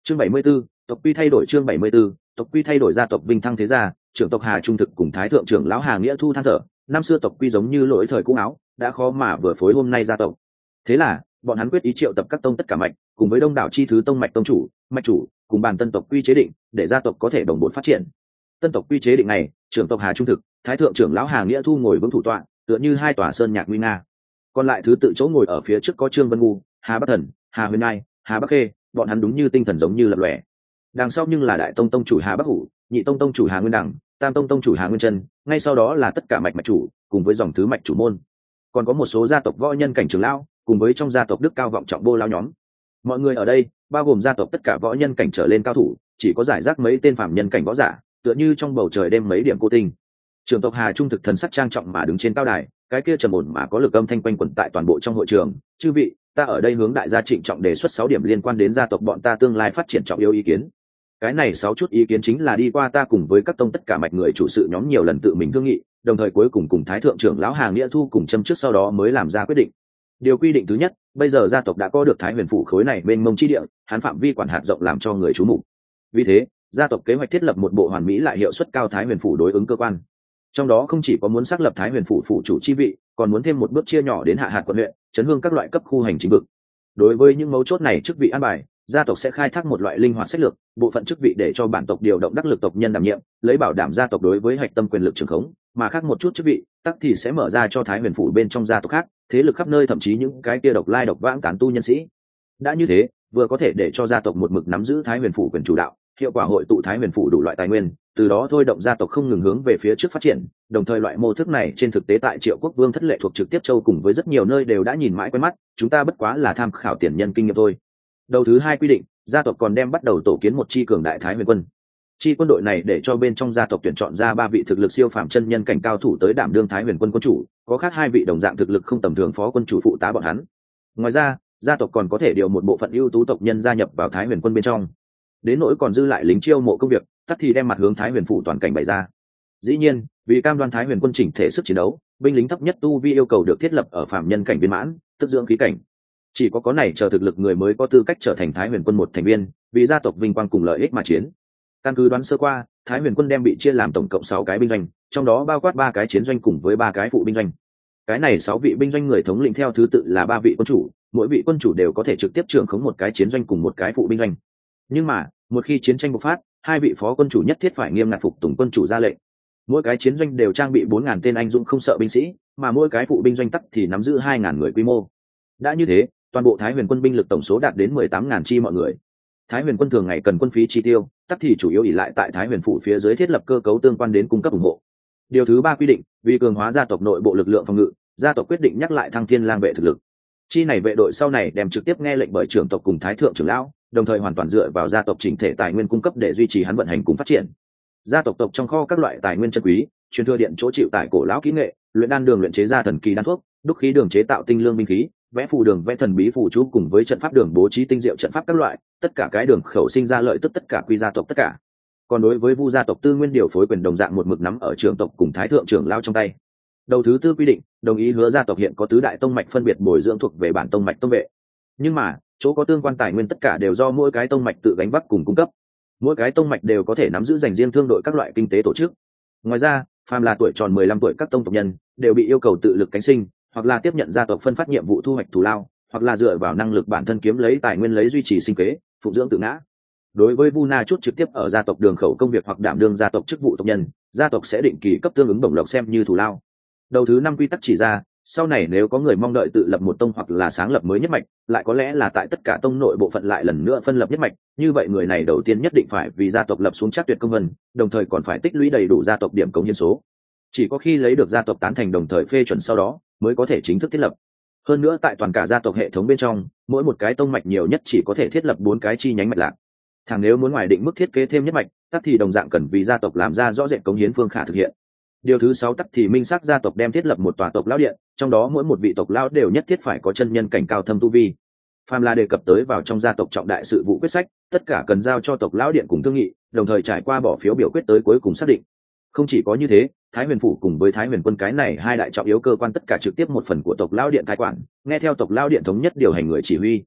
Chương 74, tộc quy thay đổi. Chương 74, tộc quy thay đổi. Gia tộc vinh thăng thế gia, trưởng tộc Hà Trung Thực cùng thái thượng trưởng lão Hà Nghĩa Thu than thở, năm xưa tộc quy giống như lỗi thời cũ áo, đã khó mà vừa phối hôm nay gia tộc. Thế là bọn hắn quyết ý triệu tập các tông tất cả mạch, cùng với đông đảo chi thứ tông mạch tông chủ, mạch chủ, cùng bàn tân tộc quy chế định, để gia tộc có thể đồng bộ phát triển. Tân tộc quy chế định này, trưởng tộc Hà Trung Thực, thái thượng trưởng lão Hà Nghĩa Thu ngồi vững thủ tọa, tựa như hai tòa sơn nhạc nguy nga. Còn lại thứ tự chỗ ngồi ở phía trước có Trương Vân Ngu, Hà Bắc Thần, Hà Huyền Nai, Hà Bắc Khê, bọn hắn đúng như tinh thần giống như lập lòe. Đằng sau nhưng là đại tông tông chủ Hà Bắc Hủ, nhị tông tông chủ Hà Nguyên Đằng, tam tông tông chủ Hà Nguyên Trân, ngay sau đó là tất cả mạch chủ, cùng với dòng thứ mạch chủ môn. Còn có một số gia tộc võ nhân cảnh trưởng lão, cùng với trong gia tộc đức cao vọng trọng bô lão nhóm. Mọi người ở đây, bao gồm gia tộc tất cả võ nhân cảnh trở lên cao thủ, chỉ có giải rác mấy tên phàm nhân cảnh võ giả, tựa như trong bầu trời đêm mấy điểm cô tinh. Trưởng tộc Hà Trung Thực thần sắc trang trọng mà đứng trên cao đài, cái kia trầm ổn mà có lực âm thanh quanh quẩn tại toàn bộ trong hội trường. Chư vị, ta ở đây hướng đại gia trịnh trọng đề xuất 6 điểm liên quan đến gia tộc bọn ta tương lai phát triển trọng yếu ý kiến. Cái này 6 chút ý kiến chính là đi qua ta cùng với các tông tất cả mạch người chủ sự nhóm nhiều lần tự mình thương nghị, đồng thời cuối cùng thái thượng trưởng lão Hà Nghĩa Thu cùng châm trước sau đó mới làm ra quyết định. Điều quy định thứ nhất, bây giờ gia tộc đã có được Thái Huyền phủ khối này bên mông chi địa, hắn phạm vi quản hạt rộng làm cho người chú mục. Vì thế, gia tộc kế hoạch thiết lập một bộ hoàn mỹ lại hiệu suất cao Thái Huyền phủ đối ứng cơ quan. Trong đó không chỉ có muốn xác lập Thái Huyền phủ phụ chủ chi vị, còn muốn thêm một bước chia nhỏ đến hạ hạt quận huyện, chấn hương các loại cấp khu hành chính vực. Đối với những mấu chốt này chức vị an bài, gia tộc sẽ khai thác một loại linh hoạt sách lược, bộ phận chức vị để cho bản tộc điều động đắc lực tộc nhân đảm nhiệm, lấy bảo đảm gia tộc đối với hạch tâm quyền lực trường khống, mà khác một chút chức vị, tắc thì sẽ mở ra cho Thái Huyền phủ bên trong gia tộc khác, thế lực khắp nơi thậm chí những cái kia độc lai độc vãng tán tu nhân sĩ. Đã như thế, vừa có thể để cho gia tộc một mực nắm giữ Thái Huyền phủ quyền chủ đạo, hiệu quả hội tụ Thái Huyền phủ đủ loại tài nguyên, từ đó thôi động gia tộc không ngừng hướng về phía trước phát triển. Đồng thời loại mô thức này trên thực tế tại Triệu Quốc Vương thất lệ thuộc trực tiếp châu cùng với rất nhiều nơi đều đã nhìn mãi quen mắt, chúng ta bất quá là tham khảo tiền nhân kinh nghiệm thôi. Đầu thứ hai quy định, gia tộc còn đem bắt đầu tổ kiến một chi cường đại Thái Huyền quân. Chi quân đội này để cho bên trong gia tộc tuyển chọn ra 3 vị thực lực siêu phàm chân nhân cảnh cao thủ tới đảm đương Thái Huyền quân quân chủ, có khác 2 vị đồng dạng thực lực không tầm thường phó quân chủ phụ tá bọn hắn. Ngoài ra, gia tộc còn có thể điều một bộ phận ưu tú tộc nhân gia nhập vào Thái Huyền quân bên trong. Đến nỗi còn dư lại lính chiêu mộ công việc, tất thì đem mặt hướng Thái Huyền phủ toàn cảnh bày ra. Dĩ nhiên, vì cam đoan Thái Huyền quân chỉnh thể sức chiến đấu, binh lính thấp nhất tu vi yêu cầu được thiết lập ở phàm nhân cảnh viên mãn, tức dưỡng khí cảnh. Chỉ có này chờ thực lực người mới có tư cách trở thành Thái Huyền quân một thành viên, vì gia tộc vinh quang cùng lợi ích mà chiến. Căn cứ đoán sơ qua, Thái Huyền quân đem bị chia làm tổng cộng 6 cái binh doanh, trong đó bao quát 3 cái chiến doanh cùng với 3 cái phụ binh doanh. Cái này 6 vị binh doanh người thống lĩnh theo thứ tự là 3 vị quân chủ, mỗi vị quân chủ đều có thể trực tiếp trưởng khống một cái chiến doanh cùng một cái phụ binh doanh. Nhưng mà, một khi chiến tranh bộc phát, 2 vị phó quân chủ nhất thiết phải nghiêm ngặt phục tùng quân chủ ra lệnh. Mỗi cái chiến doanh đều trang bị 4000 tên anh dũng không sợ binh sĩ, mà mỗi cái phụ binh doanh tắc thì nắm giữ 2000 người quy mô. Đã như thế, toàn bộ Thái Huyền quân binh lực tổng số đạt đến 18000 chi mọi người. Thái Huyền quân thường ngày cần quân phí chi tiêu, tắc thì chủ yếu ỷ lại tại Thái Huyền phủ phía dưới thiết lập cơ cấu tương quan đến cung cấp ủng hộ. Điều thứ 3 quy định, vì cường hóa gia tộc nội bộ lực lượng phòng ngự, gia tộc quyết định nhắc lại Thăng Thiên Lang vệ thực lực. Chi này vệ đội sau này đem trực tiếp nghe lệnh bởi trưởng tộc cùng thái thượng trưởng lão, đồng thời hoàn toàn dựa vào gia tộc chỉnh thể tài nguyên cung cấp để duy trì hắn vận hành cùng phát triển. Gia tộc trong kho các loại tài nguyên chân quý, truyền thừa điện chỗ chịu tại cổ lão kỹ nghệ, luyện đan đường luyện chế ra thần kỳ đan thuốc, đúc khí đường chế tạo tinh lương binh khí, vẽ phù đường vẽ thần bí phù chú cùng với trận pháp đường bố trí tinh diệu trận pháp các loại, tất cả cái đường khẩu sinh ra lợi tức tất cả quy gia tộc tất cả. Còn đối với Vu gia tộc tư nguyên điều phối quyền đồng dạng một mực nắm ở trưởng tộc cùng thái thượng trưởng lão trong tay. Đầu thứ 4 quy định, đồng ý hứa gia tộc hiện có tứ đại tông mạch phân biệt bồi dưỡng thuộc về bản tông mạch tông vệ. Nhưng mà, chỗ có tương quan tài nguyên tất cả đều do mỗi cái tông mạch tự gánh vác cùng cung cấp. Mỗi cái tông mạch đều có thể nắm giữ dành riêng thương đội các loại kinh tế tổ chức. Ngoài ra, phàm là tuổi tròn 15 tuổi các tông tộc nhân đều bị yêu cầu tự lực cánh sinh, hoặc là tiếp nhận gia tộc phân phát nhiệm vụ thu hoạch thù lao, hoặc là dựa vào năng lực bản thân kiếm lấy tài nguyên lấy duy trì sinh kế, phụng dưỡng tự ngã. Đối với Vu Na chút trực tiếp ở gia tộc đường khẩu công việc hoặc đảm đương gia tộc chức vụ tộc nhân, gia tộc sẽ định kỳ cấp tương ứng bổng lộc xem như thù lao. Đầu thứ 5 quy tắc chỉ ra, sau này nếu có người mong đợi tự lập một tông hoặc là sáng lập mới nhất mạch, lại có lẽ là tại tất cả tông nội bộ phận lại lần nữa phân lập nhất mạch, như vậy người này đầu tiên nhất định phải vì gia tộc lập xuống chắc tuyệt công vân, đồng thời còn phải tích lũy đầy đủ gia tộc điểm cống hiến số. Chỉ có khi lấy được gia tộc tán thành đồng thời phê chuẩn sau đó, mới có thể chính thức thiết lập. Hơn nữa tại toàn cả gia tộc hệ thống bên trong, mỗi một cái tông mạch nhiều nhất chỉ có thể thiết lập 4 cái chi nhánh mạch lạc. Thằng nếu muốn ngoài định mức thiết kế thêm nhất mạch, tắc thì đồng dạng cần vì gia tộc làm ra rõ rệt cống hiến phương khả thực hiện. Điều thứ 6 tắc thì minh xác gia tộc đem thiết lập một tòa tộc lão điện, trong đó mỗi một vị tộc lão đều nhất thiết phải có chân nhân cảnh cao thâm tu vi. Phàm là đề cập tới vào trong gia tộc trọng đại sự vụ quyết sách, tất cả cần giao cho tộc lão điện cùng thương nghị, đồng thời trải qua bỏ phiếu biểu quyết tới cuối cùng xác định. Không chỉ có như thế, Thái Huyền phủ cùng với Thái Huyền quân cái này hai đại trọng yếu cơ quan tất cả trực tiếp một phần của tộc lão điện cai quản, nghe theo tộc lão điện thống nhất điều hành người chỉ huy.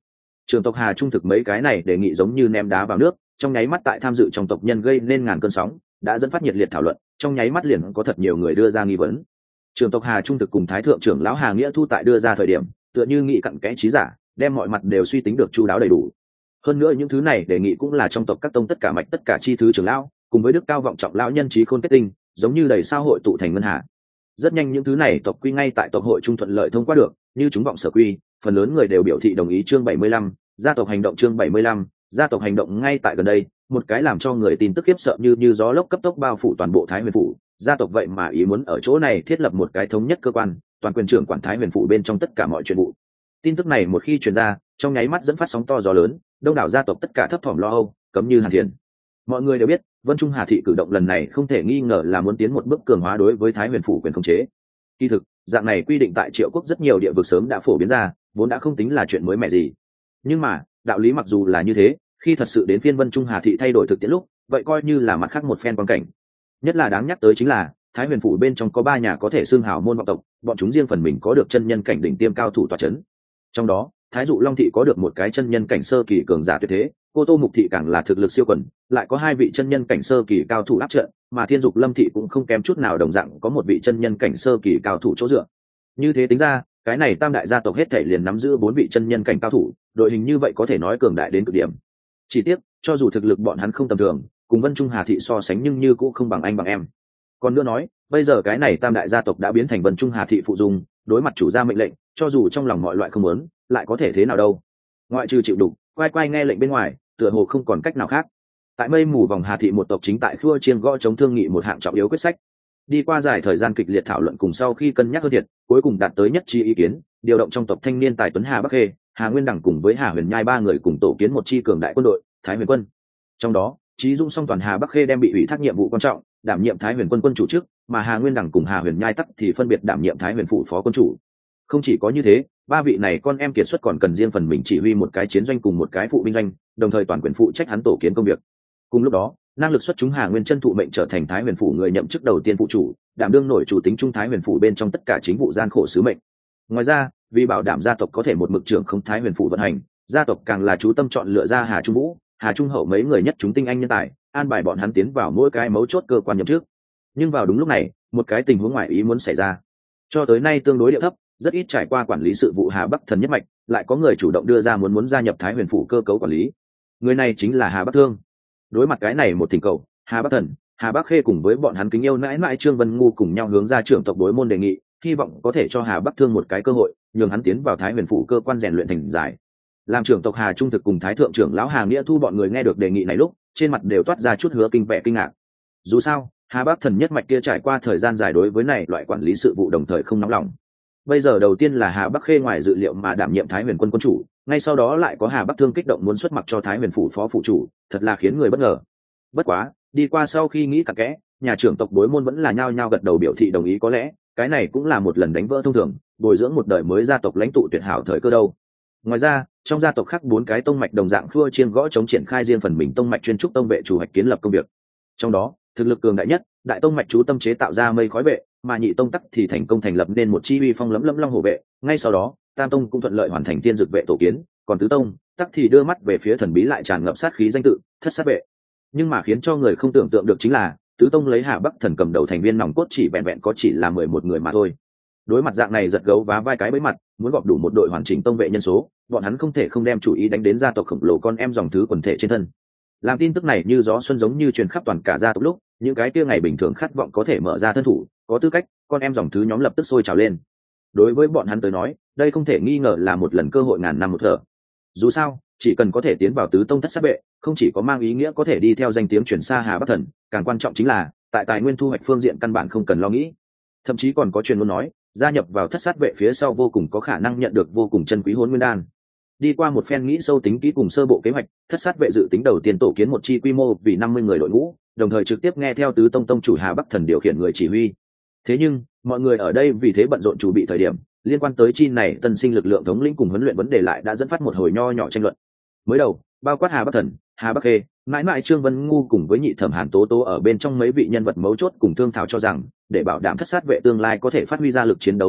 Trưởng tộc Hà trung thực mấy cái này đề nghị giống như ném đá vào nước, trong nháy mắt tại tham dự trong tộc nhân gây nên ngàn cơn sóng, đã dẫn phát nhiệt liệt thảo luận, trong nháy mắt liền có thật nhiều người đưa ra nghi vấn. Trưởng tộc Hà trung thực cùng thái thượng trưởng lão Hà Nghĩa Thu tại đưa ra thời điểm, tựa như nghị cặn kẽ trí giả, đem mọi mặt đều suy tính được chu đáo đầy đủ. Hơn nữa những thứ này đề nghị cũng là trong tộc các tông tất cả mạch tất cả chi thứ trưởng lão, cùng với đức cao vọng trọng lão nhân trí khôn kết tinh, giống như đầy sao hội tụ thành ngân hà. Rất nhanh những thứ này tộc quy ngay tại tộc hội trung thuận lợi thông qua được, như chúng vọng sở quy, phần lớn người đều biểu thị đồng ý. Chương 75, gia tộc hành động. Chương 75, gia tộc hành động. Ngay tại gần đây, một cái làm cho người tin tức khiếp sợ như gió lốc cấp tốc bao phủ toàn bộ Thái Huyền phủ. Gia tộc vậy mà ý muốn ở chỗ này thiết lập một cái thống nhất cơ quan, toàn quyền trưởng quản Thái Huyền phủ bên trong tất cả mọi chuyện vụ. Tin tức này một khi truyền ra, trong nháy mắt dẫn phát sóng to gió lớn, đông đảo gia tộc tất cả thấp thỏm lo âu, cấm như hàn thiền. Mọi người đều biết, Vân Trung Hà thị cử động lần này không thể nghi ngờ là muốn tiến một bước cường hóa đối với Thái Huyền phủ quyền khống chế. Kỳ thực, dạng này quy định tại Triệu Quốc rất nhiều địa vực sớm đã phổ biến ra, vốn đã không tính là chuyện mới mẻ gì. Nhưng mà, đạo lý mặc dù là như thế, khi thật sự đến phiên Vân Trung Hà thị thay đổi thực tiễn lúc, vậy coi như là mặt khác một phen quan cảnh. Nhất là đáng nhắc tới chính là, Thái Huyền phủ bên trong có 3 nhà có thể xưng hào môn vọng tộc, bọn chúng riêng phần mình có được chân nhân cảnh đỉnh tiêm cao thủ tọa chấn. Trong đó, Thái Dụ Long thị có được một cái chân nhân cảnh sơ kỳ cường giả tuyệt thế, Cô Tô Mục thị càng là thực lực siêu quần, lại có 2 vị chân nhân cảnh sơ kỳ cao thủ áp trận, mà Thiên Dục Lâm thị cũng không kém chút nào, đồng dạng có một vị chân nhân cảnh sơ kỳ cao thủ chỗ dựa. Như thế tính ra, cái này tam đại gia tộc hết thảy liền nắm giữ 4 vị chân nhân cảnh cao thủ, đội hình như vậy có thể nói cường đại đến cực điểm. Chỉ tiếc, cho dù thực lực bọn hắn không tầm thường, cùng Vân Trung Hà thị so sánh nhưng như cũng không bằng anh bằng em. Còn nữa nói, bây giờ cái này tam đại gia tộc đã biến thành Vân Trung Hà thị phụ dùng, đối mặt chủ gia mệnh lệnh, cho dù trong lòng mọi loại không muốn, lại có thể thế nào đâu. Ngoại trừ chịu đục, quay nghe lệnh bên ngoài, tựa hồ không còn cách nào khác. Tại mây mù vòng Hà thị một tộc chính tại khua chiên gõ chống thương nghị một hạng trọng yếu quyết sách. Đi qua dài thời gian kịch liệt thảo luận cùng sau khi cân nhắc hơn thiệt, cuối cùng đạt tới nhất trí ý kiến, điều động trong tộc thanh niên tài tuấn Hà Bắc Khê, Hà Nguyên Đẳng cùng với Hà Huyền Nhai 3 người cùng tổ kiến một chi cường đại quân đội, Thái Huyền quân. Trong đó, Chí Dung song toàn Hà Bắc Khê đem bị ủy thác nhiệm vụ quan trọng, đảm nhiệm Thái Huyền quân quân chủ chức, mà Hà Nguyên Đẳng cùng Hà Huyền Nhai tắc thì phân biệt đảm nhiệm Thái Huyền phủ phó quân chủ. Không chỉ có như thế, 3 vị này con em kiệt xuất còn cần riêng phần mình chỉ huy một cái chiến doanh cùng một cái phụ binh doanh, đồng thời toàn quyền phụ trách hắn tổ kiến công việc. Cùng lúc đó, năng lực xuất chúng Hà Nguyên Chân thụ mệnh trở thành Thái Huyền phủ người nhậm chức đầu tiên phụ chủ, đảm đương nổi chủ tính trung Thái Huyền phủ bên trong tất cả chính vụ gian khổ sứ mệnh. Ngoài ra, vì bảo đảm gia tộc có thể một mực trưởng không Thái Huyền phủ vận hành, gia tộc càng là chú tâm chọn lựa ra Hà Trung Vũ, Hà Trung Hậu mấy người nhất chúng tinh anh nhân tài, an bài bọn hắn tiến vào mỗi cái mấu chốt cơ quan nhậm chức. Nhưng vào đúng lúc này, một cái tình huống ngoài ý muốn xảy ra. Cho tới nay tương đối điệu thấp, rất ít trải qua quản lý sự vụ Hà Bắc Thần nhất mạch, lại có người chủ động đưa ra muốn gia nhập Thái Huyền phủ cơ cấu quản lý. Người này chính là Hà Bắc Thương. Đối mặt cái này một thỉnh cầu, Hà Bắc Thần, Hà Bắc Khê cùng với bọn hắn kính yêu mãi mãi Trương Vân Ngu cùng nhau hướng ra trưởng tộc đối môn đề nghị, hy vọng có thể cho Hà Bắc Thương một cái cơ hội, nhường hắn tiến vào Thái Huyền phủ cơ quan rèn luyện thành giải. Làm trưởng tộc Hà Trung thực cùng Thái thượng trưởng lão Hà Nghĩa Thu bọn người nghe được đề nghị này lúc, trên mặt đều toát ra chút hứa kinh vẻ kinh ngạc. Dù sao, Hà Bắc Thần nhất mạch kia trải qua thời gian dài đối với này loại quản lý sự vụ đồng thời không nóng lòng. Bây giờ đầu tiên là Hà Bắc Khê ngoài dự liệu mà đảm nhiệm Thái Huyền quân quân chủ, ngay sau đó lại có Hà Bắc Thương kích động muốn xuất mặc cho Thái Huyền phủ phó phụ chủ, thật là khiến người bất ngờ. Bất quá, đi qua sau khi nghĩ cặn kẽ, nhà trưởng tộc đối môn vẫn là nhao nhao gật đầu biểu thị đồng ý, có lẽ cái này cũng là một lần đánh vỡ thông thường, bồi dưỡng một đời mới gia tộc lãnh tụ tuyệt hảo thời cơ đâu. Ngoài ra, trong gia tộc khác 4 cái tông mạch đồng dạng khua chiên gõ chống triển khai riêng phần mình tông mạch chuyên trúc tông vệ chủ hoạch kiến lập công việc. Trong đó, thực lực cường đại nhất, đại tông mạch chú tâm chế tạo ra mây khói vệ, mà nhị tông tắc thì thành công thành lập nên một chi uy phong lẫm long hổ vệ, ngay sau đó, tam tông cũng thuận lợi hoàn thành tiên dược vệ tổ kiến, còn tứ tông tắc thì đưa mắt về phía thần bí lại tràn ngập sát khí danh tự thất sát vệ. Nhưng mà khiến cho người không tưởng tượng được chính là, tứ tông lấy Hà Bắc Thần cầm đầu thành viên nòng cốt chỉ vẹn vẹn có chỉ là 11 người mà thôi. Đối mặt dạng này giật gấu vá vai cái bẫy mặt, muốn gọp đủ một đội hoàn chỉnh tông vệ nhân số, bọn hắn không thể không đem chủ ý đánh đến gia tộc khổng lồ con em dòng thứ quần thể trên thân. Làm tin tức này như gió xuân giống như truyền khắp toàn cả gia tộc lúc, những cái kia ngày bình thường khát vọng có thể mở ra thân thủ, có tư cách, con em dòng thứ nhóm lập tức sôi trào lên. Đối với bọn hắn tới nói, đây không thể nghi ngờ là một lần cơ hội ngàn năm một thở. Dù sao, chỉ cần có thể tiến vào tứ tông thất sát vệ, không chỉ có mang ý nghĩa có thể đi theo danh tiếng truyền xa Hà Bắc Thần, càng quan trọng chính là tại tài nguyên thu hoạch phương diện căn bản không cần lo nghĩ. Thậm chí còn có truyền ngôn nói, gia nhập vào thất sát vệ phía sau vô cùng có khả năng nhận được vô cùng chân quý Hỗn Nguyên đan. Đi qua một phen nghĩ sâu tính kỹ cùng sơ bộ kế hoạch, thất sát vệ dự tính đầu tiên tổ kiến một chi quy mô vì 50 người đội ngũ, đồng thời trực tiếp nghe theo tứ tông tông chủ Hà Bắc Thần điều khiển người chỉ huy. Thế nhưng, mọi người ở đây vì thế bận rộn chuẩn bị thời điểm, liên quan tới chi này tân sinh lực lượng thống lĩnh cùng huấn luyện vấn đề lại đã dẫn phát một hồi nho nhỏ tranh luận. Mới đầu, bao quát Hà Bắc Thần, Hà Bắc Khê, mãi mãi Trương Vân Ngu cùng với nhị thẩm Hàn Tố Tố ở bên trong mấy vị nhân vật mấu chốt cùng thương thảo cho rằng, để bảo đảm thất sát vệ tương lai có thể phát huy ra lực chiến đấu lớn nhất,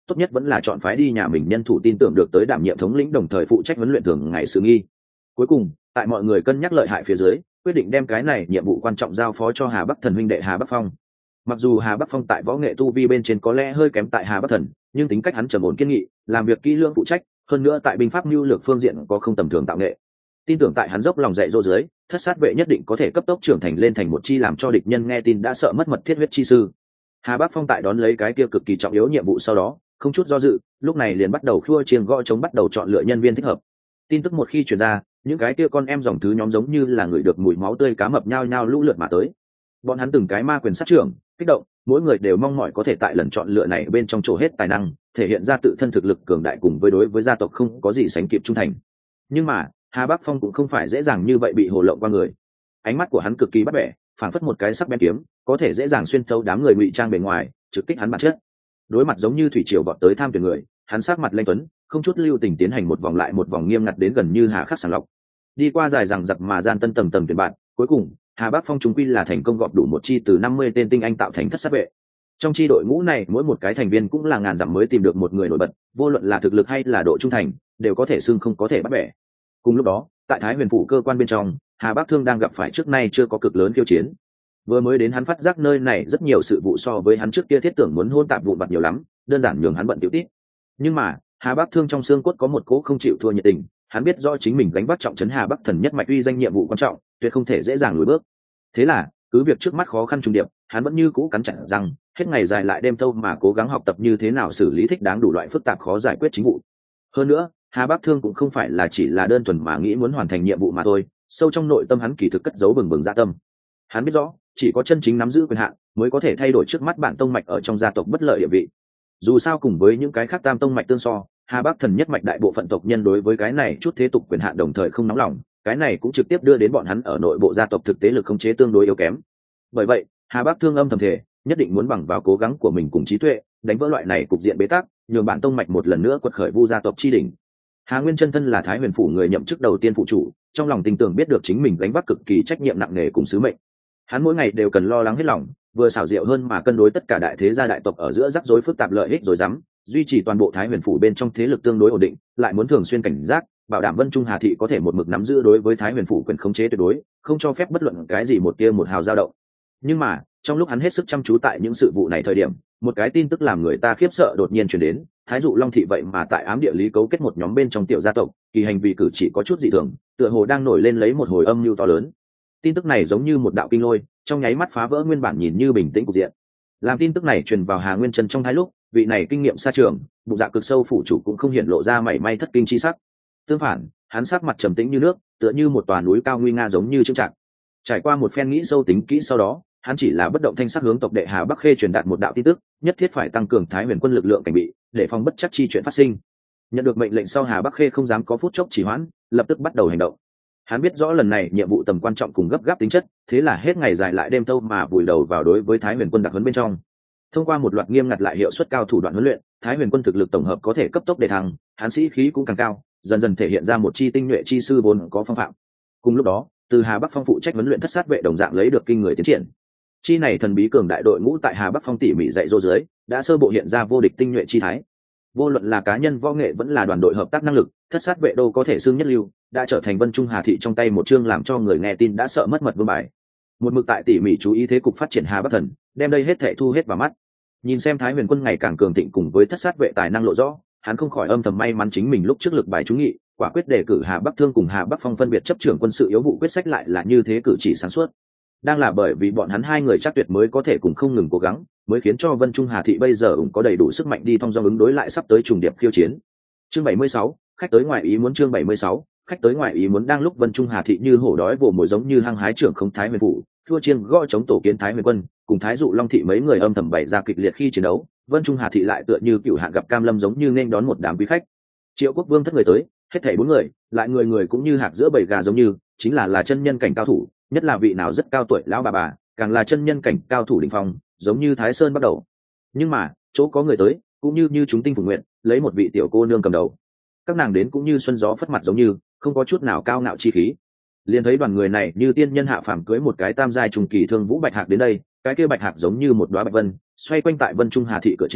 tốt nhất vẫn là chọn phái đi nhà mình nhân thủ tin tưởng được tới đảm nhiệm thống lĩnh đồng thời phụ trách huấn luyện thường ngày sự nghi. Cuối cùng tại mọi người cân nhắc lợi hại phía dưới, quyết định đem cái này nhiệm vụ quan trọng giao phó cho Hà Bắc Thần huynh đệ Hà Bắc Phong. Mặc dù Hà Bắc Phong tại võ nghệ tu vi bên trên có lẽ hơi kém tại Hà Bắc Thần, nhưng tính cách hắn trầm ổn kiên nghị, làm việc kỹ lưỡng phụ trách, hơn nữa tại binh pháp mưu lược phương diện có không tầm thường tạo nghệ. Tin tưởng tại hắn dốc lòng dạy dỗ dưới, thất sát vệ nhất định có thể cấp tốc trưởng thành lên thành một chi làm cho địch nhân nghe tin đã sợ mất mật thiết huyết chi sư. Hà Bắc Phong tại đón lấy cái kia cực kỳ trọng yếu nhiệm vụ sau đó, không chút do dự, lúc này liền bắt đầu khua chiêng gõ trống bắt đầu chọn lựa nhân viên thích hợp. Tin tức một khi truyền ra, những cái kia con em dòng thứ nhóm giống như là người được mùi máu tươi cá mập nhao nhao lũ lượt mà tới. Bọn hắn từng cái ma quyền sát trưởng, kích động, mỗi người đều mong mỏi có thể tại lần chọn lựa này bên trong chỗ hết tài năng, thể hiện ra tự thân thực lực cường đại cùng với đối với gia tộc không có gì sánh kịp trung thành. Nhưng mà Hà Bắc Phong cũng không phải dễ dàng như vậy bị hồ lộng qua người. Ánh mắt của hắn cực kỳ bắt bẻ, phảng phất một cái sắc bén kiếm, có thể dễ dàng xuyên thấu đám người ngụy trang bề ngoài, trực kích hắn bản chất. Đối mặt giống như thủy triều vọt tới tham tuyển người, hắn sắc mặt lanh tuấn, không chút lưu tình tiến hành một vòng lại một vòng nghiêm ngặt đến gần như hà khắc sàng lọc. Đi qua dài dằng dặc mà gian tân tầng tầng tuyển bạn, cuối cùng Hà Bắc Phong chúng quy là thành công gọp đủ một chi từ 50 tên tinh anh tạo thành thất sát vệ. Trong chi đội ngũ này, mỗi một cái thành viên cũng là ngàn dặm mới tìm được một người nổi bật, vô luận là thực lực hay là độ trung thành, đều có thể xưng không có thể bắt bẻ. Cùng lúc đó, tại Thái Huyền phủ cơ quan bên trong, Hà Bắc Thương đang gặp phải trước nay chưa có cực lớn khiêu chiến. Vừa mới đến hắn phát giác nơi này rất nhiều sự vụ so với hắn trước kia thiết tưởng muốn hôn tạp vụn vặt nhiều lắm, đơn giản nhường hắn bận tiểu tít. Nhưng mà Hà Bắc Thương trong xương cốt có một cố không chịu thua nhiệt tình, hắn biết rõ chính mình gánh vác trọng trấn Hà Bắc Thần nhất mạch uy danh nhiệm vụ quan trọng, tuyệt không thể dễ dàng lùi bước. Thế là cứ việc trước mắt khó khăn trùng điệp, hắn vẫn như cũ cắn chặt răng, hết ngày dài lại đêm thâu mà cố gắng học tập như thế nào xử lý thích đáng đủ loại phức tạp khó giải quyết chính vụ. Hơn nữa Hà Bắc Thương cũng không phải là chỉ là đơn thuần mà nghĩ muốn hoàn thành nhiệm vụ mà thôi, sâu trong nội tâm hắn kỳ thực cất giấu bừng bừng dạ tâm. Hắn biết rõ chỉ có chân chính nắm giữ quyền hạn mới có thể thay đổi trước mắt bản tông mạch ở trong gia tộc bất lợi địa vị. Dù sao cùng với những cái khác tam tông mạch tương so, Hà Bắc Thần nhất mạch đại bộ phận tộc nhân đối với cái này chút thế tục quyền hạn đồng thời không nóng lòng, cái này cũng trực tiếp đưa đến bọn hắn ở nội bộ gia tộc thực tế lực khống chế tương đối yếu kém. Bởi vậy Hà Bắc Thương âm thầm thể nhất định muốn bằng vào cố gắng của mình cùng trí tuệ đánh vỡ loại này cục diện bế tắc, nhường bản tông mạch một lần nữa quật khởi vu gia tộc chi đỉnh. Hà Nguyên chân thân là Thái Huyền phủ người nhậm chức đầu tiên phụ chủ, trong lòng tin tưởng biết được chính mình gánh vác cực kỳ trách nhiệm nặng nề cùng sứ mệnh. Hắn mỗi ngày đều cần lo lắng hết lòng, vừa xảo diệu hơn mà cân đối tất cả đại thế gia đại tộc ở giữa rắc rối phức tạp lợi ích rồi dám duy trì toàn bộ Thái Huyền phủ bên trong thế lực tương đối ổn định, lại muốn thường xuyên cảnh giác, bảo đảm Vân Trung Hà thị có thể một mực nắm giữ đối với Thái Huyền phủ quyền khống chế tuyệt đối, không cho phép bất luận cái gì một tia một hào dao động. Nhưng mà trong lúc hắn hết sức chăm chú tại những sự vụ này thời điểm, một cái tin tức làm người ta khiếp sợ đột nhiên truyền đến. Thái Dụ Long thị vậy mà tại ám địa lý cấu kết một nhóm bên trong tiểu gia tộc, kỳ hành vi cử chỉ có chút dị thường, tựa hồ đang nổi lên lấy một hồi âm mưu to lớn. Tin tức này giống như một đạo kinh lôi, trong nháy mắt phá vỡ nguyên bản nhìn như bình tĩnh cục diện. Làm tin tức này truyền vào Hà Nguyên Chân trong hai lúc, vị này kinh nghiệm xa trường, bụng dạ cực sâu phủ chủ cũng không hiện lộ ra mảy may thất kinh chi sắc. Tương phản, hắn sắc mặt trầm tĩnh như nước, tựa như một tòa núi cao nguy nga giống như trưng trạng. Trải qua một phen nghĩ sâu tính kỹ sau đó, hắn chỉ là bất động thanh sắc hướng tộc đệ Hà Bắc Khê truyền đạt một đạo tin tức, nhất thiết phải tăng cường Thái Huyền quân lực lượng cảnh bị, để phòng bất chắc chi chuyện phát sinh. Nhận được mệnh lệnh sau, Hà Bắc Khê không dám có phút chốc trì hoãn, lập tức bắt đầu hành động. Hắn biết rõ lần này nhiệm vụ tầm quan trọng cùng gấp gáp tính chất, thế là hết ngày dài lại đêm thâu mà vùi đầu vào đối với Thái Huyền quân đặc huấn bên trong. Thông qua một loạt nghiêm ngặt lại hiệu suất cao thủ đoạn huấn luyện, Thái Huyền quân thực lực tổng hợp có thể cấp tốc đề thăng, hắn sĩ khí cũng càng cao, dần dần thể hiện ra một chi tinh nhuệ chi sư vốn có phong phạm. Cùng lúc đó, từ Hà Bắc Phong phụ trách huấn luyện thất sát vệ đồng dạng lấy được kinh người tiến triển. Chi này thần bí cường đại đội ngũ tại Hà Bắc Phong tỉ mỉ dạy dỗ dưới, đã sơ bộ hiện ra vô địch tinh nhuệ chi thái. Vô luận là cá nhân võ nghệ vẫn là đoàn đội hợp tác năng lực, thất sát vệ đô có thể xưng nhất lưu, đã trở thành Vân Trung Hà thị trong tay một chương làm cho người nghe tin đã sợ mất mật vương bài. Một mực tại tỉ mỉ chú ý thế cục phát triển Hà Bắc Thần, đem đây hết thảy thu hết vào mắt. Nhìn xem Thái Huyền quân ngày càng cường thịnh cùng với thất sát vệ tài năng lộ rõ, hắn không khỏi âm thầm may mắn chính mình lúc trước lực bài trúng nghị, quả quyết đề cử Hà Bắc Thương cùng Hà Bắc Phong phân biệt chấp trưởng quân sự yếu vụ quyết sách lại là như thế cử chỉ sáng suốt. Đang là bởi vì bọn hắn hai người chắc tuyệt mới có thể cùng không ngừng cố gắng, mới khiến cho Vân Trung Hà thị bây giờ cũng có đầy đủ sức mạnh đi thông dong ứng đối lại sắp tới trùng điệp khiêu chiến. Chương 76, khách tới ngoài ý muốn. Chương 76, khách tới ngoài ý muốn. Đang lúc Vân Trung Hà thị như hổ đói vồ mồi giống như hăng hái trưởng không Thái Huyền phủ, thua chiêng gõ chống tổ kiến Thái Huyền quân, cùng Thái Dụ Long thị mấy người âm thầm bày ra kịch liệt khi chiến đấu, Vân Trung Hà thị lại tựa như cựu hạ gặp cam lâm giống như nên đón một đám quý khách. Triệu Quốc Vương thất người tới, hết thảy 4 người, lại người người cũng như hạc giữa bầy gà giống như, chính là chân nhân cảnh cao thủ, nhất là vị nào rất cao tuổi lão bà, càng là chân nhân cảnh cao thủ đỉnh phong, giống như Thái Sơn bắt đầu. Nhưng mà, chỗ có người tới, cũng như chúng tinh phùng nguyện, lấy một vị tiểu cô nương cầm đầu. Các nàng đến cũng như xuân gió phất mặt giống như, không có chút nào cao ngạo chi khí. Liền thấy đoàn người này như tiên nhân hạ phàm cưới một cái tam giai trùng kỳ thương vũ bạch hạc đến đây, cái kia bạch hạc giống như một đóa bạch vân, xoay quanh tại Vân Trung Hà thị cửa chính,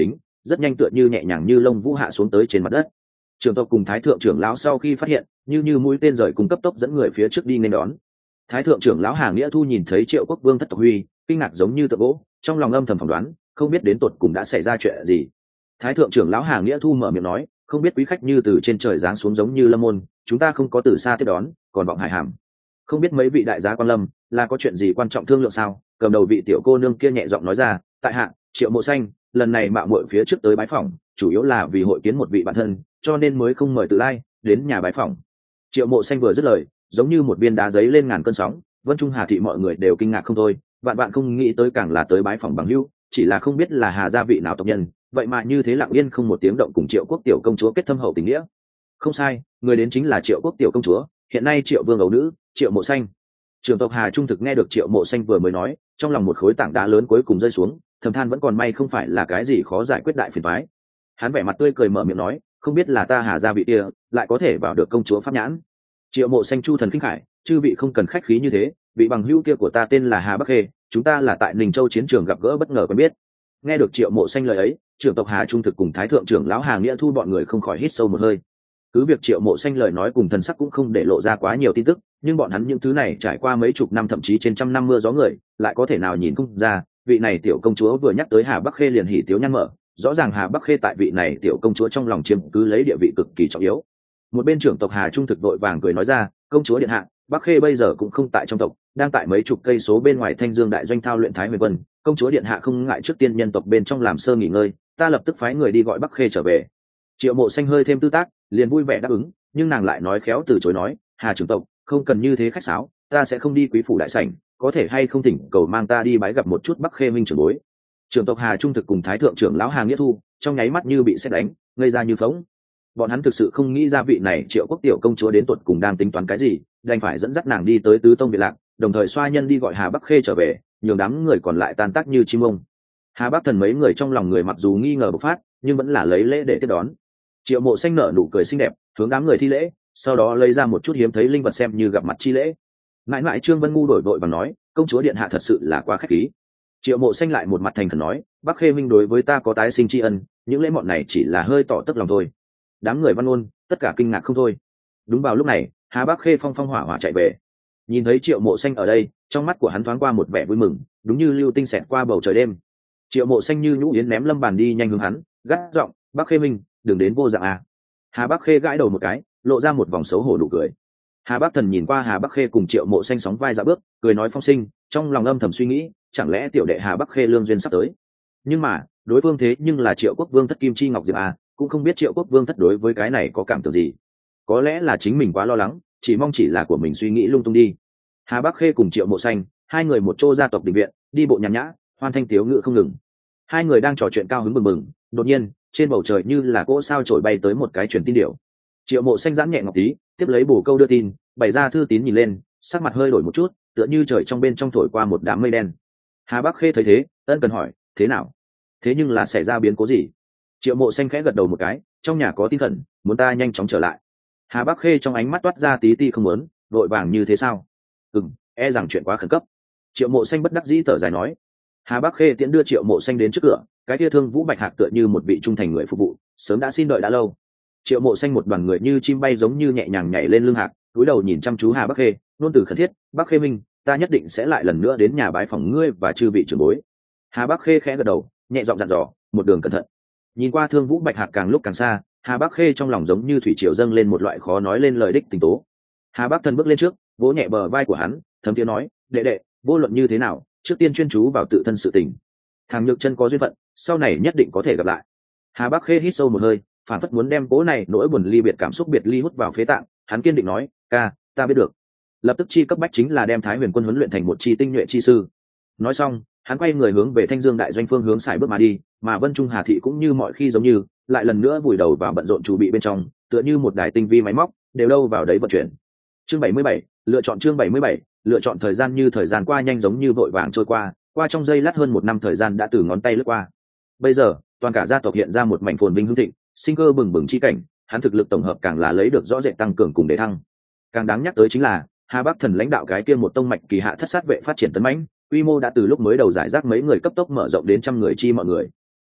rất nhanh tựa như nhẹ nhàng như lông vũ hạ xuống tới trên mặt đất. Trưởng tộc cùng thái thượng trưởng lão sau khi phát hiện, như mũi tên rời cùng cấp tốc dẫn người phía trước đi nên đón. Thái thượng trưởng lão Hà Nghĩa Thu nhìn thấy Triệu Quốc Vương thất tộc huy, kinh ngạc giống như tượng gỗ, trong lòng âm thầm phỏng đoán, không biết đến tột cùng đã xảy ra chuyện gì. Thái thượng trưởng lão Hà Nghĩa Thu mở miệng nói, không biết quý khách như từ trên trời giáng xuống giống như lâm môn, chúng ta không có từ xa tiếp đón, còn vọng hải hàm. Không biết mấy vị đại giá quan lâm là có chuyện gì quan trọng thương lượng sao? Cầm đầu vị tiểu cô nương kia nhẹ giọng nói ra, tại hạ Triệu Mộ Xanh, lần này mạo muội phía trước tới bái phỏng, chủ yếu là vì hội kiến một vị bạn thân, cho nên mới không mời tự lai đến nhà bái phỏng. Triệu Mộ Xanh vừa dứt lời, giống như một viên đá giấy lên ngàn cơn sóng, Vân Trung Hà thị mọi người đều kinh ngạc không thôi, vạn bạn không nghĩ tới càng là tới bái phỏng bằng hữu, chỉ là không biết là Hà gia vị nào tộc nhân, vậy mà như thế lặng yên không một tiếng động cùng Triệu Quốc tiểu công chúa kết thâm hậu tình nghĩa. Không sai, người đến chính là Triệu Quốc tiểu công chúa, hiện nay Triệu Vương ấu nữ, Triệu Mộ Xanh. Trưởng tộc Hà trung thực nghe được Triệu Mộ Xanh vừa mới nói, trong lòng một khối tảng đá lớn cuối cùng rơi xuống, thầm than vẫn còn may không phải là cái gì khó giải quyết đại phiền toái. Hắn vẻ mặt tươi cười mở miệng nói, không biết là ta Hà gia vị kia lại có thể vào được công chúa pháp nhãn. Triệu Mộ Xanh chu thần kinh khải, chư vị không cần khách khí như thế, vị bằng hữu kia của ta tên là Hà Bắc Khê, chúng ta là tại Ninh Châu chiến trường gặp gỡ bất ngờ quen biết. Nghe được Triệu Mộ Xanh lời ấy, trưởng tộc Hà trung thực cùng thái thượng trưởng lão Hà Nghĩa Thu bọn người không khỏi hít sâu một hơi. Cứ việc Triệu Mộ Xanh lời nói cùng thần sắc cũng không để lộ ra quá nhiều tin tức, nhưng bọn hắn những thứ này trải qua mấy chục năm thậm chí trên trăm năm mưa gió người, lại có thể nào nhìn không ra, vị này tiểu công chúa vừa nhắc tới Hà Bắc Khê liền hỉ tiếu nhăn mở, rõ ràng Hà Bắc Khê tại vị này tiểu công chúa trong lòng chiếm cứ lấy địa vị cực kỳ trọng yếu. Một bên trưởng tộc Hà trung thực vội vàng cười nói ra, công chúa điện hạ, Bắc Khê bây giờ cũng không tại trong tộc, đang tại mấy chục cây số bên ngoài Thanh Dương đại doanh thao luyện Thái Huyền Quân, công chúa điện hạ không ngại trước tiên nhân tộc bên trong làm sơ nghỉ ngơi, ta lập tức phái người đi gọi Bắc Khê trở về. Triệu Mộ Xanh hơi thêm tư tác, liền vui vẻ đáp ứng, nhưng nàng lại nói khéo từ chối nói, Hà trưởng tộc, không cần như thế khách sáo, ta sẽ không đi quý phủ đại sảnh, có thể hay không thỉnh cầu mang ta đi bái gặp một chút Bắc Khê minh trưởng bối. Trưởng tộc Hà trung thực cùng thái thượng trưởng lão Hà Nghĩa Thu trong nháy mắt như bị sét đánh, ngây ra như phỗng. Bọn hắn thực sự không nghĩ ra vị này Triệu Quốc tiểu công chúa đến tuột cùng đang tính toán cái gì, đành phải dẫn dắt nàng đi tới tứ tông biệt lạc, đồng thời xoa nhân đi gọi Hà Bắc Khê trở về, nhường đám người còn lại tan tác như chim ông. Hà Bắc Thần mấy người trong lòng người mặc dù nghi ngờ bộc phát, nhưng vẫn là lấy lễ để tiếp đón. Triệu Mộ Xanh nở nụ cười xinh đẹp, hướng đám người thi lễ, sau đó lấy ra một chút hiếm thấy linh vật xem như gặp mặt chi lễ. Mãi mãi Trương Vân Ngu đổi vội bằng nói, công chúa điện hạ thật sự là quá khách khí. Triệu Mộ Xanh lại một mặt thành khẩn nói, Bắc Khê minh đối với ta có tái sinh tri ân, những lễ mọn này chỉ là hơi tỏ tức lòng thôi. Đám người văn ôn tất cả kinh ngạc không thôi. Đúng vào lúc này, Hà Bắc Khê phong phong hỏa hỏa chạy về, nhìn thấy Triệu Mộ Xanh ở đây, trong mắt của hắn thoáng qua một vẻ vui mừng, đúng như lưu tinh xẹt qua bầu trời đêm. Triệu Mộ Xanh như nhũ yến ném lâm bàn đi nhanh hướng hắn, gắt giọng, Bắc Khê minh, đừng đến vô dạng à. Hà Bắc Khê gãi đầu một cái, lộ ra một vòng xấu hổ nụ cười. Hà Bắc Thần nhìn qua Hà Bắc Khê cùng Triệu Mộ Xanh sóng vai dạo bước, cười nói phong sinh, trong lòng âm thầm suy nghĩ, chẳng lẽ tiểu đệ Hà Bắc Khê lương duyên sắp tới. Nhưng mà đối phương thế nhưng là Triệu Quốc Vương thất Kim Chi Ngọc Diệp à, cũng không biết Triệu Quốc Vương thất đối với cái này có cảm tưởng gì. Có lẽ là chính mình quá lo lắng, chỉ mong chỉ là của mình suy nghĩ lung tung đi. Hà Bắc Khê cùng Triệu Mộ Xanh, hai người một chỗ gia tộc đình viện, đi bộ nhàn nhã, hoan thanh tiếu ngữ không ngừng. Hai người đang trò chuyện cao hứng bừng bừng, đột nhiên trên bầu trời như là cỗ sao trổi bay tới một cái truyền tin điệu. Triệu Mộ Xanh giãn nhẹ ngọc tí, tiếp lấy bổ câu đưa tin, bày ra thư tín nhìn lên, sắc mặt hơi đổi một chút, tựa như trời trong bên trong thổi qua một đám mây đen. Hà Bắc Khê thấy thế, ân cần hỏi, thế nào? Thế nhưng là xảy ra biến cố gì? Triệu Mộ Xanh khẽ gật đầu một cái, trong nhà có tin khẩn, muốn ta nhanh chóng trở lại. Hà Bắc Khê trong ánh mắt toát ra tí ti không muốn, vội vàng như thế sao? E rằng chuyện quá khẩn cấp. Triệu Mộ Xanh bất đắc dĩ thở dài nói. Hà Bắc Khê tiễn đưa Triệu Mộ Xanh đến trước cửa, cái kia Thương Vũ Bạch Hạc tựa như một vị trung thành người phục vụ, sớm đã xin đợi đã lâu. Triệu Mộ Xanh một đoàn người như chim bay giống như nhẹ nhàng nhảy lên lưng hạc, cúi đầu nhìn chăm chú Hà Bắc Khê, nôn từ khẩn thiết, Bắc Khê minh, ta nhất định sẽ lại lần nữa đến nhà bái phỏng ngươi và chư vị trưởng bối. Hà Bắc Khê khẽ gật đầu, nhẹ giọng dặn dò, một đường cẩn thận. Nhìn qua Thương Vũ Bạch Hạc càng lúc càng xa, Hà Bắc Khê trong lòng giống như thủy triều dâng lên một loại khó nói lên lời đích tình tố. Hà Bắc Thần bước lên trước, vỗ nhẹ bờ vai của hắn, thấm tiếng nói, đệ đệ, vô luận như thế nào, trước tiên chuyên chú vào tự thân sự tình. Thằng Nhược Chân có duyên phận, sau này nhất định có thể gặp lại. Hà Bắc Khê hít sâu một hơi, phản phất muốn đem cố này nỗi buồn ly biệt cảm xúc biệt ly hút vào phế tạng, hắn kiên định nói, ca, ta biết được. Lập tức chi cấp bách chính là đem Thái Huyền Quân huấn luyện thành một chi tinh nhuệ chi sư. Nói xong, hắn quay người hướng về Thanh Dương đại doanh phương hướng xài bước mà đi, mà Vân Trung Hà thị cũng như mọi khi giống như, lại lần nữa vùi đầu vào bận rộn chuẩn bị bên trong, tựa như một đài tinh vi máy móc, đều đâu vào đấy vận chuyển. Chương 77, lựa chọn chương 77, lựa chọn thời gian như thời gian qua nhanh giống như vội vàng trôi qua trong giây lát hơn một năm thời gian đã từ ngón tay lướt qua. Bây giờ, toàn cả gia tộc hiện ra một mảnh phồn vinh hưng thịnh, sinh cơ bừng bừng chi cảnh, hắn thực lực tổng hợp càng là lấy được rõ rệt tăng cường cùng để thăng. Càng đáng nhắc tới chính là, Hà Bắc Thần lãnh đạo cái kia một tông mạch kỳ hạ thất sát vệ phát triển tấn mãnh, quy mô đã từ lúc mới đầu giải rác mấy người cấp tốc mở rộng đến trăm người chi mọi người.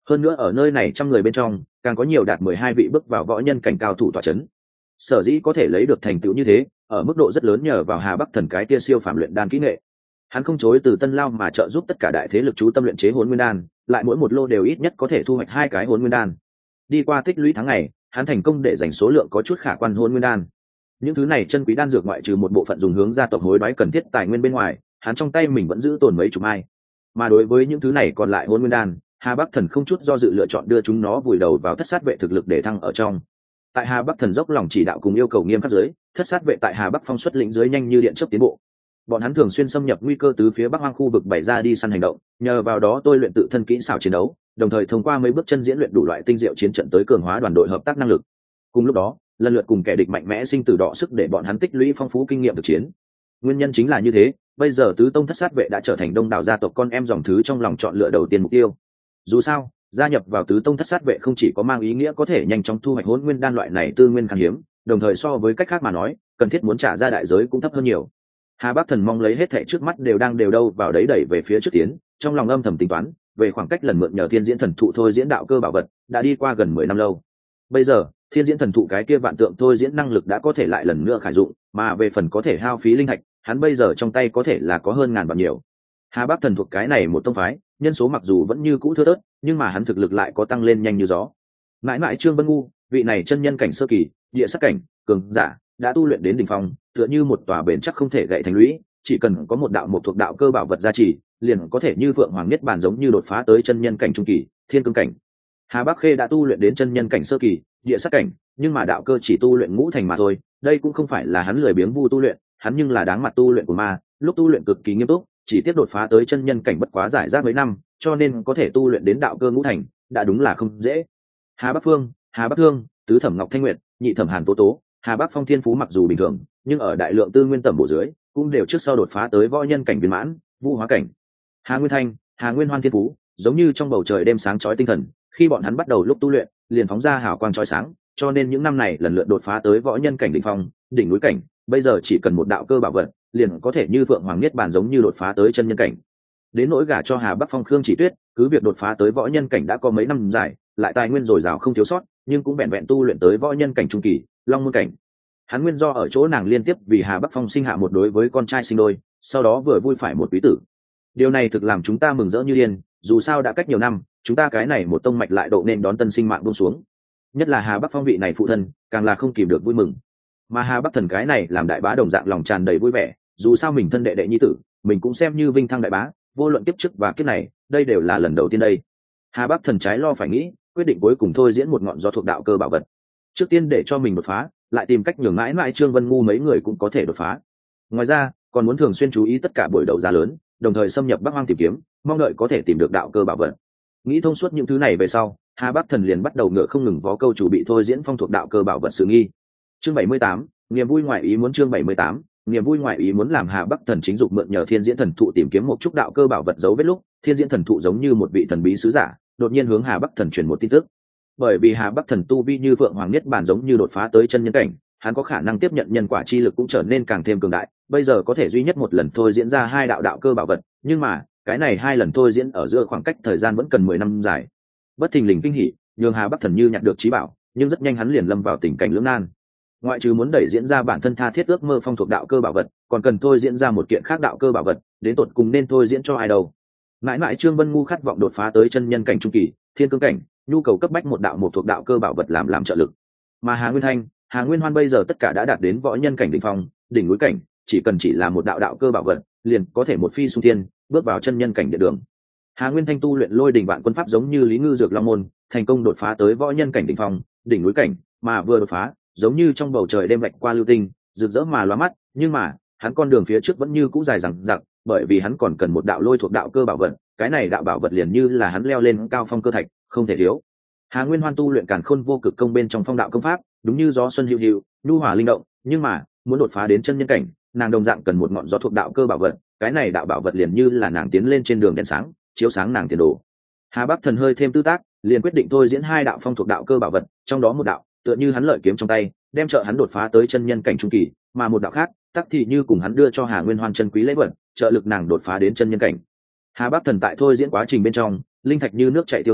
Hơn nữa ở nơi này trăm người bên trong càng có nhiều đạt 12 vị bước vào võ nhân cảnh cao thủ tọa chấn. Sở dĩ có thể lấy được thành tựu như thế ở mức độ rất lớn nhờ vào Hà Bắc Thần cái kia siêu phàm luyện đan kỹ nghệ. Hắn không chối từ Tân Lao mà trợ giúp tất cả đại thế lực chú tâm luyện chế Hỗn Nguyên đan, lại mỗi một lô đều ít nhất có thể thu hoạch 2 cái Hỗn Nguyên đan. Đi qua tích lũy tháng ngày, hắn thành công để dành số lượng có chút khả quan Hỗn Nguyên đan. Những thứ này chân quý đan dược ngoại trừ một bộ phận dùng hướng gia tộc hối đoái cần thiết tài nguyên bên ngoài, hắn trong tay mình vẫn giữ tồn mấy chục mai. Mà đối với những thứ này còn lại Hỗn Nguyên đan, Hà Bắc Thần không chút do dự lựa chọn đưa chúng nó vùi đầu vào thất sát vệ thực lực để thăng ở trong. Tại Hà Bắc Thần dốc lòng chỉ đạo cùng yêu cầu nghiêm khắc dưới, thất sát vệ tại Hà Bắc Phong xuất lĩnh dưới nhanh như điện chớp tiến bộ. Bọn hắn thường xuyên xâm nhập nguy cơ tứ phía Bắc Hoang khu vực bày ra đi săn hành động, nhờ vào đó tôi luyện tự thân kỹ xảo chiến đấu, đồng thời thông qua mấy bước chân diễn luyện đủ loại tinh diệu chiến trận tới cường hóa đoàn đội hợp tác năng lực. Cùng lúc đó, lần lượt cùng kẻ địch mạnh mẽ sinh tử đọ sức để bọn hắn tích lũy phong phú kinh nghiệm thực chiến. Nguyên nhân chính là như thế, bây giờ tứ tông thất sát vệ đã trở thành đông đảo gia tộc con em dòng thứ trong lòng chọn lựa đầu tiên mục tiêu. Dù sao, gia nhập vào tứ tông thất sát vệ không chỉ có mang ý nghĩa có thể nhanh chóng thu hoạch Hỗn Nguyên đan loại này tư nguyên khan hiếm, đồng thời so với cách khác mà nói, cần thiết muốn trả ra đại giới cũng thấp hơn nhiều. Hà Bắc Thần mong lấy hết thảy trước mắt đều đang đều đâu vào đấy đẩy về phía trước tiến, trong lòng âm thầm tính toán, về khoảng cách lần mượn nhờ Thiên Diễn Thần Thụ thôi diễn đạo cơ bảo vật, đã đi qua gần 10 năm lâu. Bây giờ, Thiên Diễn Thần Thụ cái kia vạn tượng thôi diễn năng lực đã có thể lại lần nữa khởi dụng, mà về phần có thể hao phí linh thạch, hắn bây giờ trong tay có thể là có hơn ngàn vạn nhiều. Hà Bắc Thần thuộc cái này một tông phái, nhân số mặc dù vẫn như cũ thưa thớt, nhưng mà hắn thực lực lại có tăng lên nhanh như gió. Mãi mãi Trương Vân Ngu, vị này chân nhân cảnh sơ kỳ, địa sắc cảnh, cường giả, đã tu luyện đến đỉnh phong, tựa như một tòa bền chắc không thể gãy thành lũy, chỉ cần có một đạo một thuộc đạo cơ bảo vật gia trì, liền có thể như vượng hoàng niết bàn giống như đột phá tới chân nhân cảnh trung kỳ, thiên cương cảnh. Hà Bắc Khê đã tu luyện đến chân nhân cảnh sơ kỳ, địa sắc cảnh, nhưng mà đạo cơ chỉ tu luyện ngũ thành mà thôi, đây cũng không phải là hắn lười biếng vu tu luyện, hắn nhưng là đáng mặt tu luyện của ma, lúc tu luyện cực kỳ nghiêm túc, chỉ tiếp đột phá tới chân nhân cảnh bất quá giải rác mấy năm, cho nên có thể tu luyện đến đạo cơ ngũ thành, đã đúng là không dễ. Hà Bắc Phương, Hà Bắc Thương, tứ thẩm Ngọc Thanh Nguyệt, nhị thẩm Hàn Tố Tố, Hà Bắc Phong thiên phú mặc dù bình thường, nhưng ở đại lượng tư nguyên tầm bổ dưới, cũng đều trước sau đột phá tới võ nhân cảnh viên mãn, vũ hóa cảnh. Hà Nguyên Thanh, Hà Nguyên Hoan thiên phú, giống như trong bầu trời đêm sáng chói tinh thần, khi bọn hắn bắt đầu lúc tu luyện, liền phóng ra hào quang chói sáng, cho nên những năm này lần lượt đột phá tới võ nhân cảnh đỉnh phong, đỉnh núi cảnh, bây giờ chỉ cần một đạo cơ bảo vật, liền có thể như vượng hoàng niết bàn giống như đột phá tới chân nhân cảnh. Đến nỗi gả cho Hà Bắc Phong Khương Chỉ Tuyết, cứ việc đột phá tới võ nhân cảnh đã có mấy năm dài, lại tài nguyên dồi dào không thiếu sót, nhưng cũng vẹn vẹn tu luyện tới võ nhân cảnh trung kỳ, long môn cảnh. Hắn nguyên do ở chỗ nàng liên tiếp vì Hà Bắc Phong sinh hạ một đối với con trai sinh đôi, sau đó vừa vui phải một quý tử. Điều này thực làm chúng ta mừng rỡ như điên, dù sao đã cách nhiều năm, chúng ta cái này một tông mạch lại độ nên đón tân sinh mạng buông xuống. Nhất là Hà Bắc Phong vị này phụ thân, càng là không kìm được vui mừng. Mà Hà Bắc Thần cái này làm đại bá đồng dạng lòng tràn đầy vui vẻ, dù sao mình thân đệ đệ nhi tử, mình cũng xem như vinh thăng đại bá, vô luận kiếp trước và kiếp này, đây đều là lần đầu tiên đây. Hà Bắc Thần trái lo phải nghĩ, quyết định cuối cùng thôi diễn một ngọn gió thuộc đạo cơ bảo vật. Trước tiên để cho mình đột phá, lại tìm cách nhường mãi mãi Trương Vân Ngu mấy người cũng có thể đột phá. Ngoài ra, còn muốn thường xuyên chú ý tất cả buổi đấu giá lớn, đồng thời xâm nhập Bắc Hoang tìm kiếm, mong đợi có thể tìm được đạo cơ bảo vật. Nghĩ thông suốt những thứ này về sau, Hà Bắc Thần liền bắt đầu ngựa không ngừng vó câu chủ bị thôi diễn phong thuộc đạo cơ bảo vật sự nghi. Chương 78, niềm vui ngoại ý muốn. Chương 78, niềm vui ngoại ý muốn. Làm Hà Bắc Thần chính dục mượn nhờ Thiên Diễn Thần Thụ tìm kiếm một chút đạo cơ bảo vật dấu vết lúc, Thiên Diễn Thần Thụ giống như một vị thần bí sứ giả, đột nhiên hướng Hà Bắc Thần truyền một tin tức. Bởi vì Hà Bắc Thần tu vi như vượng hoàng niết bàn giống như đột phá tới chân nhân cảnh, hắn có khả năng tiếp nhận nhân quả chi lực cũng trở nên càng thêm cường đại, bây giờ có thể duy nhất một lần thôi diễn ra 2 đạo đạo cơ bảo vật, nhưng mà cái này 2 lần thôi diễn ở giữa khoảng cách thời gian vẫn cần 10 năm dài. Bất thình lình kinh hỉ, nhường Hà Bắc Thần như nhặt được trí bảo, nhưng rất nhanh hắn liền lâm vào tình cảnh lưỡng nan. Ngoại trừ muốn đẩy diễn ra bản thân tha thiết ước mơ phong thuộc đạo cơ bảo vật, còn cần thôi diễn ra một kiện khác đạo cơ bảo vật, đến tột cùng nên thôi diễn cho ai đâu. Mãi mãi Trương Vân Ngu khát vọng đột phá tới chân nhân cảnh trung kỳ, thiên cương cảnh, nhu cầu cấp bách một đạo một thuộc đạo cơ bảo vật làm trợ lực. Mà Hà Nguyên Thanh, Hà Nguyên Hoan bây giờ tất cả đã đạt đến võ nhân cảnh đỉnh phong, đỉnh núi cảnh, chỉ là một đạo đạo cơ bảo vật, liền có thể một phi xung thiên, bước vào chân nhân cảnh địa đường. Hà Nguyên Thanh tu luyện Lôi Đỉnh Vạn Quân Pháp giống như Lý Ngư Dược Long môn, thành công đột phá tới võ nhân cảnh đỉnh phong, đỉnh núi cảnh, mà vừa đột phá, giống như trong bầu trời đêm vạch qua lưu tinh, rực rỡ mà lóa mắt, nhưng mà, hắn con đường phía trước vẫn như cũ dài dằng dặc, bởi vì hắn còn cần một đạo lôi thuộc đạo cơ bảo vật, cái này đạo bảo vật liền như là hắn leo lên cao phong cơ thạch, không thể thiếu. Hà Nguyên Hoan tu luyện Càn Khôn Vô Cực Công bên trong phong đạo công pháp, đúng như gió xuân hữu hữu, nhu hòa linh động, nhưng mà, muốn đột phá đến chân nhân cảnh, nàng đồng dạng cần một ngọn gió thuộc đạo cơ bảo vật, cái này đạo bảo vật liền như là nàng tiến lên trên đường đèn sáng, chiếu sáng nàng tiền đồ. Hà Bắc Thần hơi thêm tư tác, liền quyết định thôi diễn 2 đạo phong thuộc đạo cơ bảo vật, trong đó một đạo, tựa như hắn lợi kiếm trong tay, đem trợ hắn đột phá tới chân nhân cảnh trung kỳ, mà một đạo khác, tắc thì như cùng hắn đưa cho Hà Nguyên Hoan chân quý lễ vật, trợ lực nàng đột phá đến chân nhân cảnh. Hà Bắc Thần tại thôi diễn quá trình bên trong, linh thạch như nước chảy tiêu hao,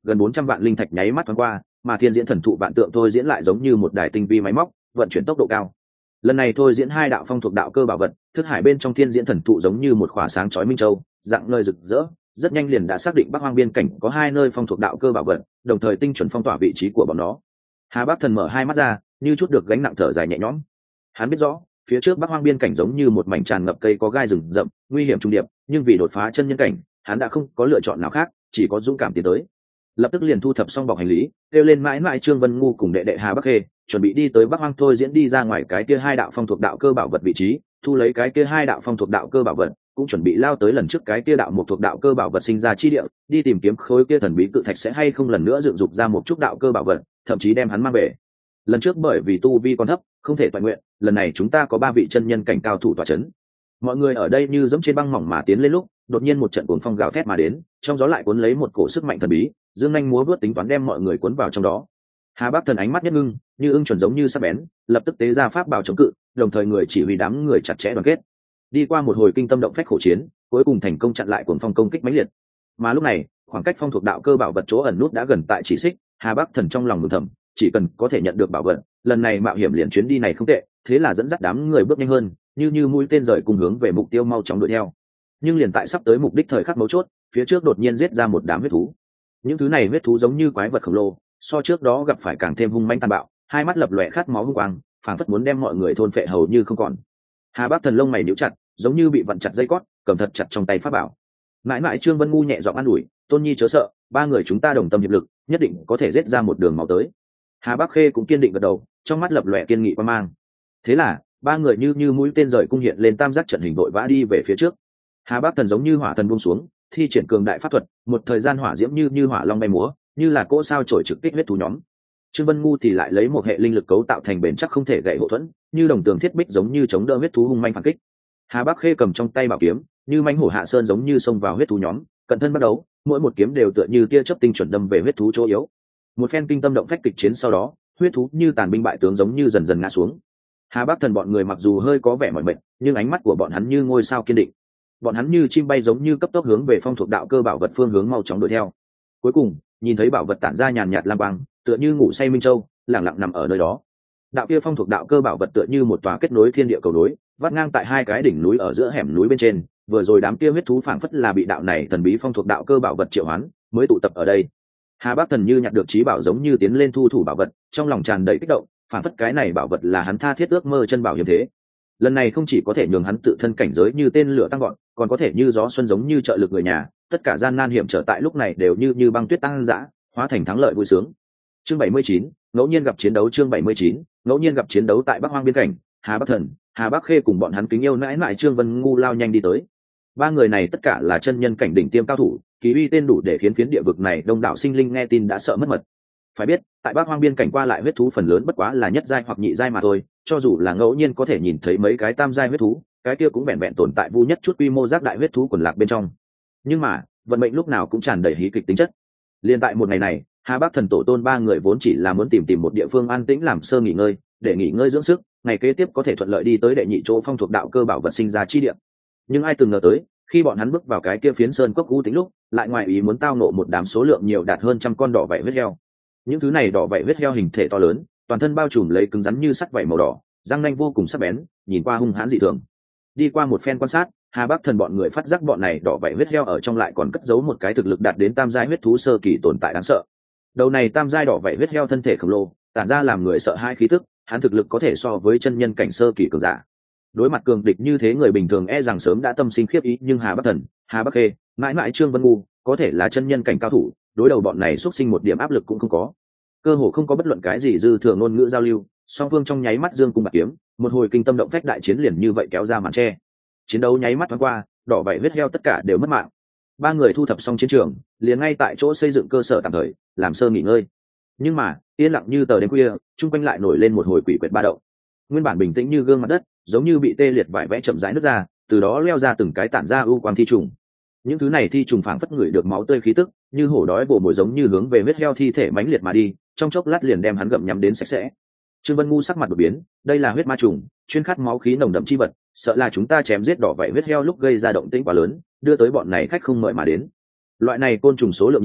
gần 400 vạn linh thạch nháy mắt thoáng qua, mà thiên diễn thần thụ vạn tượng thôi diễn lại giống như một đài tinh vi máy móc vận chuyển tốc độ cao. Lần này thôi diễn hai đạo phong thuộc đạo cơ bảo vật, thức hải bên trong thiên diễn thần thụ giống như một khỏa sáng chói minh châu, dạng nơi rực rỡ, rất nhanh liền đã xác định Bắc Hoang biên cảnh có hai nơi phong thuộc đạo cơ bảo vật, đồng thời tinh chuẩn phong tỏa vị trí của bọn nó. Hà Bắc Thần mở hai mắt ra, như chút được gánh nặng thở dài nhẹ nhõm. Hắn biết rõ, phía trước Bắc Hoang biên cảnh giống như một mảnh tràn ngập cây có gai rừng rậm, nguy hiểm trùng điệp, nhưng vì đột phá chân nhân cảnh, hắn đã không có lựa chọn nào khác, chỉ có dũng cảm tiến tới. Lập tức liền thu thập xong bọc hành lý, kêu lên mãi mãi Trương Vân Ngu cùng đệ đệ Hà Bắc Khê, chuẩn bị đi tới Bắc Hoang thôi diễn đi ra ngoài cái kia hai đạo phong thuộc đạo cơ bảo vật vị trí, thu lấy cái kia hai đạo phong thuộc đạo cơ bảo vật, cũng chuẩn bị lao tới lần trước cái kia đạo một thuộc đạo cơ bảo vật sinh ra chi địa, đi tìm kiếm khối kia thần bí cự thạch sẽ hay không lần nữa dựng dục ra một chút đạo cơ bảo vật, thậm chí đem hắn mang về. Lần trước bởi vì tu vi còn thấp, không thể toàn nguyện, lần này chúng ta có ba vị chân nhân cảnh cao thủ tọa chấn. Mọi người ở đây như dẫm trên băng mỏng mà tiến lên lúc, đột nhiên một trận cuồng phong gào thét mà đến, trong gió lại cuốn lấy một cổ sức mạnh thần bí, dương nhanh múa vớt tính toán đem mọi người cuốn vào trong đó. Hà Bắc Thần ánh mắt nhất ngưng, như ưng chuẩn giống như sắc bén, lập tức tế ra pháp bảo chống cự, đồng thời người chỉ huy đám người chặt chẽ đoàn kết. Đi qua một hồi kinh tâm động phách khổ chiến, cuối cùng thành công chặn lại cuồng phong công kích mãnh liệt. Mà lúc này, khoảng cách phong thuộc đạo cơ bảo vật chỗ ẩn nút đã gần tại chỉ xích, Hà Bắc Thần trong lòng mừng thầm, chỉ cần có thể nhận được bảo vật, lần này mạo hiểm liền chuyến đi này không tệ, thế là dẫn dắt đám người bước nhanh hơn, như mũi tên rời cùng hướng về mục tiêu mau chóng đuổi theo. Nhưng liền tại sắp tới mục đích thời khắc mấu chốt, phía trước đột nhiên giết ra một đám huyết thú. Những thứ này huyết thú giống như quái vật khổng lồ, so trước đó gặp phải càng thêm hung manh tàn bạo, hai mắt lập lòe khát máu hung quang, phảng phất muốn đem mọi người thôn phệ hầu như không còn. Hà Bắc Thần lông mày nhíu chặt, giống như bị vặn chặt dây cót, cầm thật chặt trong tay pháp bảo. Mãi mãi Trương Vân Ngu nhẹ giọng an ủi, Tôn Nhi chớ sợ, ba người chúng ta đồng tâm hiệp lực, nhất định có thể giết ra một đường máu tới. Hà Bắc Khê cũng kiên định gật đầu, trong mắt lập lòe kiên nghị quan mang. Thế là ba người như mũi tên rời cung hiện lên tam giác trận hình vội vã đi về phía trước. Hà Bắc Thần giống như hỏa thần buông xuống, thi triển cường đại pháp thuật, một thời gian hỏa diễm như hỏa long bay múa, như là cỗ sao chổi trực kích huyết thú nhóm. Trương Vân Ngu thì lại lấy một hệ linh lực cấu tạo thành bền chắc không thể gãy hộ thuẫn, như đồng tường thiết bích giống như chống đỡ huyết thú hung manh phản kích. Hà Bắc Khê cầm trong tay bảo kiếm, như mãnh hổ hạ sơn giống như xông vào huyết thú nhóm, cận thân bắt đấu, mỗi một kiếm đều tựa như tia chớp tinh chuẩn đâm về huyết thú chỗ yếu. Một phen kinh tâm động phách kịch chiến sau đó, huyết thú như tàn binh bại tướng giống như dần dần ngã xuống. Hà Bắc Thần bọn người mặc dù hơi có vẻ mỏi mệt, nhưng ánh mắt của bọn hắn như ngôi sao kiên định. Bọn hắn như chim bay giống như cấp tốc hướng về phong thuộc đạo cơ bảo vật phương hướng mau chóng đuổi theo. Cuối cùng, nhìn thấy bảo vật tản ra nhàn nhạt lam quang, tựa như ngủ say minh châu, lặng lặng nằm ở nơi đó. Đạo kia phong thuộc đạo cơ bảo vật tựa như một tòa kết nối thiên địa cầu nối, vắt ngang tại hai cái đỉnh núi ở giữa hẻm núi bên trên. Vừa rồi đám kia huyết thú phảng phất là bị đạo này thần bí phong thuộc đạo cơ bảo vật triệu hoán, mới tụ tập ở đây. Hà Bắc Thần như nhặt được trí bảo giống như tiến lên thu thủ bảo vật, trong lòng tràn đầy kích động, phảng phất cái này bảo vật là hắn tha thiết ước mơ chân bảo hiếm thế. Lần này không chỉ có thể nhường hắn tự thân cảnh giới như tên lửa tăng gọn, còn có thể như gió xuân giống như trợ lực người nhà, tất cả gian nan hiểm trở tại lúc này đều như băng tuyết tăng dã, hóa thành thắng lợi vui sướng. Chương 79, ngẫu nhiên gặp chiến đấu. Chương 79, ngẫu nhiên gặp chiến đấu tại Bắc Hoang biên cảnh. Hà Bắc Thần, Hà Bắc Khê cùng bọn hắn kính yêu mãi mãi Trương Vân Ngu lao nhanh đi tới. Ba người này tất cả là chân nhân cảnh đỉnh tiêm cao thủ, kỳ uy tên đủ để khiến phiến địa vực này đông đảo sinh linh nghe tin đã sợ mất mật. Phải biết, tại Bắc Hoang biên cảnh qua lại huyết thú phần lớn bất quá là nhất giai hoặc nhị giai mà thôi, cho dù là ngẫu nhiên có thể nhìn thấy mấy cái tam giai huyết thú, cái kia cũng vẹn vẹn tồn tại vu nhất chút quy mô giác đại huyết thú quần lạc bên trong. Nhưng mà, vận mệnh lúc nào cũng tràn đầy hí kịch tính chất. Liên tại một ngày này, Hà Bắc Thần tổ tôn ba người vốn chỉ là muốn tìm một địa phương an tĩnh làm sơ nghỉ ngơi, để nghỉ ngơi dưỡng sức, ngày kế tiếp có thể thuận lợi đi tới đệ nhị chỗ phong thuộc đạo cơ bảo vật sinh ra chi địa. Nhưng ai từng ngờ tới, khi bọn hắn bước vào cái kia phiến sơn cốc u tĩnh lúc, lại ngoài ý muốn tao nộ một đám số lượng nhiều đạt hơn trăm con đỏ vảy huyết heo. Những thứ này đỏ vảy huyết heo hình thể to lớn, toàn thân bao trùm lấy cứng rắn như sắt vảy màu đỏ, răng nanh vô cùng sắc bén, nhìn qua hung hãn dị thường. Đi qua một phen quan sát, Hà Bắc Thần bọn người phát giác bọn này đỏ vảy huyết heo ở trong lại còn cất giấu một cái thực lực đạt đến tam giai huyết thú sơ kỳ tồn tại đáng sợ. Đầu này tam giai đỏ vảy huyết heo thân thể khổng lồ, tản ra làm người sợ hai khí tức, hắn thực lực có thể so với chân nhân cảnh sơ kỳ cường giả. Đối mặt cường địch như thế người bình thường e rằng sớm đã tâm sinh khiếp ý, nhưng Hà Bắc Thần, Hà Bắc Khê, mãi mãi Trương Vân Ngu, có thể là chân nhân cảnh cao thủ, đối đầu bọn này xuất sinh một điểm áp lực cũng không có. Cơ hồ không có bất luận cái gì dư thừa ngôn ngữ giao lưu, song phương trong nháy mắt dương cung bạc kiếm, một hồi kinh tâm động phách đại chiến liền như vậy kéo ra màn che. Chiến đấu nháy mắt thoáng qua, đỏ vảy huyết heo tất cả đều mất mạng. Ba người thu thập xong chiến trường, liền ngay tại chỗ xây dựng cơ sở tạm thời, làm sơ nghỉ ngơi. Nhưng mà, yên lặng như tờ đêm khuya, chung quanh lại nổi lên một hồi quỷ quyệt ba động. Nguyên bản bình tĩnh như gương mặt đất, giống như bị tê liệt vải vẽ chậm rãi nứt ra, từ đó leo ra từng cái tản ra ưu quang thi trùng. Những thứ này thi trùng phảng phất ngửi được máu tươi khí tức, như hổ đói vồ mồi giống như hướng về huyết heo thi thể mãnh liệt mà đi, trong chốc lát liền đem hắn gặm nhắm đến sạch sẽ. Trương Vân Ngu sắc mặt đột biến, đây là huyết ma trùng, chuyên khát máu khí nồng đậm chi vật, sợ là chúng ta chém giết đỏ vảy huyết heo lúc gây ra động tĩnh quá lớn, đưa tới bọn này khách không mời mà đến. Loại này côn trùng số lượng nhiều,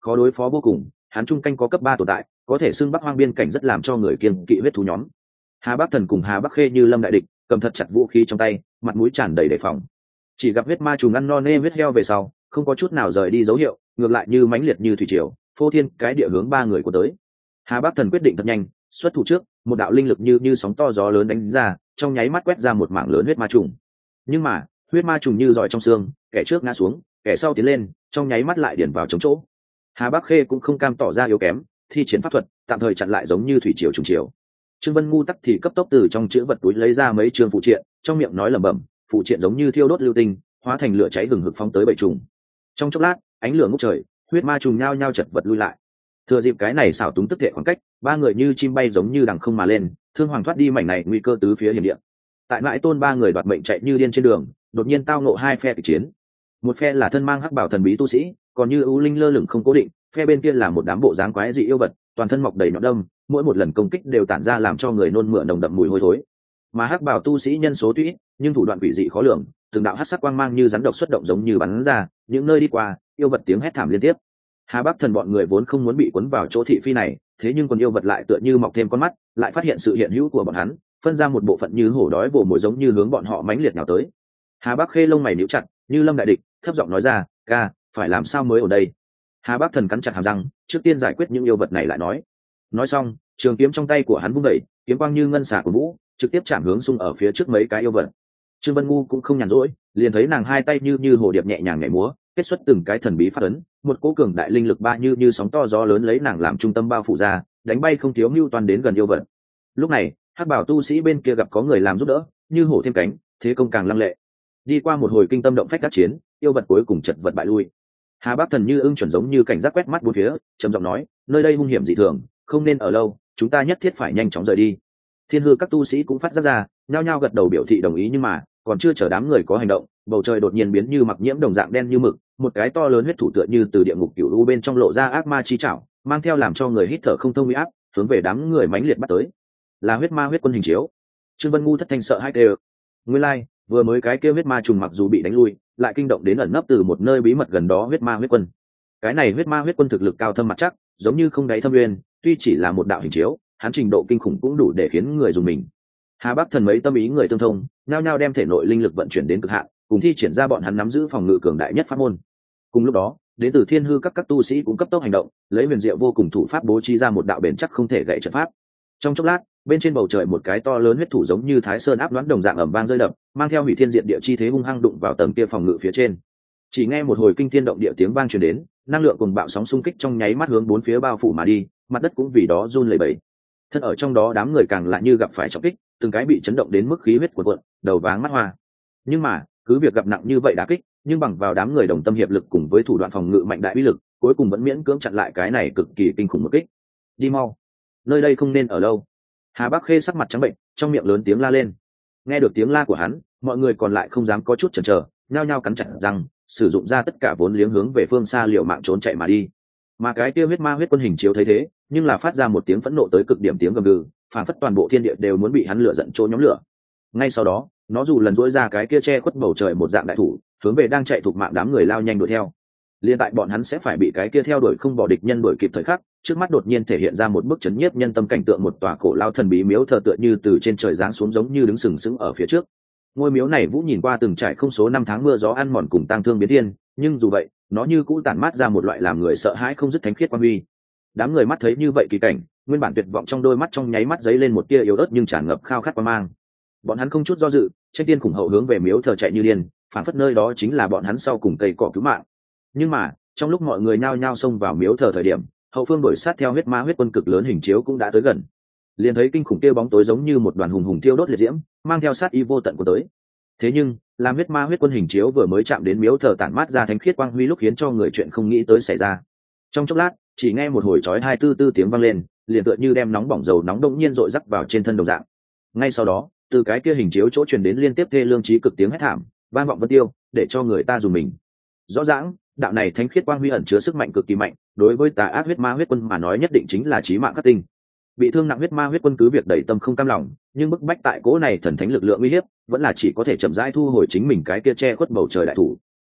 khó đối phó vô cùng. Hắn trung canh có cấp 3 tồn tại, có thể xưng Bắc Hoang biên cảnh rất làm cho người kiêng kỵ huyết thú nhóm. Hà Bắc Thần cùng Hà Bắc Khê như lâm đại địch, cầm thật chặt vũ khí trong tay, mặt mũi tràn đầy đề phòng. Chỉ gặp huyết ma trùng ăn no nê huyết heo về sau, không có chút nào rời đi dấu hiệu, ngược lại như mãnh liệt như thủy triều, phô thiên cái địa hướng 3 người của tới. Hà Bắc Thần quyết định thật nhanh, xuất thủ trước, một đạo linh lực như sóng to gió lớn đánh ra, trong nháy mắt quét ra một mảng lớn huyết ma trùng. Nhưng mà, huyết ma trùng như giỏi trong xương, kẻ trước ngã xuống, kẻ sau tiến lên, trong nháy mắt lại điền vào chống chỗ. Hà Bắc Khê cũng không cam tỏ ra yếu kém, thi triển pháp thuật, tạm thời chặn lại giống như thủy triều trùng triều. Trương Vân ngu tắc thì cấp tốc từ trong chữ vật túi lấy ra mấy trường phụ triện, trong miệng nói lẩm bẩm, phụ triện giống như thiêu đốt lưu tinh, hóa thành lửa cháy hừng hực phóng tới bầy trùng. Trong chốc lát, ánh lửa ngút trời, huyết ma trùng nhao nhao chật vật lui lại. Thừa dịp cái này xảo túng tức thể khoảng cách, 3 người như chim bay giống như đằng không mà lên, thương hoàng thoát đi mảnh này nguy cơ tứ phía hiểm địa. Tại Mãi Tôn 3 người đoạt mệnh chạy như điên trên đường, đột nhiên tao ngộ 2 phe kịch chiến. Một phe là thân mang hắc bảo thần bí tu sĩ, còn như ưu linh lơ lửng không cố định, phe bên kia là một đám bộ dáng quái dị yêu vật, toàn thân mọc đầy nhọn đâm, mỗi một lần công kích đều tản ra làm cho người nôn mửa nồng đậm mùi hôi thối. Mà hắc bảo tu sĩ nhân số tuy ít, nhưng thủ đoạn quỷ dị khó lường, từng đạo hắc sắc quang mang như rắn độc xuất động giống như bắn ra, những nơi đi qua, yêu vật tiếng hét thảm liên tiếp. Hà Bắc Thần bọn người vốn không muốn bị cuốn vào chỗ thị phi này, thế nhưng còn yêu vật lại tựa như mọc thêm con mắt, lại phát hiện sự hiện hữu của bọn hắn, phân ra một bộ phận như hổ đói vồ mồi giống như hướng bọn họ mãnh liệt nào tới. Hà Bắc Khê lông mày nhíu chặt, như lâm đại địch, thấp giọng nói ra, "Ca, phải làm sao mới ở đây?" Hà Bắc Thần cắn chặt hàm răng, trước tiên giải quyết những yêu vật này lại nói. Nói xong, trường kiếm trong tay của hắn vung đẩy, kiếm quang như ngân xà của vũ, trực tiếp chạm hướng xung ở phía trước mấy cái yêu vật. Trương Vân ngu cũng không nhàn rỗi, liền thấy nàng hai tay như hồ điệp nhẹ nhàng nhảy múa, kết xuất từng cái thần bí phát ấn, một cỗ cường đại linh lực ba như sóng to gió lớn lấy nàng làm trung tâm bao phủ ra, đánh bay không thiếu mưu toàn đến gần yêu vật. Lúc này, hắc bảo tu sĩ bên kia gặp có người làm giúp đỡ, như hổ thêm cánh, thế công càng lăng lệ. Đi qua một hồi kinh tâm động phách các chiến, yêu vật cuối cùng chật vật bại lui. Hà Bắc Thần như ưng chuẩn giống như cảnh giác quét mắt bốn phía, trầm giọng nói, nơi đây hung hiểm dị thường, không nên ở lâu, chúng ta nhất thiết phải nhanh chóng rời đi. Thiên hư các tu sĩ cũng phát giác ra, nhao nhao gật đầu biểu thị đồng ý, nhưng mà còn chưa chờ đám người có hành động, bầu trời đột nhiên biến như mặc nhiễm đồng dạng đen như mực, một cái to lớn huyết thủ tựa như từ địa ngục cửu u bên trong lộ ra ác ma chi trảo, mang theo làm cho người hít thở không thông uy áp, hướng về đám người mãnh liệt bắt tới. Là huyết ma huyết quân hình chiếu. Trương Vân ngu thất thanh sợ hãi kêu. Nguyên lai, vừa mới cái kia huyết ma trùng mặc dù bị đánh lui, lại kinh động đến ẩn nấp từ một nơi bí mật gần đó huyết ma huyết quân. Cái này huyết ma huyết quân thực lực cao thâm mặt chắc, giống như không đáy thâm nguyên, tuy chỉ là một đạo hình chiếu, hắn trình độ kinh khủng cũng đủ để khiến người dùng mình. Hà Bắc Thần mấy tâm ý người tương thông, nhao nhao đem thể nội linh lực vận chuyển đến cực hạn, cùng thi triển ra bọn hắn nắm giữ phòng ngự cường đại nhất pháp môn. Cùng lúc đó, đến từ thiên hư các tu sĩ cũng cấp tốc hành động, lấy huyền diệu vô cùng thủ pháp bố trí ra một đạo bền chắc không thể gãy trận pháp. Trong chốc lát, bên trên bầu trời một cái to lớn huyết thủ giống như Thái Sơn áp đoán đồng dạng ầm vang rơi đập, mang theo hủy thiên diệt địa chi thế hung hăng đụng vào tầng kia phòng ngự phía trên. Chỉ nghe một hồi kinh thiên động địa tiếng vang truyền đến, năng lượng cùng bạo sóng xung kích trong nháy mắt hướng bốn phía bao phủ mà đi, mặt đất cũng vì đó run lẩy bẩy. Thân ở trong đó đám người càng lại như gặp phải trọng kích, từng cái bị chấn động đến mức khí huyết cuộn cuộn, đầu váng mắt hoa. Nhưng mà, cứ việc gặp nặng như vậy đả kích, nhưng bằng vào đám người đồng tâm hiệp lực cùng với thủ đoạn phòng ngự mạnh đại uy lực, cuối cùng vẫn miễn cưỡng chặn lại cái này cực kỳ kinh khủng một kích. Đi mau, nơi đây không nên ở lâu. Hà Bắc Khê sắc mặt trắng bệnh, trong miệng lớn tiếng la lên. Nghe được tiếng la của hắn, mọi người còn lại không dám có chút chần chờ, nhao nhao cắn chặt răng, sử dụng ra tất cả vốn liếng hướng về phương xa liều mạng trốn chạy mà đi. Mà cái kia huyết ma huyết quân hình chiếu thấy thế, nhưng là phát ra một tiếng phẫn nộ tới cực điểm tiếng gầm gừ, phản phất toàn bộ thiên địa đều muốn bị hắn lửa giận trôn nhóm lửa. Ngay sau đó, nó dù lần dỗi ra cái kia che khuất bầu trời một dạng đại thủ, hướng về đang chạy thuộc mạng đám người lao nhanh đuổi theo. Liên tại bọn hắn sẽ phải bị cái kia theo đuổi không bỏ địch nhân đuổi kịp thời khắc, trước mắt đột nhiên thể hiện ra một bức chấn nhiếp nhân tâm cảnh tượng, một tòa cổ lao thần bí miếu thờ tựa như từ trên trời giáng xuống giống như đứng sừng sững ở phía trước. Ngôi miếu này Vũ nhìn qua từng trải không số năm tháng mưa gió ăn mòn cùng tang thương biến thiên, nhưng dù vậy, nó như cũ tản mát ra một loại làm người sợ hãi không dứt thánh khiết quan huy. Đám người mắt thấy như vậy kỳ cảnh, nguyên bản tuyệt vọng trong đôi mắt trong nháy mắt giấy lên một tia yếu ớt nhưng tràn ngập khao khát quan mang. Bọn hắn không chút do dự, tranh tiên khủng hậu hướng về miếu thờ chạy như điên, phản phất nơi đó chính là bọn hắn sau cùng cây cỏ cứu mạng. Nhưng mà, trong lúc mọi người nhao nhao xông vào miếu thờ thời điểm, hậu phương đuổi sát theo huyết ma huyết quân cực lớn hình chiếu cũng đã tới gần. Liền thấy kinh khủng kia bóng tối giống như một đoàn hùng hùng thiêu đốt liệt diễm, mang theo sát ý vô tận của tới. Thế nhưng, làm huyết ma huyết quân hình chiếu vừa mới chạm đến miếu thờ tản mát ra thánh khiết quang huy lúc khiến cho người chuyện không nghĩ tới xảy ra. Trong chốc lát, chỉ nghe một hồi chói hai tư tư tiếng vang lên, liền tựa như đem nóng bỏng dầu nóng đột nhiên dội rắc vào trên thân đồng dạng. Ngay sau đó, từ cái kia hình chiếu chỗ truyền đến liên tiếp thê lương chí cực tiếng hét thảm, vang vọng vân tiêu, để cho người ta dùng mình. Rõ ràng, đạo này thánh khiết quang huy ẩn chứa sức mạnh cực kỳ mạnh, đối với tà ác huyết ma huyết quân mà nói nhất định chính là chí mạng khắc tinh. Bị thương nặng huyết ma huyết quân cứ việc đầy tâm không cam lòng, nhưng bức bách tại cỗ này thần thánh lực lượng uy hiếp, vẫn là chỉ có thể chậm rãi thu hồi chính mình cái kia che khuất bầu trời đại thủ.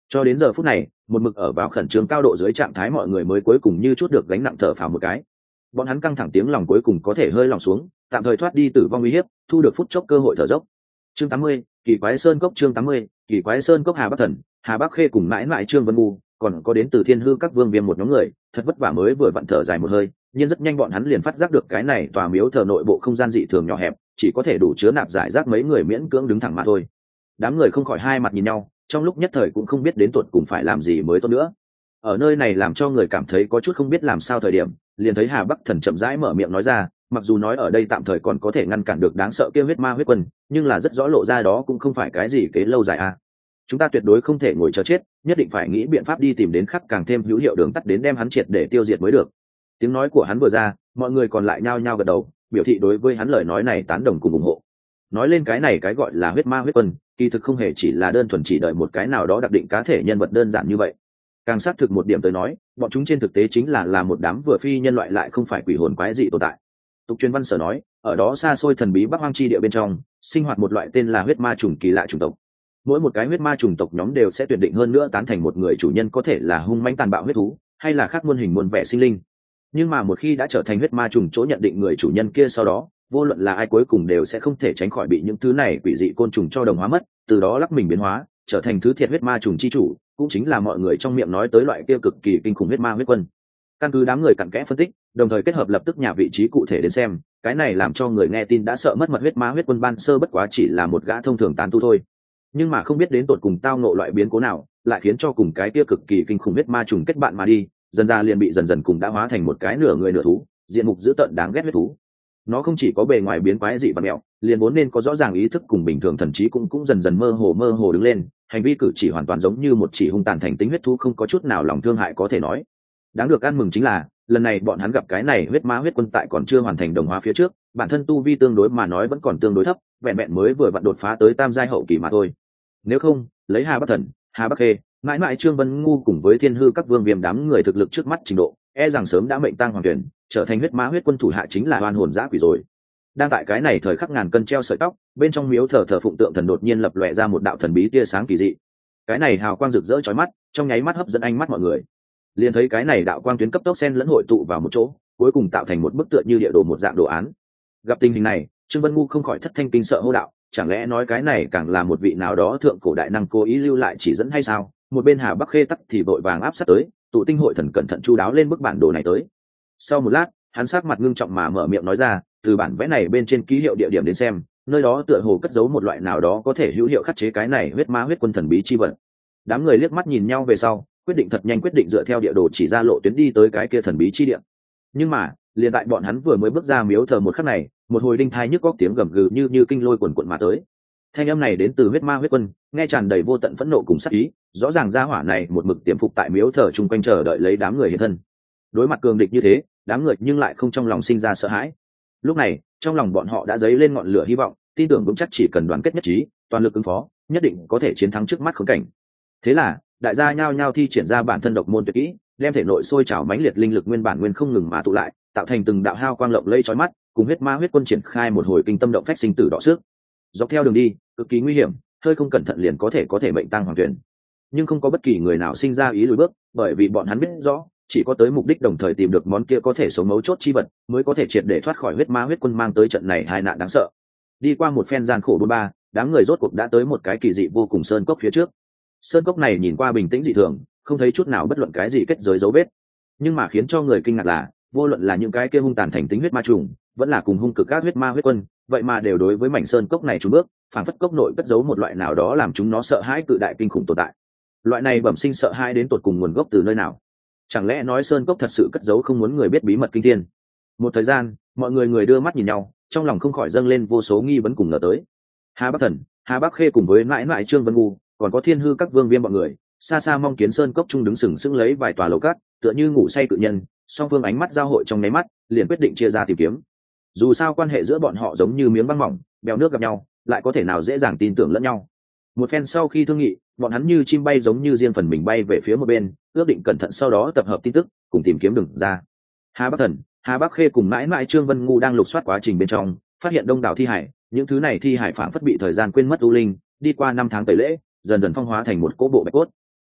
Cho đến giờ phút này, một mực ở vào khẩn trương cao độ dưới trạng thái mọi người mới cuối cùng như chút được gánh nặng thở phào một cái. Bọn hắn căng thẳng tiếng lòng cuối cùng có thể hơi lòng xuống, tạm thời thoát đi tử vong uy hiếp, thu được phút chốc cơ hội thở dốc. Chương 80, Kỳ Quái Sơn Cốc. Chương 80, Kỳ Quái Sơn Cốc. Hà Bắc Thần, Hà Bắc Khê cùng mãi mãi Trương Vân Ngu, còn có đến từ Thiên Hư các vương viêm một nhóm người, thật vất vả mới vừa vặn thở dài một hơi, nhưng rất nhanh bọn hắn liền phát giác được cái này tòa miếu thờ nội bộ không gian dị thường nhỏ hẹp, chỉ có thể đủ chứa nạp giải rác mấy người miễn cưỡng đứng thẳng mà thôi. Đám người không khỏi hai mặt nhìn nhau, trong lúc nhất thời cũng không biết đến tuột cùng phải làm gì mới tốt nữa. Ở nơi này làm cho người cảm thấy có chút không biết làm sao thời điểm, liền thấy Hà Bắc Thần chậm rãi mở miệng nói ra, mặc dù nói ở đây tạm thời còn có thể ngăn cản được đáng sợ kia huyết ma huyết quân, nhưng là rất rõ lộ ra đó cũng không phải cái gì kế lâu dài à. Chúng ta tuyệt đối không thể ngồi chờ chết, nhất định phải nghĩ biện pháp đi tìm đến khắc càng thêm hữu hiệu đường tắt đến đem hắn triệt để tiêu diệt mới được. Tiếng nói của hắn vừa ra, mọi người còn lại nhao nhao gật đầu, biểu thị đối với hắn lời nói này tán đồng cùng ủng hộ. Nói lên cái này cái gọi là huyết ma huyết quân, kỳ thực không hề chỉ là đơn thuần chỉ đợi một cái nào đó đặc định cá thể nhân vật đơn giản như vậy. Càng xác thực một điểm tới nói, bọn chúng trên thực tế chính là một đám vừa phi nhân loại lại không phải quỷ hồn quái dị tồn tại. Tục truyền văn sở nói, ở đó xa xôi thần bí bắc hoang chi địa bên trong, sinh hoạt một loại tên là huyết ma trùng kỳ lạ chủng tộc. Mỗi một cái huyết ma chủng tộc nhóm đều sẽ tuyển định hơn nữa tán thành một người chủ nhân, có thể là hung mãnh tàn bạo huyết thú, hay là khác muôn hình muôn vẻ sinh linh. Nhưng mà một khi đã trở thành huyết ma trùng chỗ nhận định người chủ nhân kia, sau đó vô luận là ai cuối cùng đều sẽ không thể tránh khỏi bị những thứ này quỷ dị côn trùng cho đồng hóa mất, từ đó lắc mình biến hóa, trở thành thứ thiệt huyết ma trùng chi chủ, cũng chính là mọi người trong miệng nói tới loại kia cực kỳ kinh khủng huyết ma huyết quân. Căn cứ đám người cặn kẽ phân tích, đồng thời kết hợp lập tức nhà vị trí cụ thể đến xem, cái này làm cho người nghe tin đã sợ mất mật huyết ma huyết quân ban sơ bất quá chỉ là một gã thông thường tán tu thôi. Nhưng mà không biết đến tột cùng tao ngộ loại biến cố nào, lại khiến cho cùng cái kia cực kỳ kinh khủng huyết ma trùng kết bạn mà đi, dần ra liền bị dần dần cùng đã hóa thành một cái nửa người nửa thú, diện mục dữ tợn đáng ghét huyết thú. Nó không chỉ có bề ngoài biến quái dị và mẹo, liền vốn nên có rõ ràng ý thức cùng bình thường thần trí cũng dần dần mơ hồ đứng lên, hành vi cử chỉ hoàn toàn giống như một chỉ hung tàn thành tính huyết thú, không có chút nào lòng thương hại có thể nói. Đáng được ăn mừng chính là lần này bọn hắn gặp cái này huyết ma huyết quân tại còn chưa hoàn thành đồng hóa phía trước, bản thân tu vi tương đối mà nói vẫn còn tương đối thấp, vẹn vẹn mới vừa vặn đột phá tới tam giai hậu kỳ mà thôi. Nếu không, lấy Hà Bắc Thần, Hà Bắc Khê, mãi mãi Trương Vân Ngu cùng với Thiên Hư các vương viêm đám người thực lực trước mắt trình độ, e rằng sớm đã mệnh tang hoàng tuyển, trở thành huyết ma huyết quân thủ hạ chính là oan hồn dã quỷ rồi. Đang tại cái này thời khắc ngàn cân treo sợi tóc, bên trong miếu thờ phụng tượng thần đột nhiên lập lòe ra một đạo thần bí tia sáng kỳ dị. Cái này hào quang rực rỡ chói mắt, trong nháy mắt hấp dẫn ánh mắt mọi người. Liền thấy cái này đạo quang tuyến cấp tốc xen lẫn hội tụ vào một chỗ, cuối cùng tạo thành một bức tượng như địa đồ một dạng đồ án. Gặp tình hình này, Trương Vân Ngu không khỏi thất thanh kinh sợ hô đạo, chẳng lẽ nói cái này càng là một vị nào đó thượng cổ đại năng cố ý lưu lại chỉ dẫn hay sao? Một bên Hà Bắc Khê tắc thì vội vàng áp sát tới, tụ tinh hội thần cẩn thận chu đáo lên bức bản đồ này tới. Sau một lát, hắn sắc mặt ngưng trọng mà mở miệng nói ra, từ bản vẽ này bên trên ký hiệu địa điểm đến xem, nơi đó tựa hồ cất giấu một loại nào đó có thể hữu hiệu khắc chế cái này huyết ma huyết quân thần bí chi vật. Đám người liếc mắt nhìn nhau về sau, quyết định thật nhanh quyết định dựa theo địa đồ chỉ ra lộ tuyến đi tới cái kia thần bí chi địa. Nhưng mà liền tại bọn hắn vừa mới bước ra miếu thờ một khắc này, một hồi đinh thai nhức góc tiếng gầm gừ như kinh lôi quần quận mà tới. Thanh âm này đến từ huyết ma huyết quân, nghe tràn đầy vô tận phẫn nộ cùng sát ý, rõ ràng gia hỏa này một mực tiềm phục tại miếu thờ chung quanh chờ đợi lấy đám người hiện thân. Đối mặt cường địch như thế, đám người nhưng lại không trong lòng sinh ra sợ hãi. Lúc này trong lòng bọn họ đã dấy lên ngọn lửa hy vọng, tin tưởng vững chắc chỉ cần đoàn kết nhất trí, toàn lực ứng phó, nhất định có thể chiến thắng trước mắt khốn cảnh. Thế là đại gia nhao nhao thi triển ra bản thân độc môn tuyệt kỹ, đem thể nội sôi trào mãnh liệt linh lực nguyên bản nguyên không ngừng mà tụ lại, tạo thành từng đạo hao quang lộng lẫy chói mắt, cùng huyết ma huyết quân triển khai một hồi kinh tâm động phách sinh tử đọ sức. Dọc theo đường đi cực kỳ nguy hiểm, hơi không cẩn thận liền có thể mệnh tang hoàng tuyển. Nhưng không có bất kỳ người nào sinh ra ý lùi bước, bởi vì bọn hắn biết rõ, chỉ có tới mục đích đồng thời tìm được món kia có thể sống mấu chốt chi vật, mới có thể triệt để thoát khỏi huyết ma huyết quân mang tới trận này hai nạn đáng sợ. Đi qua một phen gian khổ bôn ba, đám người rốt cuộc đã tới một cái kỳ dị vô cùng sơn cốc phía trước. Sơn cốc này nhìn qua bình tĩnh dị thường, không thấy chút nào bất luận cái gì kết giới dấu vết. Nhưng mà khiến cho người kinh ngạc là, vô luận là những cái kia hung tàn thành tính huyết ma trùng, vẫn là cùng hung cực các huyết ma huyết quân, vậy mà đều đối với mảnh sơn cốc này trốn bước, phản phất cốc nội cất giấu một loại nào đó làm chúng nó sợ hãi cự đại kinh khủng tồn tại. Loại này bẩm sinh sợ hãi đến tột cùng nguồn gốc từ nơi nào? Chẳng lẽ nói sơn cốc thật sự cất giấu không muốn người biết bí mật kinh thiên? Một thời gian, mọi người đưa mắt nhìn nhau, trong lòng không khỏi dâng lên vô số nghi vấn cùng ngờ tới. Hà Bắc Thần, Hà Bắc Khê cùng với mãi mãi Trương Vân Ngu, còn có Thiên Hư các vương viêm bọn người, xa xa mong kiến sơn cốc trung đứng sừng sững lấy vài tòa lầu cát, tựa như ngủ say cự nhân, song phương ánh mắt giao hội trong nháy mắt, liền quyết định chia ra tìm kiếm. Dù sao quan hệ giữa bọn họ giống như miếng băng mỏng, bèo nước gặp nhau, lại có thể nào dễ dàng tin tưởng lẫn nhau. Một phen sau khi thương nghị, bọn hắn như chim bay giống như riêng phần mình bay về phía một bên, ước định cẩn thận sau đó tập hợp tin tức, cùng tìm kiếm đường ra. Hà Bắc Thần, Hà Bắc Khê cùng mãi mãi Trương Vân Ngu đang lục soát quá trình bên trong, phát hiện đông đảo thi hải, những thứ này thi hải phảng phất bị thời gian quên mất u linh, đi qua 5 tháng tẩy lễ, dần dần phong hóa thành một cỗ bộ bạch cốt.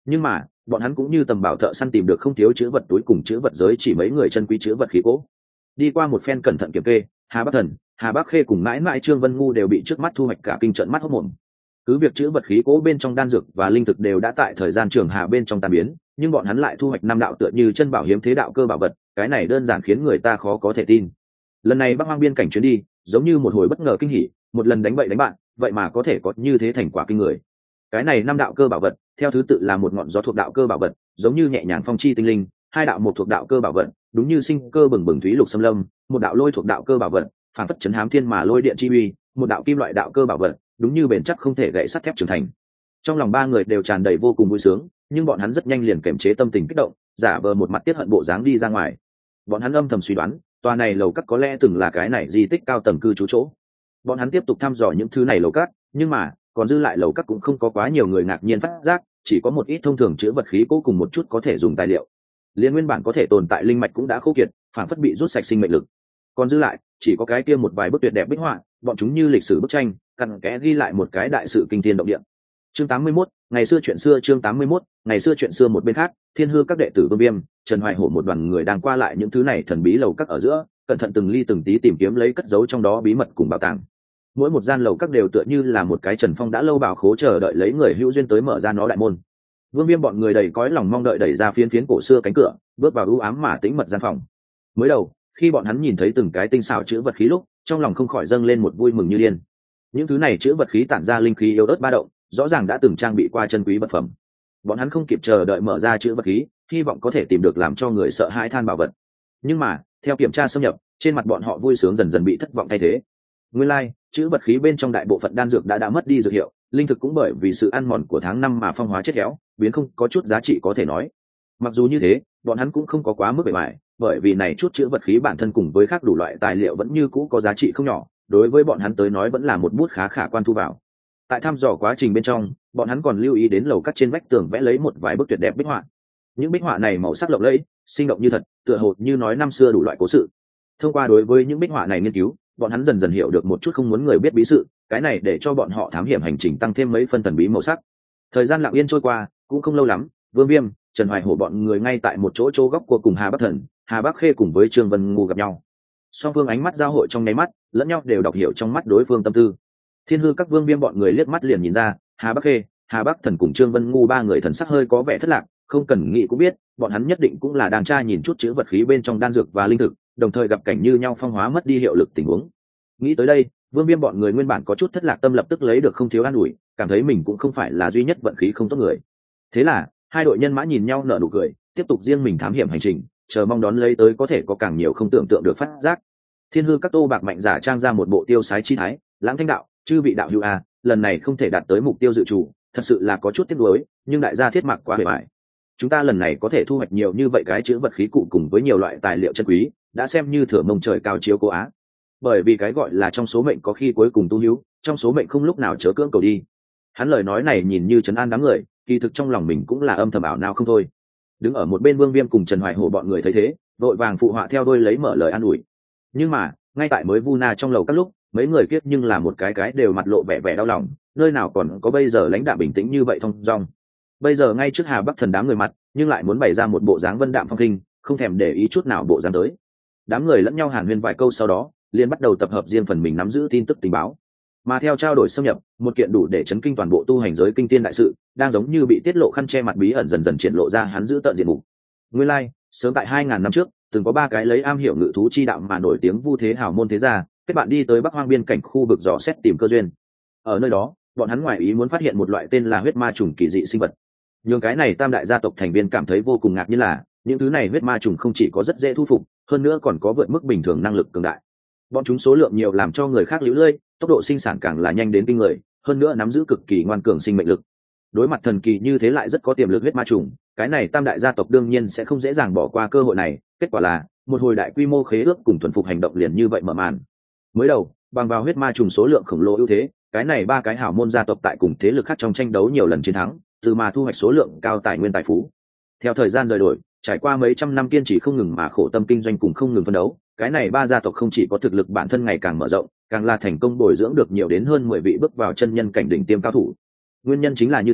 Nhưng mà bọn hắn cũng như tầm bảo thợ săn tìm được không thiếu chữ vật túi cùng chữ vật giới chỉ mấy người chân quý chữ vật khí cố. Đi qua một phen cẩn thận kiểm kê, Hà Bắc Thần, Hà Bắc Khê cùng mãi mãi Trương Vân Ngu đều bị trước mắt thu hoạch cả kinh trận mắt hốc mồm. Cứ việc chữ vật khí cố bên trong đan dược và linh thực đều đã tại thời gian trường hà bên trong tan biến, nhưng bọn hắn lại thu hoạch năm đạo tựa như chân bảo hiếm thế đạo cơ bảo vật, cái này đơn giản khiến người ta khó có thể tin. Lần này Bắc Hoang biên cảnh chuyến đi, giống như một hồi bất ngờ kinh hỉ, một lần đánh bậy đánh bạn, vậy mà có thể có như thế thành quả kinh người. Cái này năm đạo cơ bảo vật, theo thứ tự là một ngọn gió thuộc đạo cơ bảo vật, giống như nhẹ nhàng phong chi tinh linh, hai đạo một thuộc đạo cơ bảo vật, đúng như sinh cơ bừng bừng thúy lục xâm lâm, một đạo lôi thuộc đạo cơ bảo vật, phản phất chấn hám thiên mà lôi điện chi uy, một đạo kim loại đạo cơ bảo vật, đúng như bền chắc không thể gãy sắt thép trưởng thành. Trong lòng ba người đều tràn đầy vô cùng vui sướng, nhưng bọn hắn rất nhanh liền kiềm chế tâm tình kích động, giả vờ một mặt tiết hận bộ dáng đi ra ngoài. Bọn hắn âm thầm suy đoán, tòa này lầu các có lẽ từng là cái này di tích cao tầng cư trú chỗ. Bọn hắn tiếp tục thăm dò những thứ này lầu các, nhưng mà còn dư lại lầu các cũng không có quá nhiều người ngạc nhiên phát giác, chỉ có một ít thông thường chứa vật khí cố cùng một chút có thể dùng tài liệu. Liên nguyên bản có thể tồn tại linh mạch cũng đã khô kiệt, phản phất bị rút sạch sinh mệnh lực. Còn dư lại chỉ có cái kia một vài bức tuyệt đẹp bích họa, bọn chúng như lịch sử bức tranh, cặn kẽ ghi lại một cái đại sự kinh thiên động địa. Chương 81, ngày xưa chuyện xưa. Chương 81, ngày xưa chuyện xưa. Một bên khác, Thiên Hư các đệ tử Vương Viêm, Trần Hoài Hổ một đoàn người đang qua lại những thứ này thần bí lầu các ở giữa, cẩn thận từng ly từng tí tìm kiếm lấy cất giấu trong đó bí mật cùng bảo tàng. Mỗi một gian lầu các đều tựa như là một cái Trần Phong đã lâu bảo khố chờ đợi lấy người hữu duyên tới mở ra nó đại môn. Vương Viêm bọn người đầy cõi lòng mong đợi đẩy ra phiến phiến cổ xưa cánh cửa, bước vào u ám mà tĩnh mật gian phòng. Mới đầu, khi bọn hắn nhìn thấy từng cái tinh xảo chữ vật khí lúc, trong lòng không khỏi dâng lên một vui mừng như điên. Những thứ này chữ vật khí tản ra linh khí yếu ớt ba động, rõ ràng đã từng trang bị qua chân quý vật phẩm. Bọn hắn không kịp chờ đợi mở ra chữ vật khí, hy vọng có thể tìm được làm cho người sợ hãi than bảo vật. Nhưng mà theo kiểm tra xâm nhập, trên mặt bọn họ vui sướng dần dần bị thất vọng thay thế. Nguyên lai, chữ vật khí bên trong đại bộ phận đan dược đã mất đi dược hiệu, linh thực cũng bởi vì sự ăn mòn của tháng năm mà phong hóa chết héo, biến không có chút giá trị có thể nói. Mặc dù như thế, bọn hắn cũng không có quá mức bề bại, bởi vì này chút chữ vật khí bản thân cùng với khác đủ loại tài liệu vẫn như cũ có giá trị không nhỏ, đối với bọn hắn tới nói vẫn là một bút khá khả quan thu vào. Tại thăm dò quá trình bên trong, bọn hắn còn lưu ý đến lầu các trên vách tường vẽ lấy một vài bức tuyệt đẹp bích họa. Những bích họa này màu sắc lộng lẫy, sinh động như thật, tựa hồ như nói năm xưa đủ loại cố sự. Thông qua đối với những bích họa này nghiên cứu, bọn hắn dần dần hiểu được một chút không muốn người biết bí sự, cái này để cho bọn họ thám hiểm hành trình tăng thêm mấy phân thần bí màu sắc. Thời gian lặng yên trôi qua, cũng không lâu lắm, Vương Viêm, Trần Hoài Hổ bọn người ngay tại một chỗ góc của cùng Hà Bắc Thần, Hà Bắc Khê cùng với Trương Vân Ngu gặp nhau. Song phương ánh mắt giao hội trong nháy mắt, lẫn nhau đều đọc hiểu trong mắt đối phương tâm tư. Thiên Hư các Vương Viêm bọn người liếc mắt liền nhìn ra, Hà Bắc Khê, Hà Bắc Thần cùng Trương Vân Ngu ba người thần sắc hơi có vẻ thất lạc, không cần nghĩ cũng biết, bọn hắn nhất định cũng là đang tra nhìn chút chữ vật khí bên trong đan dược và linh thực, đồng thời gặp cảnh như nhau phong hóa mất đi hiệu lực tình huống. Nghĩ tới đây, Vương Viêm bọn người nguyên bản có chút thất lạc tâm lập tức lấy được không thiếu an ủi, cảm thấy mình cũng không phải là duy nhất vận khí không tốt người. Thế là, hai đội nhân mã nhìn nhau nở nụ cười, tiếp tục riêng mình thám hiểm hành trình, chờ mong đón lấy tới có thể có càng nhiều không tưởng tượng được phát giác. Thiên Hư các Tô Bạc Mạnh giả trang ra một bộ tiêu sái chi thái, lãng thanh đạo, chư vị đạo hữu a, lần này không thể đạt tới mục tiêu dự trù, thật sự là có chút tiếc nuối, nhưng đại gia thiết mạc quá bề bại. Chúng ta lần này có thể thu hoạch nhiều như vậy cái chữ vật khí cụ cùng với nhiều loại tài liệu chân quý, đã xem như thừa mông trời cao chiếu cố á. Bởi vì cái gọi là trong số mệnh có khi cuối cùng tu hữu, trong số mệnh không lúc nào chớ cưỡng cầu đi. Hắn lời nói này nhìn như trấn an đám người, kỳ thực trong lòng mình cũng là âm thầm ảo não không thôi. Đứng ở một bên Vương Viêm cùng Trần Hoài Hổ bọn người thấy thế, vội vàng phụ họa theo đôi lấy mở lời an ủi. Nhưng mà ngay tại mới vu na trong lầu các lúc, mấy người kiếp nhưng là một cái đều mặt lộ vẻ đau lòng, nơi nào còn có bây giờ lãnh đạm bình tĩnh như vậy thông dong. Bây giờ ngay trước Hà Bắc Thần đám người mặt, nhưng lại muốn bày ra một bộ dáng vân đạm phong khinh, không thèm để ý chút nào bộ dáng tới. Đám người lẫn nhau hàn huyên vài câu sau đó, liền bắt đầu tập hợp riêng phần mình nắm giữ tin tức tình báo. Mà theo trao đổi xâm nhập, một kiện đủ để chấn kinh toàn bộ tu hành giới kinh thiên đại sự, đang giống như bị tiết lộ khăn che mặt bí ẩn dần dần triển lộ ra hắn giữ tận diện mục. Nguyên lai, sớm tại 2000 năm trước, từng có ba cái lấy am hiểu ngự thú chi đạo mà nổi tiếng vu thế hào môn thế gia, kết bạn đi tới Bắc Hoang biên cảnh khu vực dò xét tìm cơ duyên. Ở nơi đó, bọn hắn ngoài ý muốn phát hiện một loại tên là huyết ma trùng kỳ dị sinh vật. Nhưng cái này tam đại gia tộc thành viên cảm thấy vô cùng ngạc nhiên là, những thứ này huyết ma trùng không chỉ có rất dễ thu phục, hơn nữa còn có vượt mức bình thường năng lực cường đại. Bọn chúng số lượng nhiều làm cho người khác liễu lơi, tốc độ sinh sản càng là nhanh đến kinh người, hơn nữa nắm giữ cực kỳ ngoan cường sinh mệnh lực. Đối mặt thần kỳ như thế lại rất có tiềm lực huyết ma trùng, cái này tam đại gia tộc đương nhiên sẽ không dễ dàng bỏ qua cơ hội này. Kết quả là một hồi đại quy mô khế ước cùng thuần phục hành động liền như vậy mở màn. Mới đầu, bằng vào huyết ma trùng số lượng khổng lồ ưu thế, cái này ba cái hảo môn gia tộc tại cùng thế lực khác trong tranh đấu nhiều lần chiến thắng, từ mà thu hoạch số lượng cao tài nguyên tài phú. Theo thời gian rời đổi, trải qua mấy trăm năm kiên trì không ngừng mà khổ tâm kinh doanh cùng không ngừng phấn đấu, cái này ba gia tộc không chỉ có thực lực bản thân ngày càng mở rộng, càng là thành công bồi dưỡng được nhiều đến hơn 10 vị bước vào chân nhân cảnh đỉnh tiêm cao thủ. Nguyên nhân chính là như thế,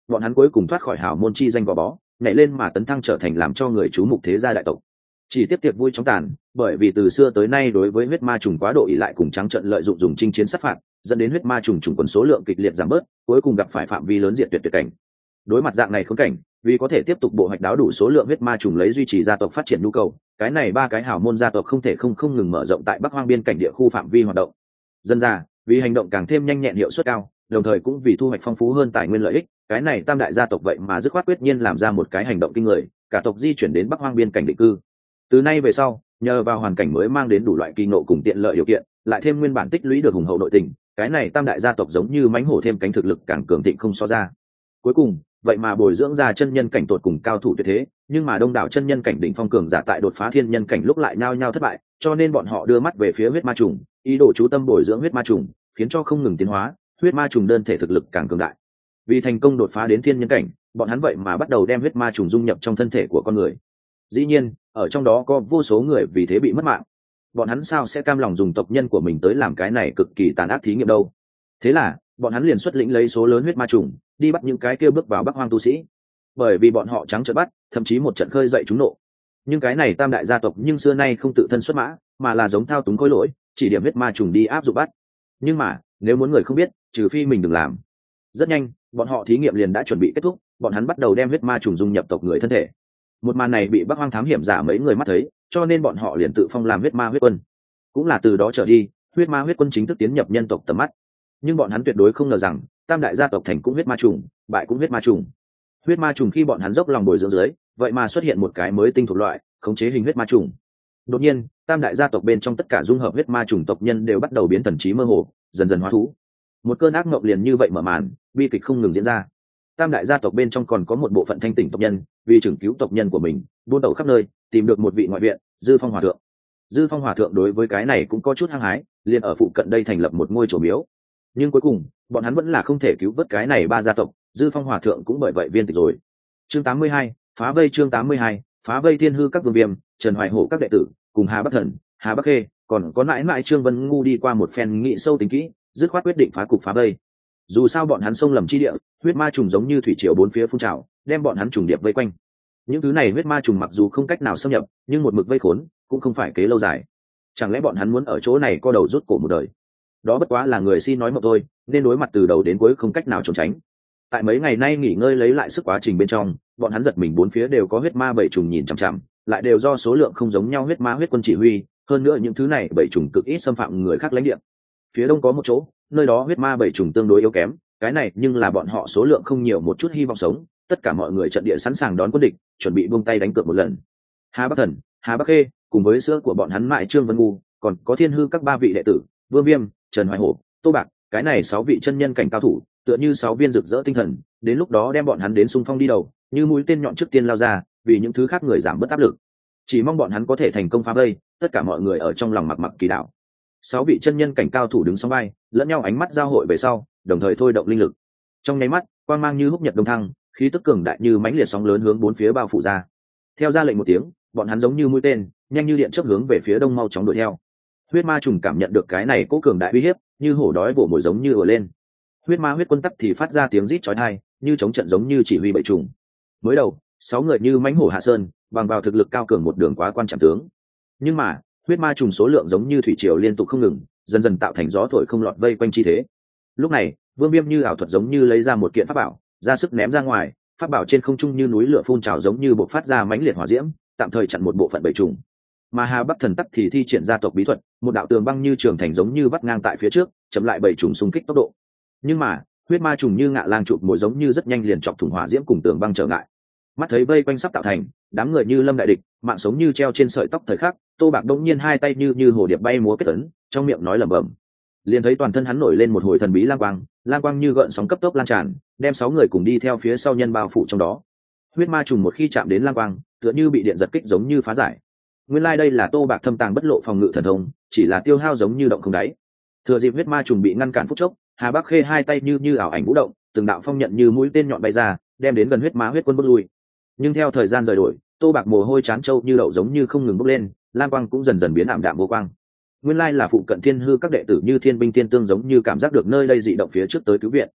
bọn hắn cuối cùng thoát khỏi hào môn chi danh gò bó, nhảy lên mà tấn thăng trở thành làm cho người chú mục thế gia đại tộc. Chỉ tiếp tiệc vui chóng tàn, bởi vì từ xưa tới nay đối với huyết ma trùng quá độ ỷ lại cùng trắng trợn lợi dụng dùng chinh chiến sát phạt, dẫn đến huyết ma trùng quần số lượng kịch liệt giảm bớt, cuối cùng gặp phải phạm vi lớn diệt tuyệt cảnh. Đối mặt dạng này khốn cảnh, vì có thể tiếp tục bộ hoạch đáo đủ số lượng huyết ma trùng lấy duy trì gia tộc phát triển nhu cầu, cái này ba cái hào môn gia tộc không thể không ngừng mở rộng tại Bắc Hoang biên cảnh địa khu phạm vi hoạt động. Dân ra, vì hành động càng thêm nhanh nhẹn hiệu suất cao, đồng thời cũng vì thu hoạch phong phú hơn tài nguyên lợi ích, cái này tam đại gia tộc vậy mà dứt khoát quyết nhiên làm ra một cái hành động kinh người, cả tộc di chuyển đến Bắc Hoang biên cảnh định cư. Từ nay về sau, nhờ vào hoàn cảnh mới mang đến đủ loại kỳ ngộ cùng tiện lợi điều kiện, lại thêm nguyên bản tích lũy được hùng hậu nội tình, cái này tam đại gia tộc giống như mãnh hổ thêm cánh thực lực càng cường thịnh không so ra. Cuối cùng, vậy mà bồi dưỡng ra chân nhân cảnh tột cùng cao thủ tuyệt thế, nhưng mà đông đảo chân nhân cảnh đỉnh phong cường giả tại đột phá thiên nhân cảnh lúc lại nhao nhao thất bại, cho nên bọn họ đưa mắt về phía huyết ma trùng, ý đồ chú tâm bồi dưỡng huyết ma trùng, khiến cho không ngừng tiến hóa, huyết ma trùng đơn thể thực lực càng cường đại. Vì thành công đột phá đến thiên nhân cảnh, bọn hắn vậy mà bắt đầu đem huyết ma trùng dung nhập trong thân thể của con người. Dĩ nhiên, ở trong đó có vô số người vì thế bị mất mạng. Bọn hắn sao sẽ cam lòng dùng tộc nhân của mình tới làm cái này cực kỳ tàn ác thí nghiệm đâu? Thế là, bọn hắn liền xuất lĩnh lấy số lớn huyết ma trùng, đi bắt những cái kia bước vào Bắc Hoang tu sĩ. Bởi vì bọn họ trắng trợn bắt, thậm chí một trận khơi dậy chúng nộ. Nhưng cái này tam đại gia tộc nhưng xưa nay không tự thân xuất mã, mà là giống thao túng khối lỗi, chỉ điểm huyết ma trùng đi áp dụng bắt. Nhưng mà, nếu muốn người không biết, trừ phi mình đừng làm. Rất nhanh, bọn họ thí nghiệm liền đã chuẩn bị kết thúc, bọn hắn bắt đầu đem huyết ma trùng dung nhập tộc người thân thể. Một màn này bị Bắc Hoang thám hiểm giả mấy người mắt thấy, cho nên bọn họ liền tự phong làm huyết ma huyết quân. Cũng là từ đó trở đi, huyết ma huyết quân chính thức tiến nhập nhân tộc tầm mắt. Nhưng bọn hắn tuyệt đối không ngờ rằng, tam đại gia tộc thành cũng huyết ma trùng, bại cũng huyết ma trùng. Huyết ma trùng khi bọn hắn dốc lòng bồi dưỡng dưới, vậy mà xuất hiện một cái mới tinh thuộc loại, khống chế hình huyết ma trùng. Đột nhiên, tam đại gia tộc bên trong tất cả dung hợp huyết ma trùng tộc nhân đều bắt đầu biến thần trí mơ hồ, dần dần hóa thú. Một cơn ác mộng liền như vậy mở màn, bi kịch không ngừng diễn ra. Tam đại gia tộc bên trong còn có một bộ phận thanh tỉnh tộc nhân, vì chừng cứu tộc nhân của mình, buôn tẩu khắp nơi, tìm được một vị ngoại viện, Dư Phong Hòa thượng. Dư Phong Hòa thượng đối với cái này cũng có chút hăng hái, liền ở phụ cận đây thành lập một ngôi chùa miếu. Nhưng cuối cùng, bọn hắn vẫn là không thể cứu vớt cái này ba gia tộc, Dư Phong Hòa thượng cũng bởi vậy viên tịch rồi. Chương 82, phá vây. Chương 82, phá vây. Thiên hư các vương viêm, Trần Hoài Hổ các đệ tử, cùng Hà Bắc Thần, Hà Bắc Khê, còn có mãi mãi Trương Vân Ngu đi qua một phen nghị sâu tính kỹ, dứt khoát quyết định phá cục phá vây. Dù sao bọn hắn xông lầm chi địa, huyết ma trùng giống như thủy triều bốn phía phun trào, đem bọn hắn trùng điệp vây quanh. Những thứ này huyết ma trùng mặc dù không cách nào xâm nhập, nhưng một mực vây khốn cũng không phải kế lâu dài. Chẳng lẽ bọn hắn muốn ở chỗ này co đầu rút cổ một đời? Đó bất quá là người si nói mộng thôi, nên đối mặt từ đầu đến cuối không cách nào trốn tránh. Tại mấy ngày nay nghỉ ngơi lấy lại sức quá trình bên trong, bọn hắn giật mình bốn phía đều có huyết ma bảy trùng nhìn chằm chằm, lại đều do số lượng không giống nhau huyết ma huyết quân chỉ huy, hơn nữa những thứ này bảy trùng cực ít xâm phạm người khác lãnh địa. Phía đông có một chỗ, nơi đó huyết ma bảy trùng tương đối yếu kém, cái này nhưng là bọn họ số lượng không nhiều một chút hy vọng sống, tất cả mọi người trận địa sẵn sàng đón quân địch, chuẩn bị buông tay đánh cược một lần. Hà Bắc Thần, Hà Bắc Khê, cùng với sữa của bọn hắn mại Trương Vân Ngu, còn có Thiên hư các ba vị đệ tử, Vương Viêm, Trần Hoài Hổ, Tô Bạc, cái này 6 vị chân nhân cảnh cao thủ, tựa như 6 viên rực rỡ tinh thần, đến lúc đó đem bọn hắn đến xung phong đi đầu, như mũi tên nhọn trước tiên lao ra, vì những thứ khác người giảm bớt áp lực. Chỉ mong bọn hắn có thể thành công phá vây, tất cả mọi người ở trong lòng mặc kỳ đạo. 6 vị chân nhân cảnh cao thủ đứng song vai, lẫn nhau ánh mắt giao hội về sau, đồng thời thôi động linh lực. Trong nháy mắt, quang mang như húc nhật đông thăng, khí tức cường đại như mãnh liệt sóng lớn hướng bốn phía bao phủ ra. Theo ra lệnh một tiếng, bọn hắn giống như mũi tên, nhanh như điện chớp hướng về phía đông mau chóng đuổi theo. Huyết ma trùng cảm nhận được cái này cố cường đại uy hiếp, như hổ đói vồ mồi giống như ùa lên. Huyết ma huyết quân tắc thì phát ra tiếng rít chói tai, như chống trận giống như chỉ huy bầy trùng. Mới đầu, 6 người như mãnh hổ hạ sơn, bằng vào thực lực cao cường một đường quá quan trọng tướng. Nhưng mà, huyết ma trùng số lượng giống như thủy triều liên tục không ngừng, dần dần tạo thành gió thổi không lọt vây quanh chi thế. Lúc này, Vương Viêm như ảo thuật giống như lấy ra một kiện pháp bảo, ra sức ném ra ngoài, pháp bảo trên không trung như núi lửa phun trào giống như bộc phát ra mãnh liệt hỏa diễm, tạm thời chặn một bộ phận bầy trùng. Mà Hà Bắc Thần tắc thì thi triển gia tộc bí thuật, một đạo tường băng như trường thành giống như vắt ngang tại phía trước, chậm lại bầy trùng xung kích tốc độ. Nhưng mà, huyết ma trùng như ngạ lang chụp mồi giống như rất nhanh liền chọc thủng hỏa diễm cùng tường băng trở ngại. Mắt thấy vây quanh sắp tạo thành, đám người như lâm đại địch, mạng sống như treo trên sợi tóc thời khắc, Tô Bạc đống nhiên hai tay như hồ điệp bay múa kết tấn, trong miệng nói lẩm bẩm. Liền thấy toàn thân hắn nổi lên một hồi thần bí lang quang như gợn sóng cấp tốc lan tràn, đem 6 người cùng đi theo phía sau nhân bao phủ trong đó. Huyết ma trùng một khi chạm đến lang quang, tựa như bị điện giật kích giống như phá giải. Nguyên lai đây là Tô Bạc thâm tàng bất lộ phòng ngự thần thông, chỉ là tiêu hao giống như động không đáy. Thừa dịp huyết ma trùng bị ngăn cản phút chốc, Hà Bắc Khê hai tay như ảo ảnh vũ động, từng đạo phong nhận như mũi tên nhọn bay ra, đem đến gần huyết ma huyết quân bước lui. Nhưng theo thời gian rời đổi, Tô Bạc mồ hôi chán trâu như đậu giống như không ngừng bốc lên, lang quang cũng dần dần biến ảm đạm vô quang. Nguyên lai là phụ cận Thiên hư các đệ tử như thiên binh thiên tương giống như cảm giác được nơi đây dị động phía trước tới cứu viện.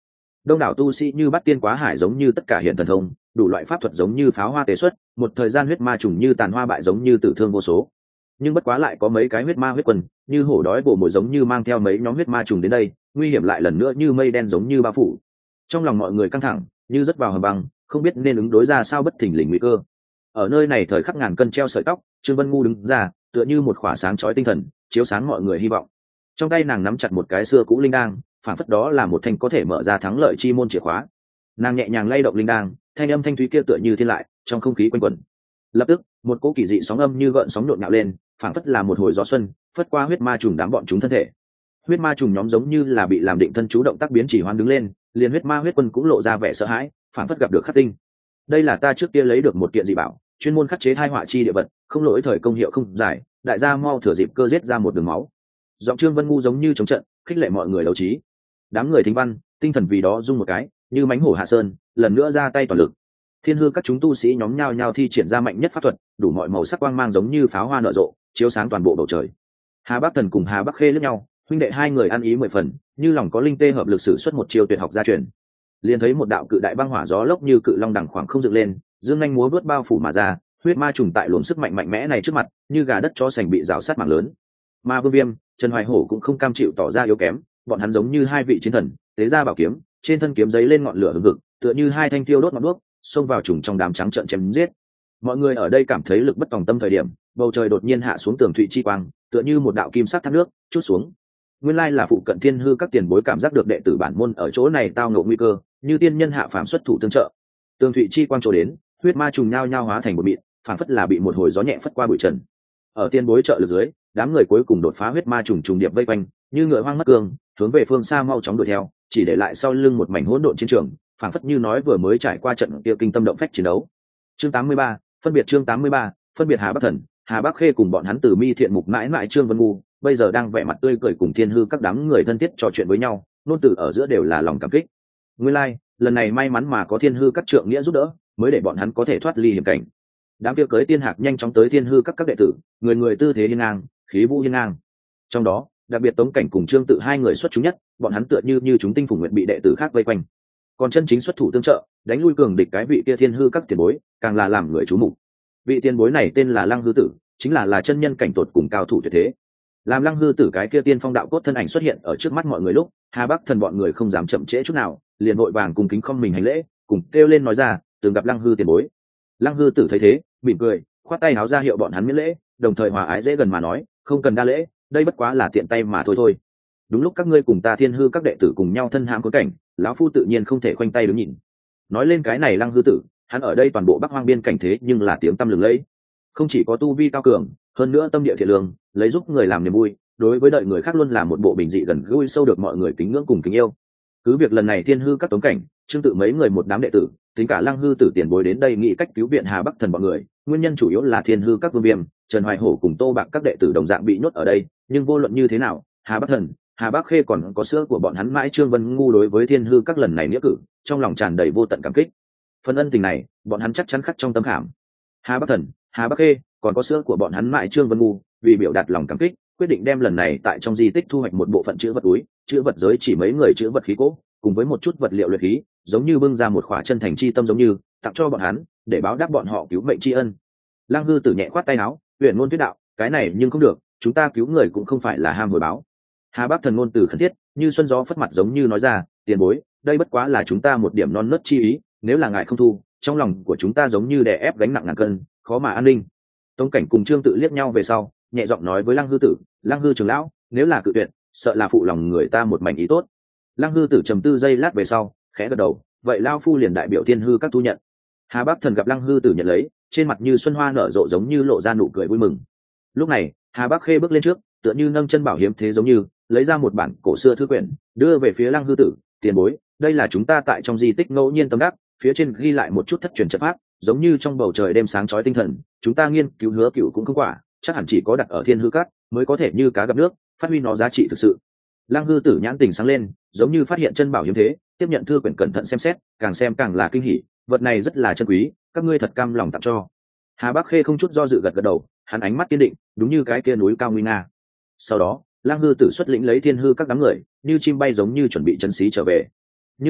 đông đảo tu sĩ như bắt tiên quá hải giống như tất cả hiện thần thông, đủ loại pháp thuật giống như pháo hoa tế xuất, một thời gian huyết ma trùng như tàn hoa bại giống như tử thương vô số. Nhưng bất quá lại có mấy cái huyết ma huyết quần như hổ đói bổ mồi giống như mang theo mấy nhóm huyết ma trùng đến đây, nguy hiểm lại lần nữa như mây đen giống như bao phủ. Trong lòng mọi người căng thẳng như rất vào hầm băng, không biết nên ứng đối ra sao bất thình lình nguy cơ. Ở nơi này thời khắc ngàn cân treo sợi tóc, Trương Vân Ngu đứng ra tựa như một khỏa sáng chói tinh thần, chiếu sáng mọi người hy vọng. Trong tay nàng nắm chặt một cái xưa cũ linh đang, phản phất đó là một thanh có thể mở ra thắng lợi chi môn chìa khóa. Nàng nhẹ nhàng lay động linh đang, thanh âm thanh thúy kia tựa như thiên lại trong không khí quanh quẩn. Lập tức một cỗ kỳ dị sóng âm như gợn sóng nhộn nhạo lên, phản phất là một hồi gió xuân phất qua huyết ma trùng đám bọn chúng thân thể. Huyết ma trùng nhóm giống như là bị làm định thân chú động tác biến chỉ hoan đứng lên, liền huyết ma huyết quân cũng lộ ra vẻ sợ hãi, phản phất gặp được khắc tinh. Đây là ta trước kia lấy được một kiện dị bảo, chuyên môn khắc chế thai họa chi địa vật, không lỗi thời công hiệu không dài, đại gia mau thừa dịp cơ giết ra một đường máu. Giọng Trương Vân Ngu giống như chống trận, khích lệ mọi người đấu trí. Đám người thính văn tinh thần vì đó rung một cái, như mãnh hổ hạ sơn, lần nữa ra tay toàn lực. Thiên hư các chúng tu sĩ nhóm nhao nhao thi triển ra mạnh nhất pháp thuật, đủ mọi màu sắc quang mang giống như pháo hoa nở rộ, chiếu sáng toàn bộ bầu trời. Hà Bắc Thần cùng Hà Bắc Khê liếc nhau, huynh đệ hai người ăn ý 10 phần, như lòng có linh tê hợp lực sử xuất một chiêu tuyệt học gia truyền. Liền thấy một đạo cự đại băng hỏa gió lốc như cự long đằng khoảng không dựng lên, dương nhanh múa vớt bao phủ mà ra, huyết ma trùng tại luồng sức mạnh mạnh mẽ này trước mặt, như gà đất chó sành bị rào sát mảng lớn. Ma Vương Viêm, Trần Hoài Hổ cũng không cam chịu tỏ ra yếu kém, bọn hắn giống như hai vị chiến thần, tế ra bảo kiếm, trên thân kiếm giấy lên ngọn lửa hừng hực, tựa như hai thanh tiêu đốt ngọn đuốc, xông vào trùng trong đám trắng trợn chém giết. Mọi người ở đây cảm thấy lực bất tòng tâm thời điểm, bầu trời đột nhiên hạ xuống tường thụy chi quang, tựa như một đạo kim sắc thác nước chút xuống. Nguyên lai là phụ cận thiên hư các tiền bối cảm giác được đệ tử bản môn ở chỗ này tao ngộ nguy cơ, như tiên nhân hạ phàm xuất thủ tương trợ. Tường thụy chi quang trổ đến, huyết ma trùng nhao nhao hóa thành một mịn, phản phất là bị một hồi gió nhẹ phất qua bụi trần. Ở tiên bối trợ lực dưới, đám người cuối cùng đột phá huyết ma trùng trùng điệp vây quanh, như ngựa hoang mất cương, hướng về phương xa mau chóng đuổi theo, chỉ để lại sau lưng một mảnh hỗn độn chiến trường, phản phất như nói vừa mới trải qua trận kia kinh tâm động phách chiến đấu. Chương 83, phân biệt chương 83, phân biệt Hà Bắc Thần, Hà Bắc Khê cùng bọn hắn từ Mi Thiện Mục mãi mãi Trương Vân Ngu, bây giờ đang vẻ mặt tươi cười cùng thiên hư các đám người thân thiết trò chuyện với nhau, nôn từ ở giữa đều là lòng cảm kích. Nguyên lai, lần này may mắn mà có thiên hư các trượng nghĩa giúp đỡ, mới để bọn hắn có thể thoát ly hiểm cảnh. Đám kia cưới tiên hạc nhanh chóng tới thiên hư các đệ tử, người người tư thế hiên ngang, khí vũ hiên ngang. Trong đó, đặc biệt Tống Cảnh cùng Trương Tự hai người xuất chúng nhất, bọn hắn tựa như chúng tinh phủ nguyện bị đệ tử khác vây quanh. Còn chân chính xuất thủ tương trợ, đánh lui cường địch cái vị kia thiên hư các tiền bối, càng là làm người chú mục. Vị tiền bối này tên là Lăng Hư Tử, chính là chân nhân cảnh tột cùng cao thủ tuyệt thế. Làm Lăng Hư Tử cái kia tiên phong đạo cốt thân ảnh xuất hiện ở trước mắt mọi người lúc, Hà Bắc Thần bọn người không dám chậm trễ chút nào, liền vội vàng cùng kính không mình hành lễ, cùng kêu lên nói ra, từng gặp Lăng Hư tiền bối. Lăng Hư Tử thấy thế, mỉm cười, khoát tay áo ra hiệu bọn hắn miễn lễ, đồng thời hòa ái dễ gần mà nói, không cần đa lễ, đây bất quá là tiện tay mà thôi. Đúng lúc các ngươi cùng ta thiên hư các đệ tử cùng nhau thân hãm khốn cảnh, lão phu tự nhiên không thể khoanh tay đứng nhìn. Nói lên cái này Lăng Hư Tử, hắn ở đây toàn bộ Bắc Hoang biên cảnh thế nhưng là tiếng tăm lừng lẫy, không chỉ có tu vi cao cường, hơn nữa tâm địa thiện lương, lấy giúp người làm niềm vui, đối với đợi người khác luôn là một bộ bình dị gần gũi sâu được mọi người kính ngưỡng cùng kính yêu. Cứ việc lần này thiên hư các Tống Cảnh, Trương Tự mấy người một đám đệ tử, tính cả Lăng Hư Tử tiền bối đến đây nghĩ cách cứu viện Hà Bắc Thần bọn người, nguyên nhân chủ yếu là thiên hư các Vương Viêm, Trần Hoài Hổ cùng Tô Bạc các đệ tử đồng dạng bị nhốt ở đây, nhưng vô luận như thế nào, Hà Bắc Thần, Hà Bắc Khê còn có sữa của bọn hắn mãi Trương Vân Ngu đối với thiên hư các lần này nghĩa cử, trong lòng tràn đầy vô tận cảm kích. Phần ân tình này, bọn hắn chắc chắn khắc trong tâm khảm. Hà Bắc Thần, Hà Bắc Khê, còn có sữa của bọn hắn mãi Trương Vân Ngu, vì biểu đạt lòng cảm kích, quyết định đem lần này tại trong di tích thu hoạch một bộ phận chữ vật túi, chữ vật giới chỉ mấy người chữ vật khí cố, cùng với một chút vật liệu luyện khí, giống như bưng ra một khỏa chân thành chi tâm giống như, tặng cho bọn hắn, để báo đáp bọn họ cứu mệnh tri ân. Lăng Hư Tử nhẹ khoát tay áo, huyền ngôn tuyết đạo, cái này nhưng không được, chúng ta cứu người cũng không phải là ham hồi báo. Hà Bắc Thần ngôn từ khẩn thiết, như xuân gió phất mặt giống như nói ra, tiền bối, đây bất quá là chúng ta một điểm non nớt chi ý, nếu là ngài không thu, trong lòng của chúng ta giống như đè ép gánh nặng ngàn cân, khó mà an ninh. Tống Cảnh cùng Trương Tự liếc nhau về sau, nhẹ giọng nói với Lăng Hư Tử, Lăng Hư trưởng lão, nếu là cự tuyệt, sợ là phụ lòng người ta một mảnh ý tốt. Lăng Hư Tử trầm tư giây lát về sau, khẽ gật đầu, vậy lao phu liền đại biểu thiên hư các thu nhận. Hà Bắc Thần gặp Lăng Hư Tử nhận lấy, trên mặt như xuân hoa nở rộ giống như lộ ra nụ cười vui mừng. Lúc này, Hà Bắc Khê bước lên trước, tựa như nâng chân bảo hiếm thế giống như, lấy ra một bản cổ xưa thư quyển, đưa về phía Lăng Hư Tử, tiền bối, đây là chúng ta tại trong di tích ngẫu nhiên tâm đắc, phía trên ghi lại một chút thất truyền trận pháp, giống như trong bầu trời đêm sáng chói tinh thần, chúng ta nghiên cứu hứa cựu cũng không quả, chắc hẳn chỉ có đặt ở thiên hư các mới có thể như cá gặp nước, phát huy nó giá trị thực sự. Lăng Hư Tử nhãn tình sáng lên, giống như phát hiện chân bảo hiếm thế, tiếp nhận thư quyển cẩn thận xem càng là kinh hỉ, vật này rất là chân quý, các ngươi thật cam lòng tặng cho. Hà Bắc Khê không chút do dự gật đầu, hắn ánh mắt kiên định, đúng như cái kia núi cao nguy nga. Sau đó, Lăng Hư Tử xuất lĩnh lấy thiên hư các đám người, như chim bay giống như chuẩn bị chân xí trở về. Nhưng mà,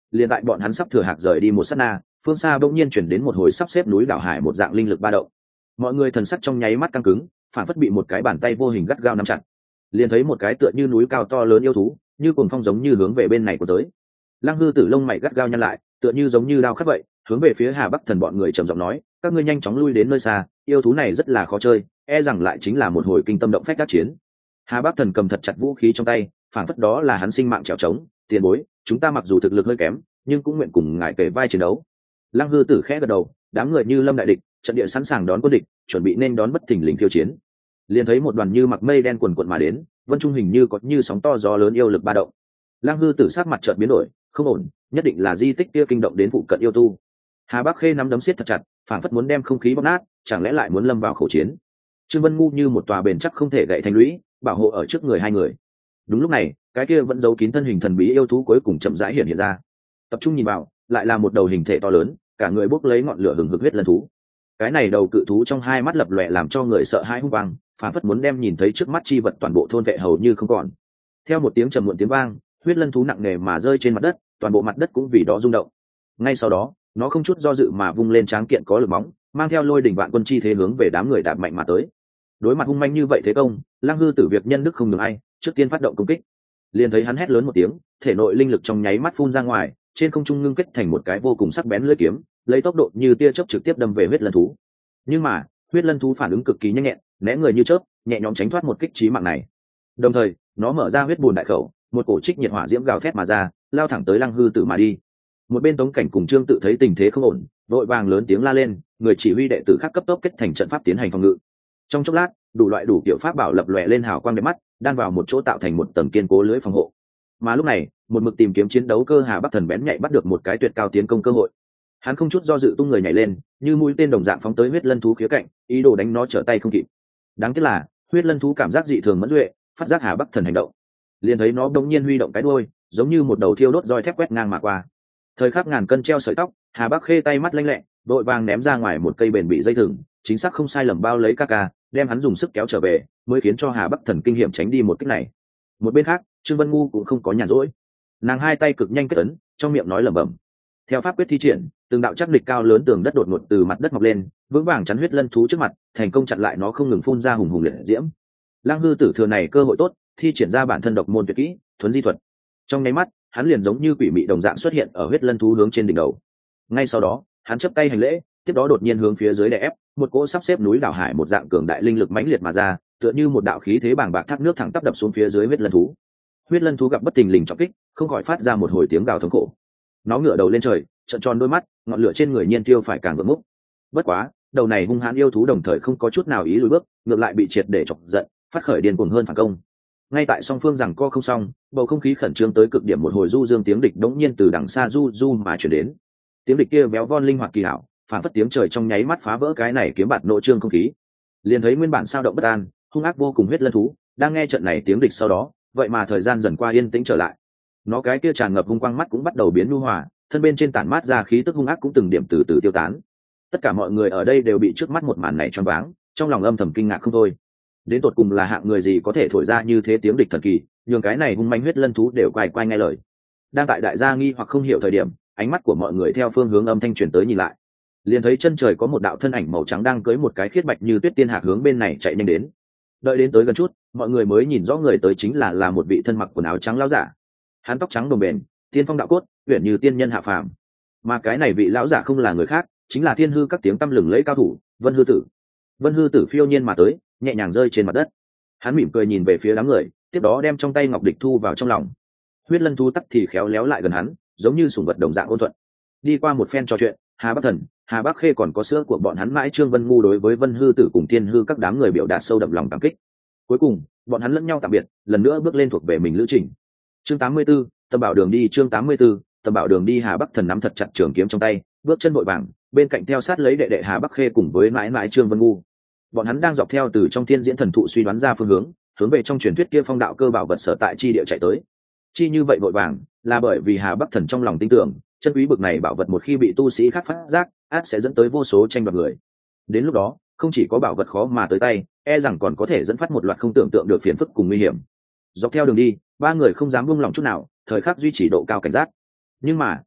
liền tại bọn hắn sắp thừa hạc rời đi một sát na, phương xa bỗng nhiên chuyển đến một hồi sắp xếp núi đảo hải một dạng linh lực ba động. Mọi người thần sắc trong nháy mắt căng cứng, phản phất bị một cái bàn tay vô hình gắt gao nắm chặt. Liền thấy một cái tựa như núi cao to lớn yêu thú, như cuồng phong giống như hướng về bên này của tới. Lăng Hư Tử lông mày gắt gao nhăn lại, tựa như giống như đao khắc vậy, hướng về phía Hà Bắc Thần bọn người trầm giọng nói, các ngươi nhanh chóng lui đến nơi xa, yêu thú này rất là khó chơi, e rằng lại chính là một hồi kinh tâm động phách đắc chiến. Hà Bắc Thần cầm thật chặt vũ khí trong tay, phản phất đó là hắn sinh mạng trèo trống, tiền bối, chúng ta mặc dù thực lực hơi kém, nhưng cũng nguyện cùng ngài kể vai chiến đấu. Lăng Hư Tử khẽ gật đầu, đám người như lâm đại địch, trận địa sẵn sàng đón quân địch, chuẩn bị nên đón bất thình lình khiêu chiến. Liền thấy một đoàn như mặc mây đen quần quần mà đến, vân trung hình như có như sóng to gió lớn yêu lực ba động. Lăng Hư Tử sát mặt chợt biến đổi, không ổn, nhất định là di tích kia kinh động đến phụ cận yêu tu. Hà Bắc Khê nắm đấm siết thật chặt, phảng phất muốn đem không khí bóp nát, chẳng lẽ lại muốn lâm vào khẩu chiến. Trương Vân Ngu như một tòa bền chắc không thể gãy thành lũy, bảo hộ ở trước người hai người. Đúng lúc này, cái kia vẫn giấu kín thân hình thần bí yêu thú cuối cùng chậm rãi hiện ra. Tập trung nhìn vào, lại là một đầu hình thể to lớn, cả người bốc lấy ngọn lửa hừng hực huyết lân thú. Cái này đầu cự thú trong hai mắt lập lòe làm cho người sợ hãi hung vang, phảng phất muốn đem nhìn thấy trước mắt chi vật toàn bộ thôn vệ hầu như không còn. Theo một tiếng trầm muộn tiếng vang, huyết lân thú nặng nề mà rơi trên mặt đất, toàn bộ mặt đất cũng vì đó rung động. Ngay sau đó, nó không chút do dự mà vung lên tráng kiện có lực móng, mang theo lôi đỉnh vạn quân chi thế hướng về đám người đạp mạnh mà tới. Đối mặt hung manh như vậy thế công, Lăng Hư Tử việc nhân đức không được ai, trước tiên phát động công kích. Liền thấy hắn hét lớn một tiếng, thể nội linh lực trong nháy mắt phun ra ngoài, trên không trung ngưng kết thành một cái vô cùng sắc bén lưỡi kiếm, lấy tốc độ như tia chớp trực tiếp đâm về huyết lân thú. Nhưng mà, huyết lân thú phản ứng cực kỳ nhanh nhẹn, né người như chớp, nhẹ nhõm tránh thoát một kích chí mạng này. Đồng thời, nó mở ra huyết bùn đại khẩu, một cổ trích nhiệt hỏa diễm gào thét mà ra, lao thẳng tới Lăng Hư Tử mà đi. Một bên Tống Cảnh cùng Trương Tự thấy tình thế không ổn, vội vàng lớn tiếng la lên, người chỉ huy đệ tử khác cấp tốc kết thành trận pháp tiến hành phòng ngự. Trong chốc lát, đủ loại đủ kiểu pháp bảo lập lòe lên hào quang đẹp mắt, đan vào một chỗ tạo thành một tầng kiên cố lưới phòng hộ. Mà lúc này, một mực tìm kiếm chiến đấu cơ Hà Bắc Thần bén nhạy bắt được một cái tuyệt cao tiến công cơ hội. Hắn không chút do dự tung người nhảy lên, như mũi tên đồng dạng phóng tới huyết lân thú khía cạnh, ý đồ đánh nó trở tay không kịp. Đáng tiếc là, huyết lân thú cảm giác dị thường mẫn duệ, phát giác Hà Bắc Thần hành động, liền thấy nó đống nhiên huy động cái đuôi, giống như một đầu thiêu đốt roi thép quét ngang mà qua. Thời khắc ngàn cân treo sợi tóc, Hà Bắc Khê tay mắt lanh lẹ, đội vàng ném ra ngoài một cây bền bị dây thừng, chính xác không sai lầm bao lấy Kaka, đem hắn dùng sức kéo trở về, mới khiến cho Hà Bắc Thần kinh hiểm tránh đi một kích này. Một bên khác, Trương Vân Ngu cũng không có nhàn rỗi, nàng hai tay cực nhanh kết ấn, trong miệng nói lẩm bẩm. Theo pháp quyết thi triển, từng đạo chắc địch cao lớn tường đất đột ngột từ mặt đất mọc lên, vững vàng chắn huyết lân thú trước mặt, thành công chặn lại nó không ngừng phun ra hùng hùng liệt diễm. Lăng Hư Tử thừa này cơ hội tốt, thi triển ra bản thân độc môn tuyệt kỹ, thuấn di thuật. Trong nháy mắt, hắn liền giống như quỷ mị đồng dạng xuất hiện ở huyết lân thú hướng trên đỉnh đầu. Ngay sau đó, hắn chắp tay hành lễ, tiếp đó đột nhiên hướng phía dưới đè ép, một cỗ sắp xếp núi đảo hải một dạng cường đại linh lực mãnh liệt mà ra, tựa như một đạo khí thế bàng bạc thác nước thẳng tắp đập xuống phía dưới huyết lân thú. Huyết lân thú gặp bất tình lình trọng kích, không khỏi phát ra một hồi tiếng gào thống khổ. Nó ngửa đầu lên trời, trợn tròn đôi mắt, ngọn lửa trên người nhiên tiêu phải càng vượng múc. Bất quá, đầu này hung hãn yêu thú đồng thời không có chút nào ý lùi bước, ngược lại bị triệt để chọc giận, phát khởi điên cuồng hơn phản công. Ngay tại song phương rằng co không xong, bầu không khí khẩn trương tới cực điểm, một hồi du dương tiếng địch đống nhiên từ đằng xa du du mà chuyển đến. Tiếng địch kia véo von linh hoạt kỳ hảo, phản phất tiếng trời trong nháy mắt phá vỡ cái này kiếm bạt nội trương không khí. Liền thấy nguyên bản sao động bất an, hung ác vô cùng huyết lân thú, đang nghe trận này tiếng địch sau đó, vậy mà thời gian dần qua yên tĩnh trở lại. Nó cái kia tràn ngập hung quang mắt cũng bắt đầu biến nhu hòa, thân bên trên tản mát ra khí tức hung ác cũng từng điểm từ từ tiêu tán. Tất cả mọi người ở đây đều bị trước mắt một màn này choáng váng, trong lòng âm thầm kinh ngạc không thôi. Đến tột cùng là hạng người gì có thể thổi ra như thế tiếng địch thần kỳ, nhường cái này hung manh huyết lân thú đều quay quay nghe lời. Đang tại đại gia nghi hoặc không hiểu thời điểm, ánh mắt của mọi người theo phương hướng âm thanh truyền tới nhìn lại, liền thấy chân trời có một đạo thân ảnh màu trắng đang cưỡi một cái khiết bạch như tuyết tiên hạc hướng bên này chạy nhanh đến. Đợi đến tới gần chút, mọi người mới nhìn rõ người tới chính là một vị thân mặc quần áo trắng lão giả. Hắn tóc trắng đồng bền, tiên phong đạo cốt, uyển như tiên nhân hạ phàm. Mà cái này vị lão giả không là người khác, chính là Thiên Hư các tiếng tăm lừng lẫy cao thủ, Vân Hư Tử. Vân Hư Tử phiêu nhiên mà tới, nhẹ nhàng rơi trên mặt đất. Hắn mỉm cười nhìn về phía đám người, tiếp đó đem trong tay ngọc địch thu vào trong lòng. Huyết lân thú tắc thì khéo léo lại gần hắn, giống như sủng vật đồng dạng ôn thuận. Đi qua một phen trò chuyện, Hà Bắc Thần, Hà Bắc Khê còn có sữa của bọn hắn mãi Trương Vân Ngu đối với Vân Hư Tử cùng Thiên Hư các đám người biểu đạt sâu đậm lòng cảm kích. Cuối cùng, bọn hắn lẫn nhau tạm biệt, lần nữa bước lên thuộc về mình lữ trình. Chương 84, Tâm Bảo Đường đi. Chương 84, Tâm Bảo Đường đi. Hà Bắc Thần nắm thật chặt trường kiếm trong tay, bước chân vội vàng, bên cạnh theo sát lấy đệ đệ Hà Bắc Khê cùng với mãi mãi Trương Vân Ngu. Bọn hắn đang dọc theo từ trong thiên diễn thần thụ suy đoán ra phương hướng về trong truyền thuyết kia phong đạo cơ bảo vật sở tại chi địa chạy tới. Chi như vậy vội vàng, là bởi vì Hà Bắc Thần trong lòng tin tưởng, chân quý bực này bảo vật một khi bị tu sĩ khác phát giác, ắt sẽ dẫn tới vô số tranh đoạt người. Đến lúc đó, không chỉ có bảo vật khó mà tới tay, e rằng còn có thể dẫn phát một loạt không tưởng tượng được phiền phức cùng nguy hiểm. Dọc theo đường đi, ba người không dám buông lỏng chút nào, thời khắc duy trì độ cao cảnh giác. Nhưng mà,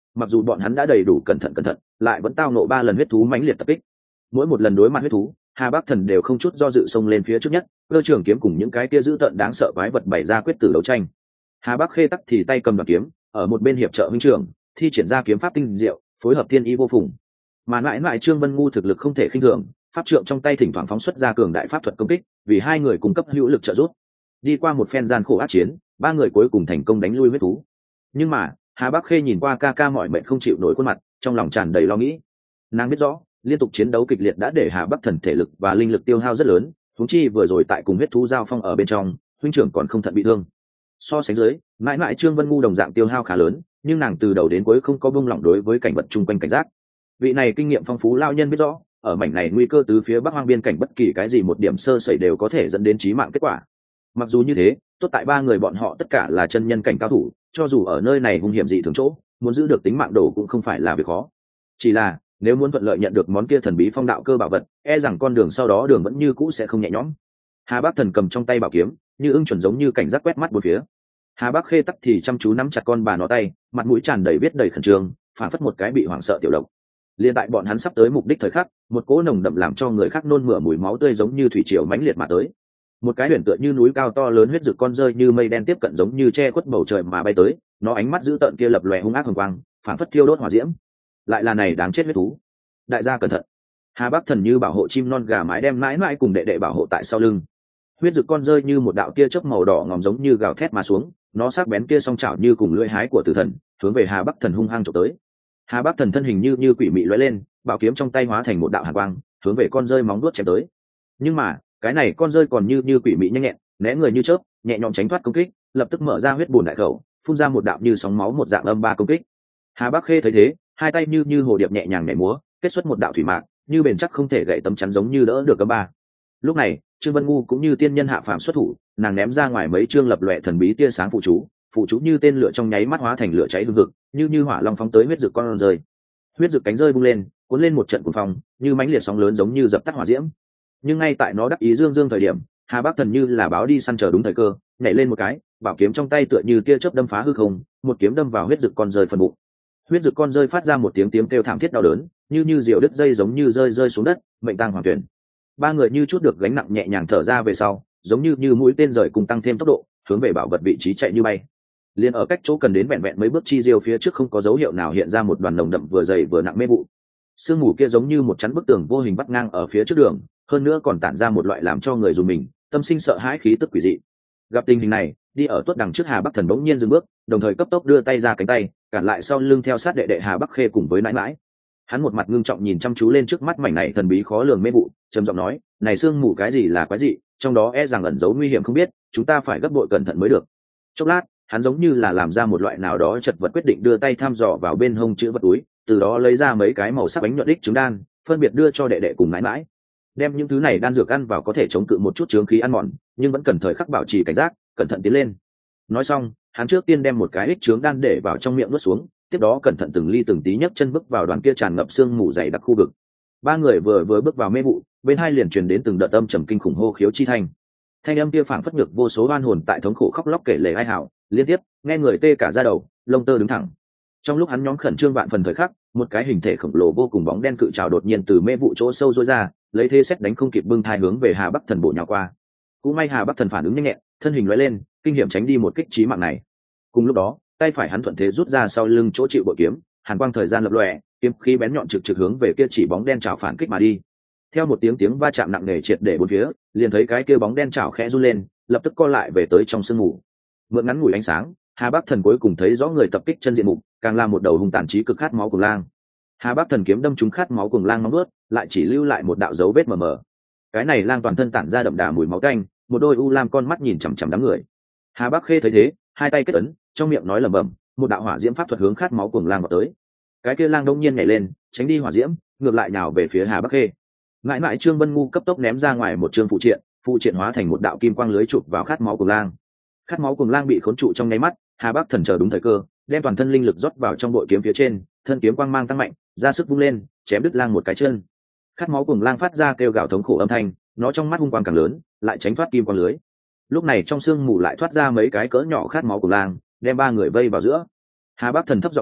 mặc dù bọn hắn đã đầy đủ cẩn thận lại vẫn tao nộ 3 lần huyết thú mãnh liệt tập kích. Mỗi một lần đối mặt huyết thú, Hà Bắc Thần đều không chút do dự xông lên phía trước nhất, cơ trường kiếm cùng những cái kia dữ tợn đáng sợ quái vật bày ra quyết tử đấu tranh. Hà Bắc Khê tắc thì tay cầm đoạt kiếm, ở một bên hiệp trợ huynh trưởng, thi triển ra kiếm pháp tinh diệu, phối hợp thiên ý vô phùng. Mà mãi mãi Trương Vân Ngu thực lực không thể khinh thường, pháp trượng trong tay thỉnh thoảng phóng xuất ra cường đại pháp thuật công kích, vì hai người cung cấp hữu lực trợ giúp. Đi qua một phen gian khổ ác chiến, 3 người cuối cùng thành công đánh lui huyết thú. Nhưng mà Hà Bắc Khê nhìn qua ca ca mỏi mệt không chịu nổi khuôn mặt, trong lòng tràn đầy lo nghĩ. Nàng biết rõ liên tục chiến đấu kịch liệt đã để Hà Bắc Thần thể lực và linh lực tiêu hao rất lớn, huống chi vừa rồi tại cùng huyết thú giao phong ở bên trong, huynh trưởng còn không thận bị thương. So sánh dưới, mãi mãi Trương Vân Ngu đồng dạng tiêu hao khá lớn, nhưng nàng từ đầu đến cuối không có buông lỏng đối với cảnh vật chung quanh cảnh giác. Vị này kinh nghiệm phong phú lao nhân biết rõ, ở mảnh này nguy cơ từ phía bắc hoang biên cảnh bất kỳ cái gì một điểm sơ sẩy đều có thể dẫn đến chí mạng kết quả. Mặc dù như thế, tốt tại 3 người bọn họ tất cả là chân nhân cảnh cao thủ, cho dù ở nơi này hung hiểm dị thường chỗ, muốn giữ được tính mạng đồ cũng không phải là việc khó. Chỉ là nếu muốn thuận lợi nhận được món kia thần bí phong đạo cơ bảo vật, e rằng con đường sau đó đường vẫn như cũ sẽ không nhẹ nhõm. Hà Bắc Thần cầm trong tay bảo kiếm, như ưng chuẩn giống như cảnh giác quét mắt bốn phía. Hà Bắc Khê tắc thì chăm chú nắm chặt con bà nó tay, mặt mũi tràn đầy viết đầy khẩn trương, phản phất một cái bị hoảng sợ tiểu độc. Liên tại bọn hắn sắp tới mục đích thời khắc, một cỗ nồng đậm làm cho người khác nôn mửa mùi máu tươi giống như thủy triều mãnh liệt mà tới. Một cái huyền tựa như núi cao to lớn huyết rực con rơi như mây đen tiếp cận giống như che khuất bầu trời mà bay tới, nó ánh mắt dữ tợn kia lập lòe hung ác hồng quang, phản phất thiêu đốt hỏa diễm. Lại là này đáng chết huyết thú. Đại gia cẩn thận. Hà Bắc Thần như bảo hộ chim non gà mái đem mãi mãi cùng đệ đệ bảo hộ tại sau lưng. Huyết rực con rơi như một đạo tia chớp màu đỏ ngòm giống như gào thét mà xuống, nó sắc bén kia song chảo như cùng lưỡi hái của tử thần, hướng về Hà Bắc Thần hung hăng chụp tới. Hà Bắc Thần thân hình như quỷ mị lóe lên, bảo kiếm trong tay hóa thành một đạo hàn quang, hướng về con rơi móng vuốt chém tới. Nhưng mà cái này con rơi còn như quỷ mị nhanh nhẹn, né người như chớp, nhẹ nhõm tránh thoát công kích, lập tức mở ra huyết bùn đại khẩu, phun ra một đạo như sóng máu một dạng âm ba công kích. Hà Bắc Khê thấy thế, hai tay như hồ điệp nhẹ nhàng nhảy múa, kết xuất một đạo thủy mạc, như bền chắc không thể gãy tấm chắn giống như đỡ được âm ba. Lúc này Trương Vân Ngu cũng như tiên nhân hạ phàm xuất thủ, nàng ném ra ngoài mấy chương lập lòe thần bí tia sáng phụ chú như tên lửa trong nháy mắt hóa thành lửa cháy hừng hực, như hỏa long phóng tới huyết rực con rơi. Huyết rực cánh rơi bung lên, cuốn lên một trận cuồng phong, như mãnh liệt sóng lớn giống như dập tắt hỏa diễm. Nhưng ngay tại nó đắc ý dương thời điểm, Hà Bắc Thần như là báo đi săn chờ đúng thời cơ, nhảy lên một cái, bảo kiếm trong tay tựa như tia chớp đâm phá hư không, một kiếm đâm vào huyết rực con rơi phần bụng. Huyết rực con rơi phát ra một tiếng kêu thảm thiết đau đớn, như diều đứt dây giống như rơi xuống đất, mệnh tang hoàng tuyển. 3 người như chút được gánh nặng nhẹ nhàng thở ra về sau, giống như mũi tên rời cùng tăng thêm tốc độ, hướng về bảo vật vị trí chạy như bay. Liên ở cách chỗ cần đến vẹn mấy bước chi diêu phía trước không có dấu hiệu nào hiện ra một đoàn nồng đậm vừa dày vừa nặng mê vụ. Sương mù kia giống như một chắn bức tường vô hình bắt ngang ở phía trước đường, hơn nữa còn tản ra một loại làm cho người dùng mình tâm sinh sợ hãi khí tức quỷ dị. Gặp tình hình này, đi ở tuốt đằng trước Hà Bắc Thần bỗng nhiên dừng bước, đồng thời cấp tốc đưa tay ra cánh tay, cản lại sau lưng theo sát đệ đệ Hà Bắc Khê cùng với nãi nãi. Hắn một mặt ngưng trọng nhìn chăm chú lên trước mắt mảnh này thần bí khó lường mê vụ, trầm giọng nói: "Này sương mù cái gì là quái dị, trong đó e rằng ẩn giấu nguy hiểm không biết, chúng ta phải gấp bội cẩn thận mới được." Chốc lát, hắn giống như là làm ra một loại nào đó chật vật quyết định, đưa tay thăm dò vào bên hông chữ vật túi, từ đó lấy ra mấy cái màu sắc bánh nhuận đích trứng đan, phân biệt đưa cho đệ đệ cùng nãi nãi. Đem những thứ này đan dược ăn vào có thể chống cự một chút chướng khí ăn mòn, nhưng vẫn cần thời khắc bảo trì cảnh giác, cẩn thận tiến lên. Nói xong, hắn trước tiên đem một cái ích trướng đan để vào trong miệng nuốt xuống, tiếp đó cẩn thận từng ly từng tí nhấc chân bước vào đoàn kia tràn ngập sương mù dày đặc khu vực. 3 người vừa bước vào mê vụ, bên hai liền truyền đến từng đợt âm trầm kinh khủng hô khiếu chi thanh âm kia phảng phất ngược vô số oan hồn tại thống khổ khóc lóc kể lể ai hảo, liên tiếp nghe người tê cả da đầu, lông tơ đứng thẳng. Trong lúc hắn nhóm khẩn trương vạn phần thời khắc, một cái hình thể khổng lồ vô cùng bóng đen cự trảo đột nhiên từ mê vụ chỗ sâu rối ra, lấy thế xét đánh không kịp bưng thai hướng về Hà Bắc Thần bổ nhào qua. Cũng may Hà Bắc Thần phản ứng nhanh nhẹn, thân hình lóe lên, kinh hiểm tránh đi một kích chí mạng này. Cùng lúc đó, tay phải hắn thuận thế rút ra sau lưng chỗ chịu bội kiếm, hàn quang thời gian lập lòe, kiếm khí bén nhọn trực hướng về kia chỉ bóng đen chảo phản kích mà đi. Theo một tiếng va chạm nặng nề triệt để bốn phía, liền thấy cái kia bóng đen chảo khẽ run lên, lập tức co lại về tới trong sương mù. Mượn ngắn ngủi ánh sáng, Hà Bắc Thần cuối cùng thấy rõ người tập kích chân diện mục, càng là một đầu hung tàn chí cực khát máu cuồng lang. Hà Bắc Thần kiếm đâm trúng khát máu cuồng lang nóng bớt, lại chỉ lưu lại một đạo dấu vết mờ mờ. Cái này lang toàn thân tản ra đậm đà mùi máu tanh, một đôi u lam con mắt nhìn chằm chằm đám người. Hà Bắc Khê thấy thế, hai tay kết ấn, trong miệng nói lẩm bẩm, một đạo hỏa diễm pháp thuật hướng khát máu cuồng lang vào tới. Cái kia lang đông nhiên nhảy lên, tránh đi hỏa diễm, ngược lại nhào về phía Hà Bắc Khê. Ngại mãi Trương Vân Ngu cấp tốc ném ra ngoài một chương phụ triện hóa thành một đạo kim quang lưới chụp vào khát máu cuồng lang. Khát máu cuồng lang bị khốn trụ trong nháy mắt, Hà Bắc Thần chờ đúng thời cơ, đem toàn thân linh lực rót vào trong bội kiếm phía trên, thân kiếm quang mang tăng mạnh, ra sức vung lên, chém đứt lang một cái chân. Khát máu cuồng lang phát ra kêu gào thống khổ âm thanh, nó trong mắt hung quang càng lớn, lại tránh thoát kim quang lưới. Lúc này trong sương mù lại thoát ra mấy cái cỡ nhỏ khát máu cuồng lang, đem 3 người vây vào giữa. Hà Bắc Thần thấp giọng nói: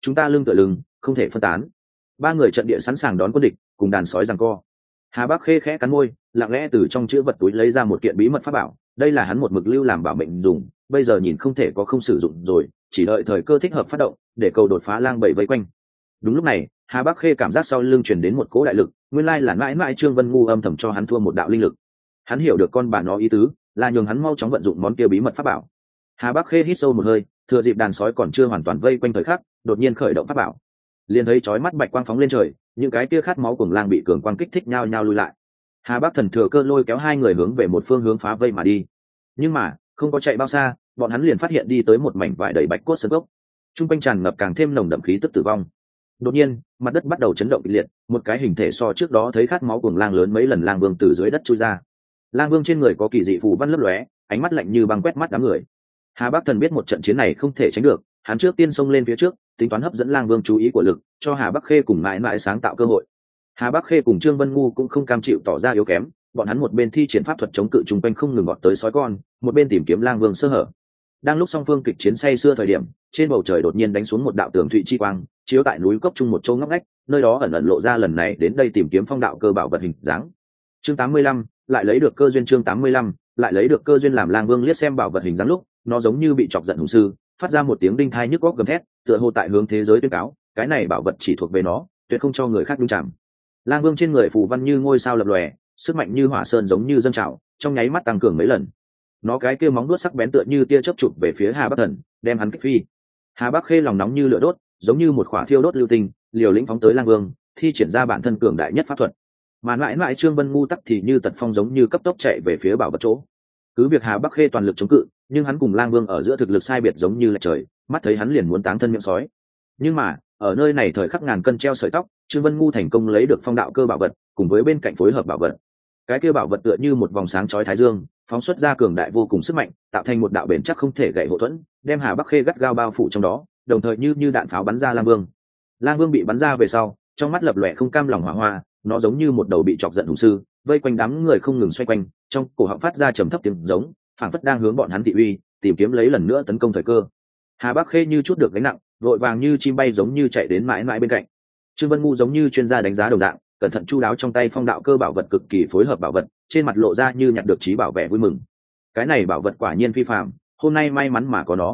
chúng ta lưng tựa lưng, không thể phân tán. Ba người trận địa sẵn sàng đón quân địch, cùng đàn sói giằng co. Hà Bắc Khê khẽ cắn môi, lặng lẽ từ trong chữ vật túi lấy ra một kiện bí mật pháp bảo, đây là hắn một mực lưu làm bảo mệnh dùng, bây giờ nhìn không thể có không sử dụng rồi, chỉ đợi thời cơ thích hợp phát động, để cầu đột phá lang bầy vây quanh. Đúng lúc này, Hà Bắc Khê cảm giác sau lưng truyền đến một cỗ đại lực, nguyên lai là mãi mãi Trương Vân Ngu âm thầm cho hắn thua một đạo linh lực. Hắn hiểu được con bà nó ý tứ, là nhường hắn mau chóng vận dụng món kia bí mật pháp bảo. Hà Bắc Khê hít sâu một hơi, thừa dịp đàn sói còn chưa hoàn toàn vây quanh thời khắc, đột nhiên khởi động pháp bảo. Liền thấy chói mắt bạch quang phóng lên trời, những cái kia khát máu cuồng lang bị cường quang kích thích nhao nhao lui lại. Hà Bắc Thần thừa cơ lôi kéo hai người hướng về một phương hướng phá vây mà đi. Nhưng mà, không có chạy bao xa, bọn hắn liền phát hiện đi tới một mảnh vải đầy bạch cốt sơn gốc. Trung quanh tràn ngập càng thêm nồng đậm khí tức tử vong. Đột nhiên, mặt đất bắt đầu chấn động kịch liệt, một cái hình thể so trước đó thấy khát máu cuồng lang lớn mấy lần lang vương từ dưới đất chui ra. Lang vương trên người có kỳ dị phù văn lấp lóe, ánh mắt lạnh như băng quét mắt đám người. Hà Bắc Thần biết một trận chiến này không thể tránh được, hắn trước tiên xông lên phía trước, tính toán hấp dẫn lang vương chú ý của lực, cho Hà Bắc Khê cùng mãi mãi sáng tạo cơ hội. Hà Bắc Khê cùng Trương Vân Ngu cũng không cam chịu tỏ ra yếu kém, bọn hắn một bên thi triển pháp thuật chống cự chung quanh không ngừng gọt tới sói con, một bên tìm kiếm lang vương sơ hở. Đang lúc song phương kịch chiến say sưa thời điểm, trên bầu trời đột nhiên đánh xuống một đạo tường thụy chi quang, chiếu tại núi cốc trung một châu ngóc ngách, nơi đó ẩn ẩn lộ ra lần này đến đây tìm kiếm phong đạo cơ bảo vật hình dáng. Chương 85, lại lấy được cơ duyên. Chương 85, lại lấy được cơ duyên. Làm lang vương liếc xem bảo vật hình dáng lúc, nó giống như bị chọc giận hùng sư, phát ra một tiếng đinh thai nhức góc gầm thét, tựa hồ tại hướng thế giới tuyên cáo, cái này bảo vật chỉ thuộc về nó, tuyệt không cho người khác nhúng chạm. Lang vương trên người phù văn như ngôi sao lập lòe, sức mạnh như hỏa sơn giống như dâng trào, trong nháy mắt tăng cường mấy lần. Nó cái kia móng vuốt sắc bén tựa như tia chớp chụp về phía Hà Bắc Thần, đem hắn kích phi. Hà Bắc Khê lòng nóng như lửa đốt, giống như một khỏa thiêu đốt lưu tinh, liều lĩnh phóng tới lang vương, thi triển ra bản thân cường đại nhất pháp thuật. Mà mãi mãi Trương Vân Ngu tắc thì như tật phong giống như cấp tốc chạy về phía bảo vật chỗ. Cứ việc Hà Bắc Khê toàn lực chống cự, nhưng hắn cùng lang vương ở giữa thực lực sai biệt giống như là trời, mắt thấy hắn liền muốn táng thân miệng sói. Nhưng mà ở nơi này thời khắc ngàn cân treo sợi tóc, Trương Vân Ngu thành công lấy được phong đạo cơ bảo vật, cùng với bên cạnh phối hợp bảo vật. Cái kia bảo vật tựa như một vòng sáng chói thái dương, phóng xuất ra cường đại vô cùng sức mạnh, tạo thành một đạo bền chắc không thể gãy hộ thuẫn, đem Hà Bắc Khê gắt gao bao phủ trong đó, đồng thời như đạn pháo bắn ra lang vương. Lang vương bị bắn ra về sau, trong mắt lập lòe không cam lòng hỏa hoa, nó giống như một đầu bị chọc giận hùng sư, vây quanh đám người không ngừng xoay quanh, trong cổ họng phát ra trầm thấp tiếng giống, phảng phất đang hướng bọn hắn thị uy, tìm kiếm lấy lần nữa tấn công thời cơ. Hà Bắc Khê như chút được gánh nặng, vội vàng như chim bay giống như chạy đến mãi mãi bên cạnh. Trương Vân Ngu giống như chuyên gia đánh giá đồng dạng, cẩn thận chu đáo trong tay phong đạo cơ bảo vật cực kỳ phối hợp bảo vật, trên mặt lộ ra như nhặt được trí bảo vẻ vui mừng. Cái này bảo vật quả nhiên phi phàm, hôm nay may mắn mà có nó.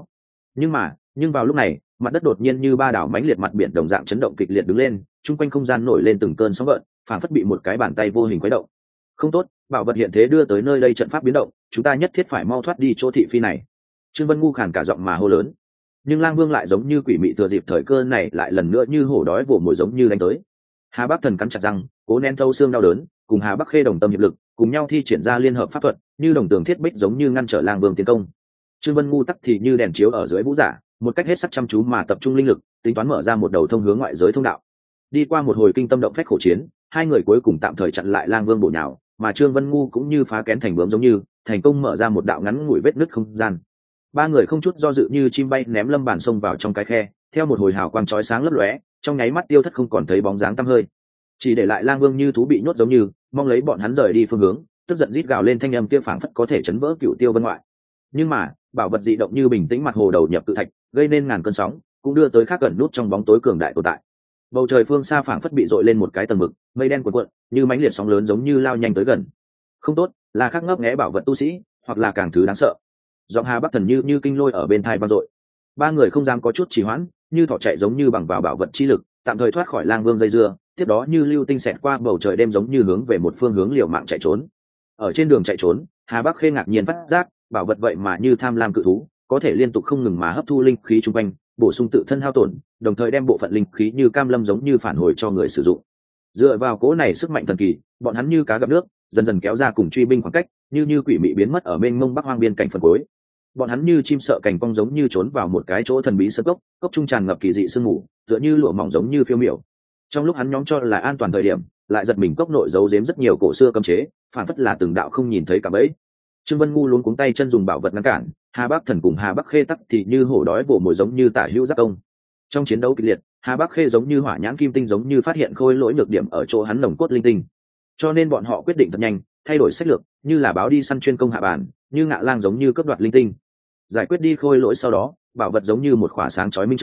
Nhưng vào lúc này, mặt đất đột nhiên như ba đảo mãnh liệt mặt biển đồng dạng chấn động kịch liệt đứng lên, chung quanh không gian nổi lên từng cơn sóng gợn, phảng phất bị một cái bàn tay vô hình quấy động. Không tốt, bảo vật hiện thế đưa tới nơi đây trận pháp biến động, chúng ta nhất thiết phải mau thoát đi chỗ thị phi này. Trương Vân Ngu khàn cả giọng mà hô lớn. Nhưng lang vương lại giống như quỷ mị thừa dịp thời cơ này lại lần nữa như hổ đói vồ mồi giống như đánh tới. Hà Bắc Thần cắn chặt răng, cố nén thâu xương đau đớn, cùng Hà Bắc Khê đồng tâm hiệp lực, cùng nhau thi triển ra liên hợp pháp thuật, như đồng tường thiết bích giống như ngăn trở lang vương tiến công. Trương Vân Ngu tắc thì như đèn chiếu ở dưới vũ giả, một cách hết sức chăm chú mà tập trung linh lực, tính toán mở ra một đầu thông hướng ngoại giới thông đạo. Đi qua một hồi kinh tâm động phách khổ chiến, hai người cuối cùng tạm thời chặn lại lang vương bổ nhào, mà Trương Vân Ngu cũng như phá kén thành bướm giống như thành công mở ra một đạo ngắn ngủi vết nứt không gian. Ba người không chút do dự như chim bay ném lâm bản xông vào trong cái khe, theo một hồi hào quang chói sáng lấp lóe, trong nháy mắt tiêu thất không còn thấy bóng dáng tăm hơi, chỉ để lại lang vương như thú bị nhốt giống như mong lấy bọn hắn rời đi phương hướng, tức giận rít gào lên thanh âm kia phảng phất có thể chấn vỡ cựu tiêu vân ngoại. Nhưng mà bảo vật dị động như bình tĩnh mặt hồ đầu nhập tự thạch, gây nên ngàn cơn sóng, cũng đưa tới khác gần nút trong bóng tối cường đại tồn tại. Bầu trời phương xa phảng phất bị dội lên một cái tầng mực, mây đen cuộn cuộn như mãnh liệt sóng lớn giống như lao nhanh tới gần. Không tốt, là khác ngấp nghé bảo vật tu sĩ, hoặc là càng thứ đáng sợ. Giọng Hà Bắc Thần như kinh lôi ở bên tai vang dội. Ba người không dám có chút trì hoãn, như thỏ chạy giống như bằng vào bảo vật chi lực, tạm thời thoát khỏi lang vương dây dưa, tiếp đó như lưu tinh xẹt qua bầu trời đêm giống như hướng về một phương hướng liều mạng chạy trốn. Ở trên đường chạy trốn, Hà Bắc Khê ngạc nhiên phát giác, bảo vật vậy mà như tham lam cự thú, có thể liên tục không ngừng mà hấp thu linh khí chung quanh, bổ sung tự thân hao tổn, đồng thời đem bộ phận linh khí như cam lâm giống như phản hồi cho người sử dụng. Dựa vào cỗ này sức mạnh thần kỳ, bọn hắn như cá gặp nước, dần dần kéo ra cùng truy binh khoảng cách, như quỷ mị biến mất ở bên mông bắc hoang biên cảnh phần cuối. Bọn hắn như chim sợ cành cong giống như trốn vào một cái chỗ thần bí sơ cốc trung tràn ngập kỳ dị sương mù, tựa như lụa mỏng giống như phiêu miểu. Trong lúc hắn nhóm cho là an toàn thời điểm, lại giật mình cốc nội giấu giếm rất nhiều cổ xưa cấm chế, phản phất là từng đạo không nhìn thấy cả bẫy. Trương Vân Ngu luống cuống tay chân dùng bảo vật ngăn cản, Hà Bắc Thần cùng Hà Bắc Khê tắc thì như hổ đói vồ mồi giống như tả hữu giáp công. Trong chiến đấu kịch liệt, Hà Bắc Khê giống như hỏa nhãn kim tinh giống như phát hiện khôi lỗi nhược điểm ở chỗ hắn nồng cốt linh tinh, cho nên bọn họ quyết định thật nhanh, thay đổi sách lược, như là báo đi săn chuyên công hạ bản, như ngạ lang giống như cướp đoạt linh tinh. Giải quyết đi khôi lỗi sau đó, bảo vật giống như một khỏa sáng chói minh châu,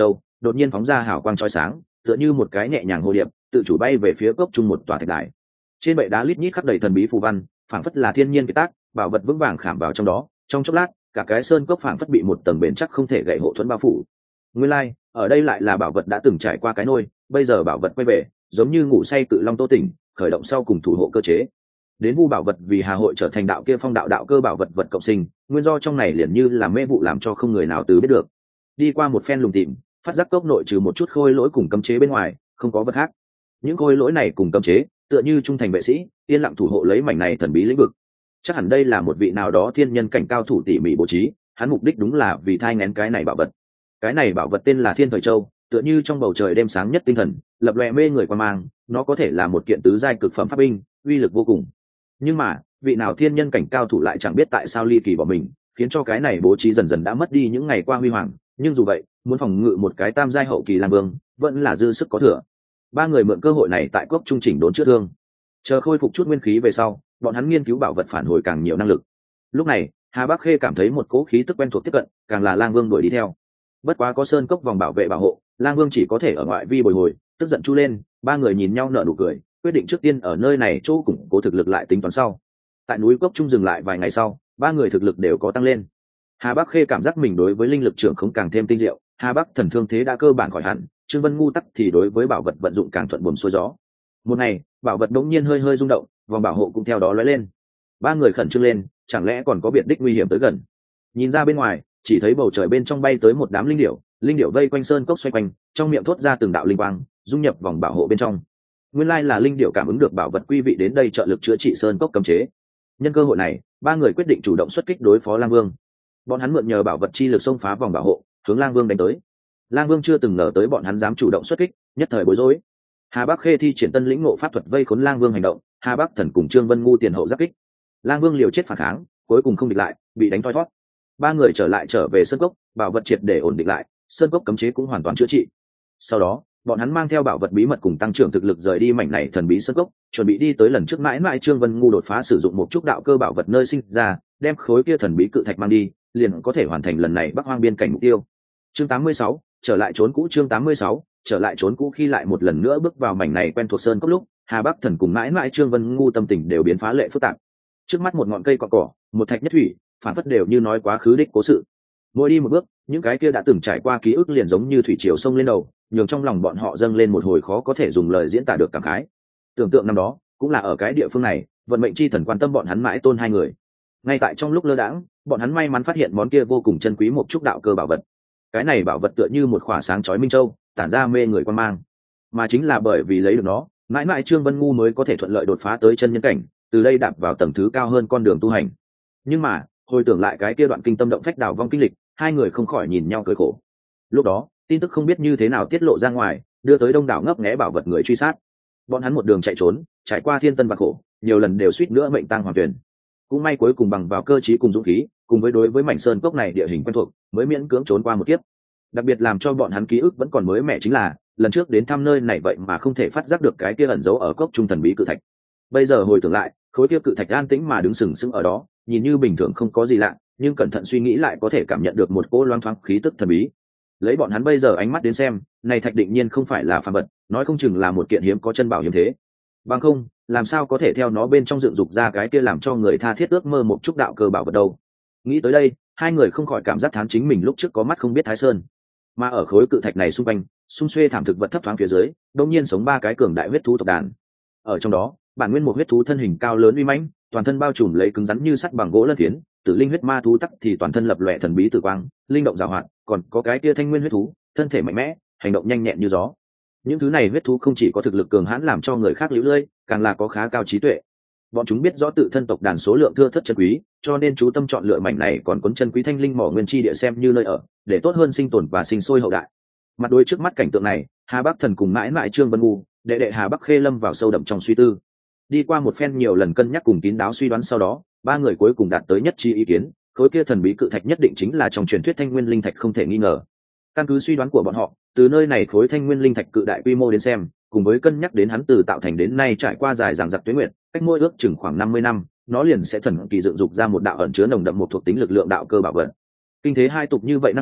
đột nhiên phóng ra hào quang chói sáng, tựa như một cái nhẹ nhàng hồ điệp tự chủ bay về phía cốc trung một tòa thạch đài. Trên bệ đá lít nhít khắc đầy thần bí phù văn, phảng phất là thiên nhiên kiệt tác, bảo vật vững vàng khảm vào trong đó. Trong chốc lát, cả cái sơn cốc phảng phất bị một tầng bền chắc không thể gãy hộ thuẫn bao phủ. Nguyên lai, ở đây lại là bảo vật đã từng trải qua cái nôi, bây giờ bảo vật quay về, giống như ngủ say cự long Tô Tỉnh, khởi động sau cùng thủ hộ cơ chế. Đến vu bảo vật vì hà hội trở thành đạo kia phong đạo đạo cơ bảo vật vật cộng sinh, nguyên do trong này liền như là mê vụ làm cho không người nào từ biết được. Đi qua một phen lùng tìm, phát giác cốc nội trừ một chút khôi lỗi cùng cấm chế bên ngoài, không có vật khác. Những khôi lỗi này cùng cấm chế, tựa như trung thành vệ sĩ, yên lặng thủ hộ lấy mảnh này thần bí lĩnh vực. Chắc hẳn đây là một vị nào đó thiên nhân cảnh cao thủ tỉ mỉ bố trí, hắn mục đích đúng là vì thai nghén cái này bảo vật. Cái này bảo vật tên là Thiên Thời Châu, tựa như trong bầu trời đêm sáng nhất tinh thần, lập lòe mê người quan mang, nó có thể là một kiện tứ giai cực phẩm pháp binh, uy lực vô cùng. Nhưng mà, vị nào thiên nhân cảnh cao thủ lại chẳng biết tại sao ly kỳ bỏ mình, khiến cho cái này bố trí dần dần đã mất đi những ngày qua huy hoàng. Nhưng dù vậy, muốn phòng ngự một cái tam giai hậu kỳ Lang Vương, vẫn là dư sức có thừa. Ba người mượn cơ hội này tại cốc trung chỉnh đốn chữa thương, chờ khôi phục chút nguyên khí về sau, bọn hắn nghiên cứu bảo vật phản hồi càng nhiều năng lực. Lúc này, Hà Bắc Khê cảm thấy một cỗ khí tức quen thuộc tiếp cận, càng là Lang Vương đuổi đi theo. Bất quá có sơn cốc vòng bảo vệ bảo hộ, Lang Vương chỉ có thể ở ngoại vi bồi hồi, tức giận chu lên. Ba người nhìn nhau nở nụ cười, quyết định trước tiên ở nơi này chỗ củng cố thực lực lại tính toán sau. Tại núi cốc trung dừng lại vài ngày sau, ba người thực lực đều có tăng lên. Hà Bắc Khê cảm giác mình đối với linh lực trưởng không càng thêm tinh diệu, Hà Bắc Thần thương thế đã cơ bản khỏi hẳn, Trương Vân Ngu tắc thì đối với bảo vật vận dụng càng thuận buồm xuôi gió. Một ngày, bảo vật đống nhiên hơi hơi rung động, vòng bảo hộ cũng theo đó lóe lên. Ba người khẩn trương lên, chẳng lẽ còn có biệt đích nguy hiểm tới gần? Nhìn ra bên ngoài, chỉ thấy bầu trời bên trong bay tới một đám linh điểu vây quanh sơn cốc xoay quanh, trong miệng thốt ra từng đạo linh quang, dung nhập vòng bảo hộ bên trong. Nguyên lai là linh điểu cảm ứng được bảo vật quý vị đến đây trợ lực chữa trị sơn cốc cấm chế. Nhân cơ hội này, ba người quyết định chủ động xuất kích đối phó Lang Vương. Bọn hắn mượn nhờ bảo vật chi lực xông phá vòng bảo hộ, hướng Lang Vương đánh tới. Lang Vương chưa từng ngờ tới bọn hắn dám chủ động xuất kích, nhất thời bối rối. Hà Bắc Khê thi triển tân lĩnh ngộ pháp thuật vây khốn Lang Vương hành động, Hà Bắc Thần cùng Trương Vân Ngu tiền hậu giáp kích. Lang Vương liều chết phản kháng, cuối cùng không địch lại, bị đánh thoi thoát. Ba người trở về sơn cốc, bảo vật triệt để ổn định lại, sơn cốc cấm chế cũng hoàn toàn chữa trị. Sau đó, bọn hắn mang theo bảo vật bí mật cùng tăng trưởng thực lực rời đi mảnh này thần bí sơn cốc, chuẩn bị đi tới lần trước mãi mãi Trương Vân Ngu đột phá sử dụng một chút đạo cơ bảo vật nơi sinh ra, đem khối kia thần bí cự thạch mang đi, liền có thể hoàn thành lần này Bắc Hoang biên cảnh mục tiêu. Chương 86, trở lại trốn cũ. Chương 86, trở lại trốn cũ. Khi lại một lần nữa bước vào mảnh này quen thuộc sơn cốc lúc, Hà Bắc Thần cùng mãi mãi Trương Vân Ngu tâm tình đều biến phá lệ phức tạp. Trước mắt một ngọn cây cỏ, một thạch nhất thủy, phản phất đều như nói quá khứ đích cố sự. Mỗi đi một bước, những cái kia đã từng trải qua ký ức liền giống như thủy triều sông lên đầu, nhường trong lòng bọn họ dâng lên một hồi khó có thể dùng lời diễn tả được cảm khái. Tưởng tượng năm đó, cũng là ở cái địa phương này, vận mệnh chi thần quan tâm bọn hắn mãi tôn hai người. Ngay tại trong lúc lơ đãng, bọn hắn may mắn phát hiện món kia vô cùng chân quý một chút đạo cơ bảo vật. Cái này bảo vật tựa như một khỏa sáng chói minh châu, tản ra mê người quan mang. Mà chính là bởi vì lấy được nó, mãi mãi Trương Vân Ngu mới có thể thuận lợi đột phá tới chân nhân cảnh, từ đây đạp vào tầng thứ cao hơn con đường tu hành. Nhưng mà, hồi tưởng lại cái kia đoạn kinh tâm động phách đảo vong kinh lịch, hai người không khỏi nhìn nhau cười khổ. Lúc đó, tin tức không biết như thế nào tiết lộ ra ngoài, đưa tới đông đảo ngấp nghé bảo vật người truy sát. Bọn hắn một đường chạy trốn, trải qua thiên tân và khổ, nhiều lần đều suýt nữa mệnh tang hoàng tuyển. Cũng may cuối cùng bằng vào cơ trí cùng dũng khí, cùng với đối với mảnh sơn cốc này địa hình quen thuộc, mới miễn cưỡng trốn qua một kiếp. Đặc biệt làm cho bọn hắn ký ức vẫn còn mới mẻ chính là, lần trước đến thăm nơi này vậy mà không thể phát giác được cái kia ẩn giấu ở cốc trung thần bí cự thạch. Bây giờ hồi tưởng lại, khối kia cự thạch an tĩnh mà đứng sừng sững ở đó, nhìn như bình thường không có gì lạ, nhưng cẩn thận suy nghĩ lại có thể cảm nhận được một cỗ loang thoáng khí tức thần bí. Lấy bọn hắn bây giờ ánh mắt đến xem, này thạch định nhiên không phải là phàm vật, nói không chừng là một kiện hiếm có chân bảo hiếm thế. Bằng không, làm sao có thể theo nó bên trong dựng dục ra cái kia làm cho người tha thiết ước mơ một chút đạo cơ bảo vật đâu. Nghĩ tới đây, hai người không khỏi cảm giác thán chính mình lúc trước có mắt không biết Thái Sơn. Mà ở khối cự thạch này xung quanh, xung xuê thảm thực vật thấp thoáng phía dưới, đột nhiên sống ba cái cường đại huyết thú tộc đàn. Ở trong đó, bản nguyên một huyết thú thân hình cao lớn uy mãnh, toàn thân bao trùm lấy cứng rắn như sắt bằng gỗ lân phiến, tử linh huyết ma thú tắc thì toàn thân lập lòe thần bí tử quang, linh động giàu hoạt, còn có cái kia thanh nguyên huyết thú, thân thể mạnh mẽ, hành động nhanh nhẹn như gió. Những thứ này huyết thú không chỉ có thực lực cường hãn làm cho người khác liễu lơi, càng là có khá cao trí tuệ. Bọn chúng biết rõ tự thân tộc đàn số lượng thưa thớt chân quý, cho nên chú tâm chọn lựa mảnh này còn cuốn chân quý thanh linh mỏ nguyên chi địa xem như nơi ở, để tốt hơn sinh tồn và sinh sôi hậu đại. Mặt đối trước mắt cảnh tượng này, Hà Bắc Thần cùng mãi mãi Trương Vân Ngu, đệ đệ Hà Bắc Khê lâm vào sâu đậm trong suy tư. Đi qua một phen nhiều lần cân nhắc cùng kín đáo suy đoán sau đó, ba người cuối cùng đạt tới nhất trí ý kiến, khối kia thần bí cự thạch nhất định chính là trong truyền thuyết thanh nguyên linh thạch không thể nghi ngờ. Căn cứ suy đoán của bọn họ, từ nơi này khối thanh nguyên linh thạch cự đại quy mô đến xem, cùng với cân nhắc đến hắn từ tạo thành đến nay trải qua dài dằng dặc tuế nguyệt, cách mỗi ước chừng khoảng 50 năm, nó liền sẽ thần kỳ dựng dục ra một đạo ẩn chứa nồng đậm một thuộc tính lực lượng đạo cơ bảo vật. Kinh thế hai tục như vậy năng lực,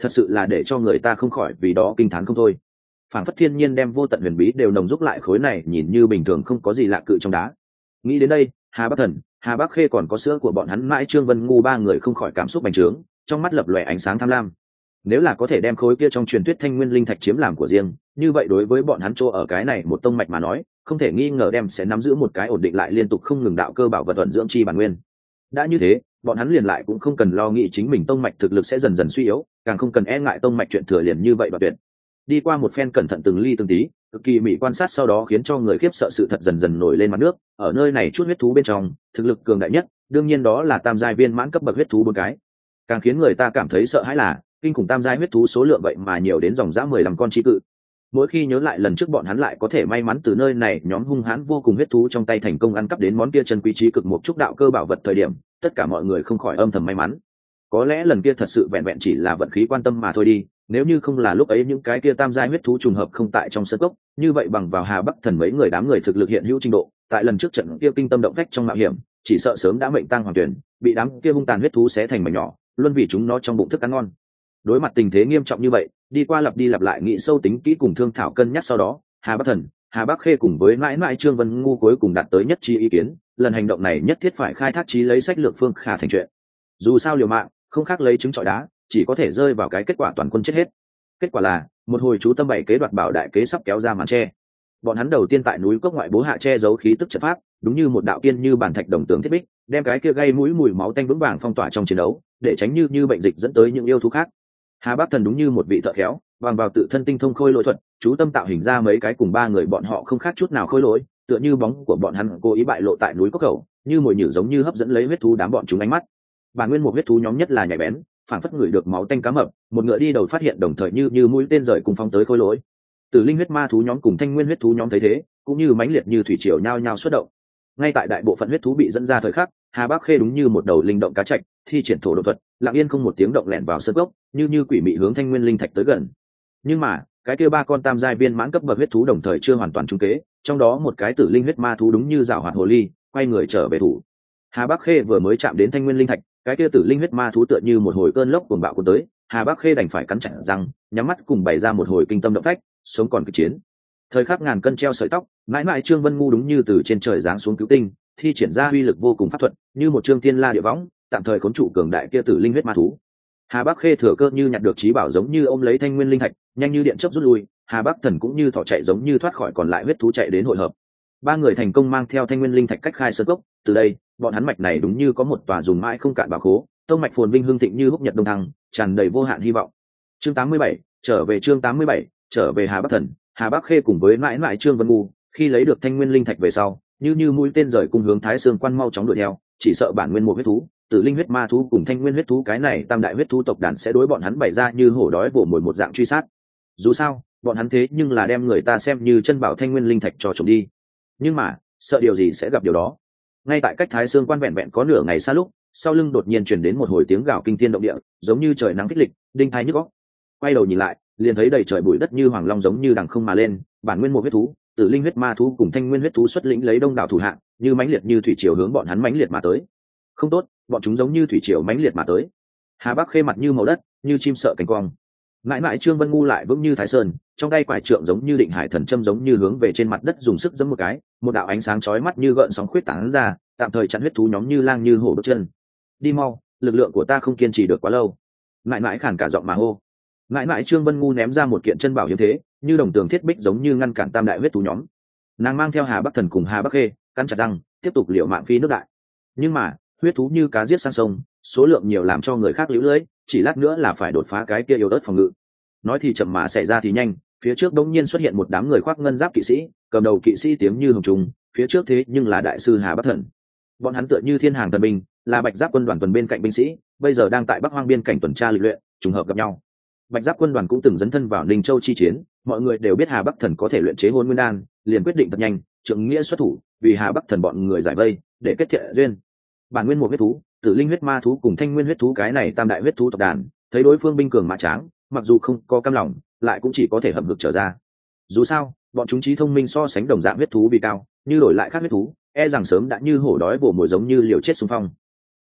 thật sự là để cho người ta không khỏi vì đó kinh thán không thôi. Phảng phất thiên nhiên đem vô tận huyền bí đều nồng giúp lại khối này nhìn như bình thường không có gì lạ cự trong đá. Nghĩ đến đây, Hà Bắc Thần, Hà Bắc Khê còn có sữa của bọn hắn mãi Trương Vân Ngu ba người không khỏi cảm xúc bành trướng, trong mắt lập lòe ánh sáng tham lam. Nếu là có thể đem khối kia trong truyền thuyết thanh nguyên linh thạch chiếm làm của riêng, như vậy đối với bọn hắn chỗ ở cái này một tông mạch mà nói, không thể nghi ngờ đem sẽ nắm giữ một cái ổn định lại liên tục không ngừng đạo cơ bảo vật vận dưỡng chi bản nguyên. Đã như thế, bọn hắn liền lại cũng không cần lo nghĩ chính mình tông mạch thực lực sẽ dần dần suy yếu, càng không cần e ngại tông mạch chuyện thừa liền như vậy đoạt tuyệt. Đi qua một phen cẩn thận từng ly từng tí, cực kỳ mỹ quan sát sau đó khiến cho người khiếp sợ sự thật dần dần nổi lên mặt nước. Ở nơi này chút huyết thú bên trong, thực lực cường đại nhất, đương nhiên đó là tam giai viên mãn cấp bậc huyết thú bốn cái. Càng khiến người ta cảm thấy sợ hãi là kinh khủng tam giai huyết thú số lượng vậy mà nhiều đến dòng dã 15 con chi cự. Mỗi khi nhớ lại lần trước bọn hắn lại có thể may mắn từ nơi này nhóm hung hãn vô cùng huyết thú trong tay thành công ăn cắp đến món kia chân quý trí cực một chút đạo cơ bảo vật thời điểm, tất cả mọi người không khỏi âm thầm may mắn. Có lẽ lần kia thật sự vẹn vẹn chỉ là vận khí quan tâm mà thôi đi, nếu như không là lúc ấy những cái kia tam giai huyết thú trùng hợp không tại trong sân cốc, như vậy bằng vào Hà Bắc Thần mấy người đám người thực lực hiện hữu trình độ, tại lần trước trận kia kinh tâm động phách trong mạo hiểm, chỉ sợ sớm đã mệnh tang hoàng tuyển, bị đám kia hung tàn huyết thú xé thành mảnh nhỏ, luôn vì chúng nó trong bụng thức ăn ngon. Đối mặt tình thế nghiêm trọng như vậy, đi qua lặp đi lặp lại nghĩ sâu tính kỹ cùng thương thảo cân nhắc sau đó, Hà Bắc Thần, Hà Bắc Khê cùng với mãi mãi Trương Vân Ngu cuối cùng đạt tới nhất trí ý kiến, lần hành động này nhất thiết phải khai thác trí lấy sách lược phương khả thành chuyện. Dù sao liều mạng, không khác lấy trứng trọi đá, chỉ có thể rơi vào cái kết quả toàn quân chết hết. Kết quả là một hồi chú tâm bảy kế đoạt bảo đại kế sắp kéo ra màn che. Bọn hắn đầu tiên tại núi cốc ngoại bố hạ che giấu khí tức trận pháp, đúng như một đạo tiên như bản thạch đồng tường thiết bích, đem cái kia gây mũi mùi máu tanh vững vàng phong tỏa trong chiến đấu, để tránh như bệnh dịch dẫn tới những yêu thú khác. Hà Bắc Thần đúng như một vị thợ khéo, bằng vào tự thân tinh thông khôi lỗi thuật, chú tâm tạo hình ra mấy cái cùng ba người bọn họ không khác chút nào khôi lỗi, tựa như bóng của bọn hắn cố ý bại lộ tại núi cốc khẩu, như mồi nhử giống như hấp dẫn lấy huyết thú đám bọn chúng ánh mắt. Bản nguyên một huyết thú nhóm nhất là nhạy bén, phản phất người được máu tanh cá mập, một ngựa đi đầu phát hiện đồng thời như mũi tên rời cùng phóng tới khôi lỗi. Tử linh huyết ma thú nhóm cùng thanh nguyên huyết thú nhóm thấy thế, cũng như mãnh liệt như thủy triều nhao nhao xuất động. Ngay tại đại bộ phận huyết thú bị dẫn ra thời khắc, Hà Bắc Khê đúng như một đầu linh động cá trạch, thi triển thổ độ thuật, lặng yên không một tiếng động lẻn vào sơn gốc, như quỷ mị hướng thanh nguyên linh thạch tới gần. Nhưng mà, cái kia ba con tam giai viên mãn cấp bậc huyết thú đồng thời chưa hoàn toàn trúng kế, trong đó một cái tử linh huyết ma thú đúng như rào hoạt hồ ly, quay người trở về thủ. Hà Bắc Khê vừa mới chạm đến thanh nguyên linh thạch, cái kia tử linh huyết ma thú tựa như một hồi cơn lốc cuồng bạo cuốn tới, Hà Bắc Khê đành phải cắn chặt răng, nhắm mắt cùng bày ra một hồi kinh tâm động phách, sống còn kịch chiến. Thời khắc ngàn cân treo sợi tóc, mãi mãi Trương Vân Ngu đúng như từ trên trời giáng xuống cứu tinh, thi triển ra uy lực vô cùng pháp thuật, như một trương thiên la địa võng, tạm thời khốn trụ cường đại kia tử linh huyết ma thú. Hà Bắc Khê thừa cơ như nhặt được trí bảo giống như ôm lấy thanh nguyên linh thạch, nhanh như điện chớp rút lui, Hà Bắc Thần cũng như thỏ chạy giống như thoát khỏi còn lại huyết thú chạy đến hội hợp. Ba người thành công mang theo thanh nguyên linh thạch cách khai sơn cốc, từ đây, bọn hắn mạch này đúng như có một tòa dùng mãi không cạn bảo khố, tông mạch phồn vinh hương thịnh như húc nhật đông thăng, tràn đầy vô hạn hy vọng. Chương 87, trở về chương 87, trở về Hà Bắc Thần, Hà Bắc Khê cùng với mãi mãi Trương Vân Ngu, khi lấy được thanh nguyên linh thạch về sau, như mũi tên rời cùng hướng Thái Sương Quan mau chóng đuổi theo, chỉ sợ bản nguyên một huyết thú, tử linh huyết ma thú cùng thanh nguyên huyết thú cái này tam đại huyết thú tộc đàn sẽ đối bọn hắn bày ra như hổ đói vồ mồi một dạng truy sát. Dù sao, bọn hắn thế nhưng là đem người ta xem như chân bảo thanh nguyên linh thạch cho trộm đi. Nhưng mà, sợ điều gì sẽ gặp điều đó. Ngay tại cách Thái Sương Quan vẹn vẹn có nửa ngày xa lúc, sau lưng đột nhiên truyền đến một hồi tiếng gào kinh thiên động địa, giống như trời nắng phích lịch, đinh tai nhức óc. Quay đầu nhìn lại, liền thấy đầy trời bụi đất như hoàng long giống như đằng không mà lên, bản nguyên một huyết thú, tử linh huyết ma thú cùng thanh nguyên huyết thú xuất lĩnh lấy đông đảo thủ hạng, như mãnh liệt như thủy triều hướng bọn hắn mãnh liệt mà tới. Không tốt, bọn chúng giống như thủy triều mãnh liệt mà tới. Hà Bắc Khê mặt như màu đất, như chim sợ cánh quang. Mãi mãi Trương Vân Ngu lại vững như Thái Sơn, trong tay quải trượng giống như định hải thần châm giống như hướng về trên mặt đất dùng sức giẫm một cái, một đạo ánh sáng chói mắt như gợn sóng khuyết tán ra, tạm thời chặn huyết thú nhóm như lang như hổ bước chân. Đi mau, lực lượng của ta không kiên trì được quá lâu. Mãi mãi khản cả giọng mà hô. Mãi mãi Trương Vân Ngu ném ra một kiện chân bảo hiếm thế, như đồng tường thiết bích giống như ngăn cản tam đại huyết thú nhóm. Nàng mang theo Hà Bắc Thần cùng Hà Bắc Khê, cắn chặt răng, tiếp tục liều mạng phi nước đại. Nhưng mà, huyết thú như cá giết sang sông, số lượng nhiều làm cho người khác líu lưỡi, chỉ lát nữa là phải đột phá cái kia yếu ớt phòng ngự. Nói thì chậm mà xảy ra thì nhanh, phía trước đống nhiên xuất hiện một đám người khoác ngân giáp kỵ sĩ, cầm đầu kỵ sĩ tiếng như hồng trùng, phía trước thế nhưng là đại sư Hà Bắc Thần. Bọn hắn tựa như thiên hàng thần binh, là Bạch Giáp quân đoàn tuần bên cạnh binh sĩ, bây giờ đang tại Bắc Hoang biên cảnh tuần tra lịch luyện, trùng hợp gặp nhau. Bạch Giáp quân đoàn cũng từng dấn thân vào Ninh Châu chi chiến, mọi người đều biết Hà Bắc Thần có thể luyện chế Hôn Nguyên đan, liền quyết định thật nhanh, trượng nghĩa xuất thủ, vì Hà Bắc Thần bọn người giải vây, để kết thiện duyên. Bản nguyên một huyết thú, tử linh huyết ma thú cùng thanh nguyên huyết thú cái này tam đại huyết thú tộc đàn, thấy đối phương binh cường mã tráng, mặc dù không có cam lòng, lại cũng chỉ có thể hậm hực trở ra. Dù sao, bọn chúng trí thông minh so sánh đồng dạng huyết thú vì cao, như đổi lại khác huyết thú, e rằng sớm đã như hổ đói vồ mồi giống như liều chết xung phong.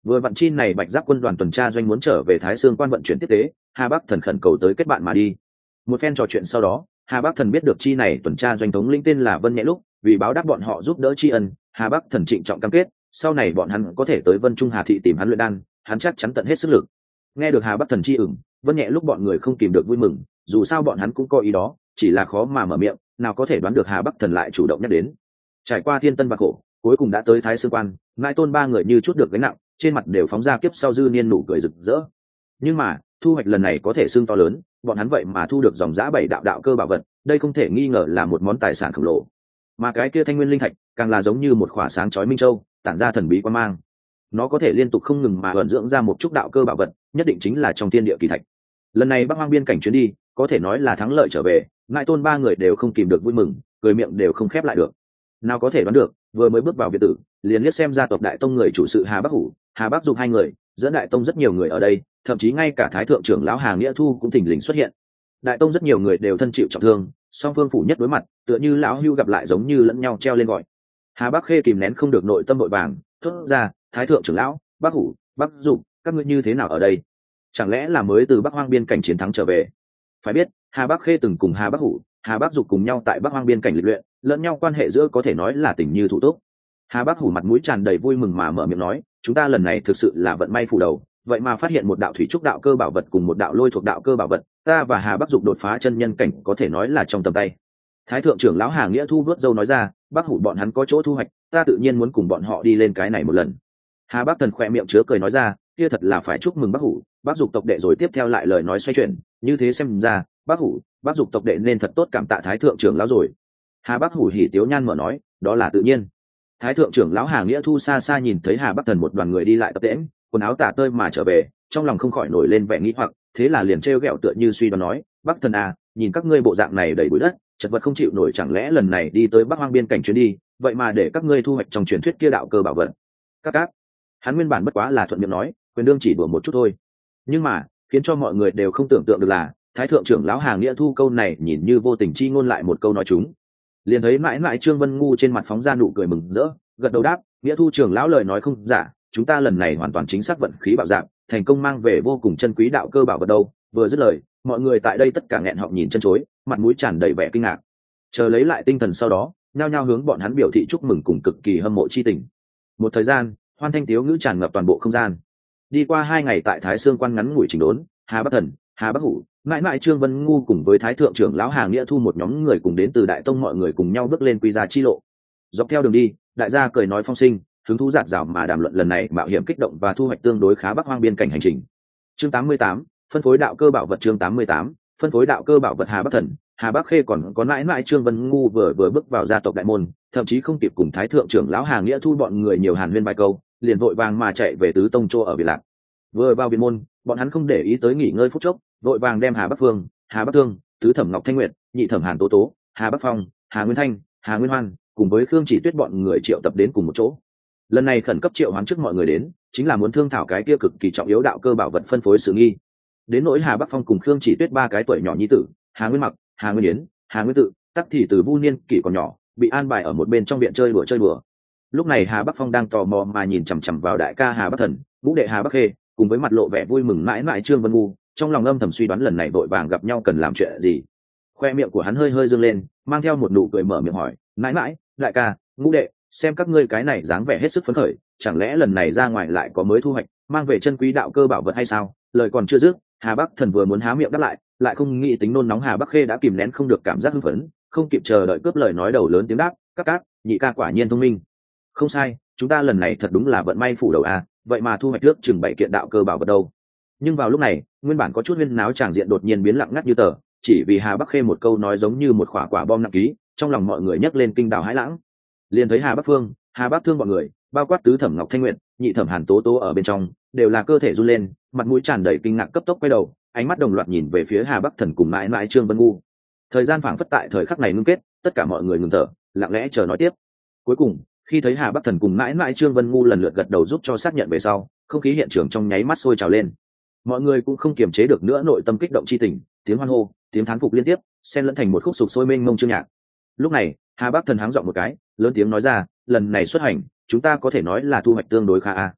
Vừa vặn chi này Bạch Giáp quân đoàn tuần tra doanh muốn trở về Thái Sương quan vận chuyển tiếp tế, Hà Bắc Thần khẩn cầu tới kết bạn mà đi. Một phen trò chuyện sau đó, Hà Bắc Thần biết được chi này tuần tra doanh thống lĩnh tên là Vân Nhẹ lúc, vì báo đáp bọn họ giúp đỡ tri ân, Hà Bắc Thần trịnh trọng cam kết, sau này bọn hắn có thể tới Vân Trung Hà thị tìm hắn luyện đan, hắn chắc chắn tận hết sức lực. Nghe được Hà Bắc Thần chi ửng, Vân Nhẹ lúc bọn người không kìm được vui mừng, dù sao bọn hắn cũng có ý đó, chỉ là khó mà mở miệng, nào có thể đoán được Hà Bắc Thần lại chủ động nhắc đến. Trải qua thiên tân và khổ, cuối cùng đã tới Thái Sương quan, Ngãi Tôn ba người như chút được gánh nặng, trên mặt đều phóng ra kiếp sau dư niên nụ cười rực rỡ. Nhưng mà thu hoạch lần này có thể xương to lớn, bọn hắn vậy mà thu được dòng giã 7 đạo cơ bảo vật, đây không thể nghi ngờ là một món tài sản khổng lồ. Mà cái kia thanh nguyên linh thạch càng là giống như một khỏa sáng chói minh châu, tản ra thần bí quan mang. Nó có thể liên tục không ngừng mà vận dưỡng ra một chút đạo cơ bảo vật, nhất định chính là trong thiên địa kỳ thạch. Lần này Bắc Hoang biên cảnh chuyến đi, có thể nói là thắng lợi trở về, Ngãi Tôn ba người đều không kìm được vui mừng, cười miệng đều không khép lại được. Nào có thể đoán được, vừa mới bước vào biệt tử, liền liếc xem gia tộc đại tông người chủ sự Hà Bắc Hủ, Hà Bắc Dục hai người, dẫn đại tông rất nhiều người ở đây, thậm chí ngay cả thái thượng trưởng lão Hà Nghĩa Thu cũng thình lình xuất hiện. Đại tông rất nhiều người đều thân chịu trọng thương, song phương phủ nhất đối mặt, tựa như lão hưu gặp lại giống như lẫn nhau treo lên gọi. Hà Bắc Khê kìm nén không được nội tâm vội vàng, thốt ra, thái thượng trưởng lão, Bắc Hủ, Bắc Dục, các ngươi như thế nào ở đây? Chẳng lẽ là mới từ Bắc Hoang biên cảnh chiến thắng trở về? Phải biết, Hà Bắc Khê từng cùng Hà Bắc Hủ, Hà Bắc Dục cùng nhau tại Bắc Hoang biên cảnh lịch luyện, lẫn nhau quan hệ giữa có thể nói là tình như thủ tốt. Hà Bắc Hủ mặt mũi tràn đầy vui mừng mà mở miệng nói, chúng ta lần này thực sự là vận may phủ đầu, vậy mà phát hiện một đạo thủy trúc đạo cơ bảo vật cùng một đạo lôi thuộc đạo cơ bảo vật, ta và Hà Bắc Dục đột phá chân nhân cảnh có thể nói là trong tầm tay. Thái thượng trưởng lão Hà Nghĩa Thu vớt dâu nói ra, Bắc Hủ bọn hắn có chỗ thu hoạch, ta tự nhiên muốn cùng bọn họ đi lên cái này một lần. Hà Bắc Thần khỏe miệng chứa cười nói ra, kia thật là phải chúc mừng Bắc Hủ, Bắc Dục tộc đệ, rồi tiếp theo lại lời nói xoay chuyển, như thế xem ra, Bắc Hủ, Bắc Dục tộc đệ nên thật tốt cảm tạ Thái thượng trưởng lão rồi. Hà Bắc Hủ hỉ tiếu nhan mở nói, đó là tự nhiên. Thái thượng trưởng lão Hà Nghĩa Thu xa xa nhìn thấy Hà Bắc Thần một đoàn người đi lại tập tễnh, quần áo tả tơi mà trở về, trong lòng không khỏi nổi lên vẻ nghĩ hoặc, thế là liền trêu ghẹo tựa như suy đoán nói, Bắc Thần à, nhìn các ngươi bộ dạng này đầy bụi đất, chật vật không chịu nổi, chẳng lẽ lần này đi tới Bắc Hoang biên cảnh chuyến đi, vậy mà để các ngươi thu hoạch trong truyền thuyết kia đạo cơ bảo vật? Các hắn nguyên bản bất quá là thuận miệng nói, quyền đương chỉ đùa một chút thôi, nhưng mà khiến cho mọi người đều không tưởng tượng được là, Thái thượng trưởng lão Hà Nghĩa Thu câu này nhìn như vô tình chi ngôn lại một câu nói chúng. Liền thấy mãi mãi Trương Vân Ngu trên mặt phóng ra nụ cười mừng rỡ, gật đầu đáp, Nghĩa Thu trưởng lão lời nói không giả, chúng ta lần này hoàn toàn chính xác vận khí bạo dạng, thành công mang về vô cùng chân quý đạo cơ bảo vật đâu. Vừa dứt lời, mọi người tại đây tất cả nghẹn họng nhìn chân chối, mặt mũi tràn đầy vẻ kinh ngạc. Chờ lấy lại tinh thần sau đó, nhao nhao hướng bọn hắn biểu thị chúc mừng cùng cực kỳ hâm mộ chi tình. Một thời gian, hoan thanh tiếu ngữ tràn ngập toàn bộ không gian. Đi qua 2 ngày tại Thái Sương quan ngắn ngủi chỉnh đốn, Hà Bắc Thần, Hà Bắc Hủ, mãi mãi Trương Vân Ngu cùng với Thái thượng trưởng lão Hà Nghĩa Thu một nhóm người cùng đến từ Đại Tông, mọi người cùng nhau bước lên quy gia chi lộ. Dọc theo đường đi, đại gia cười nói phong sinh, hứng thú dạt dào mà đàm luận lần này mạo hiểm kích động và thu hoạch tương đối khá Bắc Hoang biên cảnh hành trình. Chương 88, phân phối đạo cơ bảo vật. Chương 88, phân phối đạo cơ bảo vật. Hà Bắc Thần, Hà Bắc Khê còn có mãi mãi Trương Vân Ngu vừa bước vào gia tộc đại môn, thậm chí không kịp cùng Thái thượng trưởng lão Hà Nghĩa Thu bọn người nhiều hàn huyên vài câu, liền vội vàng mà chạy về tứ tông chỗ ở Biệt Lạc. Vừa vào biệt môn, bọn hắn không để ý tới nghỉ ngơi phút chốc, vội vàng đem Hà Bắc Phương, Hà Bắc Thương, tứ thẩm Ngọc Thanh Nguyệt, nhị thẩm Hàn Tố Tố, Hà Bắc Phong, Hà Nguyên Thanh, Hà Nguyên Hoan cùng với Khương Chỉ Tuyết bọn người triệu tập đến cùng một chỗ. Lần này khẩn cấp triệu hoán trước mọi người đến, chính là muốn thương thảo cái kia cực kỳ trọng yếu đạo cơ bảo vật phân phối sự nghi. Đến nỗi Hà Bắc Phong cùng Khương Chỉ Tuyết 3 cái tuổi nhỏ nhi tử, Hà Nguyên Mặc, Hà Nguyên Yến, Hà Nguyên Tự, tắc thì từ Vu Niên kỷ còn nhỏ, bị an bài ở một bên trong viện chơi đùa. Lúc này Hà Bắc Phong đang tò mò mà nhìn chằm chằm vào đại ca Hà Bắc Thần, ngũ đệ Hà Bắc Khê, cùng với mặt lộ vẻ vui mừng mãi mãi Trương Vân Ngu, trong lòng âm thầm suy đoán lần này vội vàng gặp nhau cần làm chuyện gì. Khoe miệng của hắn hơi hơi dương lên, mang theo một nụ cười mở miệng hỏi, mãi mãi, đại ca, ngũ đệ, xem các ngươi cái này dáng vẻ hết sức phấn khởi, chẳng lẽ lần này ra ngoài lại có mới thu hoạch, mang về chân quý đạo cơ bảo vật hay sao? Lời còn chưa dứt, Hà Bắc Thần vừa muốn há miệng đáp lại không nghĩ tính nôn nóng Hà Bắc Khê đã kìm nén không được cảm giác hưng phấn, không kịp chờ đợi cướp lời nói đầu lớn tiếng đáp, các nhị ca quả nhiên thông minh. Không sai, chúng ta lần này thật đúng là vận may phủ đầu a, vậy mà thu hoạch được chừng 7 kiện đạo cơ bảo vật đâu. Nhưng vào lúc này, nguyên bản có chút huyên náo tràng diện đột nhiên biến lặng ngắt như tờ, chỉ vì Hà Bắc Khê một câu nói giống như một quả bom nặng ký, trong lòng mọi người nhấc lên kinh đào hãi lãng. Liền thấy Hà Bắc Phương, Hà Bắc Thương bọn người, bao quát tứ thẩm Ngọc Thanh Nguyệt, nhị thẩm Hàn Tố Tố ở bên trong, đều là cơ thể run lên, mặt mũi tràn đầy kinh ngạc cấp tốc quay đầu, ánh mắt đồng loạt nhìn về phía Hà Bắc Thần cùng mãi mãi Trương Vân Ngu. Thời gian phảng phất tại thời khắc này ngưng kết, tất cả mọi người ngừng thở, lặng lẽ chờ nói tiếp. Cuối cùng, khi thấy Hà Bắc Thần cùng mãi mãi Trương Vân Ngu lần lượt gật đầu giúp cho xác nhận về sau, không khí hiện trường trong nháy mắt sôi trào lên. Mọi người cũng không kiềm chế được nữa nội tâm kích động chi tình, tiếng hoan hô, tiếng thán phục liên tiếp, xen lẫn thành một khúc sục sôi mênh mông chương nhạc. Lúc này, Hà Bắc Thần háng giọng một cái, lớn tiếng nói ra, lần này xuất hành, chúng ta có thể nói là thu hoạch tương đối khá a.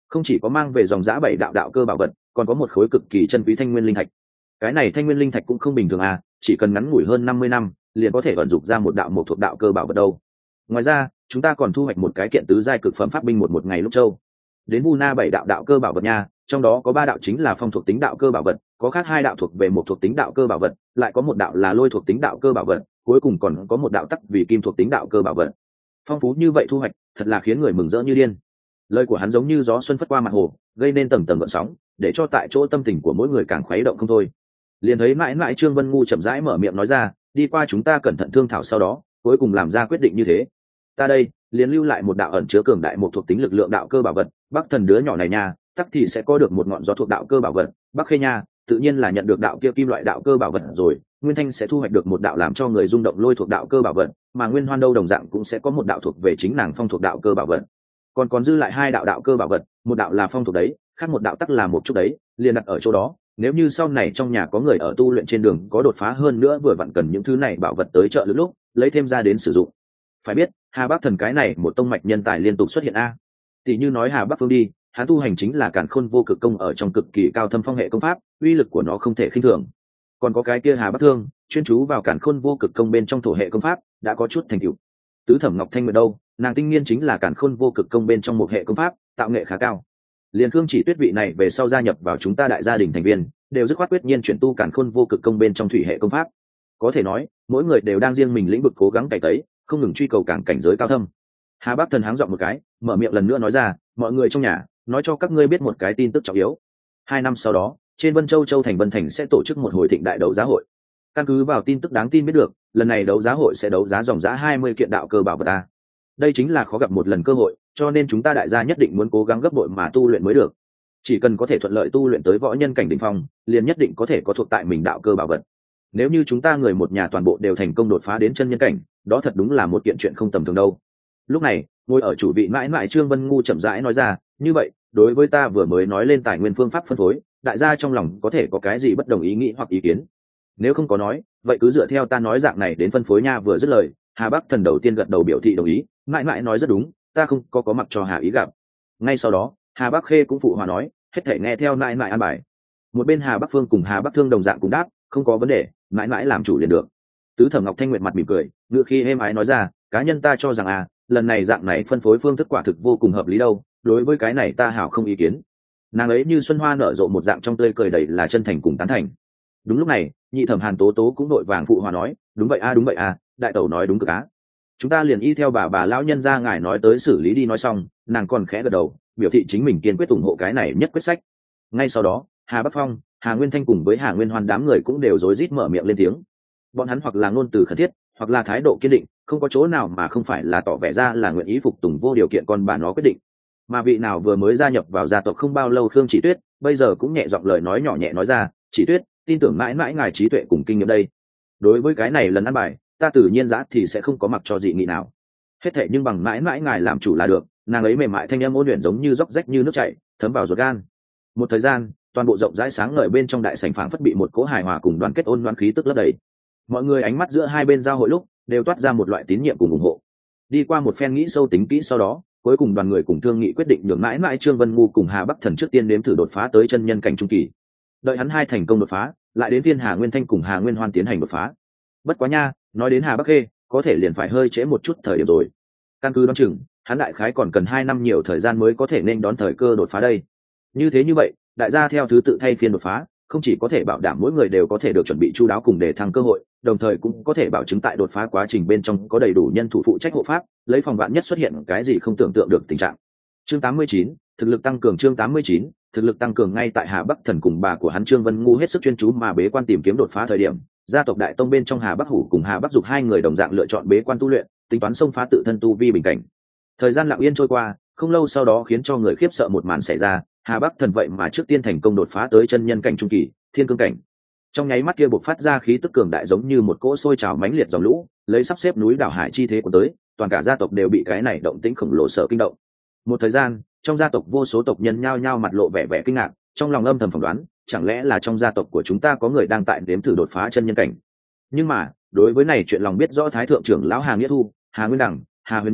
không chỉ có mang về dòng giã 7 đạo cơ bảo vật, còn có một khối cực kỳ chân quý thanh nguyên linh thạch. Cái này thanh nguyên linh thạch cũng không bình thường à, chỉ cần ngắn ngủi hơn 50 năm liền có thể vận dụng ra một đạo một thuộc đạo cơ bảo vật đâu. Ngoài ra chúng ta còn thu hoạch một cái kiện tứ giai cực phẩm pháp binh một ngày lúc châu. Đến vu na 7 đạo cơ bảo vật nha, trong đó có 3 đạo chính là phong thuộc tính đạo cơ bảo vật, có khác 2 đạo thuộc về một thuộc tính đạo cơ bảo vật, lại có một đạo là lôi thuộc tính đạo cơ bảo vật, cuối cùng còn có một đạo tắc vì kim thuộc tính đạo cơ bảo vật. Phong phú như vậy thu hoạch, thật là khiến người mừng rỡ như điên. Lời của hắn giống như gió xuân phất qua mặt hồ, gây nên tầng tầng gợn sóng, để cho tại chỗ tâm tình của mỗi người càng khuấy động không thôi. Liền thấy mãi mãi Trương Vân Ngu chậm rãi mở miệng nói ra, đi qua chúng ta cẩn thận thương thảo sau đó, cuối cùng làm ra quyết định như thế. Ta đây liền lưu lại một đạo ẩn chứa cường đại một thuộc tính lực lượng đạo cơ bảo vật, Bắc Thần đứa nhỏ này nha, tắc thì sẽ có được một ngọn gió thuộc đạo cơ bảo vật, Bắc Khê nha, tự nhiên là nhận được đạo kia kim loại đạo cơ bảo vật rồi, Nguyên Thanh sẽ thu hoạch được một đạo làm cho người rung động lôi thuộc đạo cơ bảo vật, mà Nguyên Hoan đâu đồng dạng cũng sẽ có một đạo thuộc về chính nàng phong thuộc đạo cơ bảo vật. Còn dư lại 2 đạo đạo cơ bảo vật, một đạo là phong thuộc đấy, khác một đạo tắc là một chút đấy, liền đặt ở chỗ đó. Nếu như sau này trong nhà có người ở tu luyện trên đường có đột phá hơn nữa vừa vặn cần những thứ này bảo vật tới trợ lực lúc lấy thêm ra đến sử dụng. Phải biết Hà Bắc Thần cái này một tông mạch nhân tài liên tục xuất hiện a. Tỷ như nói Hà Bắc Phương đi, hắn tu hành chính là Càn Khôn Vô Cực Công ở trong cực kỳ cao thâm phong hệ công pháp, uy lực của nó không thể khinh thường. Còn có cái kia Hà Bắc Thương, chuyên chú vào Càn Khôn Vô Cực Công bên trong thổ hệ công pháp, đã có chút thành tựu. Tứ Thẩm Ngọc Thanh Nguyệt đâu, nàng tinh nghiên chính là Càn Khôn Vô Cực Công bên trong một hệ công pháp, tạo nghệ khá cao. Liên Khương Chỉ Tuyết vị này về sau gia nhập vào chúng ta đại gia đình thành viên, đều dứt khoát quyết nhiên chuyển tu Càn Khôn Vô Cực Công bên trong thủy hệ công pháp. Có thể nói mỗi người đều đang riêng mình lĩnh vực cố gắng cày tấy, không ngừng truy cầu càng cảnh giới cao thâm. Hà Bắc Thần háng giọng một cái, mở miệng lần nữa nói ra, mọi người trong nhà, nói cho các ngươi biết một cái tin tức trọng yếu. 2 năm sau đó, trên Vân Châu Châu thành Vân Thành sẽ tổ chức một hồi thịnh đại đấu giá hội. Căn cứ vào tin tức đáng tin biết được, lần này đấu giá hội sẽ đấu giá dòng giá 20 kiện đạo cơ bảo vật ta. Đây chính là khó gặp một lần cơ hội, cho nên chúng ta đại gia nhất định muốn cố gắng gấp bội mà tu luyện mới được. Chỉ cần có thể thuận lợi tu luyện tới võ nhân cảnh đỉnh phong, liền nhất định có thể có thuộc tại mình đạo cơ bảo vật. Nếu như chúng ta người một nhà toàn bộ đều thành công đột phá đến chân nhân cảnh, đó thật đúng là một kiện chuyện không tầm thường đâu. Lúc này, ngồi ở chủ vị mãi mãi Trương Vân Ngu chậm rãi nói ra, như vậy, đối với ta vừa mới nói lên tài nguyên phương pháp phân phối, đại gia trong lòng có thể có cái gì bất đồng ý nghĩ hoặc ý kiến? Nếu không có nói, vậy cứ dựa theo ta nói dạng này đến phân phối nha. Vừa dứt lời, Hà Bắc Thần đầu tiên gật đầu biểu thị đồng ý, mãi mãi nói rất đúng, ta không có mặc cho Hà ý gặp. Ngay sau đó, Hà Bắc Khê cũng phụ hòa nói, hết thể nghe theo mãi mãi an bài. Một bên Hà Bắc Phương cùng Hà Bắc Thương đồng dạng cũng đáp, không có vấn đề, mãi mãi làm chủ liền được. Tứ Thẩm Ngọc Thanh Nguyệt mặt mỉm cười, ngựa khi êm ái nói ra, cá nhân ta cho rằng lần này dạng này phân phối phương thức quả thực vô cùng hợp lý đâu, đối với cái này ta hảo không ý kiến. Nàng ấy như xuân hoa nở rộ một dạng trong tươi cười đầy là chân thành cùng tán thành. Đúng lúc này, nhị thẩm Hàn Tố Tố cũng đội vàng phụ hòa nói, đúng vậy đúng vậy đại tẩu nói đúng cực á. Chúng ta liền y theo bà lão nhân gia ngài nói tới xử lý đi. Nói xong, nàng còn khẽ gật đầu, biểu thị chính mình kiên quyết ủng hộ cái này nhất quyết sách. Ngay sau đó, Hà Bắc Phong, Hà Nguyên Thanh cùng với Hà Nguyên Hoan đám người cũng đều rối rít mở miệng lên tiếng. Bọn hắn hoặc là ngôn từ khẩn thiết, hoặc là thái độ kiên định, không có chỗ nào mà không phải là tỏ vẻ ra là nguyện ý phục tùng vô điều kiện con bà nó quyết định. Mà vị nào vừa mới gia nhập vào gia tộc không bao lâu Khương Chỉ Tuyết, bây giờ cũng nhẹ giọng lời nói nhỏ nhẹ nói ra, Chỉ Tuyết, tin tưởng mãi mãi ngài trí tuệ cùng kinh nghiệm đây. Đối với cái này lần ăn bài, ta tự nhiên giá thì sẽ không có mặc cho dị nghị nào. Hết thệ nhưng bằng mãi mãi ngài làm chủ là được. Nàng ấy mềm mại thanh âm ôn luyện giống như róc rách như nước chảy, thấm vào ruột gan. Một thời gian, toàn bộ rộng rãi sáng ngời bên trong đại sảnh phảng phất bị một cỗ hài hòa cùng đoàn kết ôn loan khí tức lấp đầy. Mọi người ánh mắt giữa hai bên giao hội lúc đều toát ra một loại tín nhiệm cùng ủng hộ. Đi qua một phen nghĩ sâu tính kỹ sau đó, cuối cùng đoàn người cùng thương nghị quyết định nhường mãi mãi Trương Vân Ngu cùng Hà Bắc Thần trước tiên nếm thử đột phá tới chân nhân cảnh trung kỳ. Đợi hắn hai thành công đột phá, lại đến phiên Hà Nguyên Thanh cùng Hà Nguyên Hoan tiến hành đột phá. Bất quá nha, nói đến Hà Bắc Khê, có thể liền phải hơi trễ một chút thời điểm rồi. Căn cứ đoán chừng, hắn đại khái còn cần 2 năm nhiều thời gian mới có thể nên đón thời cơ đột phá đây. Như vậy, đại gia theo thứ tự thay phiên đột phá, không chỉ có thể bảo đảm mỗi người đều có thể được chuẩn bị chu đáo cùng để thăng cơ hội, đồng thời cũng có thể bảo chứng tại đột phá quá trình bên trong có đầy đủ nhân thủ phụ trách hộ pháp, lấy phòng vạn nhất xuất hiện cái gì không tưởng tượng được tình trạng. Chương 89, thực lực tăng cường. Chương 89, thực lực tăng cường. Ngay tại Hà Bắc Thần cùng bà của hắn Trương Vân Ngu hết sức chuyên chú mà bế quan tìm kiếm đột phá thời điểm, gia tộc Đại Tông bên trong Hà Bắc Hủ cùng Hà Bắc Dục hai người đồng dạng lựa chọn bế quan tu luyện, tính toán xông phá tự thân tu vi bình cảnh. Thời gian lặng yên trôi qua, không lâu sau đó khiến cho người khiếp sợ một màn xảy ra, Hà Bắc Thần vậy mà trước tiên thành công đột phá tới chân nhân cảnh trung kỳ, thiên cương cảnh. Trong nháy mắt kia bộc phát ra khí tức cường đại giống như một cỗ sôi trào mãnh liệt dòng lũ, lấy sắp xếp núi đảo hải chi thế của tới, toàn cả gia tộc đều bị cái này động tĩnh khổng lồ sợ kinh động. Một thời gian, trong gia tộc vô số tộc nhân nhao nhao mặt lộ vẻ vẻ kinh ngạc, trong lòng âm thầm phỏng đoán, chẳng lẽ là trong gia tộc của chúng ta có người đang tại nếm thử đột phá chân nhân cảnh. Nhưng mà, đối với này chuyện lòng biết rõ Thái thượng trưởng lão Hà Nghĩa Thu, Hà Nguyên Đẳng, Hà Huyền Nai,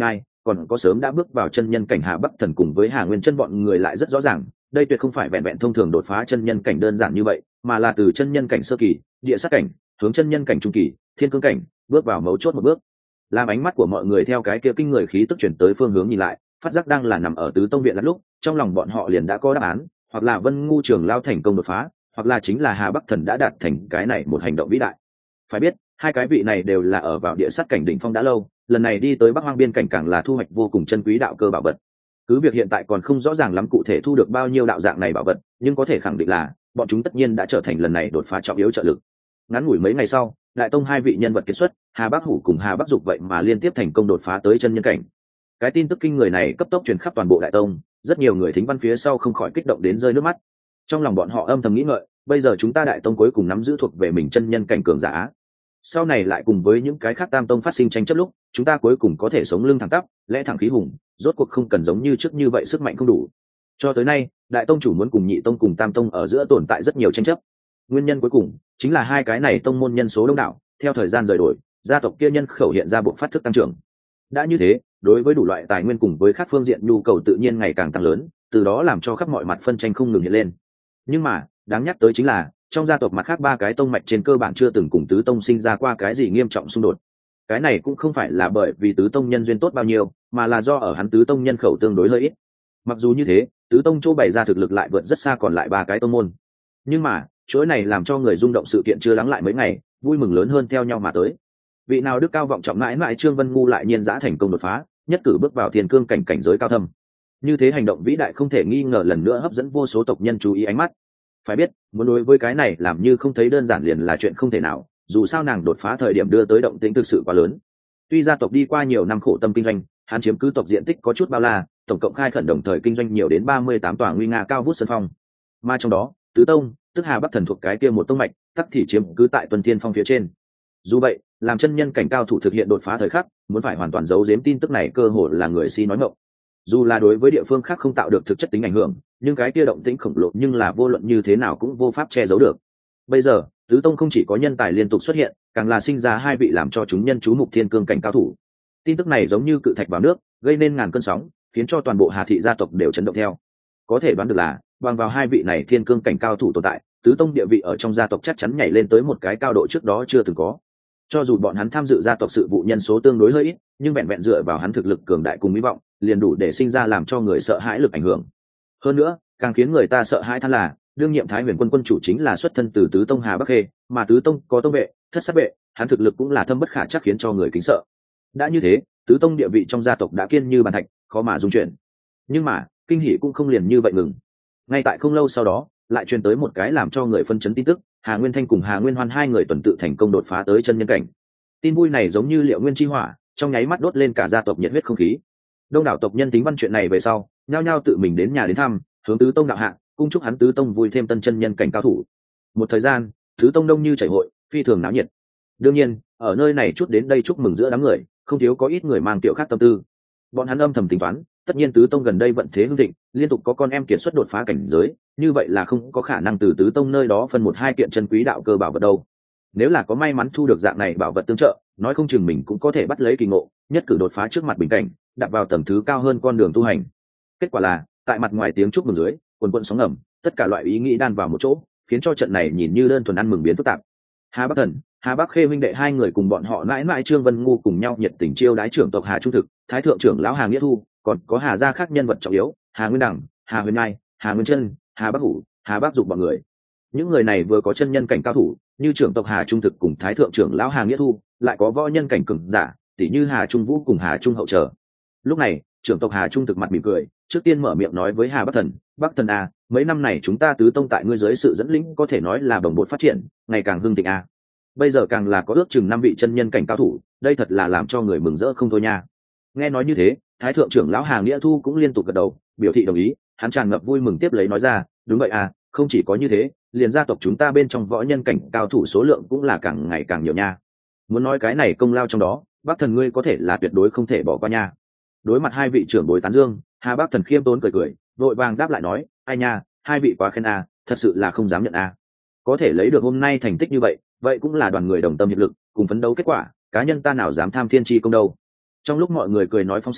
còn có sớm đã bước vào chân nhân cảnh Hà Bắc Thần cùng với Hà Nguyên Chân bọn người lại rất rõ ràng, đây tuyệt không phải vẹn vẹn thông thường đột phá chân nhân cảnh đơn giản như vậy, mà là từ chân nhân cảnh sơ kỳ, địa sát cảnh, hướng chân nhân cảnh trung kỳ, thiên cương cảnh, bước vào mấu chốt một bước. Làm ánh mắt của mọi người theo cái kia kinh người khí tức chuyển tới phương hướng nhìn lại, phát giác đang là nằm ở tứ tông viện lúc, trong lòng bọn họ liền đã có đáp án, hoặc là Vân Ngu Trường lao thành công đột phá, hoặc là chính là Hà Bắc Thần đã đạt thành cái này một hành động vĩ đại. Phải biết, hai cái vị này đều là ở vào địa sát cảnh đỉnh phong đã lâu, lần này đi tới Bắc Hoang biên cảnh càng là thu hoạch vô cùng chân quý đạo cơ bảo vật. Cứ việc hiện tại còn không rõ ràng lắm cụ thể thu được bao nhiêu đạo dạng này bảo vật, nhưng có thể khẳng định là bọn chúng tất nhiên đã trở thành lần này đột phá trọng yếu trợ lực. Ngắn ngủi mấy ngày sau, đại tông hai vị nhân vật kết xuất, Hà Bắc Hủ cùng Hà Bắc Dục vậy mà liên tiếp thành công đột phá tới chân nhân cảnh. Cái tin tức kinh người này cấp tốc truyền khắp toàn bộ đại tông, rất nhiều người thính văn phía sau không khỏi kích động đến rơi nước mắt. Trong lòng bọn họ âm thầm nghĩ ngợi, bây giờ chúng ta đại tông cuối cùng nắm giữ thuộc về mình chân nhân cảnh cường giả, sau này lại cùng với những cái khác tam tông phát sinh tranh chấp lúc, chúng ta cuối cùng có thể sống lưng thẳng tắp, lẽ thẳng khí hùng, rốt cuộc không cần giống như trước như vậy sức mạnh không đủ. Cho tới nay, đại tông chủ muốn cùng nhị tông cùng tam tông ở giữa tồn tại rất nhiều tranh chấp. Nguyên nhân cuối cùng chính là hai cái này tông môn nhân số đông đảo, theo thời gian rời đổi, gia tộc kia nhân khẩu hiện ra buộc phát thức tăng trưởng. Đã như thế, đối với đủ loại tài nguyên cùng với các phương diện nhu cầu tự nhiên ngày càng tăng lớn, từ đó làm cho khắp mọi mặt phân tranh không ngừng hiện lên. Nhưng mà, đáng nhắc tới chính là trong gia tộc mặt khác ba cái tông mạch trên cơ bản chưa từng cùng tứ tông sinh ra qua cái gì nghiêm trọng xung đột. Cái này cũng không phải là bởi vì tứ tông nhân duyên tốt bao nhiêu, mà là do ở hắn tứ tông nhân khẩu tương đối lợi ít. Mặc dù như thế, tứ tông chỗ bày ra thực lực lại vượt rất xa còn lại ba cái tông môn. Nhưng mà, chuỗi này làm cho người rung động sự kiện chưa lắng lại mấy ngày, vui mừng lớn hơn theo nhau mà tới. Vị nào đức cao vọng trọng mãi mãi Trương Vân Ngu lại nhiên dã thành công đột phá, nhất cử bước vào thiên cương cảnh giới cao thâm. Như thế hành động vĩ đại không thể nghi ngờ lần nữa hấp dẫn vô số tộc nhân chú ý ánh mắt. Phải biết, muốn đối với cái này làm như không thấy đơn giản liền là chuyện không thể nào, dù sao nàng đột phá thời điểm đưa tới động tĩnh thực sự quá lớn. Tuy gia tộc đi qua nhiều năm khổ tâm kinh doanh, hắn chiếm cứ tộc diện tích có chút bao la, tổng cộng khai khẩn đồng thời kinh doanh nhiều đến 38 tòa nguy nga cao vút sân phong. Mà trong đó, tứ tông, tức Hà Bắc Thần thuộc cái kia một tông mạch, tắc thì chiếm cứ tại Tuần Thiên Phong phía trên. Dù vậy, làm chân nhân cảnh cao thủ thực hiện đột phá thời khắc, muốn phải hoàn toàn giấu giếm tin tức này cơ hội là người si nói ngọng. Dù là đối với địa phương khác không tạo được thực chất tính ảnh hưởng, nhưng cái kia động tĩnh khổng lồ nhưng là vô luận như thế nào cũng vô pháp che giấu được. Bây giờ, tứ tông không chỉ có nhân tài liên tục xuất hiện, càng là sinh ra hai vị làm cho chúng nhân chú mục thiên cương cảnh cao thủ. Tin tức này giống như cự thạch vào nước, gây nên ngàn cơn sóng, khiến cho toàn bộ Hà thị gia tộc đều chấn động theo. Có thể đoán được là, bằng vào hai vị này thiên cương cảnh cao thủ tồn tại, tứ tông địa vị ở trong gia tộc chắc chắn nhảy lên tới một cái cao độ trước đó chưa từng có. Cho dù bọn hắn tham dự gia tộc sự vụ nhân số tương đối hơi ít, nhưng vẹn vẹn dựa vào hắn thực lực cường đại cùng hy vọng, liền đủ để sinh ra làm cho người sợ hãi lực ảnh hưởng. Hơn nữa, càng khiến người ta sợ hãi than là, đương nhiệm Thái Huyền quân quân chủ chính là xuất thân từ tứ tông Hà Bắc Khê, mà tứ tông có tông vệ, thất sát vệ, hắn thực lực cũng là thâm bất khả trắc khiến cho người kính sợ. Đã như thế, tứ tông địa vị trong gia tộc đã kiên như bàn thạch, khó mà dung chuyển. Nhưng mà, kinh hỉ cũng không liền như vậy ngừng. Ngay tại không lâu sau đó, lại truyền tới một cái làm cho người phân chấn tin tức, Hà Nguyên Thanh cùng Hà Nguyên Hoan hai người tuần tự thành công đột phá tới chân nhân cảnh. Tin vui này giống như liệu nguyên chi hỏa, trong nháy mắt đốt lên cả gia tộc nhiệt huyết không khí. Đông đảo tộc nhân tính văn chuyện này về sau, nhao nhao tự mình đến nhà đến thăm, hướng tứ tông đạo hạ, cung chúc hắn tứ tông vui thêm tân chân nhân cảnh cao thủ. Một thời gian, tứ tông đông như chảy hội, phi thường náo nhiệt. Đương nhiên, ở nơi này chút đến đây chúc mừng giữa đám người, không thiếu có ít người mang tiểu khác tâm tư. Bọn hắn âm thầm tính toán, tất nhiên tứ tông gần đây vận thế hưng thịnh, liên tục có con em kiệt xuất đột phá cảnh giới, như vậy là không có khả năng từ tứ tông nơi đó phân một hai kiện chân quý đạo cơ bảo vật đâu. Nếu là có may mắn thu được dạng này bảo vật tương trợ, nói không chừng mình cũng có thể bắt lấy kỳ ngộ, nhất cử đột phá trước mặt bình cảnh, đặt vào tầng thứ cao hơn con đường tu hành. Kết quả là, tại mặt ngoài tiếng chúc mừng dưới, quần quần sóng ngầm, tất cả loại ý nghĩ đan vào một chỗ, khiến cho trận này nhìn như đơn thuần ăn mừng biến phức tạp. Hà Bắc Thần, Hà Bắc Khê huynh đệ hai người cùng bọn họ mãi mãi Trương Vân Ngu cùng nhau nhiệt tình chiêu đái trưởng tộc Hà Trung Thực, Thái thượng trưởng lão Hà Nghĩa Thu, còn có Hà gia khác nhân vật trọng yếu, Hà Nguyên Đẳng, Hà Huyền Ngai, Hà Nguyên Chân, Hà Bắc Hủ, Hà Bắc Dục bọn người. Những người này vừa có chân nhân cảnh cao thủ, như trưởng tộc Hà Trung Thực cùng Thái thượng trưởng lão Hà Nghĩa Thu, lại có võ nhân cảnh cường giả, tỷ như Hà Trung Vũ cùng Hà Trung Hậu trở. Lúc này, trưởng tộc Hà Trung Thực mặt mỉm cười, trước tiên mở miệng nói với Hà Bắc Thần, Bắc Thần à, mấy năm này chúng ta tứ tông tại ngươi dưới sự dẫn lĩnh có thể nói là bồng bột phát triển, ngày càng hưng thịnh à. Bây giờ càng là có ước chừng 5 vị chân nhân cảnh cao thủ, đây thật là làm cho người mừng rỡ không thôi nha. Nghe nói như thế, Thái thượng trưởng lão Hà Nghĩa Thu cũng liên tục gật đầu, biểu thị đồng ý, hắn tràn ngập vui mừng tiếp lấy nói ra, đúng vậy à, không chỉ có như thế, liền gia tộc chúng ta bên trong võ nhân cảnh cao thủ số lượng cũng là càng ngày càng nhiều nha. Muốn nói cái này công lao trong đó, Bắc Thần ngươi có thể là tuyệt đối không thể bỏ qua nha. Đối mặt hai vị trưởng bối tán dương, Hà Bắc Thần khiêm tốn cười cười, vội vàng đáp lại nói, ai nha, hai vị quá khen à, thật sự là không dám nhận à. Có thể lấy được hôm nay thành tích như vậy, vậy cũng là đoàn người đồng tâm hiệp lực, cùng phấn đấu kết quả, cá nhân ta nào dám tham thiên chi công đâu. Trong lúc mọi người cười nói phong sinh,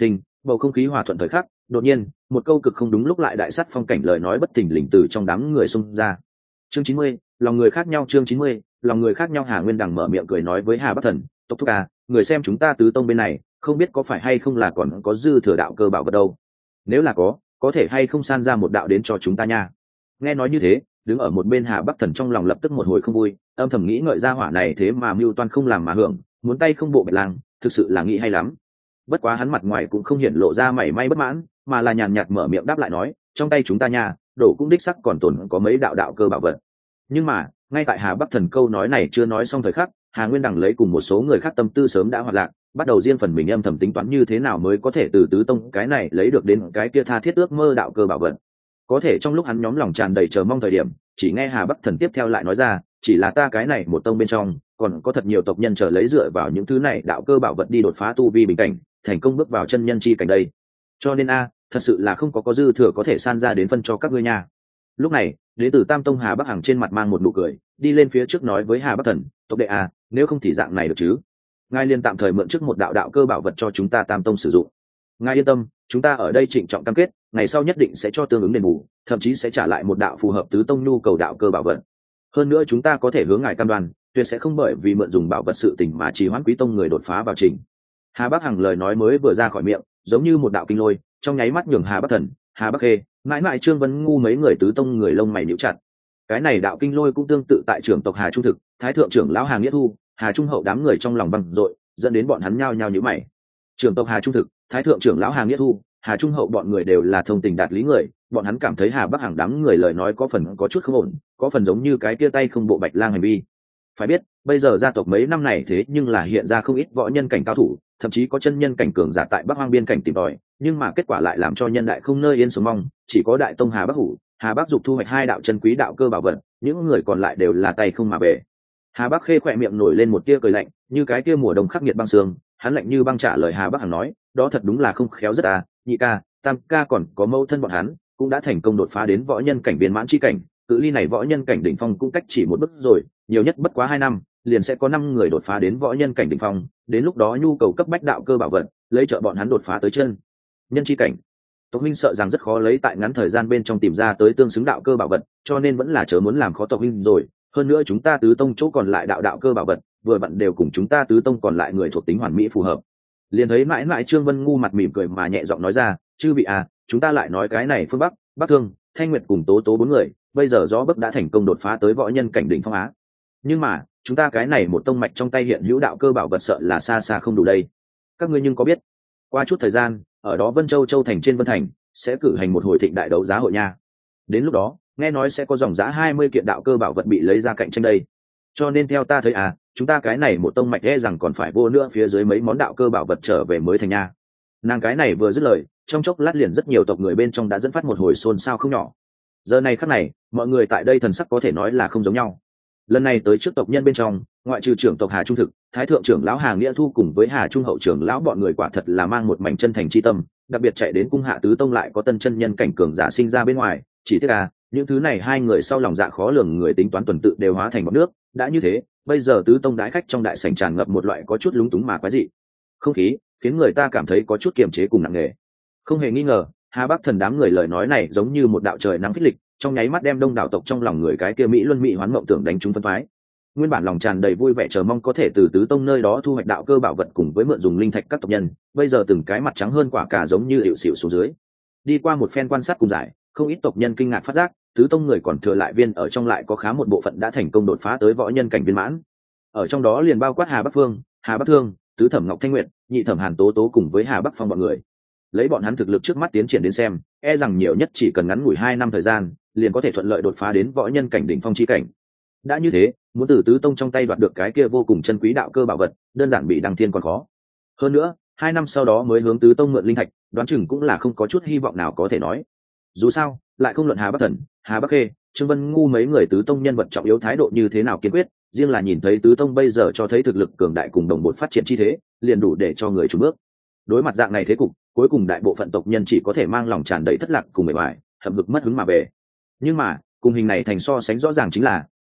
Bầu không khí hòa thuận thời khắc, đột nhiên một câu cực không đúng lúc lại đại sắt phong cảnh lời nói bất thình lình từ trong đám người xung ra. Chương 90, lòng người khác nhau. Chương 90, lòng người khác nhau. Hà Nguyên Đằng mở miệng cười nói với Hà Bắc Thần, tộc thúc à, người xem chúng ta tứ tông bên này không biết có phải hay không là còn có dư thừa đạo cơ bảo vật đâu, nếu là có thể hay không san ra một đạo đến cho chúng ta nha. Nghe nói như thế, đứng ở một bên Hà Bắc Thần trong lòng lập tức một hồi không vui, âm thầm nghĩ ngợi ra hỏa này thế mà mưu toan không làm mà hưởng, muốn tay không bộ bạch lang, thực sự là nghĩ hay lắm. Bất quá hắn mặt ngoài cũng không hiện lộ ra mảy may bất mãn, mà là nhàn nhạt mở miệng đáp lại nói, trong tay chúng ta nha, đổ cũng đích sắc còn tồn có mấy đạo cơ bảo vật. Nhưng mà ngay tại Hà Bắc Thần câu nói này chưa nói xong thời khắc, Hà Nguyên Đằng lấy cùng một số người khác tâm tư sớm đã hoạt lạc, bắt đầu riêng phần mình âm thầm tính toán như thế nào mới có thể từ tứ tông cái này lấy được đến cái kia tha thiết ước mơ đạo cơ bảo vật. Có thể trong lúc hắn nhóm lòng tràn đầy chờ mong thời điểm, chỉ nghe Hà Bắc Thần tiếp theo lại nói ra, chỉ là ta cái này một tông bên trong còn có thật nhiều tộc nhân chờ lấy dựa vào những thứ này đạo cơ bảo vật đi đột phá tu vi bình cảnh, thành công bước vào chân nhân chi cảnh đây. Cho nên thật sự là không có dư thừa có thể san ra đến phân cho các ngươi nha. Lúc này đến từ Tam Tông Hà Bắc Hằng trên mặt mang một nụ cười, đi lên phía trước nói với Hà Bắc Thần, tộc đệ nếu không thì dạng này được chứ, ngài liền tạm thời mượn trước một đạo cơ bảo vật cho chúng ta Tam Tông sử dụng. Ngài yên tâm, chúng ta ở đây trịnh trọng cam kết, ngày sau nhất định sẽ cho tương ứng đền bù, thậm chí sẽ trả lại một đạo phù hợp tứ tông nhu cầu đạo cơ bảo vật. Hơn nữa chúng ta có thể hướng ngài cam đoan, tuyệt sẽ không bởi vì mượn dùng bảo vật sự tình mà trì hoãn quý tông người đột phá vào trình. Hà Bắc Hằng lời nói mới vừa ra khỏi miệng, giống như một đạo kinh lôi, trong nháy mắt nhường Hà Bắc Thần, Hà Bắc Khê, mãi mãi Trương Vân Ngu mấy người tứ tông người lông mày nhíu chặt. Cái này đạo kinh lôi cũng tương tự tại trưởng tộc Hà Trung Thực, Thái thượng trưởng lão Hà Nghĩa Thu, Hà Trung Hậu đám người trong lòng băng rội, dẫn đến bọn hắn nhao nhao nhíu mày. Trưởng tộc Hà Trung Thực, Thái thượng trưởng lão Hà Nghĩa Thu, Hà Trung Hậu bọn người đều là thông tình đạt lý người, bọn hắn cảm thấy Hà Bắc Hằng đám người lời nói có phần có chút không ổn, có phần giống như cái kia tay không bộ bạch lang hành vi. Phải biết, bây giờ gia tộc mấy năm này thế nhưng là hiện ra không ít võ nhân cảnh cao thủ, thậm chí có chân nhân cảnh cường giả tại Bắc Hoang biên cảnh tìm tòi, nhưng mà kết quả lại làm cho nhân đại không nơi yên sống mong, chỉ có đại tông Hà Bắc Hủ, Hà Bắc Dục thu hoạch 2 đạo chân quý đạo cơ bảo vật, những người còn lại đều là tay không mà về. Hà Bắc Khê khỏe miệng nổi lên một tia cười lạnh, như cái kia mùa đông khắc nghiệt băng sương, hắn lạnh như băng trả lời Hà Bắc Hằng nói, đó thật đúng là không khéo rất nhị ca, tam ca còn có mâu thân bọn hắn, cũng đã thành công đột phá đến võ nhân cảnh viên mãn chi cảnh, cự ly này võ nhân cảnh đỉnh phong cũng cách chỉ một bước rồi, nhiều nhất bất quá 2 năm, liền sẽ có 5 người đột phá đến võ nhân cảnh đỉnh phong, đến lúc đó nhu cầu cấp bách đạo cơ bảo vật, lấy trợ bọn hắn đột phá tới chân nhân chi cảnh. Tộc huynh sợ rằng rất khó lấy tại ngắn thời gian bên trong tìm ra tới tương xứng đạo cơ bảo vật, cho nên vẫn là chớ muốn làm khó tộc huynh rồi. Hơn nữa chúng ta tứ tông chỗ còn lại đạo cơ bảo vật, vừa vặn đều cùng chúng ta tứ tông còn lại người thuộc tính hoàn mỹ phù hợp. Liền thấy mãi mãi Trương Vân Ngu mặt mỉm cười mà nhẹ giọng nói ra, chư vị chúng ta lại nói cái này phương Bắc, Bắc Thương, Thanh Nguyệt cùng Tố Tố 4 người, bây giờ gió bấc đã thành công đột phá tới võ nhân cảnh đỉnh phong á. Nhưng mà chúng ta cái này một tông mạch trong tay hiện hữu đạo cơ bảo vật sợ là xa xa không đủ đây. Các ngươi nhưng có biết, qua chút thời gian ở đó Vân Châu thành trên Vân Thành sẽ cử hành một hồi thịnh đại đấu giá hội nha. Đến lúc đó nghe nói sẽ có dòng giá 20 kiện đạo cơ bảo vật bị lấy ra cạnh tranh đây. Cho nên theo ta thấy chúng ta cái này một tông mạch rằng còn phải vô nữa phía dưới mấy món đạo cơ bảo vật trở về mới thành nha. Nàng cái này vừa dứt lời, trong chốc lát liền rất nhiều tộc người bên trong đã dẫn phát một hồi xôn xao không nhỏ. Giờ này khắc này mọi người tại đây thần sắc có thể nói là không giống nhau. Lần này tới trước tộc nhân bên trong, ngoại trừ trưởng tộc Hà Trung Thực, Thái thượng trưởng lão Hà Nghĩa Thu cùng với Hà Trung Hậu trưởng lão bọn người quả thật là mang một mảnh chân thành chi tâm, đặc biệt chạy đến cung hạ tứ tông lại có tân chân nhân cảnh cường giả sinh ra bên ngoài, chỉ tiếc những thứ này hai người sau lòng dạ khó lường người tính toán tuần tự đều hóa thành bọt nước. Đã như thế, bây giờ tứ tông đái khách trong đại sảnh tràn ngập một loại có chút lúng túng mà quái dị không khí, khiến người ta cảm thấy có chút kiềm chế cùng nặng nề. Không hề nghi ngờ, Hà Bắc Thần đám người lời nói này giống như một đạo trời nắng phích lịch, trong nháy mắt đem đông đảo tộc trong lòng người cái kia mỹ luân mỹ hoán mộng tưởng đánh trúng phân thoái. Nguyên bản lòng tràn đầy vui vẻ chờ mong có thể từ tứ tông nơi đó thu hoạch đạo cơ bảo vật cùng với mượn dùng linh thạch các tộc nhân, bây giờ từng cái mặt trắng hơn quả cà giống như hiệu xịu xuống dưới. Đi qua một phen quan sát cùng giải, không ít tộc nhân kinh ngạc phát giác, tứ tông người còn thừa lại viên ở trong lại có khá một bộ phận đã thành công đột phá tới võ nhân cảnh viên mãn. Ở trong đó liền bao quát Hà Bắc Phương, Hà Bắc Thương, tứ thẩm Ngọc Thanh Nguyệt, nhị thẩm Hàn Tố Tố cùng với Hà Bắc Phong bọn người. Lấy bọn hắn thực lực trước mắt tiến triển đến xem, rằng nhiều nhất chỉ cần ngắn ngủi 2 năm thời gian, liền có thể thuận lợi đột phá đến võ nhân cảnh đỉnh phong chi cảnh. Đã như thế, muốn từ tứ tông trong tay đoạt được cái kia vô cùng chân quý đạo cơ bảo vật, đơn giản bị đăng thiên còn khó. Hơn nữa, 2 năm sau đó mới hướng tứ tông mượn linh thạch, đoán chừng cũng là không có chút hy vọng nào có thể nói. Dù sao, lại không luận Hà Bắc Thần, Hà Bắc Khê, Trương Vân Ngu mấy người tứ tông nhân vật trọng yếu thái độ như thế nào kiên quyết, riêng là nhìn thấy tứ tông bây giờ cho thấy thực lực cường đại cùng đồng bộ phát triển chi thế, liền đủ để cho người chủ bước. Đối mặt dạng này thế cục, cuối cùng đại bộ phận tộc nhân chỉ có thể mang lòng tràn đầy thất lạc cùng mệt mỏi, hậm hực mất hứng mà về. Nhưng mà, cùng hình này thành so sánh rõ ràng chính là,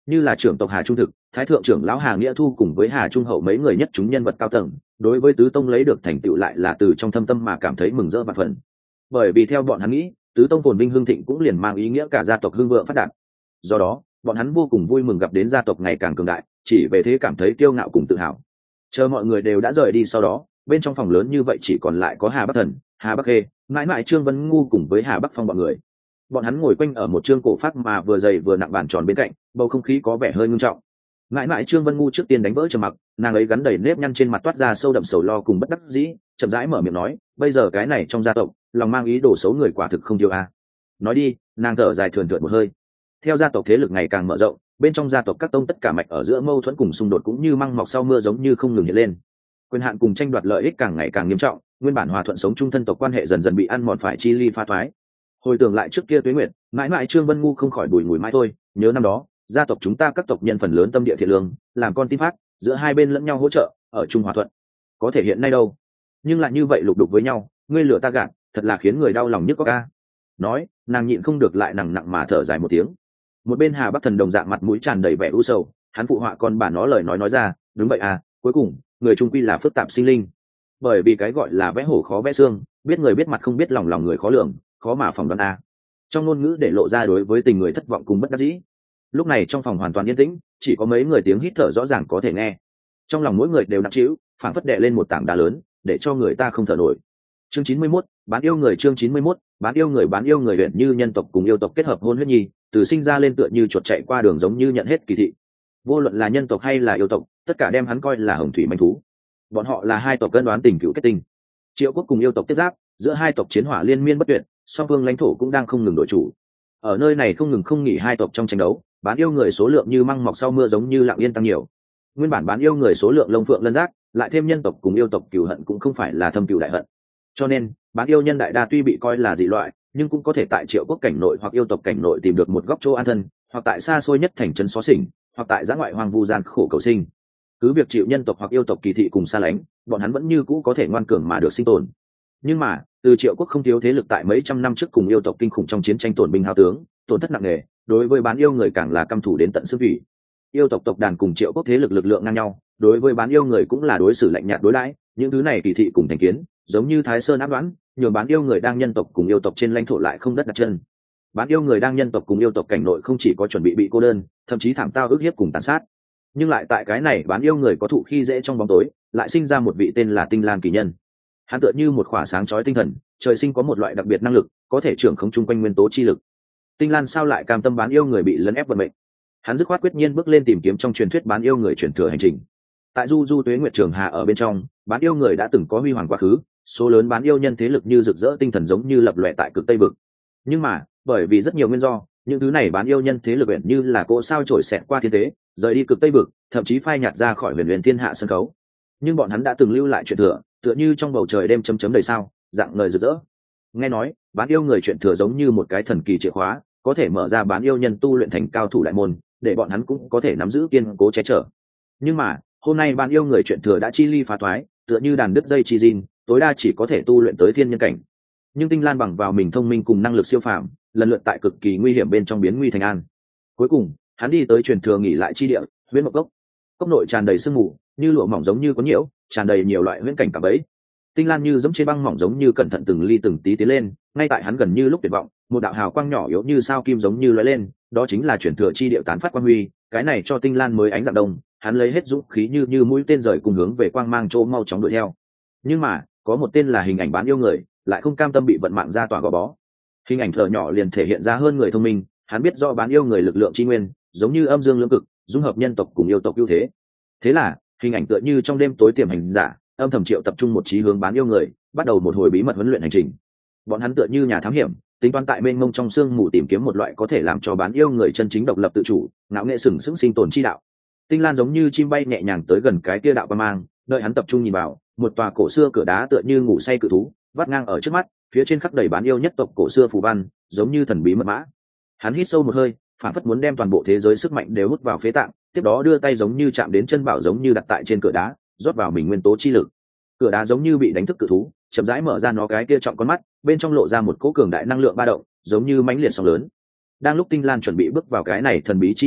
như là trưởng tộc Hà Trung Thực, thái thượng trưởng lão Hà Nghĩa Thu cùng với Hà Trung Hậu mấy người nhất chúng nhân vật cao tầng, đối với tứ tông lấy được thành tựu lại là từ trong thâm tâm mà cảm thấy mừng rỡ và phần. Bởi vì theo bọn hắn nghĩ, tứ tông phồn vinh hưng thịnh cũng liền mang ý nghĩa cả gia tộc hưng vượng phát đạt. Do đó, bọn hắn vô cùng vui mừng gặp đến gia tộc ngày càng cường đại, chỉ về thế cảm thấy kiêu ngạo cùng tự hào. Chờ mọi người đều đã rời đi sau đó, bên trong phòng lớn như vậy chỉ còn lại có Hà Bắc Thần, Hà Bắc Khê, mãi mãi Trương Vân Ngu cùng với Hà Bắc Phong bọn người. Bọn hắn ngồi quanh ở một trương cổ phát mà vừa dày vừa nặng bàn tròn bên cạnh, bầu không khí có vẻ hơi ngưng trọng. Mãi mãi Trương Vân Ngu trước tiên đánh vỡ trầm mặc, nàng ấy gắn đầy nếp nhăn trên mặt toát ra sâu đậm sầu lo cùng bất đắc dĩ, chậm rãi mở miệng nói, bây giờ cái này trong gia tộc, lòng mang ý đồ xấu người quả thực không thiếu a. Nói đi, nàng thở dài thườn thượt một hơi. Theo gia tộc thế lực ngày càng mở rộng, bên trong gia tộc các tông tất cả mạch ở giữa mâu thuẫn cùng xung đột cũng như măng mọc sau mưa giống như không ngừng hiện lên. Quyền hạn cùng tranh đoạt lợi ích càng ngày càng nghiêm trọng, nguyên bản hòa thuận sống chung thân tộc quan hệ dần dần bị ăn mòn phải chi ly pha thoái. Hồi tưởng lại trước kia Tuế Nguyệt, mãi mãi Trương Vân Ngu không khỏi bùi ngùi mãi thôi, nhớ năm đó, gia tộc chúng ta các tộc nhân phần lớn tâm địa thiện lương, làm con tin phát, giữa hai bên lẫn nhau hỗ trợ, ở chung hòa thuận. Có thể hiện nay đâu? Nhưng lại như vậy lục đục với nhau, ngươi lừa ta gạt, thật là khiến người đau lòng nhức có ca. Nói, nàng nhịn không được lại nặng mà thở dài một tiếng. Một bên Hà Bắc Thần đồng dạng mặt mũi tràn đầy vẻ u sầu, hắn phụ họa con bà nó lời nói ra, đúng vậy à, cuối cùng, người trung quy là phức tạp sinh linh. Bởi vì cái gọi là vẽ hổ khó vẽ xương, biết người biết mặt không biết lòng lòng người khó lường, khó mà phỏng đoán a. Trong ngôn ngữ để lộ ra đối với tình người thất vọng cùng bất đắc dĩ. Lúc này trong phòng hoàn toàn yên tĩnh, chỉ có mấy người tiếng hít thở rõ ràng có thể nghe. Trong lòng mỗi người đều nặng trĩu, phảng phất đè lên một tảng đá lớn, để cho người ta không thở nổi. Chương 91, bán yêu người. Chương 91, bán yêu người luyện như nhân tộc cùng yêu tộc kết hợp hôn huyết nhi, từ sinh ra lên tựa như chuột chạy qua đường giống như nhận hết kỳ thị. Vô luận là nhân tộc hay là yêu tộc, tất cả đem hắn coi là hồng thủy manh thú. Bọn họ là hai tộc cân đoán tình cựu kết tinh. Triệu quốc cùng yêu tộc tiếp giáp, giữa hai tộc chiến hỏa liên miên bất tuyệt, song phương lãnh thổ cũng đang không ngừng đổi chủ. Ở nơi này không ngừng không nghỉ hai tộc trong tranh đấu, bán yêu người số lượng như măng mọc sau mưa giống như lặng yên tăng nhiều. Nguyên bản bán yêu người số lượng lông phượng lân giác, lại thêm nhân tộc cùng yêu tộc cừu hận cũng không phải là thâm cừu đại hận. Cho nên, bán yêu nhân đại đa tuy bị coi là dị loại, nhưng cũng có thể tại Triệu quốc cảnh nội hoặc yêu tộc cảnh nội tìm được một góc chỗ an thân, hoặc tại xa xôi nhất thành trấn xó xỉnh, hoặc tại giã ngoại hoang vu gian khổ cầu sinh. Cứ việc chịu nhân tộc hoặc yêu tộc kỳ thị cùng xa lánh, bọn hắn vẫn như cũ có thể ngoan cường mà được sinh tồn. Nhưng mà, từ Triệu quốc không thiếu thế lực tại mấy trăm năm trước cùng yêu tộc kinh khủng trong chiến tranh tổn binh hao tướng, tổn thất nặng nề, đối với bán yêu người càng là căm thù đến tận xương thủy. Yêu tộc tộc đàn cùng Triệu quốc thế lực lực lượng ngang nhau, đối với bán yêu người cũng là đối xử lạnh nhạt đối đãi, những thứ này kỳ thị cùng thành kiến, giống như Thái Sơn áp đoán, nhường bán yêu người đang nhân tộc cùng yêu tộc trên lãnh thổ lại không đất đặt chân. Bán yêu người đang nhân tộc cùng yêu tộc cảnh nội không chỉ có chuẩn bị cô đơn, thậm chí thảm tao ức hiếp cùng tàn sát. Nhưng lại tại cái này bán yêu người có thụ khi dễ trong bóng tối, lại sinh ra một vị tên là Tinh Lan kỳ nhân. Hắn tựa như một khỏa sáng chói tinh thần, trời sinh có một loại đặc biệt năng lực, có thể trưởng khống chung quanh nguyên tố chi lực. Tinh Lan sao lại cam tâm bán yêu người bị lấn ép vận mệnh? Hắn dứt khoát quyết nhiên bước lên tìm kiếm trong truyền thuyết bán yêu người truyền thừa hành trình. Tại Du Du Tuế Nguyệt Trường Hà ở bên trong, bán yêu người đã từng có huy hoàng quá khứ, số lớn bán yêu nhân thế lực như rực rỡ tinh thần giống như lập lòe tại cực Tây vực. Nhưng mà, bởi vì rất nhiều nguyên do, những thứ này bán yêu nhân thế lực như là cỗ sao trổi xẹt qua thiên tế, rời đi cực Tây vực, thậm chí phai nhạt ra khỏi huyền huyền thiên hạ sân khấu. Nhưng bọn hắn đã từng lưu lại truyền thừa, tựa như trong bầu trời đêm chấm chấm đầy sao, dạng ngời rực rỡ. Nghe nói, bán yêu người truyền thừa giống như một cái thần kỳ chìa khóa, có thể mở ra bán yêu nhân tu luyện thành cao thủ đại môn, để bọn hắn cũng có thể nắm giữ kiên cố che chở. Nhưng mà, hôm nay bán yêu người truyền thừa đã chi ly phá thoái, tựa như đàn đứt dây chi gin, tối đa chỉ có thể tu luyện tới thiên nhân cảnh. Nhưng Tinh Lan bằng vào mình thông minh cùng năng lực siêu phàm, lần lượt tại cực kỳ nguy hiểm bên trong biến nguy thành an. Cuối cùng, hắn đi tới truyền thừa nghỉ lại chi địa, huyễn mộng cốc. Cốc nội tràn đầy sương mù, như lụa mỏng giống như có nhiễu, tràn đầy nhiều loại huyễn cảnh cả bấy. Tinh Lan như giống trên băng mỏng giống như cẩn thận từng ly từng tí tiến lên, ngay tại hắn gần như lúc tuyệt vọng, một đạo hào quang nhỏ yếu như sao kim giống như lóe lên, đó chính là truyền thừa chi địa tán phát quang huy, cái này cho Tinh Lan mới ánh dạng đông, hắn lấy hết dũng khí như mũi tên rời cùng hướng về quang mang chỗ mau chóng đuổi theo. Nhưng mà, có một tên là hình ảnh bán yêu người, lại không cam tâm bị vận mạng ra tòa gò bó. Hình ảnh thở nhỏ liền thể hiện ra hơn người thông minh, hắn biết do bán yêu người lực lượng chi nguyên, giống như âm dương lưỡng cực, dung hợp nhân tộc cùng yêu tộc ưu thế. Thế là, hình ảnh tựa như trong đêm tối tiềm hành giả, âm thầm triệu tập trung một chí hướng bán yêu người, bắt đầu một hồi bí mật huấn luyện hành trình. Bọn hắn tựa như nhà thám hiểm, tính toán tại mênh mông trong sương mù tìm kiếm một loại có thể làm cho bán yêu người chân chính độc lập tự chủ, ngạo nghệ sừng sững sinh tồn chi đạo. Tinh Lan giống như chim bay nhẹ nhàng tới gần cái kia đạo quang mang, đợi hắn tập trung nhìn vào, một tòa cổ xưa cửa đá tựa như ngủ say cự thú, vắt ngang ở trước mắt, phía trên khắc đầy bán yêu nhất tộc cổ xưa phù văn, giống như thần bí mật mã. Hắn hít sâu một hơi, phản phất muốn đem toàn bộ thế giới sức mạnh đều hút vào phế tạng, tiếp đó đưa tay giống như chạm đến chân bảo giống như đặt tại trên cửa đá, rót vào mình nguyên tố chi lực. Cửa đá giống như bị đánh thức cự thú, chậm rãi mở ra nó cái kia trọng con mắt, bên trong lộ ra một cỗ cường đại năng lượng ba động, giống như mãnh liệt sóng lớn. Đang lúc Tinh Lan chuẩn bị bước vào cái này thần bí chi địa lúc,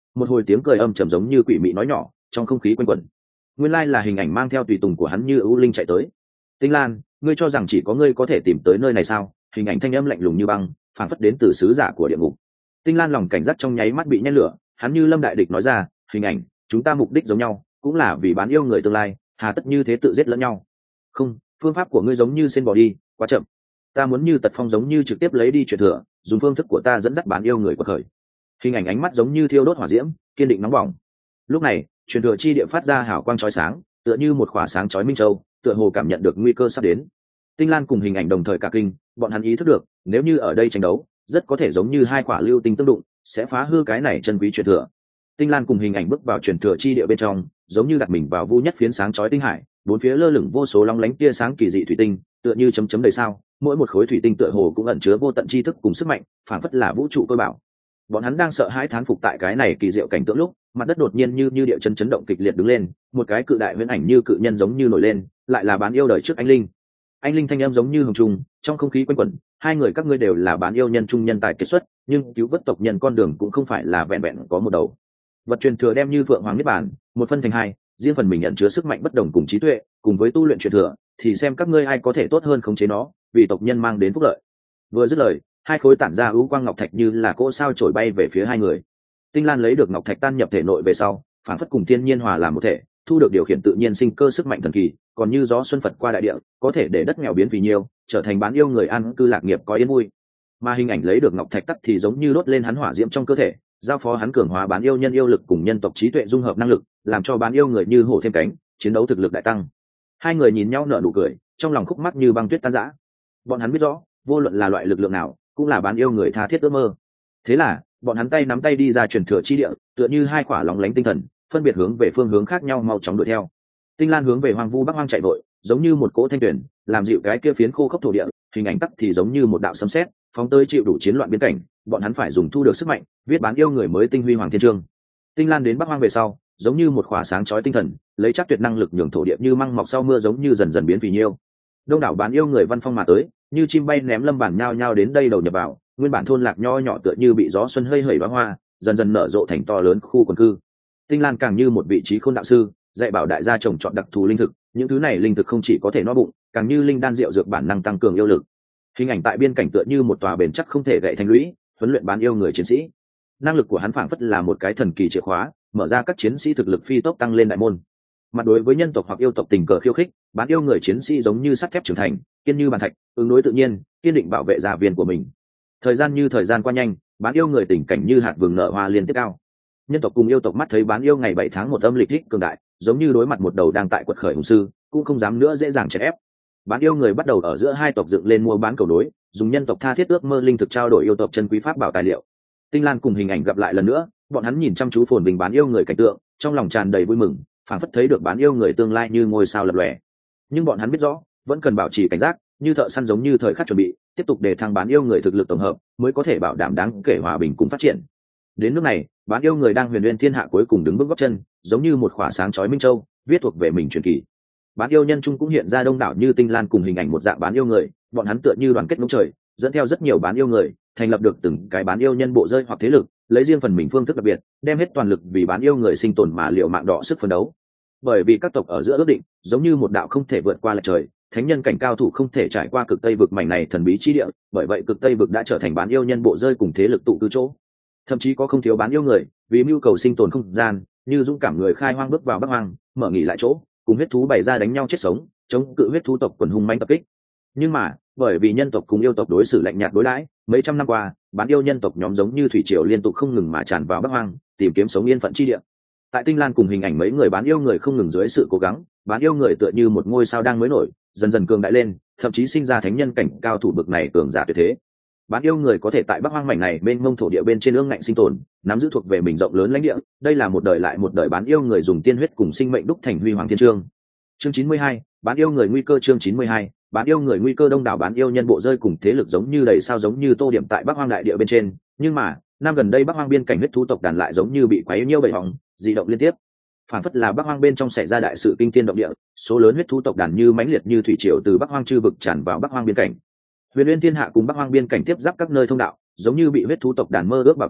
một hồi tiếng cười âm trầm giống như quỷ mị nói nhỏ trong không khí quanh quẩn. Nguyên lai là hình ảnh mang theo tùy tùng của hắn như ưu linh chạy tới. Tinh Lan, ngươi cho rằng chỉ có ngươi có thể tìm tới nơi này sao? Hình ảnh thanh âm lạnh lùng như băng, phảng phất đến từ sứ giả của địa ngục. Tinh Lan lòng cảnh giác trong nháy mắt bị nhen lửa, hắn như lâm đại địch nói ra, hình ảnh, chúng ta mục đích giống nhau, cũng là vì bán yêu người tương lai, hà tất như thế tự giết lẫn nhau? Không, phương pháp của ngươi giống như sen bò đi, quá chậm. Ta muốn như Tật Phong giống như trực tiếp lấy đi truyền thừa, dùng phương thức của ta dẫn dắt bán yêu người của khởi. Hình ảnh ánh mắt giống như thiêu đốt hỏa diễm, kiên định nóng bỏng. Lúc này, truyền thừa chi địa phát ra hào quang chói sáng, tựa như một khỏa sáng chói minh châu, tựa hồ cảm nhận được nguy cơ sắp đến. Tinh Lan cùng hình ảnh đồng thời cả kinh, bọn hắn ý thức được, nếu như ở đây tranh đấu, rất có thể giống như hai quả lưu tinh tương đụng, sẽ phá hư cái này chân quý truyền thừa. Tinh Lan cùng hình ảnh bước vào truyền thừa chi địa bên trong, giống như đặt mình vào vu nhất phiến sáng chói tinh hải, bốn phía lơ lửng vô số long lánh tia sáng kỳ dị thủy tinh, tựa như chấm chấm đầy sao, mỗi một khối thủy tinh tựa hồ cũng ẩn chứa vô tận tri thức cùng sức mạnh, phản phất là vũ trụ tôi bảo. Bọn hắn đang sợ hãi thán phục tại cái này kỳ diệu cảnh tượng lúc, mặt đất đột nhiên như địa chân chấn động kịch liệt đứng lên, một cái cự đại huyễn ảnh như cự nhân giống như nổi lên, lại là bán yêu đời trước anh linh. Anh linh thanh em giống như hồng trùng, trong không khí quanh quẩn, hai người các ngươi đều là bán yêu nhân trung nhân tài kiệt xuất, nhưng cứu vớt tộc nhân con đường cũng không phải là vẹn vẹn có một đầu. Vật truyền thừa đem như vượng hoàng niết bàn, một phân thành hai, riêng phần mình nhận chứa sức mạnh bất đồng cùng trí tuệ, cùng với tu luyện truyền thừa, thì xem các ngươi ai có thể tốt hơn khống chế nó, vì tộc nhân mang đến phúc lợi. Vừa dứt lời, hai khối tản ra ưu quang ngọc thạch như là cỗ sao trổi bay về phía hai người. Tinh Lan lấy được ngọc thạch tan nhập thể nội về sau, phản phất cùng thiên nhiên hòa làm một thể, thu được điều khiển tự nhiên sinh cơ sức mạnh thần kỳ, còn như gió xuân phật qua đại địa, có thể để đất nghèo biến vì nhiều, trở thành bán yêu người an cư lạc nghiệp có yên vui. Mà hình ảnh lấy được ngọc thạch tắc thì giống như đốt lên hắn hỏa diễm trong cơ thể, giao phó hắn cường hóa bán yêu nhân yêu lực cùng nhân tộc trí tuệ dung hợp năng lực, làm cho bán yêu người như hổ thêm cánh, chiến đấu thực lực đại tăng. Hai người nhìn nhau nở nụ cười, trong lòng khúc mắc như băng tuyết tan rã. Bọn hắn biết rõ, vô luận là loại lực lượng nào, cũng là bán yêu người tha thiết ước mơ. Thế là, bọn hắn tay nắm tay đi ra truyền thừa chi địa, tựa như hai quả lóng lánh tinh thần, phân biệt hướng về phương hướng khác nhau mau chóng đuổi theo. Tinh Lan hướng về hoang vu bắc hoang chạy vội, giống như một cỗ thanh tuyển, làm dịu cái kia phiến khô khốc thổ địa, hình ảnh tắc thì giống như một đạo sấm sét, phóng tới chịu đủ chiến loạn biến cảnh, bọn hắn phải dùng thu được sức mạnh, viết bán yêu người mới tinh huy hoàng thiên chương. Tinh Lan đến bắc hoang về sau, giống như một khỏa sáng chói tinh thần, lấy chắc tuyệt năng lực nhường thổ địa như măng mọc sau mưa giống như dần dần biến vì nhiêu. Đông đảo bán yêu người văn phong mà tới, như chim bay ném lâm bản nhao nhao đến đây đầu nhập vào, nguyên bản thôn lạc nho nhỏ tựa như bị gió xuân hơi hẩy bá hoa, dần dần nở rộ thành to lớn khu quần cư. Tinh Lan càng như một vị trí khôn đạo sư, dạy bảo đại gia trồng trọt đặc thù linh thực, những thứ này linh thực không chỉ có thể no bụng, càng như linh đan rượu dược bản năng tăng cường yêu lực. Hình ảnh tại biên cảnh tựa như một tòa bền chắc không thể gãy thành lũy, huấn luyện bán yêu người chiến sĩ. Năng lực của hắn phảng phất là một cái thần kỳ chìa khóa, mở ra các chiến sĩ thực lực phi tốc tăng lên đại môn. Mặt đối với nhân tộc hoặc yêu tộc tình cờ khiêu khích, bán yêu người chiến sĩ giống như sắt thép trưởng thành, kiên như bàn thạch, ứng đối tự nhiên, kiên định bảo vệ gia viên của mình. Thời gian như thời gian qua nhanh, bán yêu người tình cảnh như hạt vừng nở hoa liên tiếp cao. Nhân tộc cùng yêu tộc mắt thấy bán yêu ngày 7 tháng 1 âm lịch thích cường đại, giống như đối mặt một đầu đang tại quật khởi hùng sư, cũng không dám nữa dễ dàng chèn ép. Bán yêu người bắt đầu ở giữa hai tộc dựng lên mua bán cầu đối, dùng nhân tộc tha thiết ước mơ linh thực trao đổi yêu tộc chân quý pháp bảo tài liệu. Tinh Lan cùng hình ảnh gặp lại lần nữa, bọn hắn nhìn chăm chú phồn bình bán yêu người cảnh tượng, trong lòng tràn đầy vui mừng, phảng phất thấy được bán yêu người tương lai như ngôi sao lập lòe. Nhưng bọn hắn biết rõ, vẫn cần bảo trì cảnh giác, như thợ săn giống như thời khắc chuẩn bị, tiếp tục để thăng bán yêu người thực lực tổng hợp, mới có thể bảo đảm đáng kể hòa bình cùng phát triển. Đến lúc này, bán yêu người đang huyền nguyên thiên hạ cuối cùng đứng bước gót chân, giống như một khỏa sáng chói minh châu, viết thuộc về mình truyền kỳ. Bán yêu nhân trung cũng hiện ra đông đảo như Tinh Lan cùng hình ảnh một dạng bán yêu người, bọn hắn tựa như đoàn kết ngũ trời, dẫn theo rất nhiều bán yêu người, thành lập được từng cái bán yêu nhân bộ rơi hoặc thế lực, lấy riêng phần mình phương thức đặc biệt, đem hết toàn lực vì bán yêu người sinh tồn mà liệu mạng đọ sức phấn đấu. Bởi vì các tộc ở giữa ước định, giống như một đạo không thể vượt qua lệch trời, thánh nhân cảnh cao thủ không thể trải qua cực tây vực mảnh này thần bí chi địa, bởi vậy cực tây vực đã trở thành bán yêu nhân bộ rơi cùng thế lực tụ cư chỗ. Thậm chí có không thiếu bán yêu người, vì mưu cầu sinh tồn không gian, như dũng cảm người khai hoang bước vào bắc hoang, mở nghỉ lại chỗ, cùng huyết thú bày ra đánh nhau chết sống, chống cự huyết thú tộc quần hung manh tập kích. Nhưng mà, bởi vì nhân tộc cùng yêu tộc đối xử lạnh nhạt đối đãi, mấy trăm năm qua, bán yêu nhân tộc nhóm giống như thủy triều liên tục không ngừng mà tràn vào bắc hoang, tìm kiếm sống yên phận chi địa. Tại Tinh Lan cùng hình ảnh mấy người bán yêu người không ngừng dưới sự cố gắng, bán yêu người tựa như một ngôi sao đang mới nổi, dần dần cường đại lên, thậm chí sinh ra thánh nhân cảnh cao thủ bậc này cường giả tuyệt thế. Bán yêu người có thể tại bắc hoang mảnh này bên ngông thổ địa bên trên ương ngạnh sinh tồn, nắm giữ thuộc về mình rộng lớn lãnh địa, đây là một đời lại một đời bán yêu người dùng tiên huyết cùng sinh mệnh đúc thành huy hoàng thiên chương. Chương 92, bán yêu người nguy cơ. Chương 92, bán yêu người nguy cơ. Đông đảo bán yêu nhân bộ rơi cùng thế lực giống như đầy sao giống như tô điểm tại bắc hoang đại địa bên trên, nhưng mà năm gần đây bắc hoang biên cảnh huyết thú tộc đàn lại giống như bị quấy nhiễu bầy hỏng, dị động liên tiếp. Phản phất là bắc hoang bên trong xảy ra đại sự kinh thiên động địa, số lớn huyết thú tộc đàn như mãnh liệt như thủy triều từ bắc hoang chư vực tràn vào bắc hoang biên cảnh. Huyền Nguyên thiên hạ cùng bắc hoang biên cảnh tiếp giáp các nơi thông đạo, giống như bị huyết thú tộc đàn mơ ước bảo tàng,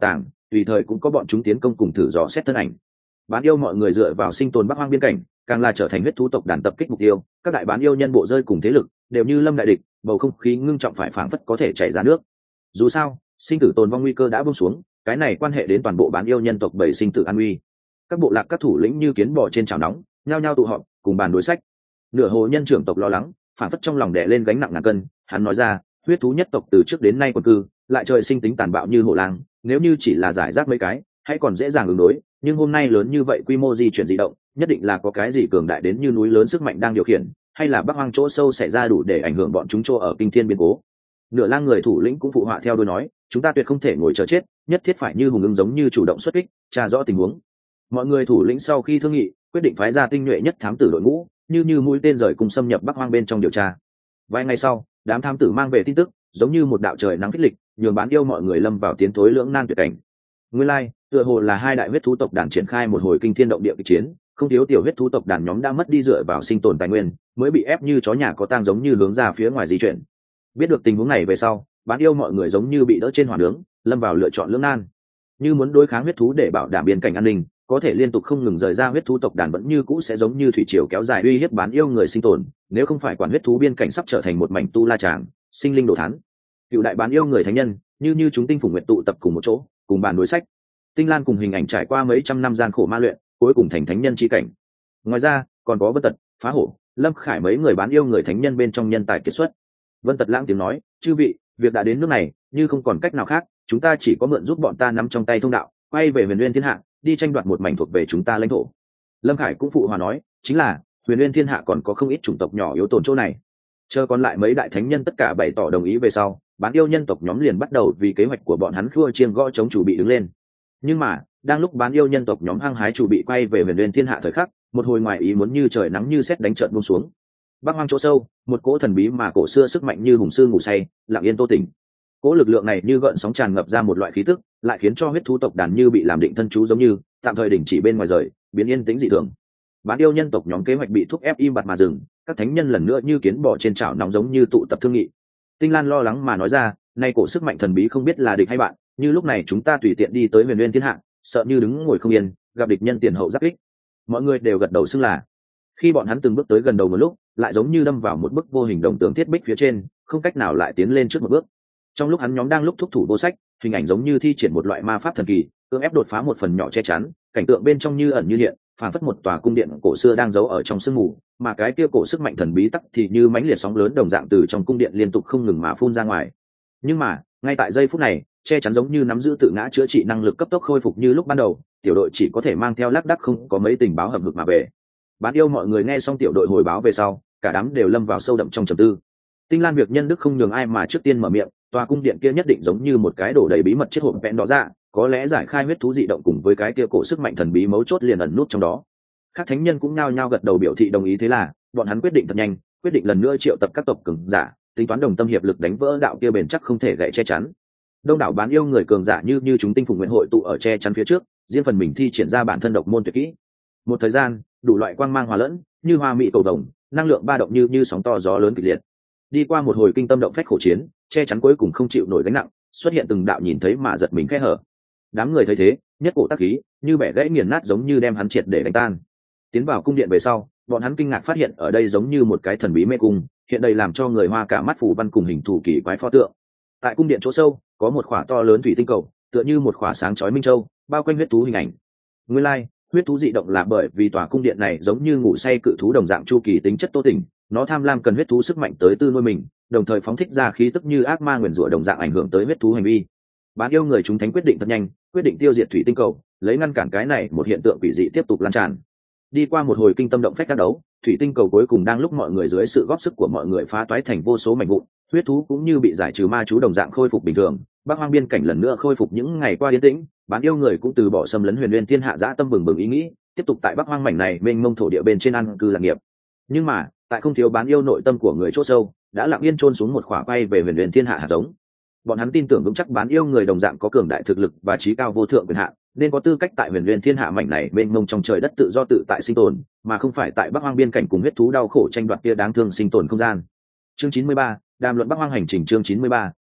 tùy thời cũng có bọn chúng tiến công cùng thử dò xét thân ảnh. Bán yêu mọi người dựa vào sinh tồn Bắc Hoang biên cảnh, càng là trở thành huyết thú tộc đàn tập kích mục tiêu. Các đại bán yêu nhân bộ rơi cùng thế lực đều như lâm đại địch, bầu không khí ngưng trọng phải phảng phất có thể chảy ra nước. Dù sao, sinh tử tồn vong nguy cơ đã buông xuống, cái này quan hệ đến toàn bộ bán yêu nhân tộc bảy sinh tử an nguy. Các bộ lạc các thủ lĩnh như kiến bò trên chảo nóng, nhao nhao tụ họp, cùng bàn đối sách. Nửa hồ nhân trưởng tộc lo lắng, phảng phất trong lòng đè lên gánh nặng ngàn cân. Hắn nói ra, huyết thú nhất tộc từ trước đến nay quần cư, lại trời sinh tính tàn bạo như hổ lang, nếu như chỉ là giải rác mấy cái, hay còn dễ dàng ứng đối, nhưng hôm nay lớn như vậy quy mô di chuyển di động, nhất định là có cái gì cường đại đến như núi lớn sức mạnh đang điều khiển, hay là Bắc Hoang chỗ sâu xảy ra đủ để ảnh hưởng bọn chúng chỗ ở kinh thiên biến cố. Nửa lang người thủ lĩnh cũng phụ họa theo đôi nói, chúng ta tuyệt không thể ngồi chờ chết, nhất thiết phải như hùng ưng giống như chủ động xuất kích, tra rõ tình huống. Mọi người thủ lĩnh sau khi thương nghị, quyết định phái ra tinh nhuệ nhất thám tử đội ngũ, như mũi tên rời cùng xâm nhập Bắc Hoang bên trong điều tra. Vài ngày sau, đám thám tử mang về tin tức, giống như một đạo trời nắng phích lịch, nhường bán yêu mọi người lâm vào tiến thối lưỡng nan tuyệt cảnh. Nguyên lai, tựa hồ là hai đại huyết thú tộc đàn triển khai một hồi kinh thiên động địa kịch chiến, không thiếu tiểu huyết thú tộc đàn nhóm đã mất đi dựa vào sinh tồn tài nguyên, mới bị ép như chó nhà có tang giống như hướng ra phía ngoài di chuyển. Biết được tình huống này về sau, bán yêu mọi người giống như bị đỡ trên hỏa nướng, lâm vào lựa chọn lưỡng nan. Như muốn đối kháng huyết thú để bảo đảm biên cảnh an ninh, có thể liên tục không ngừng rời ra huyết thú tộc đàn vẫn như cũ sẽ giống như thủy triều kéo dài uy hiếp bán yêu người sinh tồn, nếu không phải quản huyết thú biên cảnh sắp trở thành một mảnh tu la tràng, sinh linh đồ thán. Cựu đại bán yêu người thánh nhân, như chúng tinh phùng nguyện tụ tập cùng một chỗ, cùng bàn đối sách. Tinh Lan cùng hình ảnh trải qua mấy trăm năm gian khổ ma luyện, cuối cùng thành thánh nhân chi cảnh. Ngoài ra, còn có Vân Tật, Phá Hổ, Lâm Khải mấy người bán yêu người thánh nhân bên trong nhân tài kiệt xuất. Vân Tật lãng tiếng nói, chư vị, việc đã đến nước này, như không còn cách nào khác, chúng ta chỉ có mượn giúp bọn ta nắm trong tay thông đạo, quay về Huyền Nguyên Thiên Hạ, đi tranh đoạt một mảnh thuộc về chúng ta lãnh thổ. Lâm Khải cũng phụ hòa nói, chính là Huyền Nguyên Thiên Hạ còn có không ít chủng tộc nhỏ yếu tồn chỗ này. Chờ còn lại mấy đại thánh nhân tất cả bày tỏ đồng ý về sau, bán yêu nhân tộc nhóm liền bắt đầu vì kế hoạch của bọn hắn khua chiêng gõ chống chủ bị đứng lên. Nhưng mà, đang lúc bán yêu nhân tộc nhóm hăng hái chủ bị quay về Huyền Nguyên Thiên Hạ thời khắc, một hồi ngoài ý muốn như trời nắng như sét đánh trợn buông xuống. Bắc Hoang chỗ sâu, một cỗ thần bí mà cổ xưa sức mạnh như hùng sư ngủ say, lặng yên tô tỉnh. Cỗ lực lượng này như gợn sóng tràn ngập ra một loại khí tức, lại khiến cho huyết thú tộc đàn như bị làm định thân chú giống như tạm thời đình chỉ bên ngoài rời, biến yên tĩnh dị thường. Bán yêu nhân tộc nhóm kế hoạch bị thúc ép im bặt mà dừng, các thánh nhân lần nữa như kiến bò trên chảo nóng giống như tụ tập thương nghị. Tinh Lan lo lắng mà nói ra, nay cổ sức mạnh thần bí không biết là địch hay bạn, như lúc này chúng ta tùy tiện đi tới Huyền Nguyên Thiên Hạ, sợ như đứng ngồi không yên, gặp địch nhân tiền hậu giáp kích. Mọi người đều gật đầu xưng là. Khi bọn hắn từng bước tới gần đầu một lúc, lại giống như đâm vào một bức vô hình đồng tường thiết bích phía trên, không cách nào lại tiến lên trước một bước. Trong lúc hắn nhóm đang lúc thúc thủ vô sách, hình ảnh giống như thi triển một loại ma pháp thần kỳ, cưỡng ép đột phá một phần nhỏ che chắn, cảnh tượng bên trong như ẩn như hiện, phảng phất một tòa cung điện cổ xưa đang giấu ở trong sương mù, mà cái kia cổ sức mạnh thần bí tắc thì như mãnh liệt sóng lớn đồng dạng từ trong cung điện liên tục không ngừng mà phun ra ngoài. Nhưng mà, ngay tại giây phút này, che chắn giống như nắm giữ tự ngã chữa trị năng lực cấp tốc khôi phục như lúc ban đầu, tiểu đội chỉ có thể mang theo lác đác không có mấy tình báo hầm hực mà về. Bán yêu mọi người nghe xong tiểu đội hồi báo về sau, cả đám đều lâm vào sâu đậm trong trầm tư. Tinh Lan việc nhân đức không nhường ai mà trước tiên mở miệng, tòa cung điện kia nhất định giống như một cái đổ đầy bí mật chết hộp vẹn đó ra, có lẽ giải khai huyết thú dị động cùng với cái kia cổ sức mạnh thần bí mấu chốt liền ẩn nút trong đó. Các thánh nhân cũng nhao nhao gật đầu biểu thị đồng ý, thế là bọn hắn quyết định thật nhanh, quyết định lần nữa triệu tập các tộc cường giả, tính toán đồng tâm hiệp lực đánh vỡ đạo kia bền chắc không thể gãy che chắn. Đông đảo bán yêu người cường giả như chúng tinh phùng nguyện hội tụ ở che chắn phía trước, riêng phần mình thi triển ra bản thân độc môn tuyệt kỹ. Một thời gian, đủ loại quang mang hòa lẫn, như hoa mỹ cầu vồng, năng lượng ba động như sóng to gió lớn kịch liệt. Đi qua một hồi kinh tâm động phách khổ chiến, che chắn cuối cùng không chịu nổi gánh nặng, xuất hiện từng đạo nhìn thấy mà giật mình khe hở. Đám người thấy thế, nhất cổ tác khí, như bẻ gãy nghiền nát giống như đem hắn triệt để đánh tan. Tiến vào cung điện về sau, bọn hắn kinh ngạc phát hiện ở đây giống như một cái thần bí mê cung, hiện đây làm cho người hoa cả mắt phủ văn cùng hình thù kỳ quái pho tượng. Tại cung điện chỗ sâu, có một khỏa to lớn thủy tinh cầu, tựa như một khỏa sáng chói minh châu, bao quanh huyết thú hình ảnh. Nguyên lai, huyết thú dị động là bởi vì tòa cung điện này giống như ngủ say cự thú đồng dạng chu kỳ tính chất tô tỉnh, nó tham lam cần huyết thú sức mạnh tới tư nuôi mình, đồng thời phóng thích ra khí tức như ác ma nguyền rủa đồng dạng ảnh hưởng tới huyết thú hành vi. Bán yêu người chúng thánh quyết định thật nhanh, quyết định tiêu diệt thủy tinh cầu, lấy ngăn cản cái này một hiện tượng quỷ dị tiếp tục lan tràn. Đi qua một hồi kinh tâm động phách các đấu, thủy tinh cầu cuối cùng đang lúc mọi người dưới sự góp sức của mọi người phá toái thành vô số mảnh vụn, huyết thú cũng như bị giải trừ ma chú đồng dạng khôi phục bình thường. Bắc Hoang biên cảnh lần nữa khôi phục những ngày qua yên tĩnh, bán yêu người cũng từ bỏ xâm lấn Huyền Nguyên Thiên Hạ dã tâm bừng bừng ý nghĩ, tiếp tục tại Bắc Hoang mảnh này mênh mông thổ địa bên trên ăn cư lạc nghiệp. Nhưng mà, tại không thiếu bán yêu nội tâm của người chỗ sâu, đã lặng yên chôn xuống một khỏa quay về Huyền Nguyên Thiên Hạ hạt giống. Bọn hắn tin tưởng vững chắc bán yêu người đồng dạng có cường đại thực lực và trí cao vô thượng quyền hạn, nên có tư cách tại Huyền Nguyên Thiên Hạ mảnh này mênh mông trong trời đất tự do tự tại sinh tồn, mà không phải tại Bắc Hoang biên cảnh cùng huyết thú đau khổ tranh đoạt kia đáng thương sinh tồn không gian. Chương 93, đàm luận Bắc Hoang hành trình chương 93,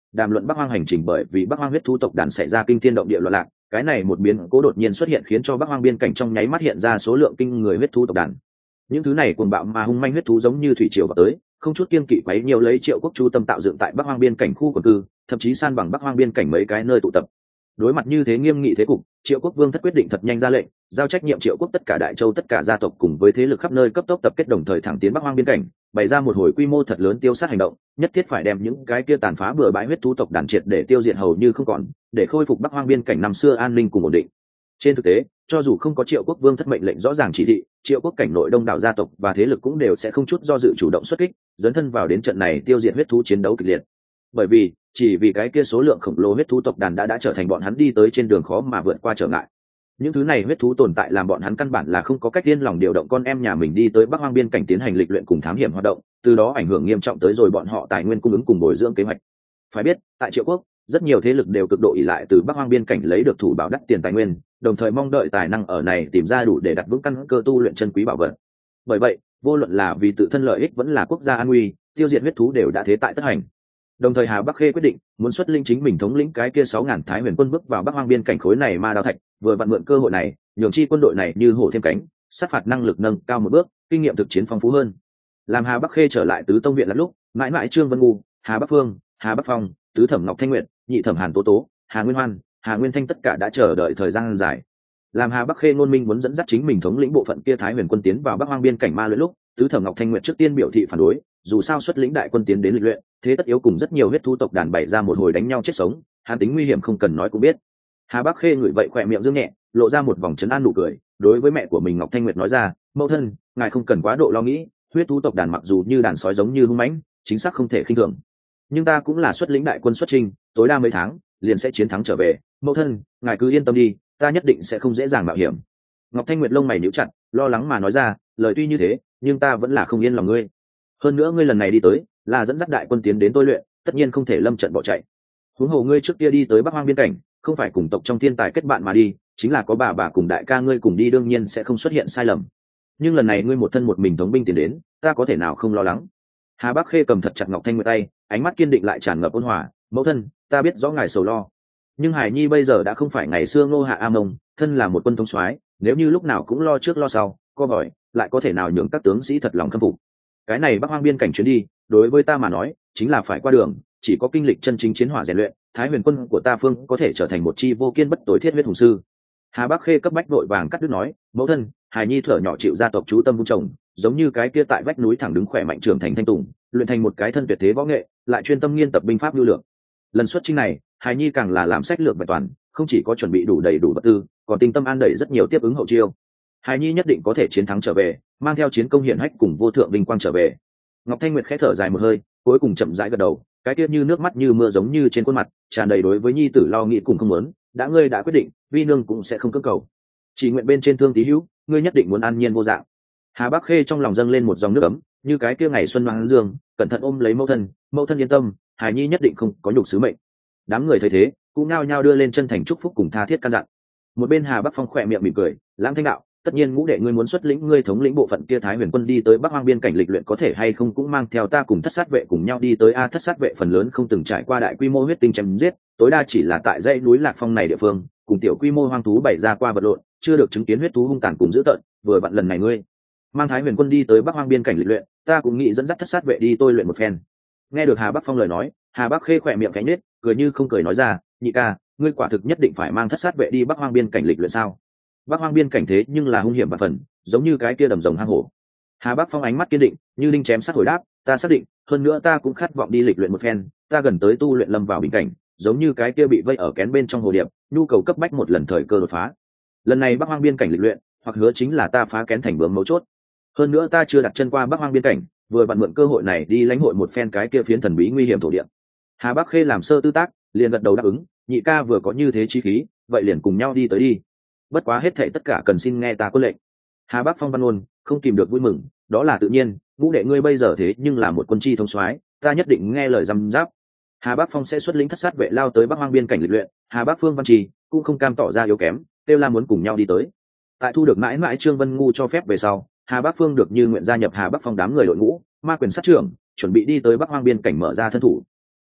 đàm luận Bắc Hoang hành trình, bởi vì Bắc Hoang huyết thú tộc đàn xảy ra kinh thiên động địa loạn lạc, cái này một biến cố đột nhiên xuất hiện khiến cho Bắc Hoang biên cảnh trong nháy mắt hiện ra số lượng kinh người huyết thú tộc đàn. Những thứ này cuồng bạo mà hung manh huyết thú giống như thủy triều vào tới, không chút kiêng kỵ quấy nhiều lấy Triệu Quốc chú tâm tạo dựng tại Bắc Hoang biên cảnh khu quần cư, thậm chí san bằng Bắc Hoang biên cảnh mấy cái nơi tụ tập. Đối mặt như thế nghiêm nghị thế cục, Triệu Quốc vương thất quyết định thật nhanh ra lệnh, giao trách nhiệm Triệu Quốc tất cả đại châu tất cả gia tộc cùng với thế lực khắp nơi cấp tốc tập kết, đồng thời thẳng tiến Bắc Hoang biên cảnh, bày ra một hồi quy mô thật lớn tiêu sát hành động, nhất thiết phải đem những cái kia tàn phá bừa bãi huyết thú tộc đàn triệt để tiêu diệt hầu như không còn, để khôi phục Bắc Hoang biên cảnh năm xưa an ninh cùng ổn định. Trên thực tế, cho dù không có Triệu Quốc vương thất mệnh lệnh rõ ràng chỉ thị, Triệu Quốc cảnh nội đông đảo gia tộc và thế lực cũng đều sẽ không chút do dự chủ động xuất kích, dấn thân vào đến trận này tiêu diệt huyết thú chiến đấu kịch liệt. Bởi vì chỉ vì cái kia số lượng khổng lồ huyết thú tộc đàn đã trở thành bọn hắn đi tới trên đường khó mà vượt qua trở ngại. Những thứ này huyết thú tồn tại làm bọn hắn căn bản là không có cách yên lòng điều động con em nhà mình đi tới Bắc Hoang biên cảnh tiến hành lịch luyện cùng thám hiểm hoạt động, từ đó ảnh hưởng nghiêm trọng tới rồi bọn họ tài nguyên cung ứng cùng bồi dưỡng kế hoạch. Phải biết, tại Triệu Quốc, rất nhiều thế lực đều cực độ ỷ lại từ Bắc Hoang biên cảnh lấy được thủ bảo đắt tiền tài nguyên, đồng thời mong đợi tài năng ở này tìm ra đủ để đặt vững căn cơ tu luyện chân quý bảo vật. Bởi vậy, vô luận là vì tự thân lợi ích vẫn là quốc gia an nguy, tiêu diệt huyết thú đều đã thế tại tất hành. Đồng thời Hà Bắc Khê quyết định muốn xuất linh chính mình thống lĩnh cái kia 6.000 Thái Huyền quân bước vào Bắc Hoang biên cảnh khối này ma đao thạch, vừa vặn mượn cơ hội này, nhường chi quân đội này như hổ thêm cánh, sát phạt năng lực nâng cao một bước, kinh nghiệm thực chiến phong phú hơn. Làm Hà Bắc Khê trở lại tứ tông viện là lúc, mãi mãi Trương Vân Ngu, Hà Bắc Phương, Hà Bắc Phong, tứ thẩm Ngọc Thanh Nguyệt, nhị thẩm Hàn Tố Tố, Hà Nguyên Hoan, Hà Nguyên Thanh tất cả đã chờ đợi thời gian dài. Làm Hà Bắc Khê ngôn minh muốn dẫn dắt chính mình thống lĩnh bộ phận kia Thái Huyền quân tiến vào Bắc Hoang biên cảnh ma luyện lúc, tứ thẩm Ngọc Thanh Nguyệt trước tiên biểu thị phản đối, dù sao xuất lĩnh đại quân tiến đến lịch luyện, thế tất yếu cùng rất nhiều huyết thú tộc đàn bày ra một hồi đánh nhau chết sống, hàn tính nguy hiểm không cần nói cũng biết. Hà Bắc Khê ngửi vậy khỏe miệng dương nhẹ, lộ ra một vòng trấn an nụ cười, đối với mẹ của mình Ngọc Thanh Nguyệt nói ra, mẫu thân, ngài không cần quá độ lo nghĩ, huyết thú tộc đàn mặc dù như đàn sói giống như hung mãnh, chính xác không thể khinh thường, nhưng ta cũng là xuất lĩnh đại quân xuất chinh, tối đa mấy tháng liền sẽ chiến thắng trở về, mẫu thân, ngài cứ yên tâm đi, ta nhất định sẽ không dễ dàng mạo hiểm. Ngọc Thanh Nguyệt lông mày nhíu chặt, lo lắng mà nói ra, lời tuy như thế, nhưng ta vẫn là không yên lòng ngươi. Hơn nữa ngươi lần này đi tới, là dẫn dắt đại quân tiến đến tôi luyện, tất nhiên không thể lâm trận bỏ chạy. Huống hồ ngươi trước kia đi tới Bắc Hoang biên cảnh, không phải cùng tộc trong thiên tài kết bạn mà đi, chính là có bà cùng đại ca ngươi cùng đi, đương nhiên sẽ không xuất hiện sai lầm. Nhưng lần này ngươi một thân một mình thống binh tiến đến, ta có thể nào không lo lắng. Hà Bắc Khê cầm thật chặt Ngọc Thanh Nguyệt tay, ánh mắt kiên định lại tràn ngập ôn hòa, mẫu thân, ta biết rõ ngài sầu lo, nhưng Hải Nhi bây giờ đã không phải ngày xưa Ngô Hạ A Mông, thân là một quân thống soái, nếu như lúc nào cũng lo trước lo sau, co hỏi, lại có thể nào nhường các tướng sĩ thật lòng khâm phục. Cái này Bắc Hoang biên cảnh chuyến đi, đối với ta mà nói, chính là phải qua đường, chỉ có kinh lịch chân chính chiến hỏa rèn luyện, Thái Huyền quân của ta phương có thể trở thành một chi vô kiên bất tối thiết huyết hùng sư. Hà Bắc Khê cấp bách vội vàng cắt đứt nói, mẫu thân, Hải Nhi thở nhỏ chịu gia tộc chú tâm vun trồng, giống như cái kia tại vách núi thẳng đứng khỏe mạnh trưởng thành thanh tùng, luyện thành một cái thân tuyệt thế võ nghệ, lại chuyên tâm nghiên tập binh pháp lưu lược. Lần xuất chinh này, Hải Nhi càng là làm sách lược bài toàn, không chỉ có chuẩn bị đủ đầy đủ vật tư, còn tinh tâm an đẩy rất nhiều tiếp ứng hậu chiêu. Hải Nhi nhất định có thể chiến thắng trở về, mang theo chiến công hiển hách cùng vô thượng vinh quang trở về. Ngọc Thanh Nguyệt khẽ thở dài một hơi, cuối cùng chậm rãi gật đầu, cái kia như nước mắt như mưa giống như trên khuôn mặt, tràn đầy đối với Nhi tử lo nghĩ cùng không muốn. Đã ngươi đã quyết định, vi nương cũng sẽ không cưỡng cầu. Chỉ nguyện bên trên thương tí hữu, ngươi nhất định muốn an nhiên vô dạng. Hà Bắc Khê trong lòng dâng lên một dòng nước ấm, như cái kia ngày xuân mang dương, cẩn thận ôm lấy mẫu thân yên tâm, Hải Nhi nhất định không có nhục sứ mệnh. Đám người thấy thế, cũng nao nhao đưa lên chân thành chúc phúc cùng tha thiết căn dặn. Một bên Hà Bắc Phong khỏe miệng mỉm cười, lãng thanh đạo, tất nhiên ngũ đệ ngươi muốn xuất lĩnh ngươi thống lĩnh bộ phận kia Thái Huyền quân đi tới Bắc Hoang biên cảnh lịch luyện, có thể hay không cũng mang theo ta cùng thất sát vệ cùng nhau đi tới. Thất sát vệ phần lớn không từng trải qua đại quy mô huyết tinh chém giết, tối đa chỉ là tại dãy núi Lạc Phong này địa phương cùng tiểu quy mô hoang thú bày ra qua vật lộn, chưa được chứng kiến huyết thú hung tàn cùng dữ tợn. Vừa vặn lần này ngươi mang Thái Huyền quân đi tới Bắc Hoang biên cảnh lịch luyện, ta cũng nghĩ dẫn dắt thất sát vệ đi tôi luyện một phen. Nghe được Hà Bắc Phong lời nói, Hà Bắc Khê khỏe miệng cánh nết, cười như không cười nói ra, nhị ca, ngươi quả thực nhất định phải mang thất sát vệ đi Bắc Hoang biên cảnh lịch luyện sao? Bắc Hoang biên cảnh thế nhưng là hung hiểm và phần, giống như cái kia đầm rồng hang hổ. Hà Bắc Phong ánh mắt kiên định, như đinh chém sắt hồi đáp, ta xác định, hơn nữa ta cũng khát vọng đi lịch luyện một phen, ta gần tới tu luyện lâm vào bình cảnh, giống như cái kia bị vây ở kén bên trong hồ điệp, nhu cầu cấp bách một lần thời cơ đột phá. Lần này Bắc Hoang biên cảnh lịch luyện, hoặc hứa chính là ta phá kén thành bướm mấu chốt. Hơn nữa ta chưa đặt chân qua Bắc Hoang biên cảnh, vừa vặn mượn cơ hội này đi lãnh hội một phen cái kia phiến thần bí nguy hiểm thổ địa. Hà Bắc Khê làm sơ tư tác, liền gật đầu đáp ứng, nhị ca vừa có như thế chí khí, vậy liền cùng nhau đi tới đi. Bất quá hết thảy tất cả cần xin nghe ta có lệnh. Hà Bắc Phong văn ôn, không kìm được vui mừng, đó là tự nhiên, ngũ đệ ngươi bây giờ thế nhưng là một quân chi thống soái, ta nhất định nghe lời răm giáp. Hà Bắc Phong sẽ xuất lĩnh thất sát vệ lao tới Bắc Hoang biên cảnh lịch luyện, Hà Bắc Phương Văn Trì cũng không cam tỏ ra yếu kém, kêu la muốn cùng nhau đi tới. Tại thu được mãi mãi Trương Vân Ngu cho phép về sau, Hà Bắc Phương được như nguyện gia nhập Hà Bắc Phong đám người đội ngũ, ma quyền sát trưởng, chuẩn bị đi tới Bắc Hoang biên cảnh mở ra thân thủ.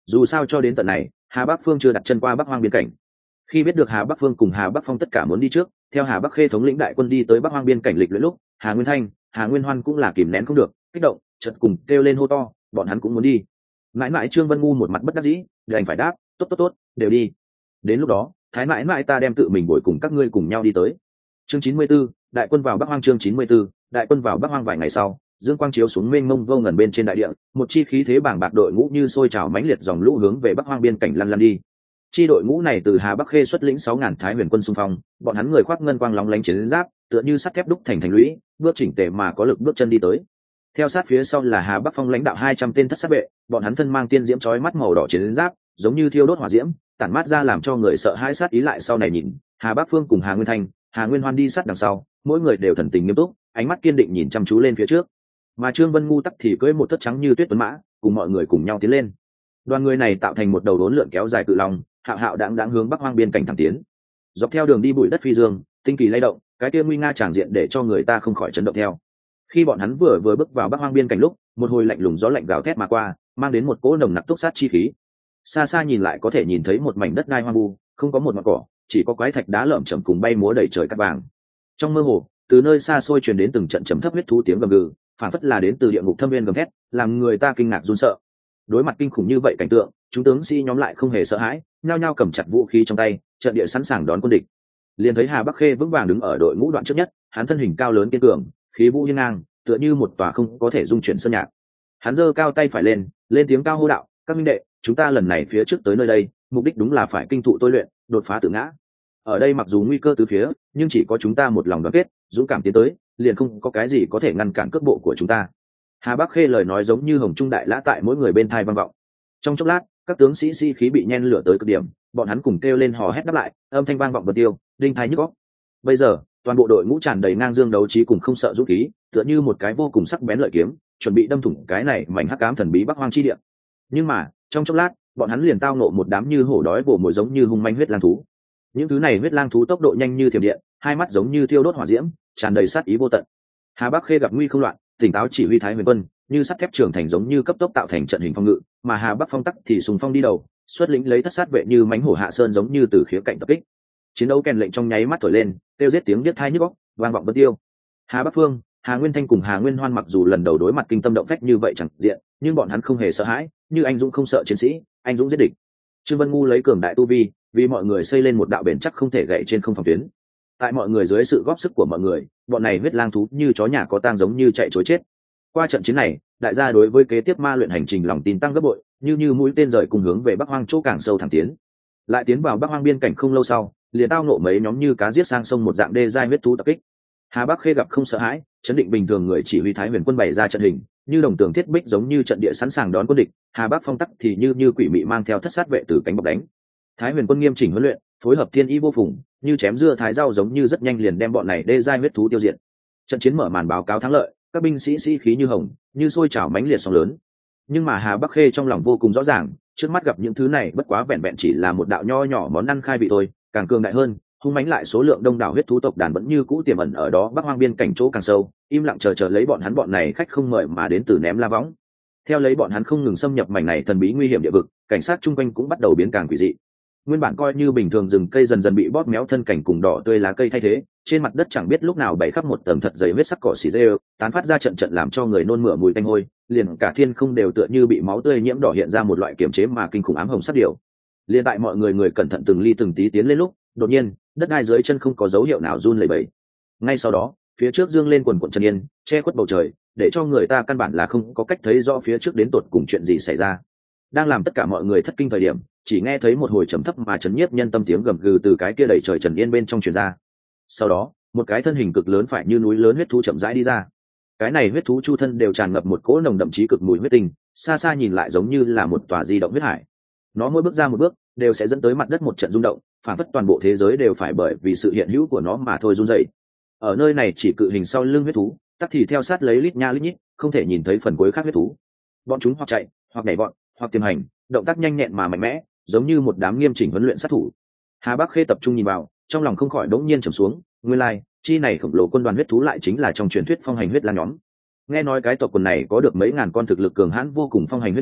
dù sao cho đến tận này Hà Bắc Phương chưa đặt chân qua Bắc Hoang biên cảnh. Khi biết được Hà Bắc Phương cùng Hà Bắc Phong tất cả muốn đi trước, theo Hà Bắc Khê thống lĩnh đại quân đi tới Bắc Hoang biên cảnh lịch luyện lúc, Hà Nguyên Thanh, Hà Nguyên Hoan cũng là kìm nén không được, kích động, chợt cùng kêu lên hô to, bọn hắn cũng muốn đi. Mãi mãi Trương Vân Ngu một mặt bất đắc dĩ, đành phải đáp, tốt tốt tốt, đều đi. Đến lúc đó, Thái mãi mãi ta đem tự mình bồi cùng các ngươi cùng nhau đi tới. Chương 94, đại quân vào Bắc Hoang. Chương 94, đại quân vào Bắc Hoang. Vài ngày sau, dương quang chiếu xuống mênh mông vô ngần bên trên đại địa, một chi khí thế bàng bạc đội ngũ như sôi trào mãnh liệt dòng lũ hướng về Bắc Hoang biên cảnh lăn lăn đi. Chi đội ngũ này từ Hà Bắc Khê xuất lĩnh 6.000 Thái Huyền quân xung phong, bọn hắn người khoác ngân quang lóng lánh chiến giáp, tựa như sắt thép đúc thành thành lũy, bước chỉnh tề mà có lực bước chân đi tới. Theo sát phía sau là Hà Bắc Phong lãnh đạo 200 tên thất sát vệ, bọn hắn thân mang tiên diễm chói mắt màu đỏ chiến giáp, giống như thiêu đốt hỏa diễm, tản mát ra làm cho người sợ hãi sát ý. Lại sau này nhìn, Hà Bắc Phương cùng Hà Nguyên Thanh, Hà Nguyên Hoan đi sát đằng sau, mỗi người đều thần tình nghiêm túc, ánh mắt kiên định nhìn chăm chú lên phía trước. Mà Trương Vân Ngu tắc thì cưỡi một thất trắng như tuyết tuấn mã, cùng mọi người cùng nhau tiến lên. Đoàn người này tạo thành một đầu đốn lượn kéo dài cự long, hạo hạo đãng đãng hướng Bắc Hoang biên cảnh thẳng tiến. Dọc theo đường đi bụi đất phi dương, tinh kỳ lay động, cái kia nguy nga tràng diện để cho người ta không khỏi chấn động theo. Khi bọn hắn vừa bước vào Bắc Hoang biên cảnh lúc, một hồi lạnh lùng gió lạnh gào thét mà qua, mang đến một cỗ nồng nặc túc sát chi khí. Xa xa nhìn lại có thể nhìn thấy một mảnh đất đai hoang vu, không có một ngọn cỏ, chỉ có quái thạch đá lởm chởm cùng bay múa đầy trời cát vàng. Trong mơ hồ, từ nơi xa xôi truyền đến từng trận trầm thấp huyết thú tiếng gầm gừ, phản phất là đến từ địa ngục thâm viên gầm thét, làm người ta kinh ngạc run sợ. Đối mặt kinh khủng như vậy cảnh tượng, chúng tướng sĩ nhóm lại không hề sợ hãi, nhao nhao cầm chặt vũ khí trong tay, trận địa sẵn sàng đón quân địch. Liền thấy Hà Bắc Khê vững vàng đứng ở đội ngũ đoạn trước nhất, hắn thân hình cao lớn kiên cường, khí vũ hiên ngang, tựa như một tòa không có thể dung chuyển sơn nhạc. Hắn giơ cao tay phải lên tiếng cao hô đạo, các minh đệ, chúng ta lần này phía trước tới nơi đây, mục đích đúng là phải kinh thụ tôi luyện, đột phá tự ngã. Ở đây mặc dù nguy cơ từ phía, nhưng chỉ có chúng ta một lòng đoàn kết, dũng cảm tiến tới, liền không có cái gì có thể ngăn cản cước bộ của chúng ta. Hà Bắc Khê lời nói giống như hồng trung đại lã tại mỗi người bên thai vang vọng. Trong chốc lát, các tướng sĩ khí bị nhen lửa tới cực điểm, bọn hắn cùng kêu lên hò hét đáp lại, âm thanh vang vọng vân tiêu, đinh thái nhức óc. Bây giờ, toàn bộ đội ngũ tràn đầy ngang dương đấu trí cùng không sợ dũng khí, tựa như một cái vô cùng sắc bén lợi kiếm, chuẩn bị đâm thủng cái này mảnh hắc ám thần bí Bắc Hoang chi địa. Nhưng mà, trong chốc lát, bọn hắn liền tao nộ một đám như hổ đói vồ mồi giống như hung manh huyết lang thú. Những thứ này huyết lang thú tốc độ nhanh như thiểm điện, hai mắt giống như thiêu đốt hỏa diễm, tràn đầy sát ý vô tận. Hà Bắc Khê gặp nguy không loạn, tỉnh táo chỉ huy Thái Huyền quân, như sắt thép trưởng thành giống như cấp tốc tạo thành trận hình phòng ngự, mà Hà Bắc Phong tắc thì sùng phong đi đầu, xuất lĩnh lấy thất sát vệ như mãnh hổ hạ sơn giống như từ khía cạnh tập kích. Chiến đấu kèn lệnh trong nháy mắt thổi lên, kêu giết tiếng điếc tai nhức óc, vang vọng vân tiêu. Hà Bắc Phương, Hà Nguyên Thanh cùng Hà Nguyên Hoan mặc dù lần đầu đối mặt kinh tâm động phách như vậy chẳng diện, nhưng bọn hắn không hề sợ hãi, như anh dũng không sợ chiến sĩ, anh dũng giết địch. Trương Vân Ngu lấy cường đại tu vi, vì mọi người xây lên một đạo bền chắc không thể gãy trên không phòng tuyến. Tại mọi người dưới sự góp sức của mọi người, bọn này huyết lang thú như chó nhà có tang giống như chạy trối chết. Qua trận chiến này, đại gia đối với kế tiếp ma luyện hành trình lòng tin tăng gấp bội, như mũi tên rời cùng hướng về Bắc Hoang chỗ càng sâu thẳng tiến. Lại tiến vào Bắc Hoang biên cảnh không lâu sau, liền tao nộ mấy nhóm như cá giết sang sông một dạng đê giai huyết thú tập kích. Hà Bắc Khê gặp không sợ hãi, chấn định bình thường người chỉ huy Thái Huyền quân bày ra trận hình, như đồng tường thiết bích giống như trận địa sẵn sàng đón quân địch. Hà Bắc Phong tắc thì như quỷ mị mang theo thất sát vệ từ cánh bọc đánh. Thái Huyền quân nghiêm chỉnh huấn luyện, phối hợp thiên ý vô phùng, như chém dưa thái rau giống như rất nhanh liền đem bọn này đê giai huyết thú tiêu diệt. Trận chiến mở màn báo cáo thắng lợi, các binh sĩ khí như hồng, như sôi trào mãnh liệt sóng lớn. Nhưng mà Hà Bắc Khê trong lòng vô cùng rõ ràng, trước mắt gặp những thứ này bất quá vẹn vẹn chỉ là một đạo nho nhỏ món ăn khai vị thôi, càng cường đại hơn, hung mãnh lại số lượng đông đảo huyết thú tộc đàn vẫn như cũ tiềm ẩn ở đó Bắc Hoang biên cảnh chỗ càng sâu, im lặng chờ lấy bọn này khách không mời mà đến từ ném la võng. Theo lấy bọn hắn không ngừng xâm nhập mảnh này thần bí nguy hiểm địa vực, cảnh sát chung quanh cũng bắt đầu biến càng quỷ dị. Nguyên bản coi như bình thường rừng cây dần dần bị bóp méo thân cảnh cùng đỏ tươi lá cây thay thế, trên mặt đất chẳng biết lúc nào bày khắp một tầng thật dày huyết sắc cỏ xì rêu, tán phát ra trận trận làm cho người nôn mửa mùi tanh hôi, liền cả thiên không đều tựa như bị máu tươi nhiễm đỏ hiện ra một loại kiềm chế mà kinh khủng ám hồng sắc điều. Liên tại mọi người cẩn thận từng ly từng tí tiến lên lúc, đột nhiên, đất đai dưới chân không có dấu hiệu nào run lẩy bẩy. Ngay sau đó, phía trước dương lên quần quần chân yên, che khuất bầu trời, để cho người ta căn bản là không có cách thấy rõ phía trước đến tột cùng chuyện gì xảy ra. Đang làm tất cả mọi người thất kinh thời điểm, chỉ nghe thấy một hồi trầm thấp mà chấn nhiếp nhân tâm tiếng gầm gừ từ cái kia đầy trời trần yên bên trong truyền ra. Sau đó, một cái thân hình cực lớn phải như núi lớn huyết thú chậm rãi đi ra. Cái này huyết thú chu thân đều tràn ngập một cỗ nồng đậm chí cực mùi huyết tinh, xa xa nhìn lại giống như là một tòa di động huyết hải. Nó mỗi bước ra một bước, đều sẽ dẫn tới mặt đất một trận rung động, phản phất toàn bộ thế giới đều phải bởi vì sự hiện hữu của nó mà thôi run rẩy. Ở nơi này chỉ cự hình sau lưng huyết thú, tắc thì theo sát lấy lít nha lít nhít, không thể nhìn thấy phần cuối khác huyết thú. Bọn chúng hoặc chạy, hoặc nhảy vọt, hoặc tiềm hành, động tác nhanh nhẹn mà mạnh mẽ, giống như một đám nghiêm chỉnh huấn luyện sát thủ. Hà Bắc Khê tập trung nhìn vào, trong lòng không khỏi đống nhiên trầm xuống, nguyên lai, chi này khổng lồ quân đoàn huyết thú lại chính là trong truyền thuyết phong hành huyết lang nhóm. Nghe nói cái tộc quần này có được mấy ngàn con thực lực cường hãn vô cùng phong hành huyết lang,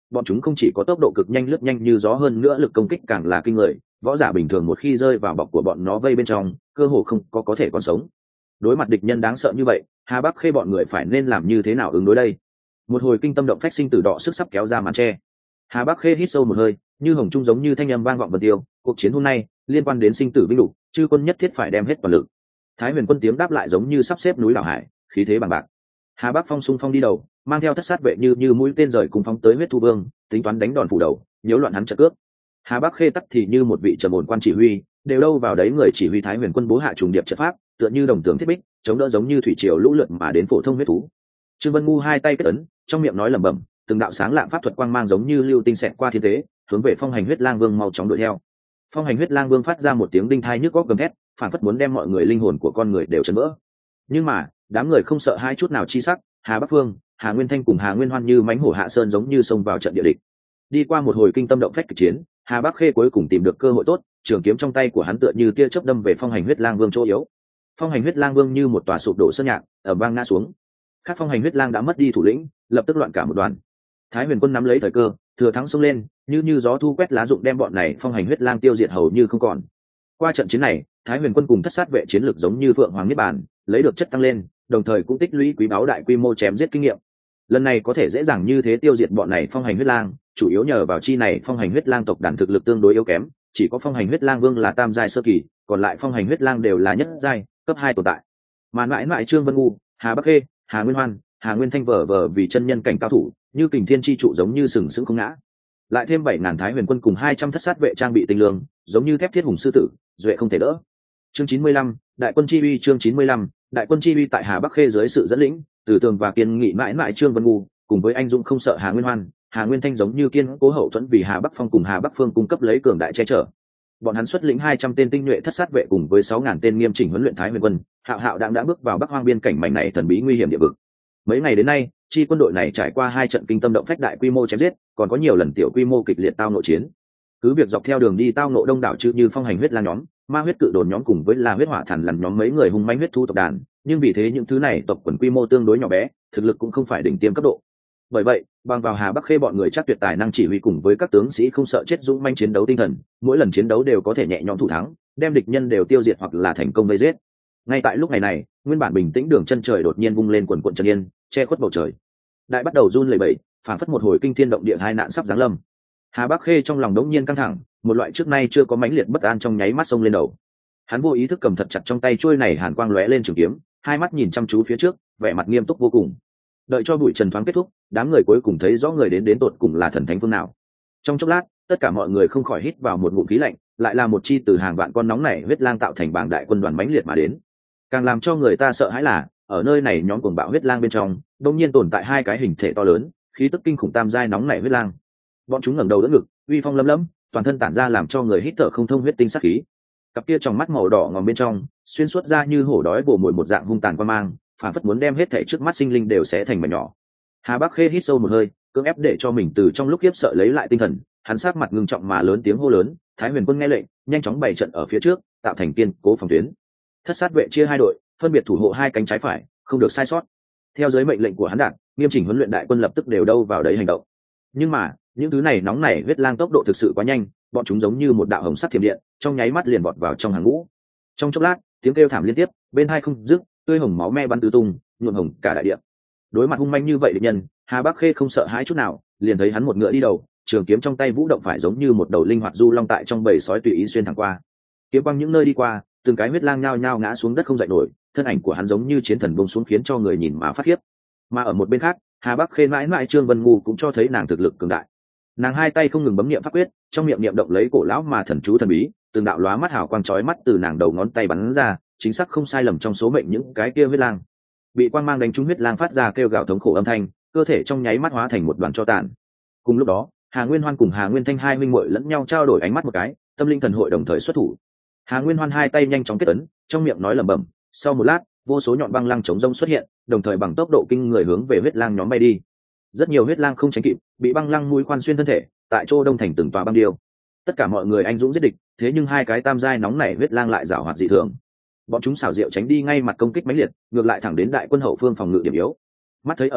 bọn chúng không chỉ có tốc độ cực nhanh lướt nhanh như gió, hơn nữa lực công kích càng là kinh người, võ giả bình thường một khi rơi vào bọc của bọn nó vây bên trong, cơ hồ không có thể còn sống. Đối mặt địch nhân đáng sợ như vậy, Hà Bắc Khê bọn người phải nên làm như thế nào ứng đối đây? Một hồi kinh tâm động phách sinh tử đọ sức sắp kéo ra màn tre. Hà Bắc Khê hít sâu một hơi, như hồng trung giống như thanh âm vang vọng vân tiêu, cuộc chiến hôm nay liên quan đến sinh tử vinh lục, chư quân nhất thiết phải đem hết toàn lực. Thái Huyền quân tiếng đáp lại giống như sắp xếp núi đảo hải, khí thế bằng bạc. Hà Bắc Phong xung phong đi đầu, mang theo thất sát vệ như mũi tên rời cùng phóng tới huyết thu vương, tính toán đánh đòn phủ đầu, nhiễu loạn hắn trận cướp. Hà Bắc Khê tắc thì như một vị trầm ổn quan chỉ huy, đều đâu vào đấy người chỉ huy Thái Huyền quân bố hạ trùng điệp trận pháp, tựa như đồng tường thiết bích, chống đỡ giống như thủy triều lũ lượt mà đến phổ thông huyết thú. Trương Vân Ngu hai tay kết ấn, trong miệng nói lẩm bẩm, từng đạo sáng lạng pháp thuật quang mang giống như lưu tinh xẹt qua thiên tế, hướng về Phong Hành Huyết Lang Vương mau chóng đuổi theo. Phong Hành Huyết Lang Vương phát ra một tiếng đinh thai nhức góc gầm thét, phản phất muốn đem mọi người linh hồn của con người đều chấn vỡ. Nhưng mà đám người không sợ hai chút nào chi sắc, Hà Bắc Phương, Hà Nguyên Thanh cùng Hà Nguyên Hoan như mãnh hổ hạ sơn giống như xông vào trận địa địch. Đi qua một hồi kinh tâm động phách kịch chiến, Hà Bắc Khê cuối cùng tìm được cơ hội tốt, trường kiếm trong tay của hắn tựa như tia chớp đâm về Phong Hành Huyết Lang Vương chỗ yếu. Phong Hành Huyết Lang Vương như một tòa sụp đổ sơn nhạc, ở vang ngã xuống. Các Phong Hành Huyết Lang đã mất đi thủ lĩnh, lập tức loạn cả một đoàn. Thái Huyền quân nắm lấy thời cơ, thừa thắng xông lên, như gió thu quét lá rụng đem bọn này Phong Hành Huyết Lang tiêu diệt hầu như không còn. Qua trận chiến này, Thái Huyền quân cùng thất sát vệ chiến lược giống như phượng hoàng niết bàn, lấy được chất tăng lên, đồng thời cũng tích lũy quý báu đại quy mô chém giết kinh nghiệm. Lần này có thể dễ dàng như thế tiêu diệt bọn này Phong Hành Huyết Lang, chủ yếu nhờ vào chi này Phong Hành Huyết Lang tộc đàn thực lực tương đối yếu kém, chỉ có Phong Hành Huyết Lang Vương là tam giai sơ kỳ, còn lại Phong Hành Huyết Lang đều là nhất giai, cấp 2 tồn tại. Mà mãi Trương Vân Ngu, Hà Bắc Khê, Hà Nguyên Hoan, Hà Nguyên Thanh vờ vì chân nhân cảnh cao thủ, như kình thiên chi trụ giống như sừng sững không ngã. Lại thêm 7000 Thái Huyền quân cùng 200 thất sát vệ trang bị tinh lương, giống như thép thiết hùng sư tử, duệ không thể đỡ. Chương 95, Đại quân chi uy. Chương 95, Đại quân chi uy. Tại Hà Bắc Khê dưới sự dẫn lĩnh, Từ Tường và kiên nghị mãi Trương Vân Ngu, cùng với anh dũng không sợ Hà Nguyên Hoan, Hà Nguyên Thanh giống như kiên cố hậu thuẫn vì Hà Bắc Phong cùng Hà Bắc Phương cung cấp lấy cường đại che chở. Bọn hắn xuất lĩnh 200 tên tinh nhuệ thất sát vệ cùng với 6000 tên nghiêm chỉnh huấn luyện Thái Huyền quân, hạo đã bước vào Bắc Hoang biên cảnh mảnh này thần bí nguy hiểm địa vực. Mấy ngày đến nay, chi quân đội này trải qua 2 trận kinh tâm động phách đại quy mô chém giết, còn có nhiều lần tiểu quy mô kịch liệt tao nội chiến. Cứ việc dọc theo đường đi tao nộ đông đảo chư như Phong Hành Huyết Lang nhóm, Ma Huyết Cự Đồn nhóm cùng với La Huyết Hỏa Thần lần nhóm mấy người hung mãnh huyết thu tộc đàn, nhưng vì thế những thứ này tộc quần quy mô tương đối nhỏ bé, thực lực cũng không phải đỉnh tiêm cấp độ. Bởi vậy, bằng vào Hà Bắc Khê bọn người chắc tuyệt tài năng chỉ huy cùng với các tướng sĩ không sợ chết dũng manh chiến đấu tinh thần, mỗi lần chiến đấu đều có thể nhẹ nhõm thủ thắng, đem địch nhân đều tiêu diệt hoặc là thành công vây giết. Ngay tại lúc này, nguyên bản bình tĩnh đường chân trời đột nhiên vung lên quần quần trần yên, che khuất bầu trời. Đại bắt đầu run lẩy bẩy, phản phất một hồi kinh thiên động địa hai nạn sắp giáng lâm. Hà Bắc Khê trong lòng đống nhiên căng thẳng, một loại trước nay chưa có mãnh liệt bất an trong nháy mắt xông lên đầu. Hắn vô ý thức cầm thật chặt trong tay chuôi này hàn quang lóe lên trường kiếm, hai mắt nhìn chăm chú phía trước, vẻ mặt nghiêm túc vô cùng. Đợi cho bụi trần thoáng kết thúc, đám người cuối cùng thấy rõ người đến tột cùng là thần thánh phương nào. Trong chốc lát, tất cả mọi người không khỏi hít vào một ngụm khí lạnh, lại là một chi từ hàng vạn con nóng này huyết lang tạo thành bảng đại quân đoàn mãnh liệt mà đến. Càng làm cho người ta sợ hãi là, ở nơi này nhóm cuồng bạo huyết lang bên trong, đột nhiên tồn tại 2 cái hình thể to lớn, khí tức kinh khủng tam giai nóng này huyết lang. Bọn chúng ngẩng đầu đỡ ngực, uy phong lấm lấm, toàn thân tản ra làm cho người hít thở không thông huyết tinh sát khí. Cặp kia trong mắt màu đỏ ngòm bên trong, xuyên suốt ra như hổ đói bổ mồi một dạng hung tàn quan mang, phản phất muốn đem hết thảy trước mắt sinh linh đều xé thành mảnh nhỏ. Hà Bắc Khê hít sâu một hơi, cưỡng ép để cho mình từ trong lúc khiếp sợ lấy lại tinh thần, hắn sát mặt ngưng trọng mà lớn tiếng hô lớn, Thái Huyền quân nghe lệnh, nhanh chóng bày trận ở phía trước, tạo thành kiên cố phòng tuyến. Thất sát vệ chia 2 đội, phân biệt thủ hộ 2 cánh trái phải, không được sai sót. Theo dưới mệnh lệnh của hắn đạt, nghiêm chỉnh huấn luyện đại quân lập tức đều đâu vào đấy hành động. Nhưng mà, những thứ này nóng nảy huyết lang tốc độ thực sự quá nhanh, bọn chúng giống như một đạo hồng sắt thiểm điện, trong nháy mắt liền vọt vào trong hàng ngũ. Trong chốc lát, tiếng kêu thảm liên tiếp, bên hai không dứt, tươi hồng máu me bắn tứ tung, nhuộm hồng cả đại địa. Đối mặt hung manh như vậy địch nhân, Hà Bắc Khê không sợ hãi chút nào, liền thấy hắn một ngựa đi đầu, trường kiếm trong tay vũ động phải giống như một đầu linh hoạt du long tại trong bầy sói tùy ý xuyên thẳng qua. Kiếm quang những nơi đi qua, từng cái huyết lang nhao nhao ngã xuống đất không dậy nổi, thân ảnh của hắn giống như chiến thần buông xuống khiến cho người nhìn mà phát khiếp. Mà ở một bên khác, Hà Bắc Khê mãi Trương Vân Ngu cũng cho thấy nàng thực lực cường đại. Nàng 2 tay không ngừng bấm niệm pháp quyết, trong miệng niệm động lấy cổ lão mà thần chú thần bí, từng đạo lóa mắt hào quang chói mắt từ nàng đầu ngón tay bắn ra, chính xác không sai lầm trong số mệnh những cái kia huyết lang. Bị quang mang đánh trúng huyết lang phát ra kêu gào thống khổ âm thanh, cơ thể trong nháy mắt hóa thành một đoàn tro tàn. Cùng lúc đó, Hà Nguyên Hoan cùng Hà Nguyên Thanh 2 huynh muội lẫn nhau trao đổi ánh mắt một cái, tâm linh thần hội đồng thời xuất thủ. Hà Nguyên Hoan 2 tay nhanh chóng kết ấn, trong miệng nói lẩm bẩm, sau một lát, vô số nhọn băng lăng chống rông xuất hiện, đồng thời bằng tốc độ kinh người hướng về huyết lang nhóm bay đi. Rất nhiều huyết lang không tránh kịp, bị băng lăng mũi khoan xuyên thân thể, tại chỗ đông thành từng tòa băng điêu. Tất cả mọi người anh dũng giết địch, thế nhưng 2 cái tam giai nóng nảy huyết lang lại giảo hoạt dị thường. Bọn chúng xảo diệu tránh đi ngay mặt công kích mãnh liệt, ngược lại thẳng đến đại quân hậu phương phòng ngự điểm yếu. Mắt thấy ở đây,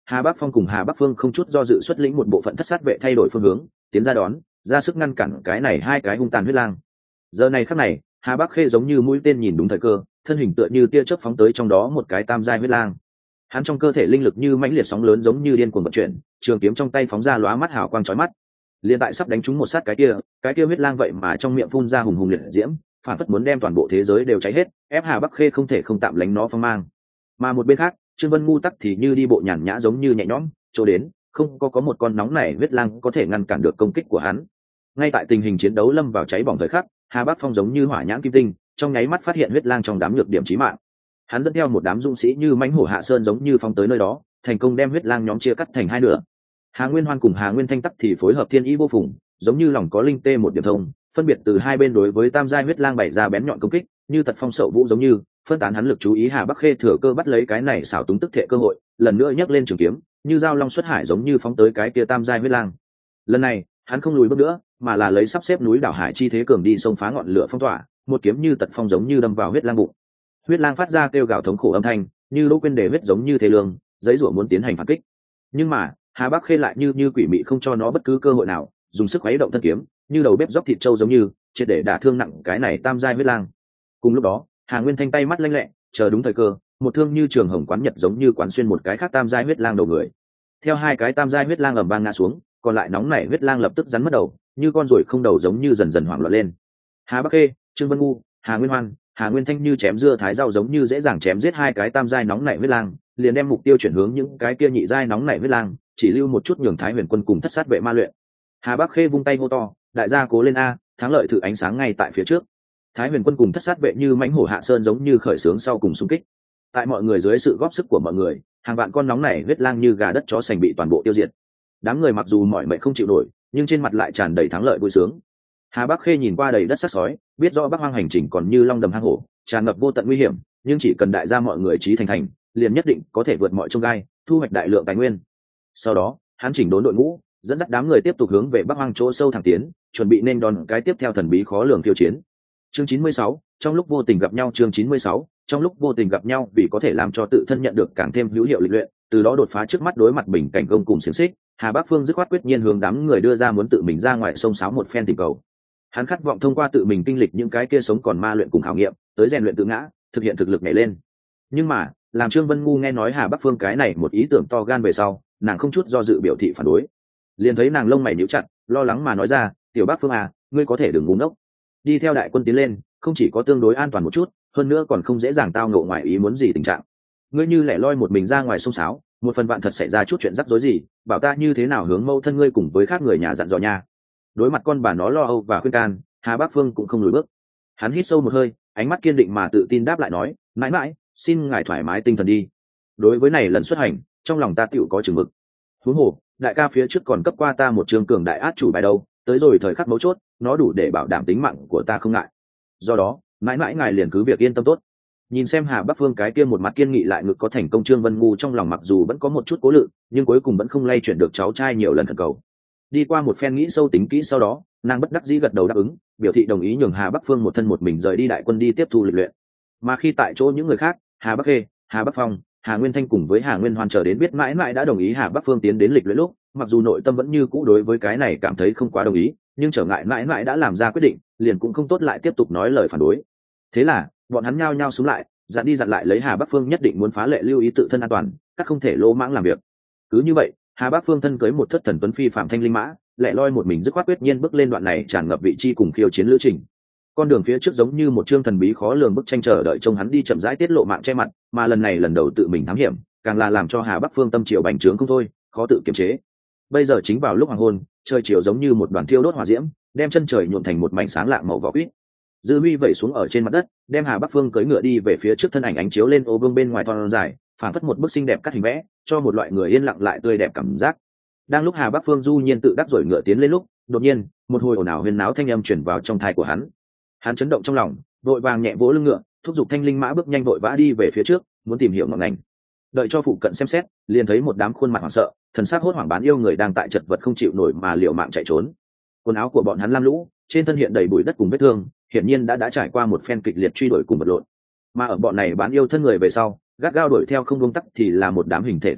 Hà Bắc Phong cùng Hà Bắc Phương không chút do dự xuất lĩnh một bộ phận thất sát vệ thay đổi phương hướng, tiến ra đón, ra sức ngăn cản cái này hai cái hung tàn huyết lang. Giờ này khắc này, Hà Bắc Khê giống như mũi tên nhìn đúng thời cơ, thân hình tựa như tia chớp phóng tới trong đó một cái tam giai huyết lang. Hắn trong cơ thể linh lực như mãnh liệt sóng lớn giống như điên cuồng vận chuyển, trường kiếm trong tay phóng ra lóa mắt hào quang chói mắt. Liên tại sắp đánh trúng một sát cái kia huyết lang vậy mà trong miệng phun ra hùng hùng liệt diễm, phản phất muốn đem toàn bộ thế giới đều cháy hết, ép Hà Bắc Khê không thể không tạm lánh nó phong mang. Mà một bên khác, Trương Vân ngu tắc thì như đi bộ nhàn nhã giống như nhẹ nhõm, chỗ đến, không có một con nóng này huyết lang có thể ngăn cản được công kích của hắn. Ngay tại tình hình chiến đấu lâm vào cháy bỏng thời khắc, Hà Bắc Phong giống như hỏa nhãn kim tinh, trong nháy mắt phát hiện huyết lang trong đám nhược điểm chí mạng. Hắn dẫn theo một đám dũng sĩ như mãnh hổ hạ sơn giống như phóng tới nơi đó, thành công đem huyết lang nhóm chia cắt thành hai nửa. Hà Nguyên Hoan cùng Hà Nguyên Thanh tắc thì phối hợp thiên ý vô phùng, giống như lòng có linh tê một điểm thông, phân biệt từ hai bên đối với tam giai huyết lang bày ra bén nhọn công kích, như tật phong sậu vũ giống như phân tán hắn lực chú ý. Hà Bắc Khê thừa cơ bắt lấy cái này xảo túng tức thệ cơ hội, lần nữa nhấc lên trường kiếm, như dao long xuất hải giống như phóng tới cái kia tam giai huyết lang. Lần này, hắn không lùi bước nữa, mà là lấy sắp xếp núi đảo hải chi thế cường đi xông phá ngọn lửa phong tỏa, một kiếm như tật phong giống như đâm vào huyết lang bụng. Huyết lang phát ra kêu gào thống khổ âm thanh, như lỗ quên đề huyết giống như thế lương, giấy rủa muốn tiến hành phản kích. Nhưng mà, Hà Bắc Khê lại như quỷ mị không cho nó bất cứ cơ hội nào, dùng sức khuấy động thân kiếm, như đầu bếp róc thịt trâu giống như, triệt để đả thương nặng cái này tam giai huyết lang. Cùng lúc đó, Hà Nguyên Thanh tay mắt lanh lẹ, chờ đúng thời cơ, một thương như trường hồng quán nhật giống như quán xuyên một cái khác tam giai huyết lang đầu người. Theo hai cái tam giai huyết lang ầm vang ngã xuống, còn lại nóng nảy huyết lang lập tức rắn mất đầu, như con ruồi không đầu giống như dần dần hoảng loạn lên. Hà Bắc Khê, Trương Vân ngu, Hà Nguyên Hoan, Hà Nguyên Thanh như chém dưa thái rau giống như dễ dàng chém giết hai cái tam giai nóng nảy huyết lang, liền đem mục tiêu chuyển hướng những cái kia nhị giai nóng nảy huyết lang, chỉ lưu một chút nhường Thái Huyền Quân cùng thất sát vệ ma luyện. Hà Bắc Khê vung tay hô to, đại gia cố lên a, thắng lợi thử ánh sáng ngay tại phía trước. Thái Huyền Quân cùng thất sát vệ như mãnh hổ hạ sơn giống như khởi xướng sau cùng xung kích. Tại mọi người dưới sự góp sức của mọi người, hàng vạn con nóng nảy huyết lang như gà đất chó sành bị toàn bộ tiêu diệt. Đám người mặc dù mỏi mệt không chịu nổi, nhưng trên mặt lại tràn đầy thắng lợi vui sướng. Hà Bắc Khê nhìn qua đầy đất sắc sói, biết rõ Bắc Hoang hành trình còn như long đầm hang hổ, tràn ngập vô tận nguy hiểm, nhưng chỉ cần đại gia mọi người trí thành, liền nhất định có thể vượt mọi chông gai, thu hoạch đại lượng tài nguyên. Sau đó, hắn chỉnh đốn đội ngũ, dẫn dắt đám người tiếp tục hướng về Bắc Hoang chỗ sâu thẳng tiến, chuẩn bị nên đón cái tiếp theo thần bí khó lường khiêu chiến. Chương 96, trong lúc vô tình gặp nhau. Chương 96, trong lúc vô tình gặp nhau, vì có thể làm cho tự thân nhận được càng thêm hữu hiệu lịch luyện, từ đó đột phá trước mắt đối mặt bình cảnh công cùng xiển xích. Hà Bắc Phương dứt khoát quyết nhiên hướng đám người đưa ra muốn tự mình ra ngoài sông sáo một phen tình cầu. Hắn khát vọng thông qua tự mình kinh lịch những cái kia sống còn ma luyện cùng khảo nghiệm, tới rèn luyện tự ngã, thực hiện thực lực nhảy lên. Nhưng mà, làm Trương Vân ngu nghe nói Hà Bắc Phương cái này một ý tưởng to gan về sau, nàng không chút do dự biểu thị phản đối. Liền thấy nàng lông mày nhíu chặt, lo lắng mà nói ra, "Tiểu Bắc Phương à, ngươi có thể đừng ngu ngốc. Đi theo đại quân tiến lên, không chỉ có tương đối an toàn một chút, hơn nữa còn không dễ dàng tao ngộ ngoài ý muốn gì tình trạng. Ngươi như lẻ loi một mình ra ngoài sông sáo, một phần vạn thật xảy ra chút chuyện rắc rối gì, bảo ta như thế nào hướng mâu thân ngươi cùng với khác người nhà dặn dò nha." Đối mặt con bà nó lo âu và khuyên can, Hà Bắc Phương cũng không lùi bước. Hắn hít sâu một hơi, ánh mắt kiên định mà tự tin đáp lại nói, "Mãi mãi, xin ngài thoải mái tinh thần đi. Đối với này lần xuất hành, trong lòng ta tựu có chừng mực. Huống hồ, đại ca phía trước còn cấp qua ta một trường cường đại át chủ bài đâu, tới rồi thời khắc mấu chốt, nó đủ để bảo đảm tính mạng của ta không ngại. Do đó, mãi mãi ngài liền cứ việc yên tâm tốt." Nhìn xem Hà Bắc Phương cái kia một mặt kiên nghị lại ngực có thành công, Trương Vân ngu trong lòng mặc dù vẫn có một chút cố lự, nhưng cuối cùng vẫn không lay chuyển được cháu trai nhiều lần thần cầu. Đi qua một phen nghĩ sâu tính kỹ sau đó, nàng bất đắc dĩ gật đầu đáp ứng, biểu thị đồng ý nhường Hà Bắc Phương một thân một mình rời đi đại quân đi tiếp thu lịch luyện. Mà khi tại chỗ những người khác, Hà Bắc Khê, Hà Bắc Phong, Hà Nguyên Thanh cùng với Hà Nguyên Hoan chờ đến biết mãi mãi đã đồng ý Hà Bắc Phương tiến đến lịch luyện lúc, mặc dù nội tâm vẫn như cũ đối với cái này cảm thấy không quá đồng ý, nhưng trở ngại mãi mãi đã làm ra quyết định, liền cũng không tốt lại tiếp tục nói lời phản đối. Thế là, bọn hắn nhao nhao xuống lại, dặn đi dặn lại lấy Hà Bắc Phương nhất định muốn phá lệ lưu ý tự thân an toàn, các không thể lỗ mãng làm việc. Cứ như vậy, Hà Bắc Phương thân cưới một thất thần tuấn phi phạm thanh linh mã, lẻ loi một mình dứt khoát quyết nhiên bước lên đoạn này tràn ngập vị chi cùng khiêu chiến lữ trình. Con đường phía trước giống như một chương thần bí khó lường bức tranh chờ đợi trông hắn đi chậm rãi tiết lộ mạng che mặt, mà lần này lần đầu tự mình thám hiểm, càng là làm cho Hà Bắc Phương tâm triều bành trướng không thôi, khó tự kiềm chế. Bây giờ chính vào lúc hoàng hôn, trời chiều giống như một đoàn thiêu đốt hỏa diễm, đem chân trời nhuộm thành một mảnh sáng lạng màu vỏ quýt. Dư huy vẩy xuống ở trên mặt đất, đem Hà Bắc Phương cưỡi ngựa đi về phía trước, thân ảnh ánh chiếu lên ô vương bên ngoài thon dài, phản phất một bức xinh đẹp cắt hình vẽ, cho một loại người yên lặng lại tươi đẹp cảm giác. Đang lúc Hà Bắc Phương du nhiên tự đắc rồi ngựa tiến lên lúc, đột nhiên, một hồi ồn ào huyên náo thanh âm truyền vào trong tai của hắn. Hắn chấn động trong lòng, vội vàng nhẹ vỗ lưng ngựa, thúc giục thanh linh mã bước nhanh vội vã đi về phía trước, muốn tìm hiểu ngọn ngành. Đợi cho phụ cận xem xét, liền thấy một đám khuôn mặt hoảng sợ, thần sắc hốt hoảng bán yêu người đang tại chật vật không chịu nổi mà liều mạng chạy trốn. Quần áo của bọn hắn lam lũ, trên thân hiện đầy bụi đất cùng vết thương, hiển nhiên đã trải qua một phen kịch liệt truy đuổi cùng vật lộn. Mà ở bọn này bán yêu thân người về sau, gắt gao đuổi theo không buông tắc thì là một đám hình thể to lớn,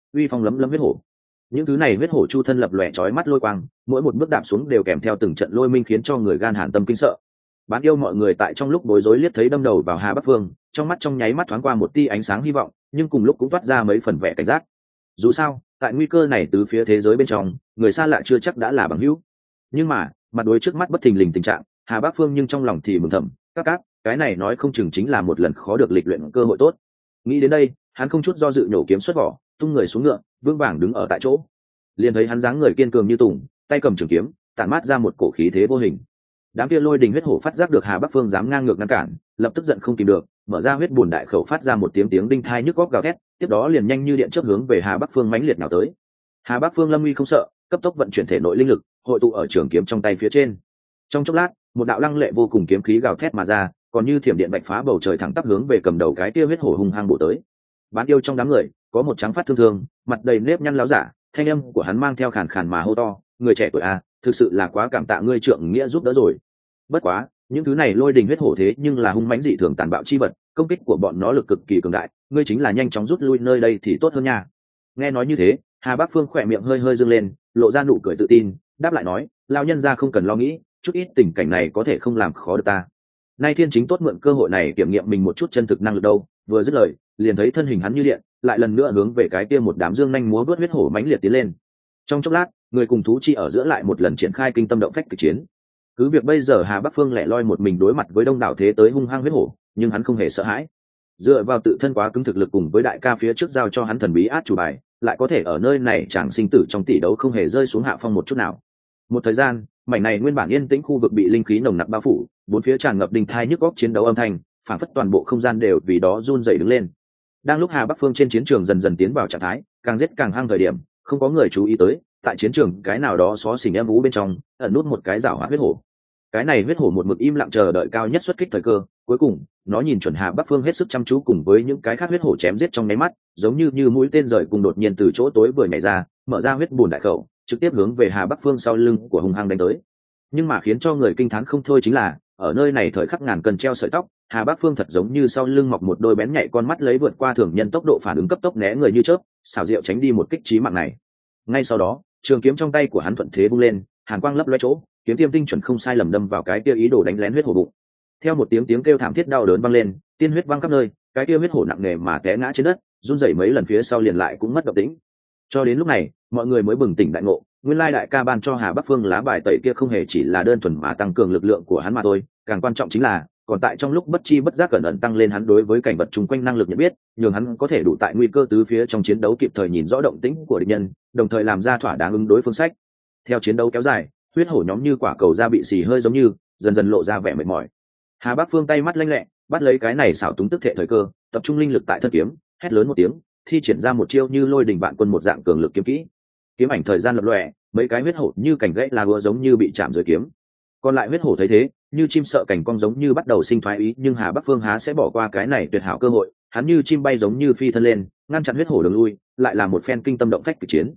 uy phong lấm lấm huyết hổ. Những thứ này huyết hổ chu thân lập lòe chói mắt lôi quang, mỗi một bước đạp xuống đều kèm theo từng trận lôi minh khiến cho người gan hàn tâm kinh sợ. Bán yêu mọi người tại trong lúc bối rối liếc thấy đâm đầu vào Hà Bắc Phương, trong mắt trong nháy mắt thoáng qua một tia ánh sáng hy vọng, nhưng cùng lúc cũng toát ra mấy phần vẻ cảnh giác. Dù sao, tại nguy cơ này từ phía thế giới bên trong, người xa lạ chưa chắc đã là bằng hữu. Nhưng mà, mặt đối trước mắt bất thình lình tình trạng, Hà Bắc Phương nhưng trong lòng thì mừng thầm, các cái này nói không chừng chính là một lần khó được lịch luyện cơ hội tốt. Nghĩ đến đây, hắn không chút do dự nhổ kiếm xuất vỏ, tung người xuống ngựa, vững vàng đứng ở tại chỗ. Liền thấy hắn dáng người kiên cường như tùng, tay cầm trường kiếm, tản mát ra một cổ khí thế vô hình. Đám kia lôi đình huyết hổ phát giác được Hà Bắc Phương dám ngang ngược ngăn cản, lập tức giận không kìm được, mở ra huyết bùn đại khẩu phát ra một tiếng đinh thai nhức góc gào thét, tiếp đó liền nhanh như điện chớp hướng về Hà Bắc Phương mãnh liệt nào tới. Hà Bắc Phương lâm uy không sợ, cấp tốc vận chuyển thể nội linh lực, hội tụ ở trường kiếm trong tay phía trên. Trong chốc lát, một đạo lăng lệ vô cùng kiếm khí gào thét mà ra, còn như thiểm điện bạch phá bầu trời thẳng tắp hướng về cầm đầu cái kia huyết hổ hung hăng bổ tới. Bán yêu trong đám người, có một trắng phát thương thương, mặt đầy nếp nhăn láo giả, thanh âm của hắn mang theo khàn khàn mà hô to, người trẻ tuổi à, thực sự là quá cảm tạ ngươi trượng nghĩa giúp đỡ rồi. Bất quá, những thứ này lôi đình huyết hổ thế nhưng là hung mãnh dị thường tàn bạo chi vật, công kích của bọn nó lực cực kỳ cường đại, ngươi chính là nhanh chóng rút lui nơi đây thì tốt hơn nha. Nghe nói như thế, Hà Bắc Phương khỏe miệng hơi hơi dương lên, lộ ra nụ cười tự tin, đáp lại nói, lão nhân gia không cần lo nghĩ, chút ít tình cảnh này có thể không làm khó được ta. Nay thiên chính tốt mượn cơ hội này kiểm nghiệm mình một chút chân thực năng lực đâu. Vừa dứt lời, liền thấy thân hình hắn như điện, lại lần nữa hướng về cái kia một đám dương nhanh múa vớt huyết hổ mãnh liệt tiến lên. Trong chốc lát, người cùng thú chi ở giữa lại một lần triển khai kinh tâm động phách kịch chiến. Cứ việc bây giờ Hà Bắc Phương lẻ loi một mình đối mặt với đông đảo thế tới hung hăng huyết hổ, nhưng hắn không hề sợ hãi. Dựa vào tự thân quá cứng thực lực cùng với đại ca phía trước giao cho hắn thần bí át chủ bài, lại có thể ở nơi này chẳng sinh tử trong tỷ đấu không hề rơi xuống hạ phong một chút nào. Một thời gian, mảnh này nguyên bản yên tĩnh khu vực bị linh khí nồng nặc bao phủ, bốn phía tràn ngập đình thai nhức góc chiến đấu âm thanh, phảng phất toàn bộ không gian đều vì đó run rẩy đứng lên. Đang lúc Hà Bắc Phương trên chiến trường dần dần tiến vào trạng thái, càng giết càng hăng thời điểm, không có người chú ý tới, tại chiến trường cái nào đó xó xỉnh em ú bên trong, ẩn nút một cái rào hoạt huyết hổ. Cái này huyết hổ một mực im lặng chờ đợi cao nhất xuất kích thời cơ, cuối cùng, nó nhìn chuẩn Hà Bắc Phương hết sức chăm chú cùng với những cái khác huyết hổ chém giết trong nháy mắt, giống như mũi tên rời cùng đột nhiên từ chỗ tối vừa nhảy ra, mở ra huyết bùn đại khẩu, trực tiếp hướng về Hà Bắc Phương sau lưng của hung hăng đánh tới. Nhưng mà khiến cho người kinh thán không thôi chính là, ở nơi này thời khắc ngàn cân treo sợi tóc, Hà Bắc Phương thật giống như sau lưng mọc một đôi bén nhạy con mắt lấy vượt qua thường nhân tốc độ phản ứng cấp tốc né người như chớp, xảo diệu tránh đi một kích chí mạng này. Ngay sau đó, trường kiếm trong tay của hắn thuận thế vung lên, hàn quang lấp lóe chỗ, kiếm tiêm tinh chuẩn không sai lầm đâm vào cái kia ý đồ đánh lén huyết hổ bụng. Theo một tiếng kêu thảm thiết đau đớn vang lên, tiên huyết văng khắp nơi, cái kia huyết hổ nặng nề mà té ngã trên đất, run rẩy mấy lần phía sau liền lại cũng mất động tĩnh. Cho đến lúc này, mọi người mới bừng tỉnh đại ngộ, nguyên lai đại ca ban cho Hà Bắc Phương lá bài tẩy kia không hề chỉ là đơn thuần mà tăng cường lực lượng của hắn mà thôi, càng quan trọng chính là còn tại trong lúc bất chi bất giác cẩn ẩn tăng lên hắn đối với cảnh vật chung quanh năng lực nhận biết, nhường hắn có thể đủ tại nguy cơ tứ phía trong chiến đấu kịp thời nhìn rõ động tĩnh của địch nhân, đồng thời làm ra thỏa đáng ứng đối phương sách. Theo chiến đấu kéo dài, huyết hổ nhóm như quả cầu da bị xì hơi giống như dần dần lộ ra vẻ mệt mỏi. Hà Bắc Phương tay mắt lanh lẹ, bắt lấy cái này xảo túng tức thệ thời cơ, tập trung linh lực tại thân kiếm, hét lớn một tiếng, thi triển ra một chiêu như lôi đình vạn quân một dạng cường lực kiếm kỹ. Kiếm ảnh thời gian lập lòe, mấy cái huyết hổ như cành gãy lá úa giống như bị chạm dưới kiếm. Còn lại huyết hổ thấy thế, như chim sợ cảnh cong giống như bắt đầu sinh thoái ý, nhưng Hà Bắc Phương há sẽ bỏ qua cái này tuyệt hảo cơ hội, hắn như chim bay giống như phi thân lên, ngăn chặn huyết hổ đường lui, lại là một phen kinh tâm động phách kịch chiến.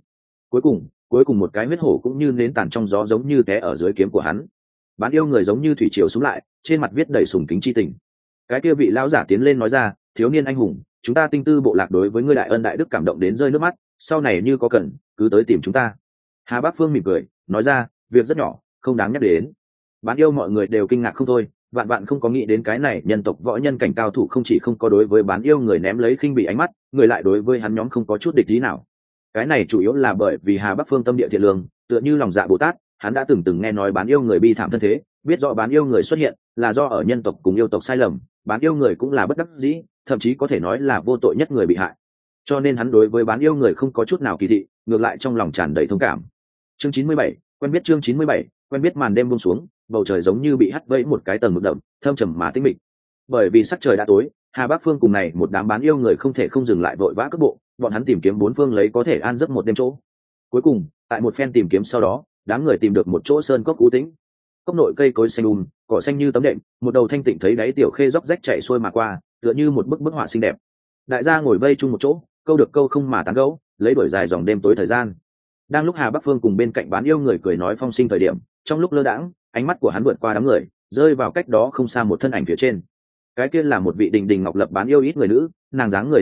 Cuối cùng một cái huyết hổ cũng như nến tàn trong gió giống như té ở dưới kiếm của hắn. Bán yêu người giống như thủy triều xuống lại, trên mặt viết đầy sùng kính chi tình. Cái kia vị lão giả tiến lên nói ra, thiếu niên anh hùng, chúng ta Tinh Tư bộ lạc đối với ngươi đại ân đại đức cảm động đến rơi nước mắt, sau này như có cần cứ tới tìm chúng ta. Hà Bắc Phương mỉm cười nói ra, việc rất nhỏ, không đáng nhắc đến. Bán yêu mọi người đều kinh ngạc không thôi, vạn vạn không có nghĩ đến cái này nhân tộc võ nhân cảnh cao thủ không chỉ không có đối với bán yêu người ném lấy khinh bỉ ánh mắt, người lại đối với hắn nhóm không có chút địch ý nào. Cái này chủ yếu là bởi vì Hà Bắc Phương tâm địa thiện lương, tựa như lòng dạ Bồ Tát, hắn đã từng nghe nói bán yêu người bi thảm thân thế, biết rõ bán yêu người xuất hiện là do ở nhân tộc cùng yêu tộc sai lầm, bán yêu người cũng là bất đắc dĩ, thậm chí có thể nói là vô tội nhất người bị hại. Cho nên hắn đối với bán yêu người không có chút nào kỳ thị, ngược lại trong lòng tràn đầy thông cảm. Chương 97, quen biết chương 97, quen biết màn đêm buông xuống, bầu trời giống như bị hắt vẫy một cái tầng mực đậm, thâm trầm mà tĩnh mịch. Bởi vì sắc trời đã tối, Hà Bắc Phương cùng này một đám bán yêu người không thể không dừng lại vội vã cước bộ, bọn hắn tìm kiếm bốn phương lấy có thể an giấc một đêm chỗ. Cuối cùng, tại một phen tìm kiếm sau đó, đám người tìm được một chỗ sơn cốc cũ tĩnh. Cốc nội cây cối xanh cỏ xanh như tấm đệm, một đầu thanh tịnh thấy đáy tiểu khê róc rách chảy xuôi mà qua, tựa như một bức họa xinh đẹp. Đại gia ngồi vây chung một chỗ, câu được câu không mà tán gẫu, lấy đuổi dài dòng đêm tối thời gian. Đang lúc Hà Bắc Phương cùng bên cạnh bán yêu người cười nói phong sinh thời điểm, trong lúc lơ đãng, ánh mắt của hắn vượt qua đám người, rơi vào cách đó không xa một thân ảnh phía trên. Cái kia là một vị đình đình ngọc lập bán yêu ít người nữ, nàng dáng người thướt tha,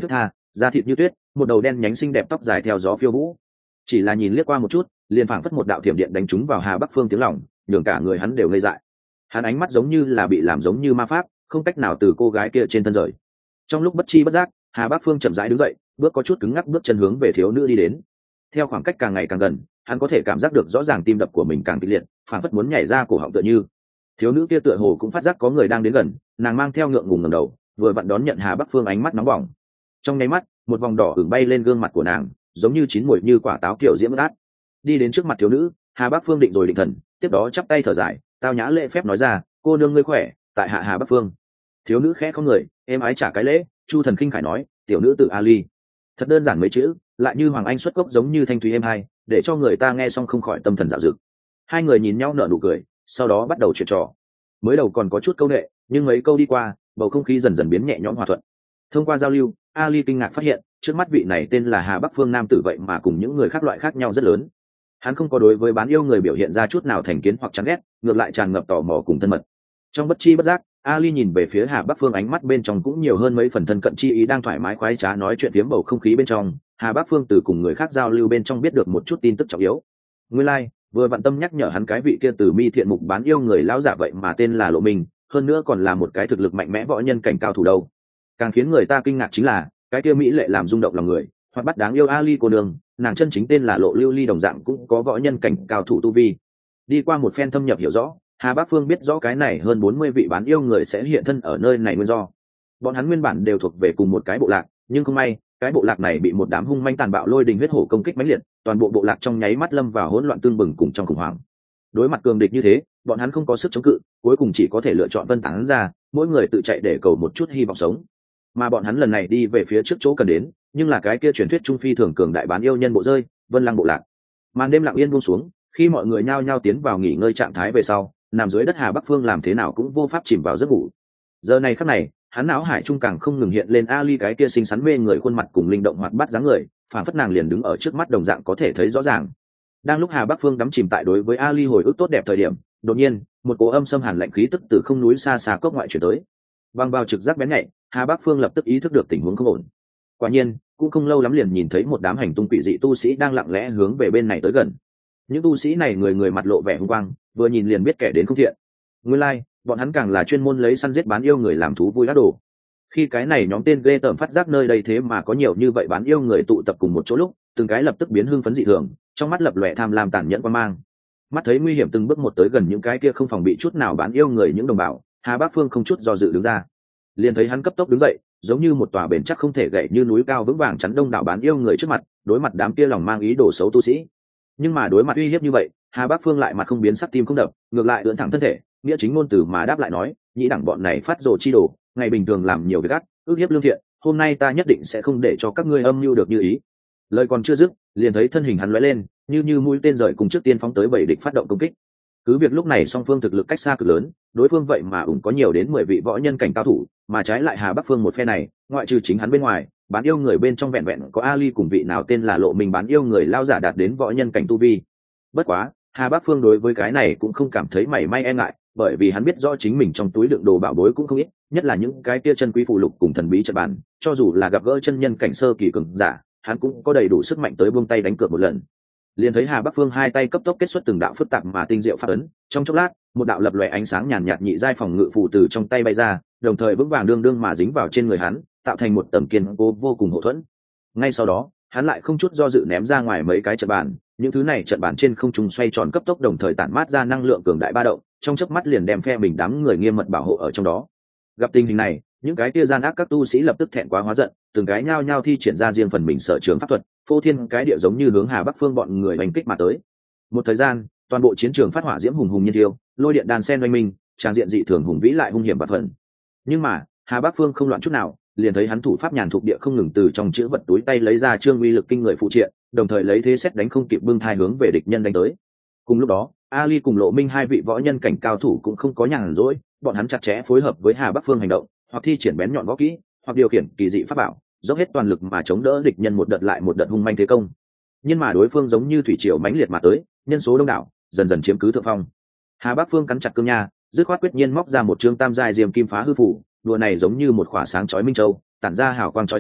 da thịt như tuyết, một đầu đen nhánh xinh đẹp tóc dài theo gió phiêu vũ. Chỉ là nhìn liếc qua một chút, liền phảng phất một đạo thiểm điện đánh trúng vào Hà Bắc Phương tiếng lòng, nhường cả người hắn đều ngây dại. Hắn ánh mắt giống như là bị làm giống như ma pháp, không cách nào từ cô gái kia trên thân rời. Trong lúc bất chi bất giác, Hà Bắc Phương chậm rãi đứng dậy, bước có chút cứng ngắc bước chân hướng về thiếu nữ đi đến. Theo khoảng cách càng ngày càng gần, hắn có thể cảm giác được rõ ràng tim đập của mình càng kịch liệt, phảng phất muốn nhảy ra cổ họng tựa như. Thiếu nữ kia tựa hồ cũng phát giác có người đang đến gần, nàng mang theo ngượng ngùng ngẩng đầu, vừa vặn đón nhận Hà Bắc Phương ánh mắt nóng bỏng. Trong nháy mắt, một vòng đỏ ửng bay lên gương mặt của nàng, giống như chín muồi như quả táo kiểu diễm át. Đi đến trước mặt thiếu nữ, Hà Bắc Phương định rồi định thần, tiếp đó chắp tay thở dài, tao nhã lễ phép nói ra, cô nương ngươi khỏe, tại hạ Hà Bắc Phương. Thiếu nữ khẽ không người, êm ái trả cái lễ, Chu Thần khinh khải nói, tiểu nữ tự Ali. Thật đơn giản mấy chữ, lại như hoàng anh xuất cốc giống như thanh thúy êm hai, để cho người ta nghe xong không khỏi tâm thần dạo dực. Hai người nhìn nhau nở nụ cười, sau đó bắt đầu chuyện trò. Mới đầu còn có chút câu nệ, nhưng mấy câu đi qua, bầu không khí dần dần biến nhẹ nhõm hòa thuận. Thông qua giao lưu, Ali kinh ngạc phát hiện, trước mắt vị này tên là Hà Bắc Phương nam tử vậy mà cùng những người khác loại khác nhau rất lớn. Hắn không có đối với bán yêu người biểu hiện ra chút nào thành kiến hoặc chán ghét, ngược lại tràn ngập tò mò cùng thân mật. Trong bất chi bất giác, Ali nhìn về phía Hà Bắc Phương, ánh mắt bên trong cũng nhiều hơn mấy phần thân cận chi ý, đang thoải mái khoái trá nói chuyện phiếm bầu không khí bên trong. Hà Bắc Phương từ cùng người khác giao lưu bên trong biết được một chút tin tức trọng yếu. Nguyên lai, vừa vặn tâm nhắc nhở hắn cái vị kia từ mi thiện mục bán yêu người lão giả vậy mà tên là Lộ Minh, hơn nữa còn là một cái thực lực mạnh mẽ võ nhân cảnh cao thủ đâu. Càng khiến người ta kinh ngạc chính là, cái kia mỹ lệ làm rung động lòng người, hoặc bắt đáng yêu Ali cô nương, nàng chân chính tên là Lộ Lưu Ly, đồng dạng cũng có võ nhân cảnh cao thủ tu vi. Đi qua một phen thâm nhập hiểu rõ, Hà Bắc Phương biết rõ cái này hơn 40 vị bán yêu người sẽ hiện thân ở nơi này nguyên do. Bọn hắn nguyên bản đều thuộc về cùng một cái bộ lạc, nhưng không may, cái bộ lạc này bị một đám hung manh tàn bạo lôi đình huyết hổ công kích mãnh liệt, toàn bộ bộ lạc trong nháy mắt lâm vào hỗn loạn tương bừng cùng trong khủng hoảng. Đối mặt cường địch như thế, bọn hắn không có sức chống cự, cuối cùng chỉ có thể lựa chọn phân tán ra, mỗi người tự chạy để cầu một chút hy vọng sống. Mà bọn hắn lần này đi về phía trước chỗ cần đến, nhưng là cái kia truyền thuyết trung phi thường cường đại bán yêu nhân bộ rơi, Vân Lăng bộ lạc. Màn đêm lặng yên buông xuống, khi mọi người nhao nhao tiến vào nghỉ ngơi trạng thái về sau, nằm dưới đất Hà Bắc Phương làm thế nào cũng vô pháp chìm vào giấc ngủ. Giờ này khắc này, hắn não hải trung càng không ngừng hiện lên Ali cái kia xinh xắn mê người khuôn mặt cùng linh động hoạt bát dáng người, phản phất nàng liền đứng ở trước mắt đồng dạng có thể thấy rõ ràng. Đang lúc Hà Bắc Phương đắm chìm tại đối với Ali hồi ức tốt đẹp thời điểm, đột nhiên, một cỗ âm xâm hàn lạnh khí tức từ không núi xa xa cốc ngoại chuyển tới. Bằng vào trực giác bén nhạy, Hà Bắc Phương lập tức ý thức được tình huống không ổn. Quả nhiên, cũng không lâu lắm liền nhìn thấy một đám hành tung quỷ dị tu sĩ đang lặng lẽ hướng về bên này tới gần. Những tu sĩ này người người mặt lộ vẻ hung quang, vừa nhìn liền biết kẻ đến không thiện. Nguyên lai, bọn hắn càng là chuyên môn lấy săn giết bán yêu người làm thú vui ác đồ. Khi cái này nhóm tên ghê tởm phát giác nơi đây thế mà có nhiều như vậy bán yêu người tụ tập cùng một chỗ lúc, từng cái lập tức biến hưng phấn dị thường, trong mắt lập lòe tham lam tàn nhẫn quan mang. Mắt thấy nguy hiểm từng bước một tới gần những cái kia không phòng bị chút nào bán yêu người những đồng bào, Hà Bắc Phương không chút do dự đứng ra. Liền thấy hắn cấp tốc đứng dậy, giống như một tòa bền chắc không thể gãy như núi cao vững vàng chắn đông đảo bán yêu người trước mặt, đối mặt đám kia lòng mang ý đồ xấu tu sĩ. Nhưng mà đối mặt uy hiếp như vậy, Hà Bắc Phương lại mặt không biến sắc tim không đập, ngược lại ưỡn thẳng thân thể, nghĩa chính ngôn từ mà đáp lại nói, nhĩ đẳng bọn này phát rồ chi đồ, ngày bình thường làm nhiều việc gắt, ước hiếp lương thiện, hôm nay ta nhất định sẽ không để cho các ngươi âm mưu được như ý. Lời còn chưa dứt, liền thấy thân hình hắn lóe lên, như mũi tên rời cùng trước tiên phóng tới bảy địch phát động công kích. Cứ việc lúc này song phương thực lực cách xa cực lớn, đối phương vậy mà ủng có nhiều đến 10 vị võ nhân cảnh cao thủ, mà trái lại Hà Bắc Phương một phe này, ngoại trừ chính hắn bên ngoài, bán yêu người bên trong vẹn vẹn có Ali cùng vị nào tên là Lộ Minh bán yêu người lao giả đạt đến võ nhân cảnh tu vi. Bất quá, Hà Bắc Phương đối với cái này cũng không cảm thấy mảy may e ngại, bởi vì hắn biết rõ chính mình trong túi đựng đồ bảo bối cũng không ít, nhất là những cái kia chân quý phụ lục cùng thần bí trận bản, cho dù là gặp gỡ chân nhân cảnh sơ kỳ cường giả, hắn cũng có đầy đủ sức mạnh tới buông tay đánh cược một lần. Liền thấy Hà Bắc Phương hai tay cấp tốc kết xuất từng đạo phức tạp mà tinh diệu pháp ấn, trong chốc lát, một đạo lập lòe ánh sáng nhàn nhạt nhị giai phòng ngự phù từ trong tay bay ra, đồng thời vững vàng đương đương mà dính vào trên người hắn, tạo thành một tầm kiên cố vô cùng hậu thuẫn. Ngay sau đó, hắn lại không chút do dự ném ra ngoài mấy cái trận bàn, những thứ này trận bàn trên không trung xoay tròn cấp tốc đồng thời tản mát ra năng lượng cường đại ba động, trong chớp mắt liền đem phe mình đám người nghiêm mật bảo hộ ở trong đó. Gặp tình hình này, những cái kia gian ác các tu sĩ lập tức thẹn quá hóa giận, từng cái nhao nhao thi triển ra riêng phần mình sở trường pháp thuật, phô thiên cái địa giống như hướng Hà Bắc Phương bọn người đánh kích mà tới. Một thời gian, toàn bộ chiến trường phát hỏa diễm hùng hùng nhiên thiêu, lôi điện đàn sen oanh minh, tràng diện dị thường hùng vĩ lại hung hiểm và phần. Nhưng mà, Hà Bắc Phương không loạn chút nào, liền thấy hắn thủ pháp nhàn thuộc địa không ngừng từ trong chữ vật túi tay lấy ra trương uy lực kinh người phụ triện, đồng thời lấy thế xét đánh không kịp bưng thai hướng về địch nhân đánh tới. Cùng lúc đó, Ali cùng Lộ Minh hai vị võ nhân cảnh cao thủ cũng không có nhàn rỗi, bọn hắn chặt chẽ phối hợp với Hà Bắc Phương hành động, hoặc thi triển bén nhọn võ kỹ, hoặc điều khiển kỳ dị pháp bảo, dốc hết toàn lực mà chống đỡ địch nhân một đợt lại một đợt hung manh thế công. Nhưng mà đối phương giống như thủy triều mãnh liệt mà tới, nhân số đông đảo, dần dần chiếm cứ thượng phong. Hà Bắc Phương cắn chặt cương nha, dứt khoát quyết nhiên móc ra một trương tam giai diêm kim phá hư phủ, đùa này giống như một khỏa sáng chói minh châu, tản ra hào quang chói sáng,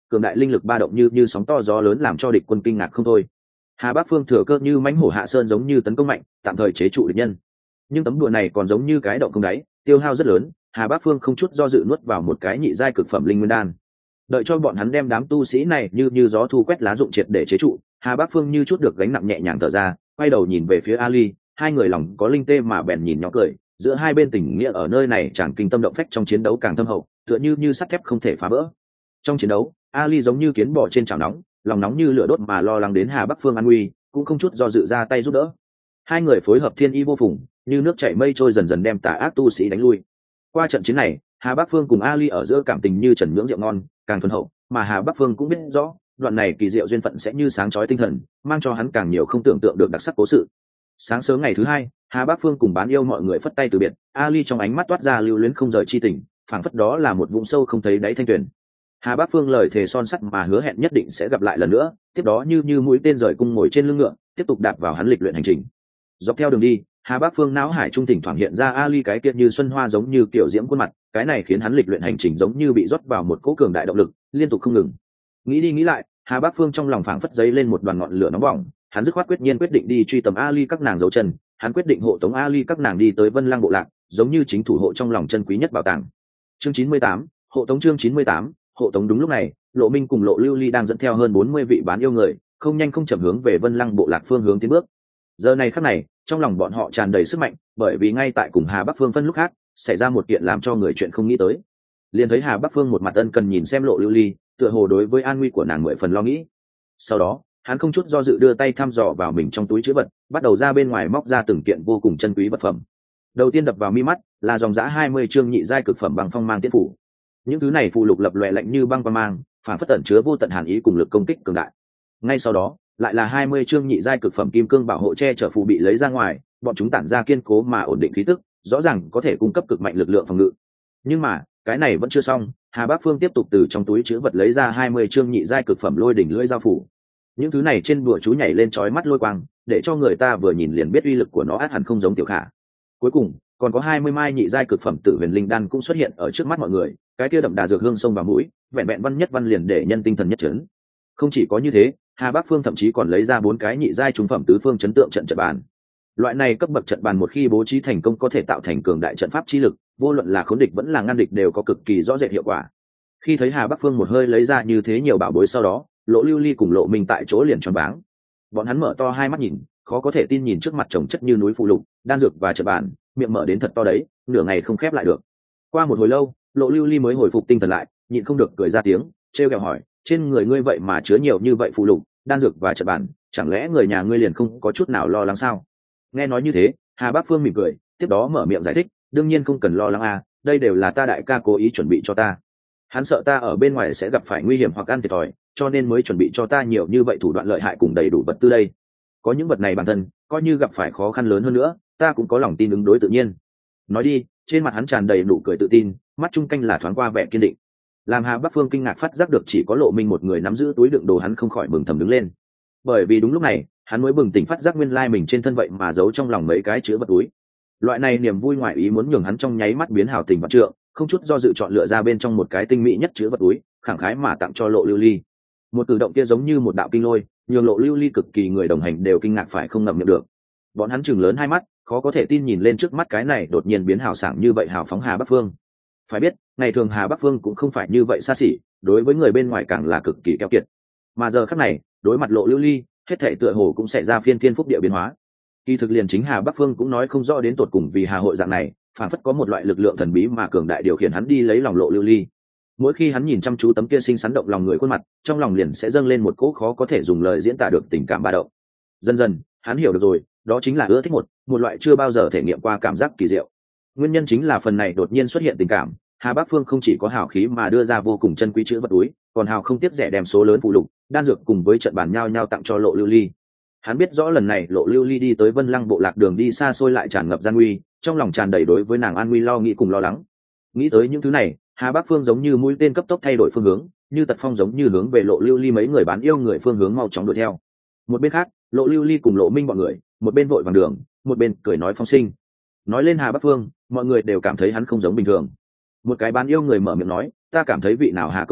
cường đại linh lực ba động như sóng to gió lớn làm cho địch quân kinh ngạc không thôi. Hà Bắc Phương thừa cơ như mãnh hổ hạ sơn giống như tấn công mạnh, tạm thời chế trụ địch nhân. Nhưng tấm đùa này còn giống như cái động không đáy, tiêu hao rất lớn. Hà Bắc Phương không chút do dự nuốt vào một cái nhị giai cực phẩm linh nguyên đan. Đợi cho bọn hắn đem đám tu sĩ này như gió thu quét lá rụng triệt để chế trụ, Hà Bắc Phương như chút được gánh nặng nhẹ nhàng thở ra, quay đầu nhìn về phía Ali, hai người lòng có linh tê mà bèn nhìn nhỏ cười, giữa hai bên tình nghĩa ở nơi này chẳng kinh tâm động phách trong chiến đấu càng thâm hậu, tựa như sắt thép không thể phá vỡ. Trong chiến đấu, Ali giống như kiến bò trên chảo nóng, lòng nóng như lửa đốt mà lo lắng đến Hà Bắc Phương an nguy, cũng không chút do dự ra tay giúp đỡ. Hai người phối hợp thiên y vô phùng, như nước chảy mây trôi dần dần đem tà ác tu sĩ đánh lui. Qua trận chiến này, Hà Bắc Phương cùng Ali ở giữa cảm tình như trần nhưỡng rượu ngon, càng thuần hậu, mà Hà Bắc Phương cũng biết rõ, đoạn này kỳ diệu duyên phận sẽ như sáng chói tinh thần, mang cho hắn càng nhiều không tưởng tượng được đặc sắc cố sự. Sáng sớm ngày thứ hai, Hà Bắc Phương cùng bán yêu mọi người phất tay từ biệt, Ali trong ánh mắt toát ra lưu luyến không rời chi tình, phảng phất đó là một vũng sâu không thấy đáy thanh tuyền. Hà Bắc Phương lời thề son sắt mà hứa hẹn nhất định sẽ gặp lại lần nữa, tiếp đó như mũi tên rời cung ngồi trên lưng ngựa, tiếp tục đạp vào hắn lịch luyện hành trình. Dọc theo đường đi, Hà Bắc Phương não hải trung thỉnh thoảng hiện ra Ali cái kia như xuân hoa giống như kiểu diễm khuôn mặt, cái này khiến hắn lịch luyện hành trình giống như bị rót vào một cỗ cường đại động lực, liên tục không ngừng. Nghĩ đi nghĩ lại, Hà Bắc Phương trong lòng phảng phất giấy lên một đoàn ngọn lửa nóng bỏng, hắn dứt khoát quyết nhiên quyết định đi truy tầm Ali các nàng dấu chân, hắn quyết định hộ tống Ali các nàng đi tới Vân Lăng bộ lạc, giống như chính thủ hộ trong lòng chân quý nhất bảo tàng. Chương 98, hộ tống chương 98, hộ tống. Đúng lúc này, Lộ Minh cùng Lộ Lưu Ly đang dẫn theo hơn 40 vị bán yêu người, không nhanh không chậm hướng về Vân Lăng bộ lạc phương hướng tiến bước. Giờ này khắc này, trong lòng bọn họ tràn đầy sức mạnh, bởi vì ngay tại cùng Hà Bắc Phương phân lúc khác, xảy ra một kiện làm cho người chuyện không nghĩ tới. Liền thấy Hà Bắc Phương một mặt ân cần nhìn xem Lộ Lưu Ly, tựa hồ đối với an nguy của nàng mười phần lo nghĩ. Sau đó, hắn không chút do dự đưa tay thăm dò vào mình trong túi trữ vật, bắt đầu ra bên ngoài móc ra từng kiện vô cùng chân quý vật phẩm. Đầu tiên đập vào mi mắt là dòng giá 20 chương nhị giai cực phẩm bằng phong mang tiễn phủ. Những thứ này phù lục lập lòe lạnh như băng qua mang, phản phất ẩn chứa vô tận hàn ý cùng lực công kích cường đại. Ngay sau đó, lại là 20 chương nhị giai cực phẩm kim cương bảo hộ che chở phù bị lấy ra ngoài, bọn chúng tản ra kiên cố mà ổn định khí tức, rõ ràng có thể cung cấp cực mạnh lực lượng phòng ngự. Nhưng mà, cái này vẫn chưa xong, Hà Bắc Phương tiếp tục từ trong túi trữ vật lấy ra 20 chương nhị giai cực phẩm lôi đỉnh lưỡi dao phủ. Những thứ này trên bùa chú nhảy lên chói mắt lôi quang, để cho người ta vừa nhìn liền biết uy lực của nó ắt hẳn không giống tiểu khả. Cuối cùng, còn có 20 mai nhị giai cực phẩm tử huyền linh đan cũng xuất hiện ở trước mắt mọi người, cái kia đậm đà dược hương sông vào mũi, vẹn vẹn văn nhất văn liền để nhân tinh thần nhất trấn. Không chỉ có như thế, Hà Bắc Phương thậm chí còn lấy ra 4 cái nhị giai trung phẩm tứ phương chấn tượng trận trận bàn. Loại này cấp bậc trận bàn một khi bố trí thành công có thể tạo thành cường đại trận pháp chi lực, vô luận là khốn địch vẫn là ngăn địch đều có cực kỳ rõ rệt hiệu quả. Khi thấy Hà Bắc Phương một hơi lấy ra như thế nhiều bảo bối sau đó, Lộ Lưu Ly cùng Lộ Minh tại chỗ liền choáng váng. Bọn hắn mở to hai mắt nhìn, khó có thể tin nhìn trước mặt chồng chất như núi phụ lục, đan dược và trận bàn, miệng mở đến thật to đấy, nửa ngày không khép lại được. Qua một hồi lâu, Lộ Lưu Ly mới hồi phục tinh thần lại, nhịn không được cười ra tiếng, trêu ghẹo hỏi, trên người ngươi vậy mà chứa nhiều như vậy phụ lục, đan dược và trận bàn, chẳng lẽ người nhà ngươi liền không có chút nào lo lắng sao? Nghe nói như thế, Hà Bắc Phương mỉm cười, tiếp đó mở miệng giải thích, đương nhiên không cần lo lắng à, đây đều là ta đại ca cố ý chuẩn bị cho ta. Hắn sợ ta ở bên ngoài sẽ gặp phải nguy hiểm hoặc ăn thiệt thòi, cho nên mới chuẩn bị cho ta nhiều như vậy thủ đoạn lợi hại cùng đầy đủ vật tư đây. Có những vật này bản thân, coi như gặp phải khó khăn lớn hơn nữa, ta cũng có lòng tin ứng đối tự nhiên. Nói đi, trên mặt hắn tràn đầy nụ cười tự tin, mắt trung canh là thoáng qua vẻ kiên định. Làm Hà Bắc Phương kinh ngạc phát giác được chỉ có Lộ Minh một người nắm giữ túi đựng đồ, hắn không khỏi mừng thầm đứng lên. Bởi vì đúng lúc này, hắn mới bừng tỉnh phát giác nguyên lai mình trên thân vậy mà giấu trong lòng mấy cái chứa vật túi. Loại này niềm vui ngoài ý muốn nhường hắn trong nháy mắt biến hào tình vạn trượng, không chút do dự chọn lựa ra bên trong một cái tinh mỹ nhất chứa vật túi, khẳng khái mà tặng cho Lộ Lưu Ly. Một cử động kia giống như một đạo kinh lôi, nhường Lộ Lưu Ly cực kỳ người đồng hành đều kinh ngạc phải không ngậm miệng được. Bọn hắn chừng lớn hai mắt, khó có thể tin nhìn lên trước mắt cái này đột nhiên biến hào sảng như vậy hào phóng Hà Bắc Phương. Phải biết, ngày thường Hà Bắc Phương cũng không phải như vậy xa xỉ, đối với người bên ngoài càng là cực kỳ keo kiệt. Mà giờ khắc này, đối mặt Lộ Lưu Ly, hết thảy tựa hồ cũng sẽ ra phiên thiên phúc địa biến hóa. Kỳ thực liền chính Hà Bắc Phương cũng nói không rõ đến tột cùng vì Hà hội dạng này, phản phất có một loại lực lượng thần bí mà cường đại điều khiển hắn đi lấy lòng Lộ Lưu Ly. Mỗi khi hắn nhìn chăm chú tấm kia xinh xắn động lòng người khuôn mặt, trong lòng liền sẽ dâng lên một cỗ khó có thể dùng lời diễn tả được tình cảm ba động. Dần dần, hắn hiểu được rồi, đó chính là ưa thích một loại chưa bao giờ thể nghiệm qua cảm giác kỳ diệu. Nguyên nhân chính là phần này đột nhiên xuất hiện tình cảm, Hà Bắc Phương không chỉ có hào khí mà đưa ra vô cùng chân quý chữ vật túi, còn hào không tiếc rẻ đem số lớn phụ lục, đan dược cùng với trận bàn nhau nhau tặng cho Lộ Lưu Ly. Hắn biết rõ lần này Lộ Lưu Ly đi tới Vân Lăng bộ lạc đường đi xa xôi lại tràn ngập gian nguy, trong lòng tràn đầy đối với nàng an nguy lo nghĩ cùng lo lắng. Nghĩ tới những thứ này, Hà Bắc Phương giống như mũi tên cấp tốc thay đổi phương hướng, như tật phong giống như hướng về Lộ Lưu Ly mấy người bán yêu người phương hướng mau chóng đuổi theo. Một bên khác, Lộ Lưu Ly cùng Lộ Minh bọn người, một bên vội vàng đường, một bên cười nói phong sinh. Nói lên Hà Bắc Phương, mọi người đều cảm thấy hắn không giống bình thường. Một cái bán yêu người mở miệng nói, ta cảm thấy vị nào Hà công tử,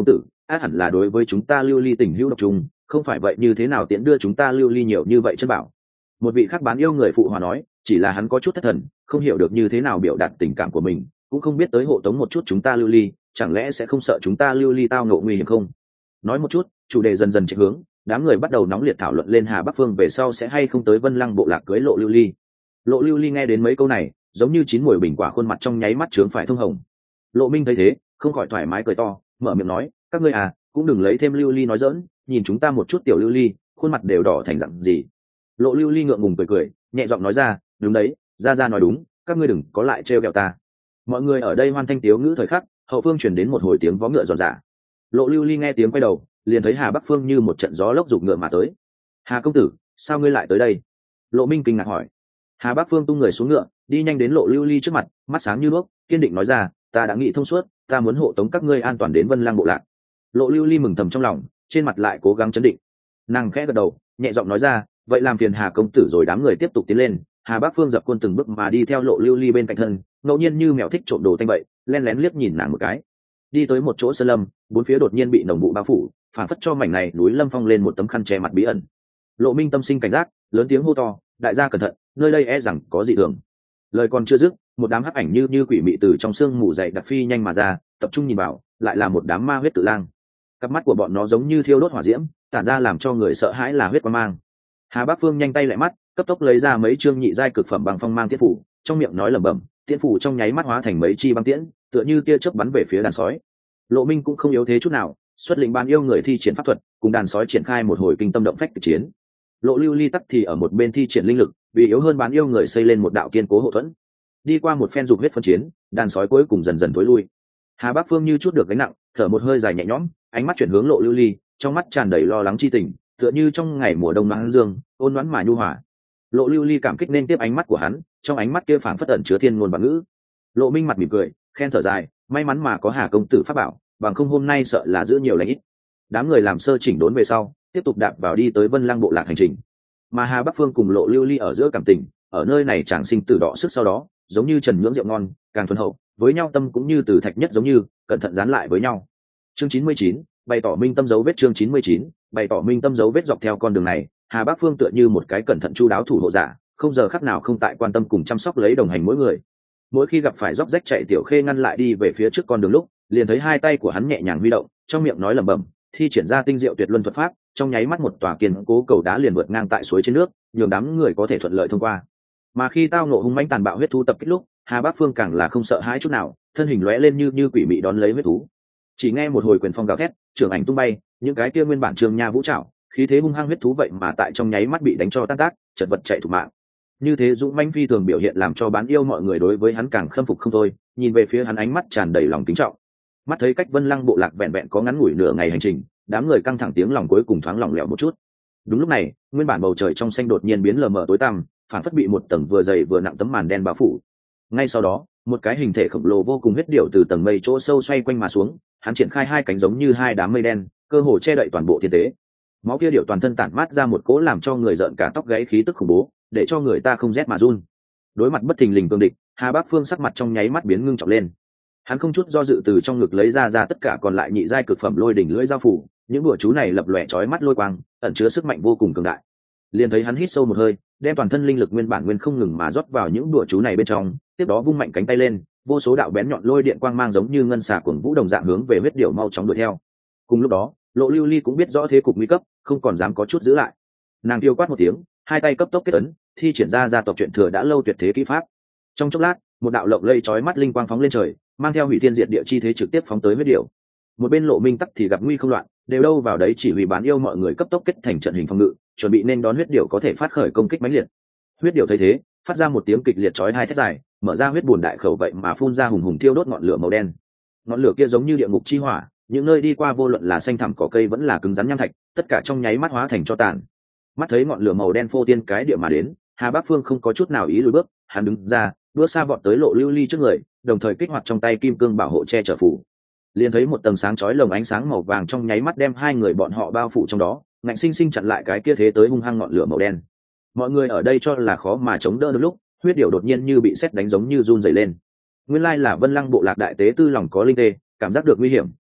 át hẳn là đối với chúng ta lưu ly tình hữu độc trùng, không phải vậy như thế nào tiện đưa chúng ta lưu ly nhiều như vậy chân bảo. Một vị khác bán yêu người phụ hòa nói, chỉ là hắn có chút thất thần, không hiểu được như thế nào biểu đạt tình cảm của mình, cũng không biết tới hộ tống một chút chúng ta lưu ly, chẳng lẽ sẽ không sợ chúng ta lưu ly tao ngộ nguy hiểm không? Nói một chút, chủ đề dần dần chạy hướng, đám người bắt đầu nóng liệt thảo luận lên Hà Bắc Phương về sau sẽ hay không tới Vân Lăng bộ lạc cưới Lộ Lưu Ly. Lộ Lưu Ly nghe đến mấy câu này, giống như chín muồi bình quả, khuôn mặt trong nháy mắt trướng phải thông hồng. Lộ Minh thấy thế, không khỏi thoải mái cười to, mở miệng nói, các ngươi à, cũng đừng lấy thêm Lưu Ly nói giỡn, nhìn chúng ta một chút tiểu Lưu Ly, khuôn mặt đều đỏ thành dặn gì. Lộ Lưu Ly ngượng ngùng cười cười, nhẹ giọng nói ra, đúng đấy, ra nói đúng, các ngươi đừng có lại trêu ghẹo ta. Mọi người ở đây hoan thanh tiếu ngữ thời khắc, hậu phương truyền đến một hồi tiếng vó ngựa rộn rã. Lộ Lưu Ly nghe tiếng quay đầu, liền thấy Hà Bắc Phương như một trận gió lốc giục ngựa mà tới. Hà công tử, sao ngươi lại tới đây? Lộ Minh kinh ngạc hỏi. Hà Bắc Phương tung người xuống ngựa, đi nhanh đến Lộ Lưu Ly trước mặt, mắt sáng như đuốc, kiên định nói ra, ta đã nghĩ thông suốt, ta muốn hộ tống các ngươi an toàn đến Vân Lang bộ lạc. Lộ Lưu Ly mừng thầm trong lòng, trên mặt lại cố gắng trấn định. Nàng khẽ gật đầu, nhẹ giọng nói ra, vậy làm phiền Hà công tử rồi. Đám người tiếp tục tiến lên, Hà Bắc Phương dập quân từng bước mà đi theo Lộ Lưu Ly bên cạnh thân, ngẫu nhiên như mèo thích trộm đồ tanh bậy, len lén liếc nhìn nàng một cái. Đi tới một chỗ sơn lâm, bốn phía đột nhiên bị nồng vụ bao phủ, phản phất cho mảnh này núi lâm phong lên một tấm khăn che mặt bí ẩn. Lộ Minh tâm sinh cảnh giác, lớn tiếng hô to, đại gia cẩn thận, nơi đây e rằng có dị thường. Lời còn chưa dứt, một đám hắc ảnh như quỷ mị từ trong sương mù dày đặc phi nhanh mà ra, tập trung nhìn vào, lại là một đám ma huyết tự lang. Cặp mắt của bọn nó giống như thiêu đốt hỏa diễm, tản ra làm cho người sợ hãi là huyết quang mang. Hà Bắc Phương nhanh tay lại mắt, cấp tốc lấy ra mấy chương nhị giai cực phẩm bằng phong mang tiễn phủ, trong miệng nói lẩm bẩm, tiễn phủ trong nháy mắt hóa thành mấy chi băng tiễn, tựa như tia chớp bắn về phía đàn sói. Lộ Minh cũng không yếu thế chút nào, xuất lĩnh ban yêu người thi triển pháp thuật, cùng đàn sói triển khai một hồi kinh tâm động phách kịch chiến. Lộ Lưu Ly tắc thì ở một bên thi triển linh lực, vì yếu hơn bán yêu người xây lên một đạo kiên cố hộ thuẫn. Đi qua một phen dục huyết phân chiến, đàn sói cuối cùng dần dần tối lui. Hà Bắc Phương như chút được gánh nặng, thở một hơi dài nhẹ nhõm, ánh mắt chuyển hướng Lộ Lưu Ly, trong mắt tràn đầy lo lắng chi tình, tựa như trong ngày mùa đông nắng dương, ôn nhuận mà nhu hòa. Lộ Lưu Ly cảm kích nên tiếp ánh mắt của hắn, trong ánh mắt kia phảng phất ẩn chứa thiên ngôn và ngữ. Lộ Minh mặt mỉm cười, khen thở dài, may mắn mà có Hà công tử pháp bảo, bằng không hôm nay sợ là giữ nhiều lãnh ít. Đám người làm sơ chỉnh đốn về sau, tiếp tục đạp vào đi tới Vân Lăng bộ lạc hành trình. Mà Hà Bắc Phương cùng Lộ Lưu Ly ở giữa cảm tình, ở nơi này chẳng sinh tử đỏ sức sau đó, giống như trần nhưỡng rượu ngon, càng thuần hậu, với nhau tâm cũng như từ thạch nhất giống như cẩn thận dán lại với nhau. Chương 99, bày tỏ minh tâm dấu vết. Chương 99, bày tỏ minh tâm dấu vết. Dọc theo con đường này, Hà Bắc Phương tựa như một cái cẩn thận chu đáo thủ hộ giả, không giờ khắc nào không tại quan tâm cùng chăm sóc lấy đồng hành mỗi người. Mỗi khi gặp phải róc rách chạy Tiểu Khê ngăn lại đi về phía trước con đường lúc, liền thấy hai tay của hắn nhẹ nhàng huy động, trong miệng nói lẩm bẩm, thi triển ra tinh diệu tuyệt luân thuật pháp, trong nháy mắt một tòa kiên cố cầu đá liền vượt ngang tại suối trên nước, nhường đám người có thể thuận lợi thông qua. Mà khi tao ngộ hung mãnh tàn bạo huyết thú tập kích lúc, Hà Bắc Phương càng là không sợ hãi chút nào, thân hình lóe lên như quỷ mị đón lấy huyết thú. Chỉ nghe một hồi quyền phong gào thét, trưởng ảnh tung bay, những cái kia nguyên bản trường nha vũ trảo, khí thế hung hăng huyết thú vậy mà tại trong nháy mắt bị đánh cho tan tác, chật vật chạy thủ mạng. Như thế dũng mãnh phi thường biểu hiện làm cho bán yêu mọi người đối với hắn càng khâm phục không thôi, nhìn về phía hắn ánh mắt tràn đầy lòng kính trọng. Mắt thấy cách Vân Lăng bộ lạc vẹn vẹn có ngắn ngủi nửa ngày hành trình, đám người căng thẳng tiếng lòng cuối cùng thoáng lỏng lẻo một chút. Đúng lúc này, nguyên bản bầu trời trong xanh đột nhiên biến lờ mờ tối tăm, phản phất bị một tầng vừa dày vừa nặng tấm màn đen bao phủ. Ngay sau đó, một cái hình thể khổng lồ vô cùng huyết điểu từ tầng mây chỗ sâu xoay quanh mà xuống, hắn triển khai hai cánh giống như hai đám mây đen, cơ hồ che đậy toàn bộ thiên tế. Máu kia điểu toàn thân tản mát ra một cỗ làm cho người giận cả tóc gáy khí tức khủng bố, để cho người ta không rét mà run. Đối mặt bất thình lình cương địch, Hà Bắc Phương sắc mặt trong nháy mắt biến ngưng trọng lên. Hắn không chút do dự từ trong ngực lấy ra tất cả còn lại nhị giai cực phẩm lôi đỉnh lưỡi dao phủ, những đùa chú này lập lòe chói mắt lôi quang, ẩn chứa sức mạnh vô cùng cường đại. Liền thấy hắn hít sâu một hơi, đem toàn thân linh lực nguyên bản nguyên không ngừng mà rót vào những đùa chú này bên trong, tiếp đó vung mạnh cánh tay lên, vô số đạo bén nhọn lôi điện quang mang giống như ngân xà cuồng vũ đồng dạng hướng về huyết điểu mau chóng đuổi theo. Cùng lúc đó, Lộ Lưu Ly cũng biết rõ thế cục nguy cấp, không còn dám có chút giữ lại. Nàng kêu quát một tiếng, hai tay cấp tốc kết ấn, thi triển ra gia tộc truyện thừa đã lâu tuyệt thế kỹ pháp. Trong chốc lát, một đạo lộng lây chói mắt linh quang phóng lên trời, mang theo hủy thiên diệt địa chi thế trực tiếp phóng tới huyết điểu. Một bên Lộ Minh tắc thì gặp nguy không loạn, đều đâu vào đấy chỉ huy bán yêu mọi người cấp tốc kết thành trận hình phòng ngự, chuẩn bị nên đón huyết điểu có thể phát khởi công kích mãnh liệt. Huyết điểu thấy thế, phát ra một tiếng kịch liệt chói hai thét dài, mở ra huyết buồn đại khẩu vậy mà phun ra hùng hùng thiêu đốt ngọn lửa màu đen. Ngọn lửa kia giống như địa ngục chi hỏa, những nơi đi qua vô luận là xanh thẳm cỏ cây vẫn là cứng rắn nham thạch, tất cả trong nháy mắt hóa thành tro tàn. Mắt thấy ngọn lửa màu đen phô tiên cái địa mà đến, Hà Bắc Phương không có chút nào ý lùi bước, hắn đứng ra, bước xa vọt tới Lộ Lưu Ly trước người, đồng thời kích hoạt trong tay kim cương bảo hộ che chở phủ. Liền thấy một tầng sáng chói lồng ánh sáng màu vàng trong nháy mắt đem hai người bọn họ bao phủ trong đó, ngạnh sinh sinh chặn lại cái kia thế tới hung hăng ngọn lửa màu đen. Mọi người ở đây cho là khó mà chống đỡ được lúc, huyết điểu đột nhiên như bị sét đánh giống như run rẩy lên. Nguyên lai là Vân Lăng bộ lạc đại tế tư lòng có linh tê, cảm giác được nguy hiểm,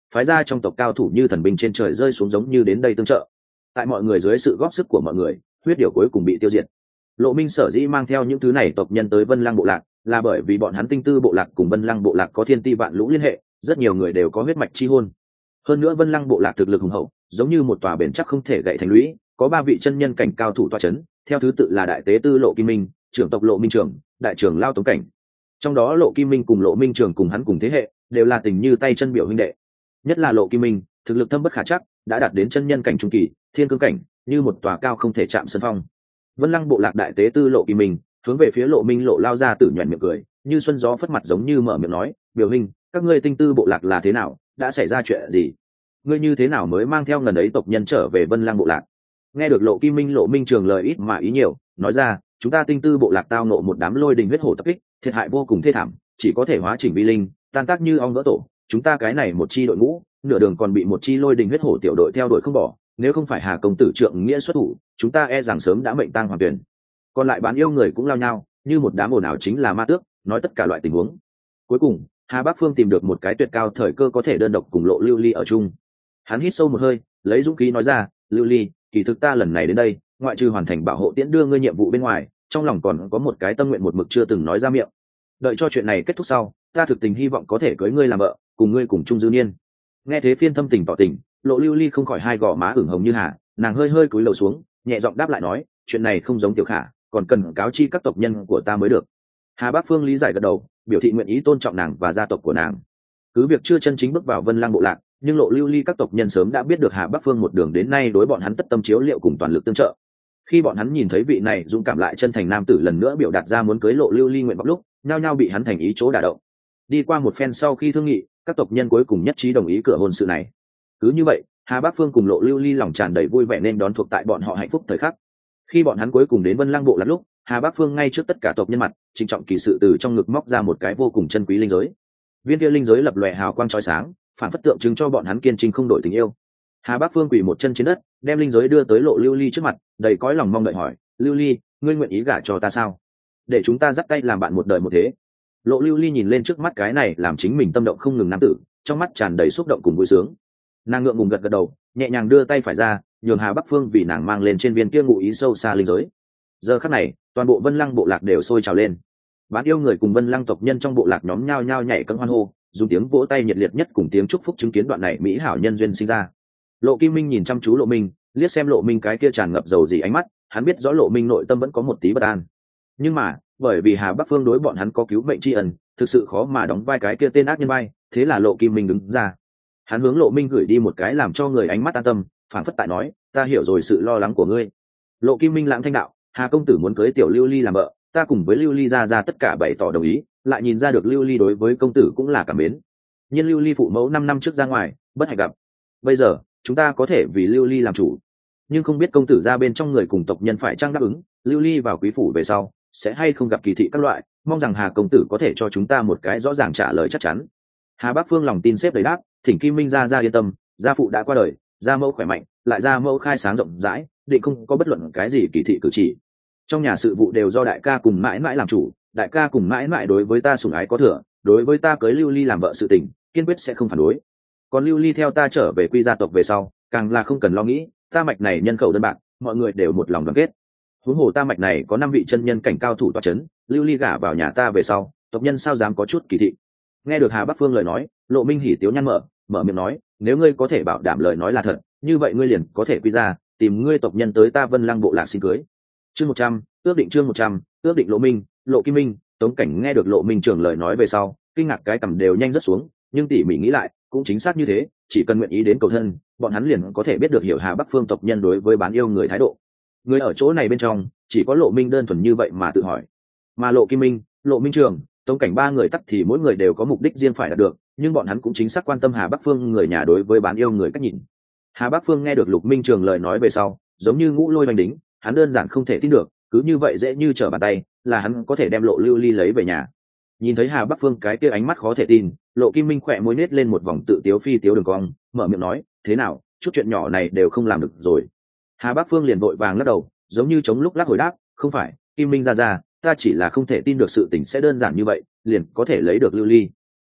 phái ra trong tộc cao thủ như thần binh trên trời rơi xuống giống như đến đây tương trợ. Tại mọi người dưới sự góp sức của mọi người, huyết điểu cuối cùng bị tiêu diệt. Lộ Minh sở dĩ mang theo những thứ này tộc nhân tới Vân Lăng bộ lạc là bởi vì bọn hắn tinh tư bộ lạc cùng Vân Lăng bộ lạc có thiên ti vạn lũ liên hệ, rất nhiều người đều có huyết mạch chi hôn. Hơn nữa Vân Lăng bộ lạc thực lực hùng hậu, giống như một tòa bền chắc không thể gãy thành lũy, có 3 vị chân nhân cảnh cao thủ tọa chấn, theo thứ tự là đại tế tư Lộ Kim Minh, trưởng tộc Lộ Minh Trường, đại trưởng Lao Tống Cảnh. Trong đó Lộ Kim Minh cùng Lộ Minh Trường cùng hắn cùng thế hệ, đều là tình như tay chân biểu huynh đệ. Nhất là Lộ Kim Minh, thực lực thâm bất khả trắc, đã đạt đến chân nhân cảnh trung kỳ, thiên cương cảnh, như một tòa cao không thể chạm sân phong. Vân Lăng bộ lạc đại tế tư Lộ Kim Minh hướng về phía Lộ Minh Lộ lao ra tử nhuận miệng cười, như xuân gió phất mặt giống như mở miệng nói, "Biểu huynh, các ngươi tinh tư bộ lạc là thế nào, đã xảy ra chuyện gì? Ngươi như thế nào mới mang theo ngần ấy tộc nhân trở về Vân Lăng bộ lạc?" Nghe được Lộ Kim Minh Lộ Minh Trường lời ít mà ý nhiều, nói ra, "Chúng ta tinh tư bộ lạc tao nộ một đám lôi đình huyết hổ tập kích, thiệt hại vô cùng thê thảm, chỉ có thể hóa chỉnh vi linh, tan tác như ong vỡ tổ. Chúng ta cái này một chi đội ngũ, nửa đường còn bị một chi lôi đình huyết hổ tiểu đội theo đuổi không bỏ, nếu không phải Hà công tử trượng nghĩa xuất thủ, chúng ta e rằng sớm đã mệnh tang hoàn tuyển." Còn lại bán yêu người cũng lao nhau, như một đám ồn ào chính là ma tước, nói tất cả loại tình huống. Cuối cùng, Hà Bắc Phương tìm được một cái tuyệt cao thời cơ có thể đơn độc cùng Lộ Lưu Ly ở chung. Hắn hít sâu một hơi, lấy dũng khí nói ra, "Lưu Ly, kỳ thực ta lần này đến đây, ngoại trừ hoàn thành bảo hộ tiễn đưa ngươi nhiệm vụ bên ngoài, trong lòng còn có một cái tâm nguyện một mực chưa từng nói ra miệng. Đợi cho chuyện này kết thúc sau, ta thực tình hy vọng có thể cưới ngươi làm vợ, cùng ngươi cùng chung dư niên." Nghe thế phiên thâm tình tỏ tình, Lộ Lưu Ly không khỏi hai gò má ửng hồng như hà, nàng hơi hơi cúi đầu xuống, nhẹ giọng đáp lại nói, "Chuyện này không giống Tiểu Khả, còn cần cáo chi các tộc nhân của ta mới được." Hà Bắc Phương lý giải gật đầu, biểu thị nguyện ý tôn trọng nàng và gia tộc của nàng. Cứ việc chưa chân chính bước vào Vân Lăng bộ lạc, nhưng Lộ Lưu Ly các tộc nhân sớm đã biết được Hà Bắc Phương một đường đến nay đối bọn hắn tất tâm chiếu liệu cùng toàn lực tương trợ. Khi bọn hắn nhìn thấy vị này dũng cảm lại chân thành nam tử lần nữa biểu đạt ra muốn cưới Lộ Lưu Ly nguyện vọng lúc, nhao nhao bị hắn thành ý chỗ đả động. Đi qua một phen sau khi thương nghị, các tộc nhân cuối cùng nhất trí đồng ý cửa hôn sự này. Cứ như vậy, Hà Bắc Phương cùng Lộ Lưu Ly lòng tràn đầy vui vẻ nên đón thuộc tại bọn họ hạnh phúc thời khắc. Khi bọn hắn cuối cùng đến Vân Lăng bộ lạc lúc, Hà Bắc Phương ngay trước tất cả tộc nhân mặt, trịnh trọng kỳ sự từ trong ngực móc ra một cái vô cùng chân quý linh giới. Viên kia linh giới lập lòe hào quang chói sáng, phản phất tượng trưng cho bọn hắn kiên trinh không đổi tình yêu. Hà Bắc Phương quỳ một chân trên đất, đem linh giới đưa tới Lộ Lưu Ly trước mặt, đầy cõi lòng mong đợi hỏi, "Lưu Ly, ngươi nguyện ý gả cho ta sao? Để chúng ta dắt tay làm bạn một đời một thế." Lộ Lưu Ly nhìn lên trước mắt cái này làm chính mình tâm động không ngừng nam tử, trong mắt tràn đầy xúc động cùng vui sướng. Nàng ngượng ngùng gật gật đầu, nhẹ nhàng đưa tay phải ra, nhường Hà Bắc Phương vì nàng mang lên trên viên kia ngụ ý sâu xa linh giới. Giờ khắc này, toàn bộ Vân Lăng bộ lạc đều sôi trào lên. Bán yêu người cùng Vân Lăng tộc nhân trong bộ lạc nhóm nhao nhao nhảy cẫng hoan hô, dùng tiếng vỗ tay nhiệt liệt nhất cùng tiếng chúc phúc chứng kiến đoạn này mỹ hảo nhân duyên sinh ra. Lộ Kim Minh nhìn chăm chú Lộ Minh, liếc xem Lộ Minh cái kia tràn ngập dầu gì ánh mắt, hắn biết rõ Lộ Minh nội tâm vẫn có một tí bất an. Nhưng mà, bởi vì Hà Bắc Phương đối bọn hắn có cứu mệnh tri ân, thực sự khó mà đóng vai cái kia tên ác nhân vai, thế là Lộ Kim Minh đứng ra. Hắn hướng Lộ Minh gửi đi một cái làm cho người ánh mắt an tâm, phảng phất tại nói, "Ta hiểu rồi sự lo lắng của ngươi." Lộ Kim Minh lãng thanh đạo, "Hà công tử muốn cưới tiểu Lưu Ly làm vợ, ta cùng với Lưu Ly ra tất cả bày tỏ đồng ý, lại nhìn ra được Lưu Ly đối với công tử cũng là cảm mến. Nhưng Lưu Ly phụ mẫu 5 năm trước ra ngoài, bất hạnh gặp. Bây giờ, chúng ta có thể vì Lưu Ly làm chủ, nhưng không biết công tử ra bên trong người cùng tộc nhân phải chăng đáp ứng, Lưu Ly vào quý phủ về sau, sẽ hay không gặp kỳ thị các loại, mong rằng Hà công tử có thể cho chúng ta một cái rõ ràng trả lời chắc chắn." Hà Bắc Phương lòng tin xếp đầy đáp, "Thỉnh Kim Minh ra yên tâm, gia phụ đã qua đời, gia mẫu khỏe mạnh, lại gia mẫu khai sáng rộng rãi, định không có bất luận cái gì kỳ thị cử chỉ. Trong nhà sự vụ đều do đại ca cùng mãi mãi làm chủ, đại ca cùng mãi mãi đối với ta sủng ái có thừa, đối với ta cưới Lưu Ly làm vợ sự tình, kiên quyết sẽ không phản đối. Còn Lưu Ly theo ta trở về quy gia tộc về sau, càng là không cần lo nghĩ, ta mạch này nhân khẩu đơn bạc, mọi người đều một lòng đoàn kết. Huống hồ ta mạch này có 5 vị chân nhân cảnh cao thủ tọa chấn, Lưu Ly gả vào nhà ta về sau, tộc nhân sao dám có chút kỳ thị." Nghe được Hà Bắc Phương lời nói, Lộ Minh hỉ tiếu nhăn mở miệng nói, "Nếu ngươi có thể bảo đảm lời nói là thật, như vậy ngươi liền có thể quy ra, tìm ngươi tộc nhân tới ta Vân Lăng bộ lạc xin cưới." Chương 100, ước định chương 100, ước định Lộ Minh, Lộ Kim Minh, Tống Cảnh nghe được Lộ Minh trưởng lời nói về sau, kinh ngạc cái cằm đều nhanh rất xuống, nhưng tỉ mỉ nghĩ lại, cũng chính xác như thế, chỉ cần nguyện ý đến cầu thân, bọn hắn liền có thể biết được hiểu Hà Bắc Phương tộc nhân đối với bán yêu người thái độ. Người ở chỗ này bên trong, chỉ có Lộ Minh đơn thuần như vậy mà tự hỏi. Mà Lộ Kim Minh, Lộ Minh Trường, Tống Cảnh 3 người tắc thì mỗi người đều có mục đích riêng phải đạt được, nhưng bọn hắn cũng chính xác quan tâm Hà Bắc Phương người nhà đối với bán yêu người cách nhìn. Hà Bắc Phương nghe được Lục Minh Trường lời nói về sau, giống như ngũ lôi oanh đính, hắn đơn giản không thể tin được, cứ như vậy dễ như trở bàn tay, là hắn có thể đem Lộ Lưu Ly lấy về nhà. Nhìn thấy Hà Bắc Phương cái kia ánh mắt khó thể tin, Lộ Kim Minh khỏe môi nết lên một vòng tự tiếu phi tiếu đường cong, mở miệng nói, "Thế nào, chút chuyện nhỏ này đều không làm được rồi?" Hà Bắc Phương liền vội vàng lắc đầu, giống như chống lúc lắc hồi đáp, "Không phải, Kim Minh ra, ta chỉ là không thể tin được sự tình sẽ đơn giản như vậy, liền có thể lấy được Lưu Ly."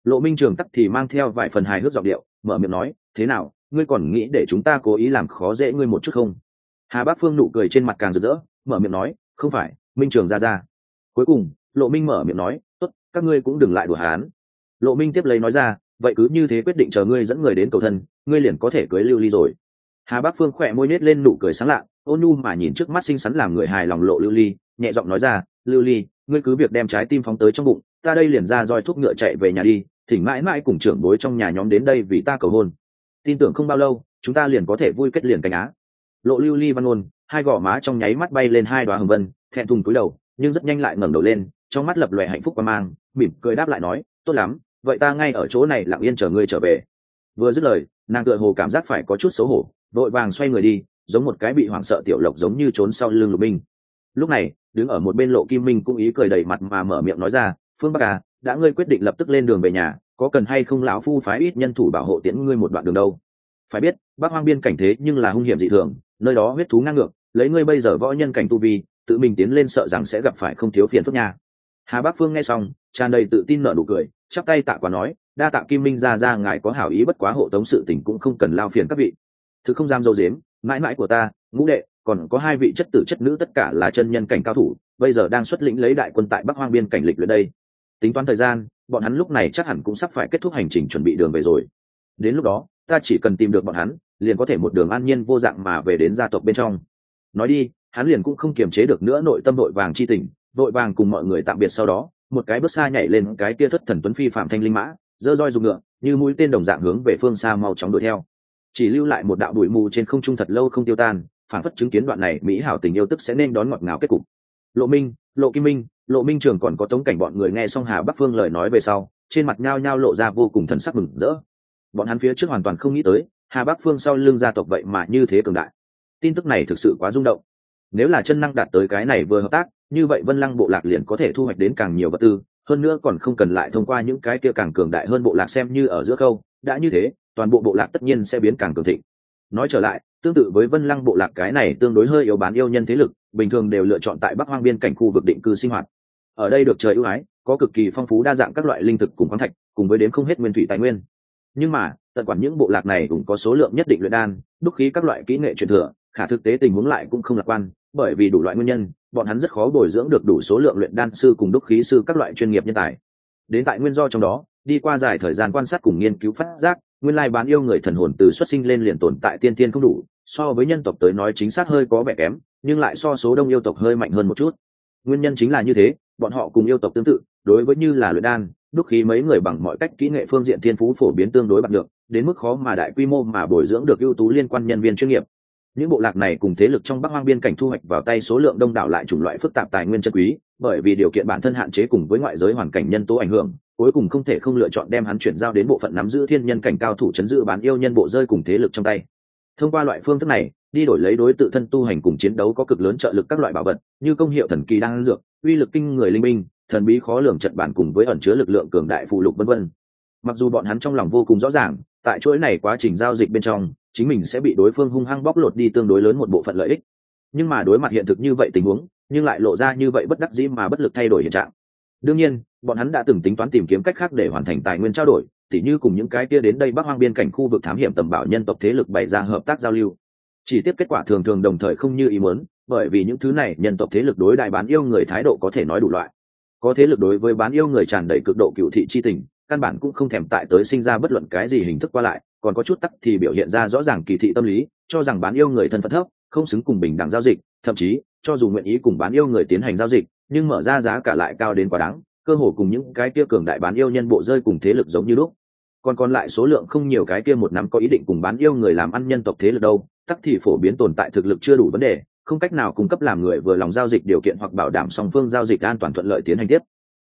Lộ Minh Trường tắc thì mang theo vài phần hài hước giọng điệu, mở miệng nói, thế nào, ngươi còn nghĩ để chúng ta cố ý làm khó dễ ngươi một chút không? Hà Bác Phương nụ cười trên mặt càng rực rỡ, mở miệng nói, không phải, Minh Trường ra. Cuối cùng Lộ Minh mở miệng nói, tốt, các ngươi cũng đừng lại đùa hán. Lộ Minh tiếp lấy nói ra, vậy cứ như thế quyết định, chờ ngươi dẫn người đến cầu thân, ngươi liền có thể cưới Lưu Ly rồi. Hà Bác Phương khỏe môi nết lên nụ cười sáng lạ, ôn nhu mà nhìn trước mắt xinh xắn làm người hài lòng Lộ Lưu Ly, nhẹ giọng nói ra, Lưu Ly, ngươi cứ việc đem trái tim phóng tới trong bụng, ta đây liền ra roi thúc ngựa chạy về nhà đi, thỉnh mãi mãi cùng trưởng bối trong nhà nhóm đến đây vì ta cầu hôn. Tin tưởng không bao lâu chúng ta liền có thể vui kết liền cánh á. Lộ Lưu Ly văn ngôn, hai gò má trong nháy mắt bay lên hai đoá hồng vân, thẹn thùng cúi đầu, nhưng rất nhanh lại ngẩng đầu lên, trong mắt lập lòe hạnh phúc và mang, mỉm cười đáp lại nói, tốt lắm, vậy ta ngay ở chỗ này lặng yên chờ ngươi trở về. Vừa dứt lời, nàng tựa hồ cảm giác phải có chút xấu hổ, vội vàng xoay người đi, giống một cái bị hoảng sợ tiểu lộc giống như trốn sau lưng Lục Minh. Lúc này đứng ở một bên Lộ Kim Minh cũng ý cười đầy mặt mà mở miệng nói ra, Phương Bắc à, đã ngươi quyết định lập tức lên đường về nhà, có cần hay không lão phu phái ít nhân thủ bảo hộ tiễn ngươi một đoạn đường đâu? Phải biết Bắc Hoang biên cảnh thế nhưng là hung hiểm dị thường, nơi đó huyết thú ngang ngược, lấy ngươi bây giờ võ nhân cảnh tu vi, tự mình tiến lên sợ rằng sẽ gặp phải không thiếu phiền phức nha. Hà Bác Phương nghe xong tràn đầy tự tin nở nụ cười, chắp tay tạ quả nói, đa tạ Kim Minh ra ngài có hảo ý, bất quá hộ tống sự tình cũng không cần lao phiền các vị. Thực không dám dâu dếm, mãi mãi của ta, ngũ đệ, còn có hai vị chất tử chất nữ tất cả là chân nhân cảnh cao thủ, bây giờ đang xuất lĩnh lấy đại quân tại Bắc Hoang biên cảnh lịch luyện đây. Tính toán thời gian, bọn hắn lúc này chắc hẳn cũng sắp phải kết thúc hành trình chuẩn bị đường về rồi. Đến lúc đó ta chỉ cần tìm được bọn hắn, liền có thể một đường an nhiên vô dạng mà về đến gia tộc bên trong. Nói đi, hắn liền cũng không kiềm chế được nữa nội tâm vội vàng chi tình, vội vàng cùng mọi người tạm biệt, sau đó một cái bước xa nhảy lên cái kia thất thần tuấn phi phạm thanh linh mã, giơ roi dùng ngựa như mũi tên đồng dạng hướng về phương xa mau chóng đuổi theo, chỉ lưu lại một đạo bụi mù trên không trung thật lâu không tiêu tan, phản phất chứng kiến đoạn này mỹ hảo tình yêu tức sẽ nên đón ngọt ngào kết cục. Lộ Minh, Lộ Kim Minh, Lộ Minh Trường còn có Tống Cảnh bọn người nghe xong Hà Bắc Phương lời nói về sau, trên mặt nhao nhao lộ ra vô cùng thần sắc mừng rỡ. Bọn hắn phía trước hoàn toàn không nghĩ tới Hà Bắc Phương sau lưng gia tộc vậy mà như thế cường đại. Tin tức này thực sự quá rung động. Nếu là chân năng đạt tới cái này vừa hợp tác, như vậy Vân Lăng bộ lạc liền có thể thu hoạch đến càng nhiều vật tư, hơn nữa còn không cần lại thông qua những cái kia càng cường đại hơn bộ lạc xem như ở giữa khâu, đã như thế, toàn bộ bộ lạc tất nhiên sẽ biến càng cường thịnh. Nói trở lại, tương tự với Vân Lăng bộ lạc cái này tương đối hơi yếu bán yêu nhân thế lực, bình thường đều lựa chọn tại Bắc Hoang biên cảnh khu vực định cư sinh hoạt. Ở đây được trời ưu ái, có cực kỳ phong phú đa dạng các loại linh thực cùng khoáng thạch, cùng với đến không hết nguyên thủy tài nguyên. Nhưng mà, tận quản những bộ lạc này cũng có số lượng nhất định luyện đan, đúc khí các loại kỹ nghệ truyền thừa, khả thực tế tình huống lại cũng không lạc quan, bởi vì đủ loại nguyên nhân, bọn hắn rất khó bồi dưỡng được đủ số lượng luyện đan sư cùng đúc khí sư các loại chuyên nghiệp nhân tài. Đến tại nguyên do trong đó, đi qua dài thời gian quan sát cùng nghiên cứu phát giác, nguyên lai bán yêu người thần hồn từ xuất sinh lên liền tồn tại tiên tiên không đủ, so với nhân tộc tới nói chính xác hơi có vẻ kém, nhưng lại so số đông yêu tộc hơi mạnh hơn một chút. Nguyên nhân chính là như thế, bọn họ cùng yêu tộc tương tự, đối với như là luyện đan, đúc khí mấy người bằng mọi cách kỹ nghệ phương diện thiên phú phổ biến tương đối bạc được, đến mức khó mà đại quy mô mà bồi dưỡng được ưu tú liên quan nhân viên chuyên nghiệp. Những bộ lạc này cùng thế lực trong Bắc Hoang biên cảnh thu hoạch vào tay số lượng đông đảo lại chủng loại phức tạp tài nguyên chân quý, bởi vì điều kiện bản thân hạn chế cùng với ngoại giới hoàn cảnh nhân tố ảnh hưởng, cuối cùng không thể không lựa chọn đem hắn chuyển giao đến bộ phận nắm giữ thiên nhân cảnh cao thủ chấn giữ bán yêu nhân bộ rơi cùng thế lực trong tay. Thông qua loại phương thức này, đi đổi lấy đối tự thân tu hành cùng chiến đấu có cực lớn trợ lực các loại bảo vật, như công hiệu thần kỳ đan dược, uy lực kinh người linh binh, thần bí khó lường trận bản cùng với ẩn chứa lực lượng cường đại phụ lục vân vân. Mặc dù bọn hắn trong lòng vô cùng rõ ràng, tại chuỗi này quá trình giao dịch bên trong, chính mình sẽ bị đối phương hung hăng bóc lột đi tương đối lớn một bộ phận lợi ích. Nhưng mà đối mặt hiện thực như vậy tình huống, nhưng lại lộ ra như vậy bất đắc dĩ mà bất lực thay đổi hiện trạng. Đương nhiên, bọn hắn đã từng tính toán tìm kiếm cách khác để hoàn thành tài nguyên trao đổi, tỉ như cùng những cái kia đến đây Bắc Hoang biên cảnh khu vực thám hiểm tầm bảo nhân tộc thế lực bày ra hợp tác giao lưu. Chỉ tiếp kết quả thường thường đồng thời không như ý muốn, bởi vì những thứ này nhân tộc thế lực đối đại bán yêu người thái độ có thể nói đủ loại. Có thế lực đối với bán yêu người tràn đầy cực độ cựu thị chi tình, căn bản cũng không thèm tại tới sinh ra bất luận cái gì hình thức qua lại, còn có chút tắc thì biểu hiện ra rõ ràng kỳ thị tâm lý, cho rằng bán yêu người thân phận thấp, không xứng cùng bình đẳng giao dịch, thậm chí cho dù nguyện ý cùng bán yêu người tiến hành giao dịch, nhưng mở ra giá cả lại cao đến quá đáng, cơ hồ cùng những cái kia cường đại bán yêu nhân bộ rơi cùng thế lực giống như lúc. Còn lại số lượng không nhiều cái kia một nắm có ý định cùng bán yêu người làm ăn nhân tộc thế lực đâu, tắc thì phổ biến tồn tại thực lực chưa đủ vấn đề, không cách nào cung cấp làm người vừa lòng giao dịch điều kiện hoặc bảo đảm song phương giao dịch an toàn thuận lợi tiến hành tiếp.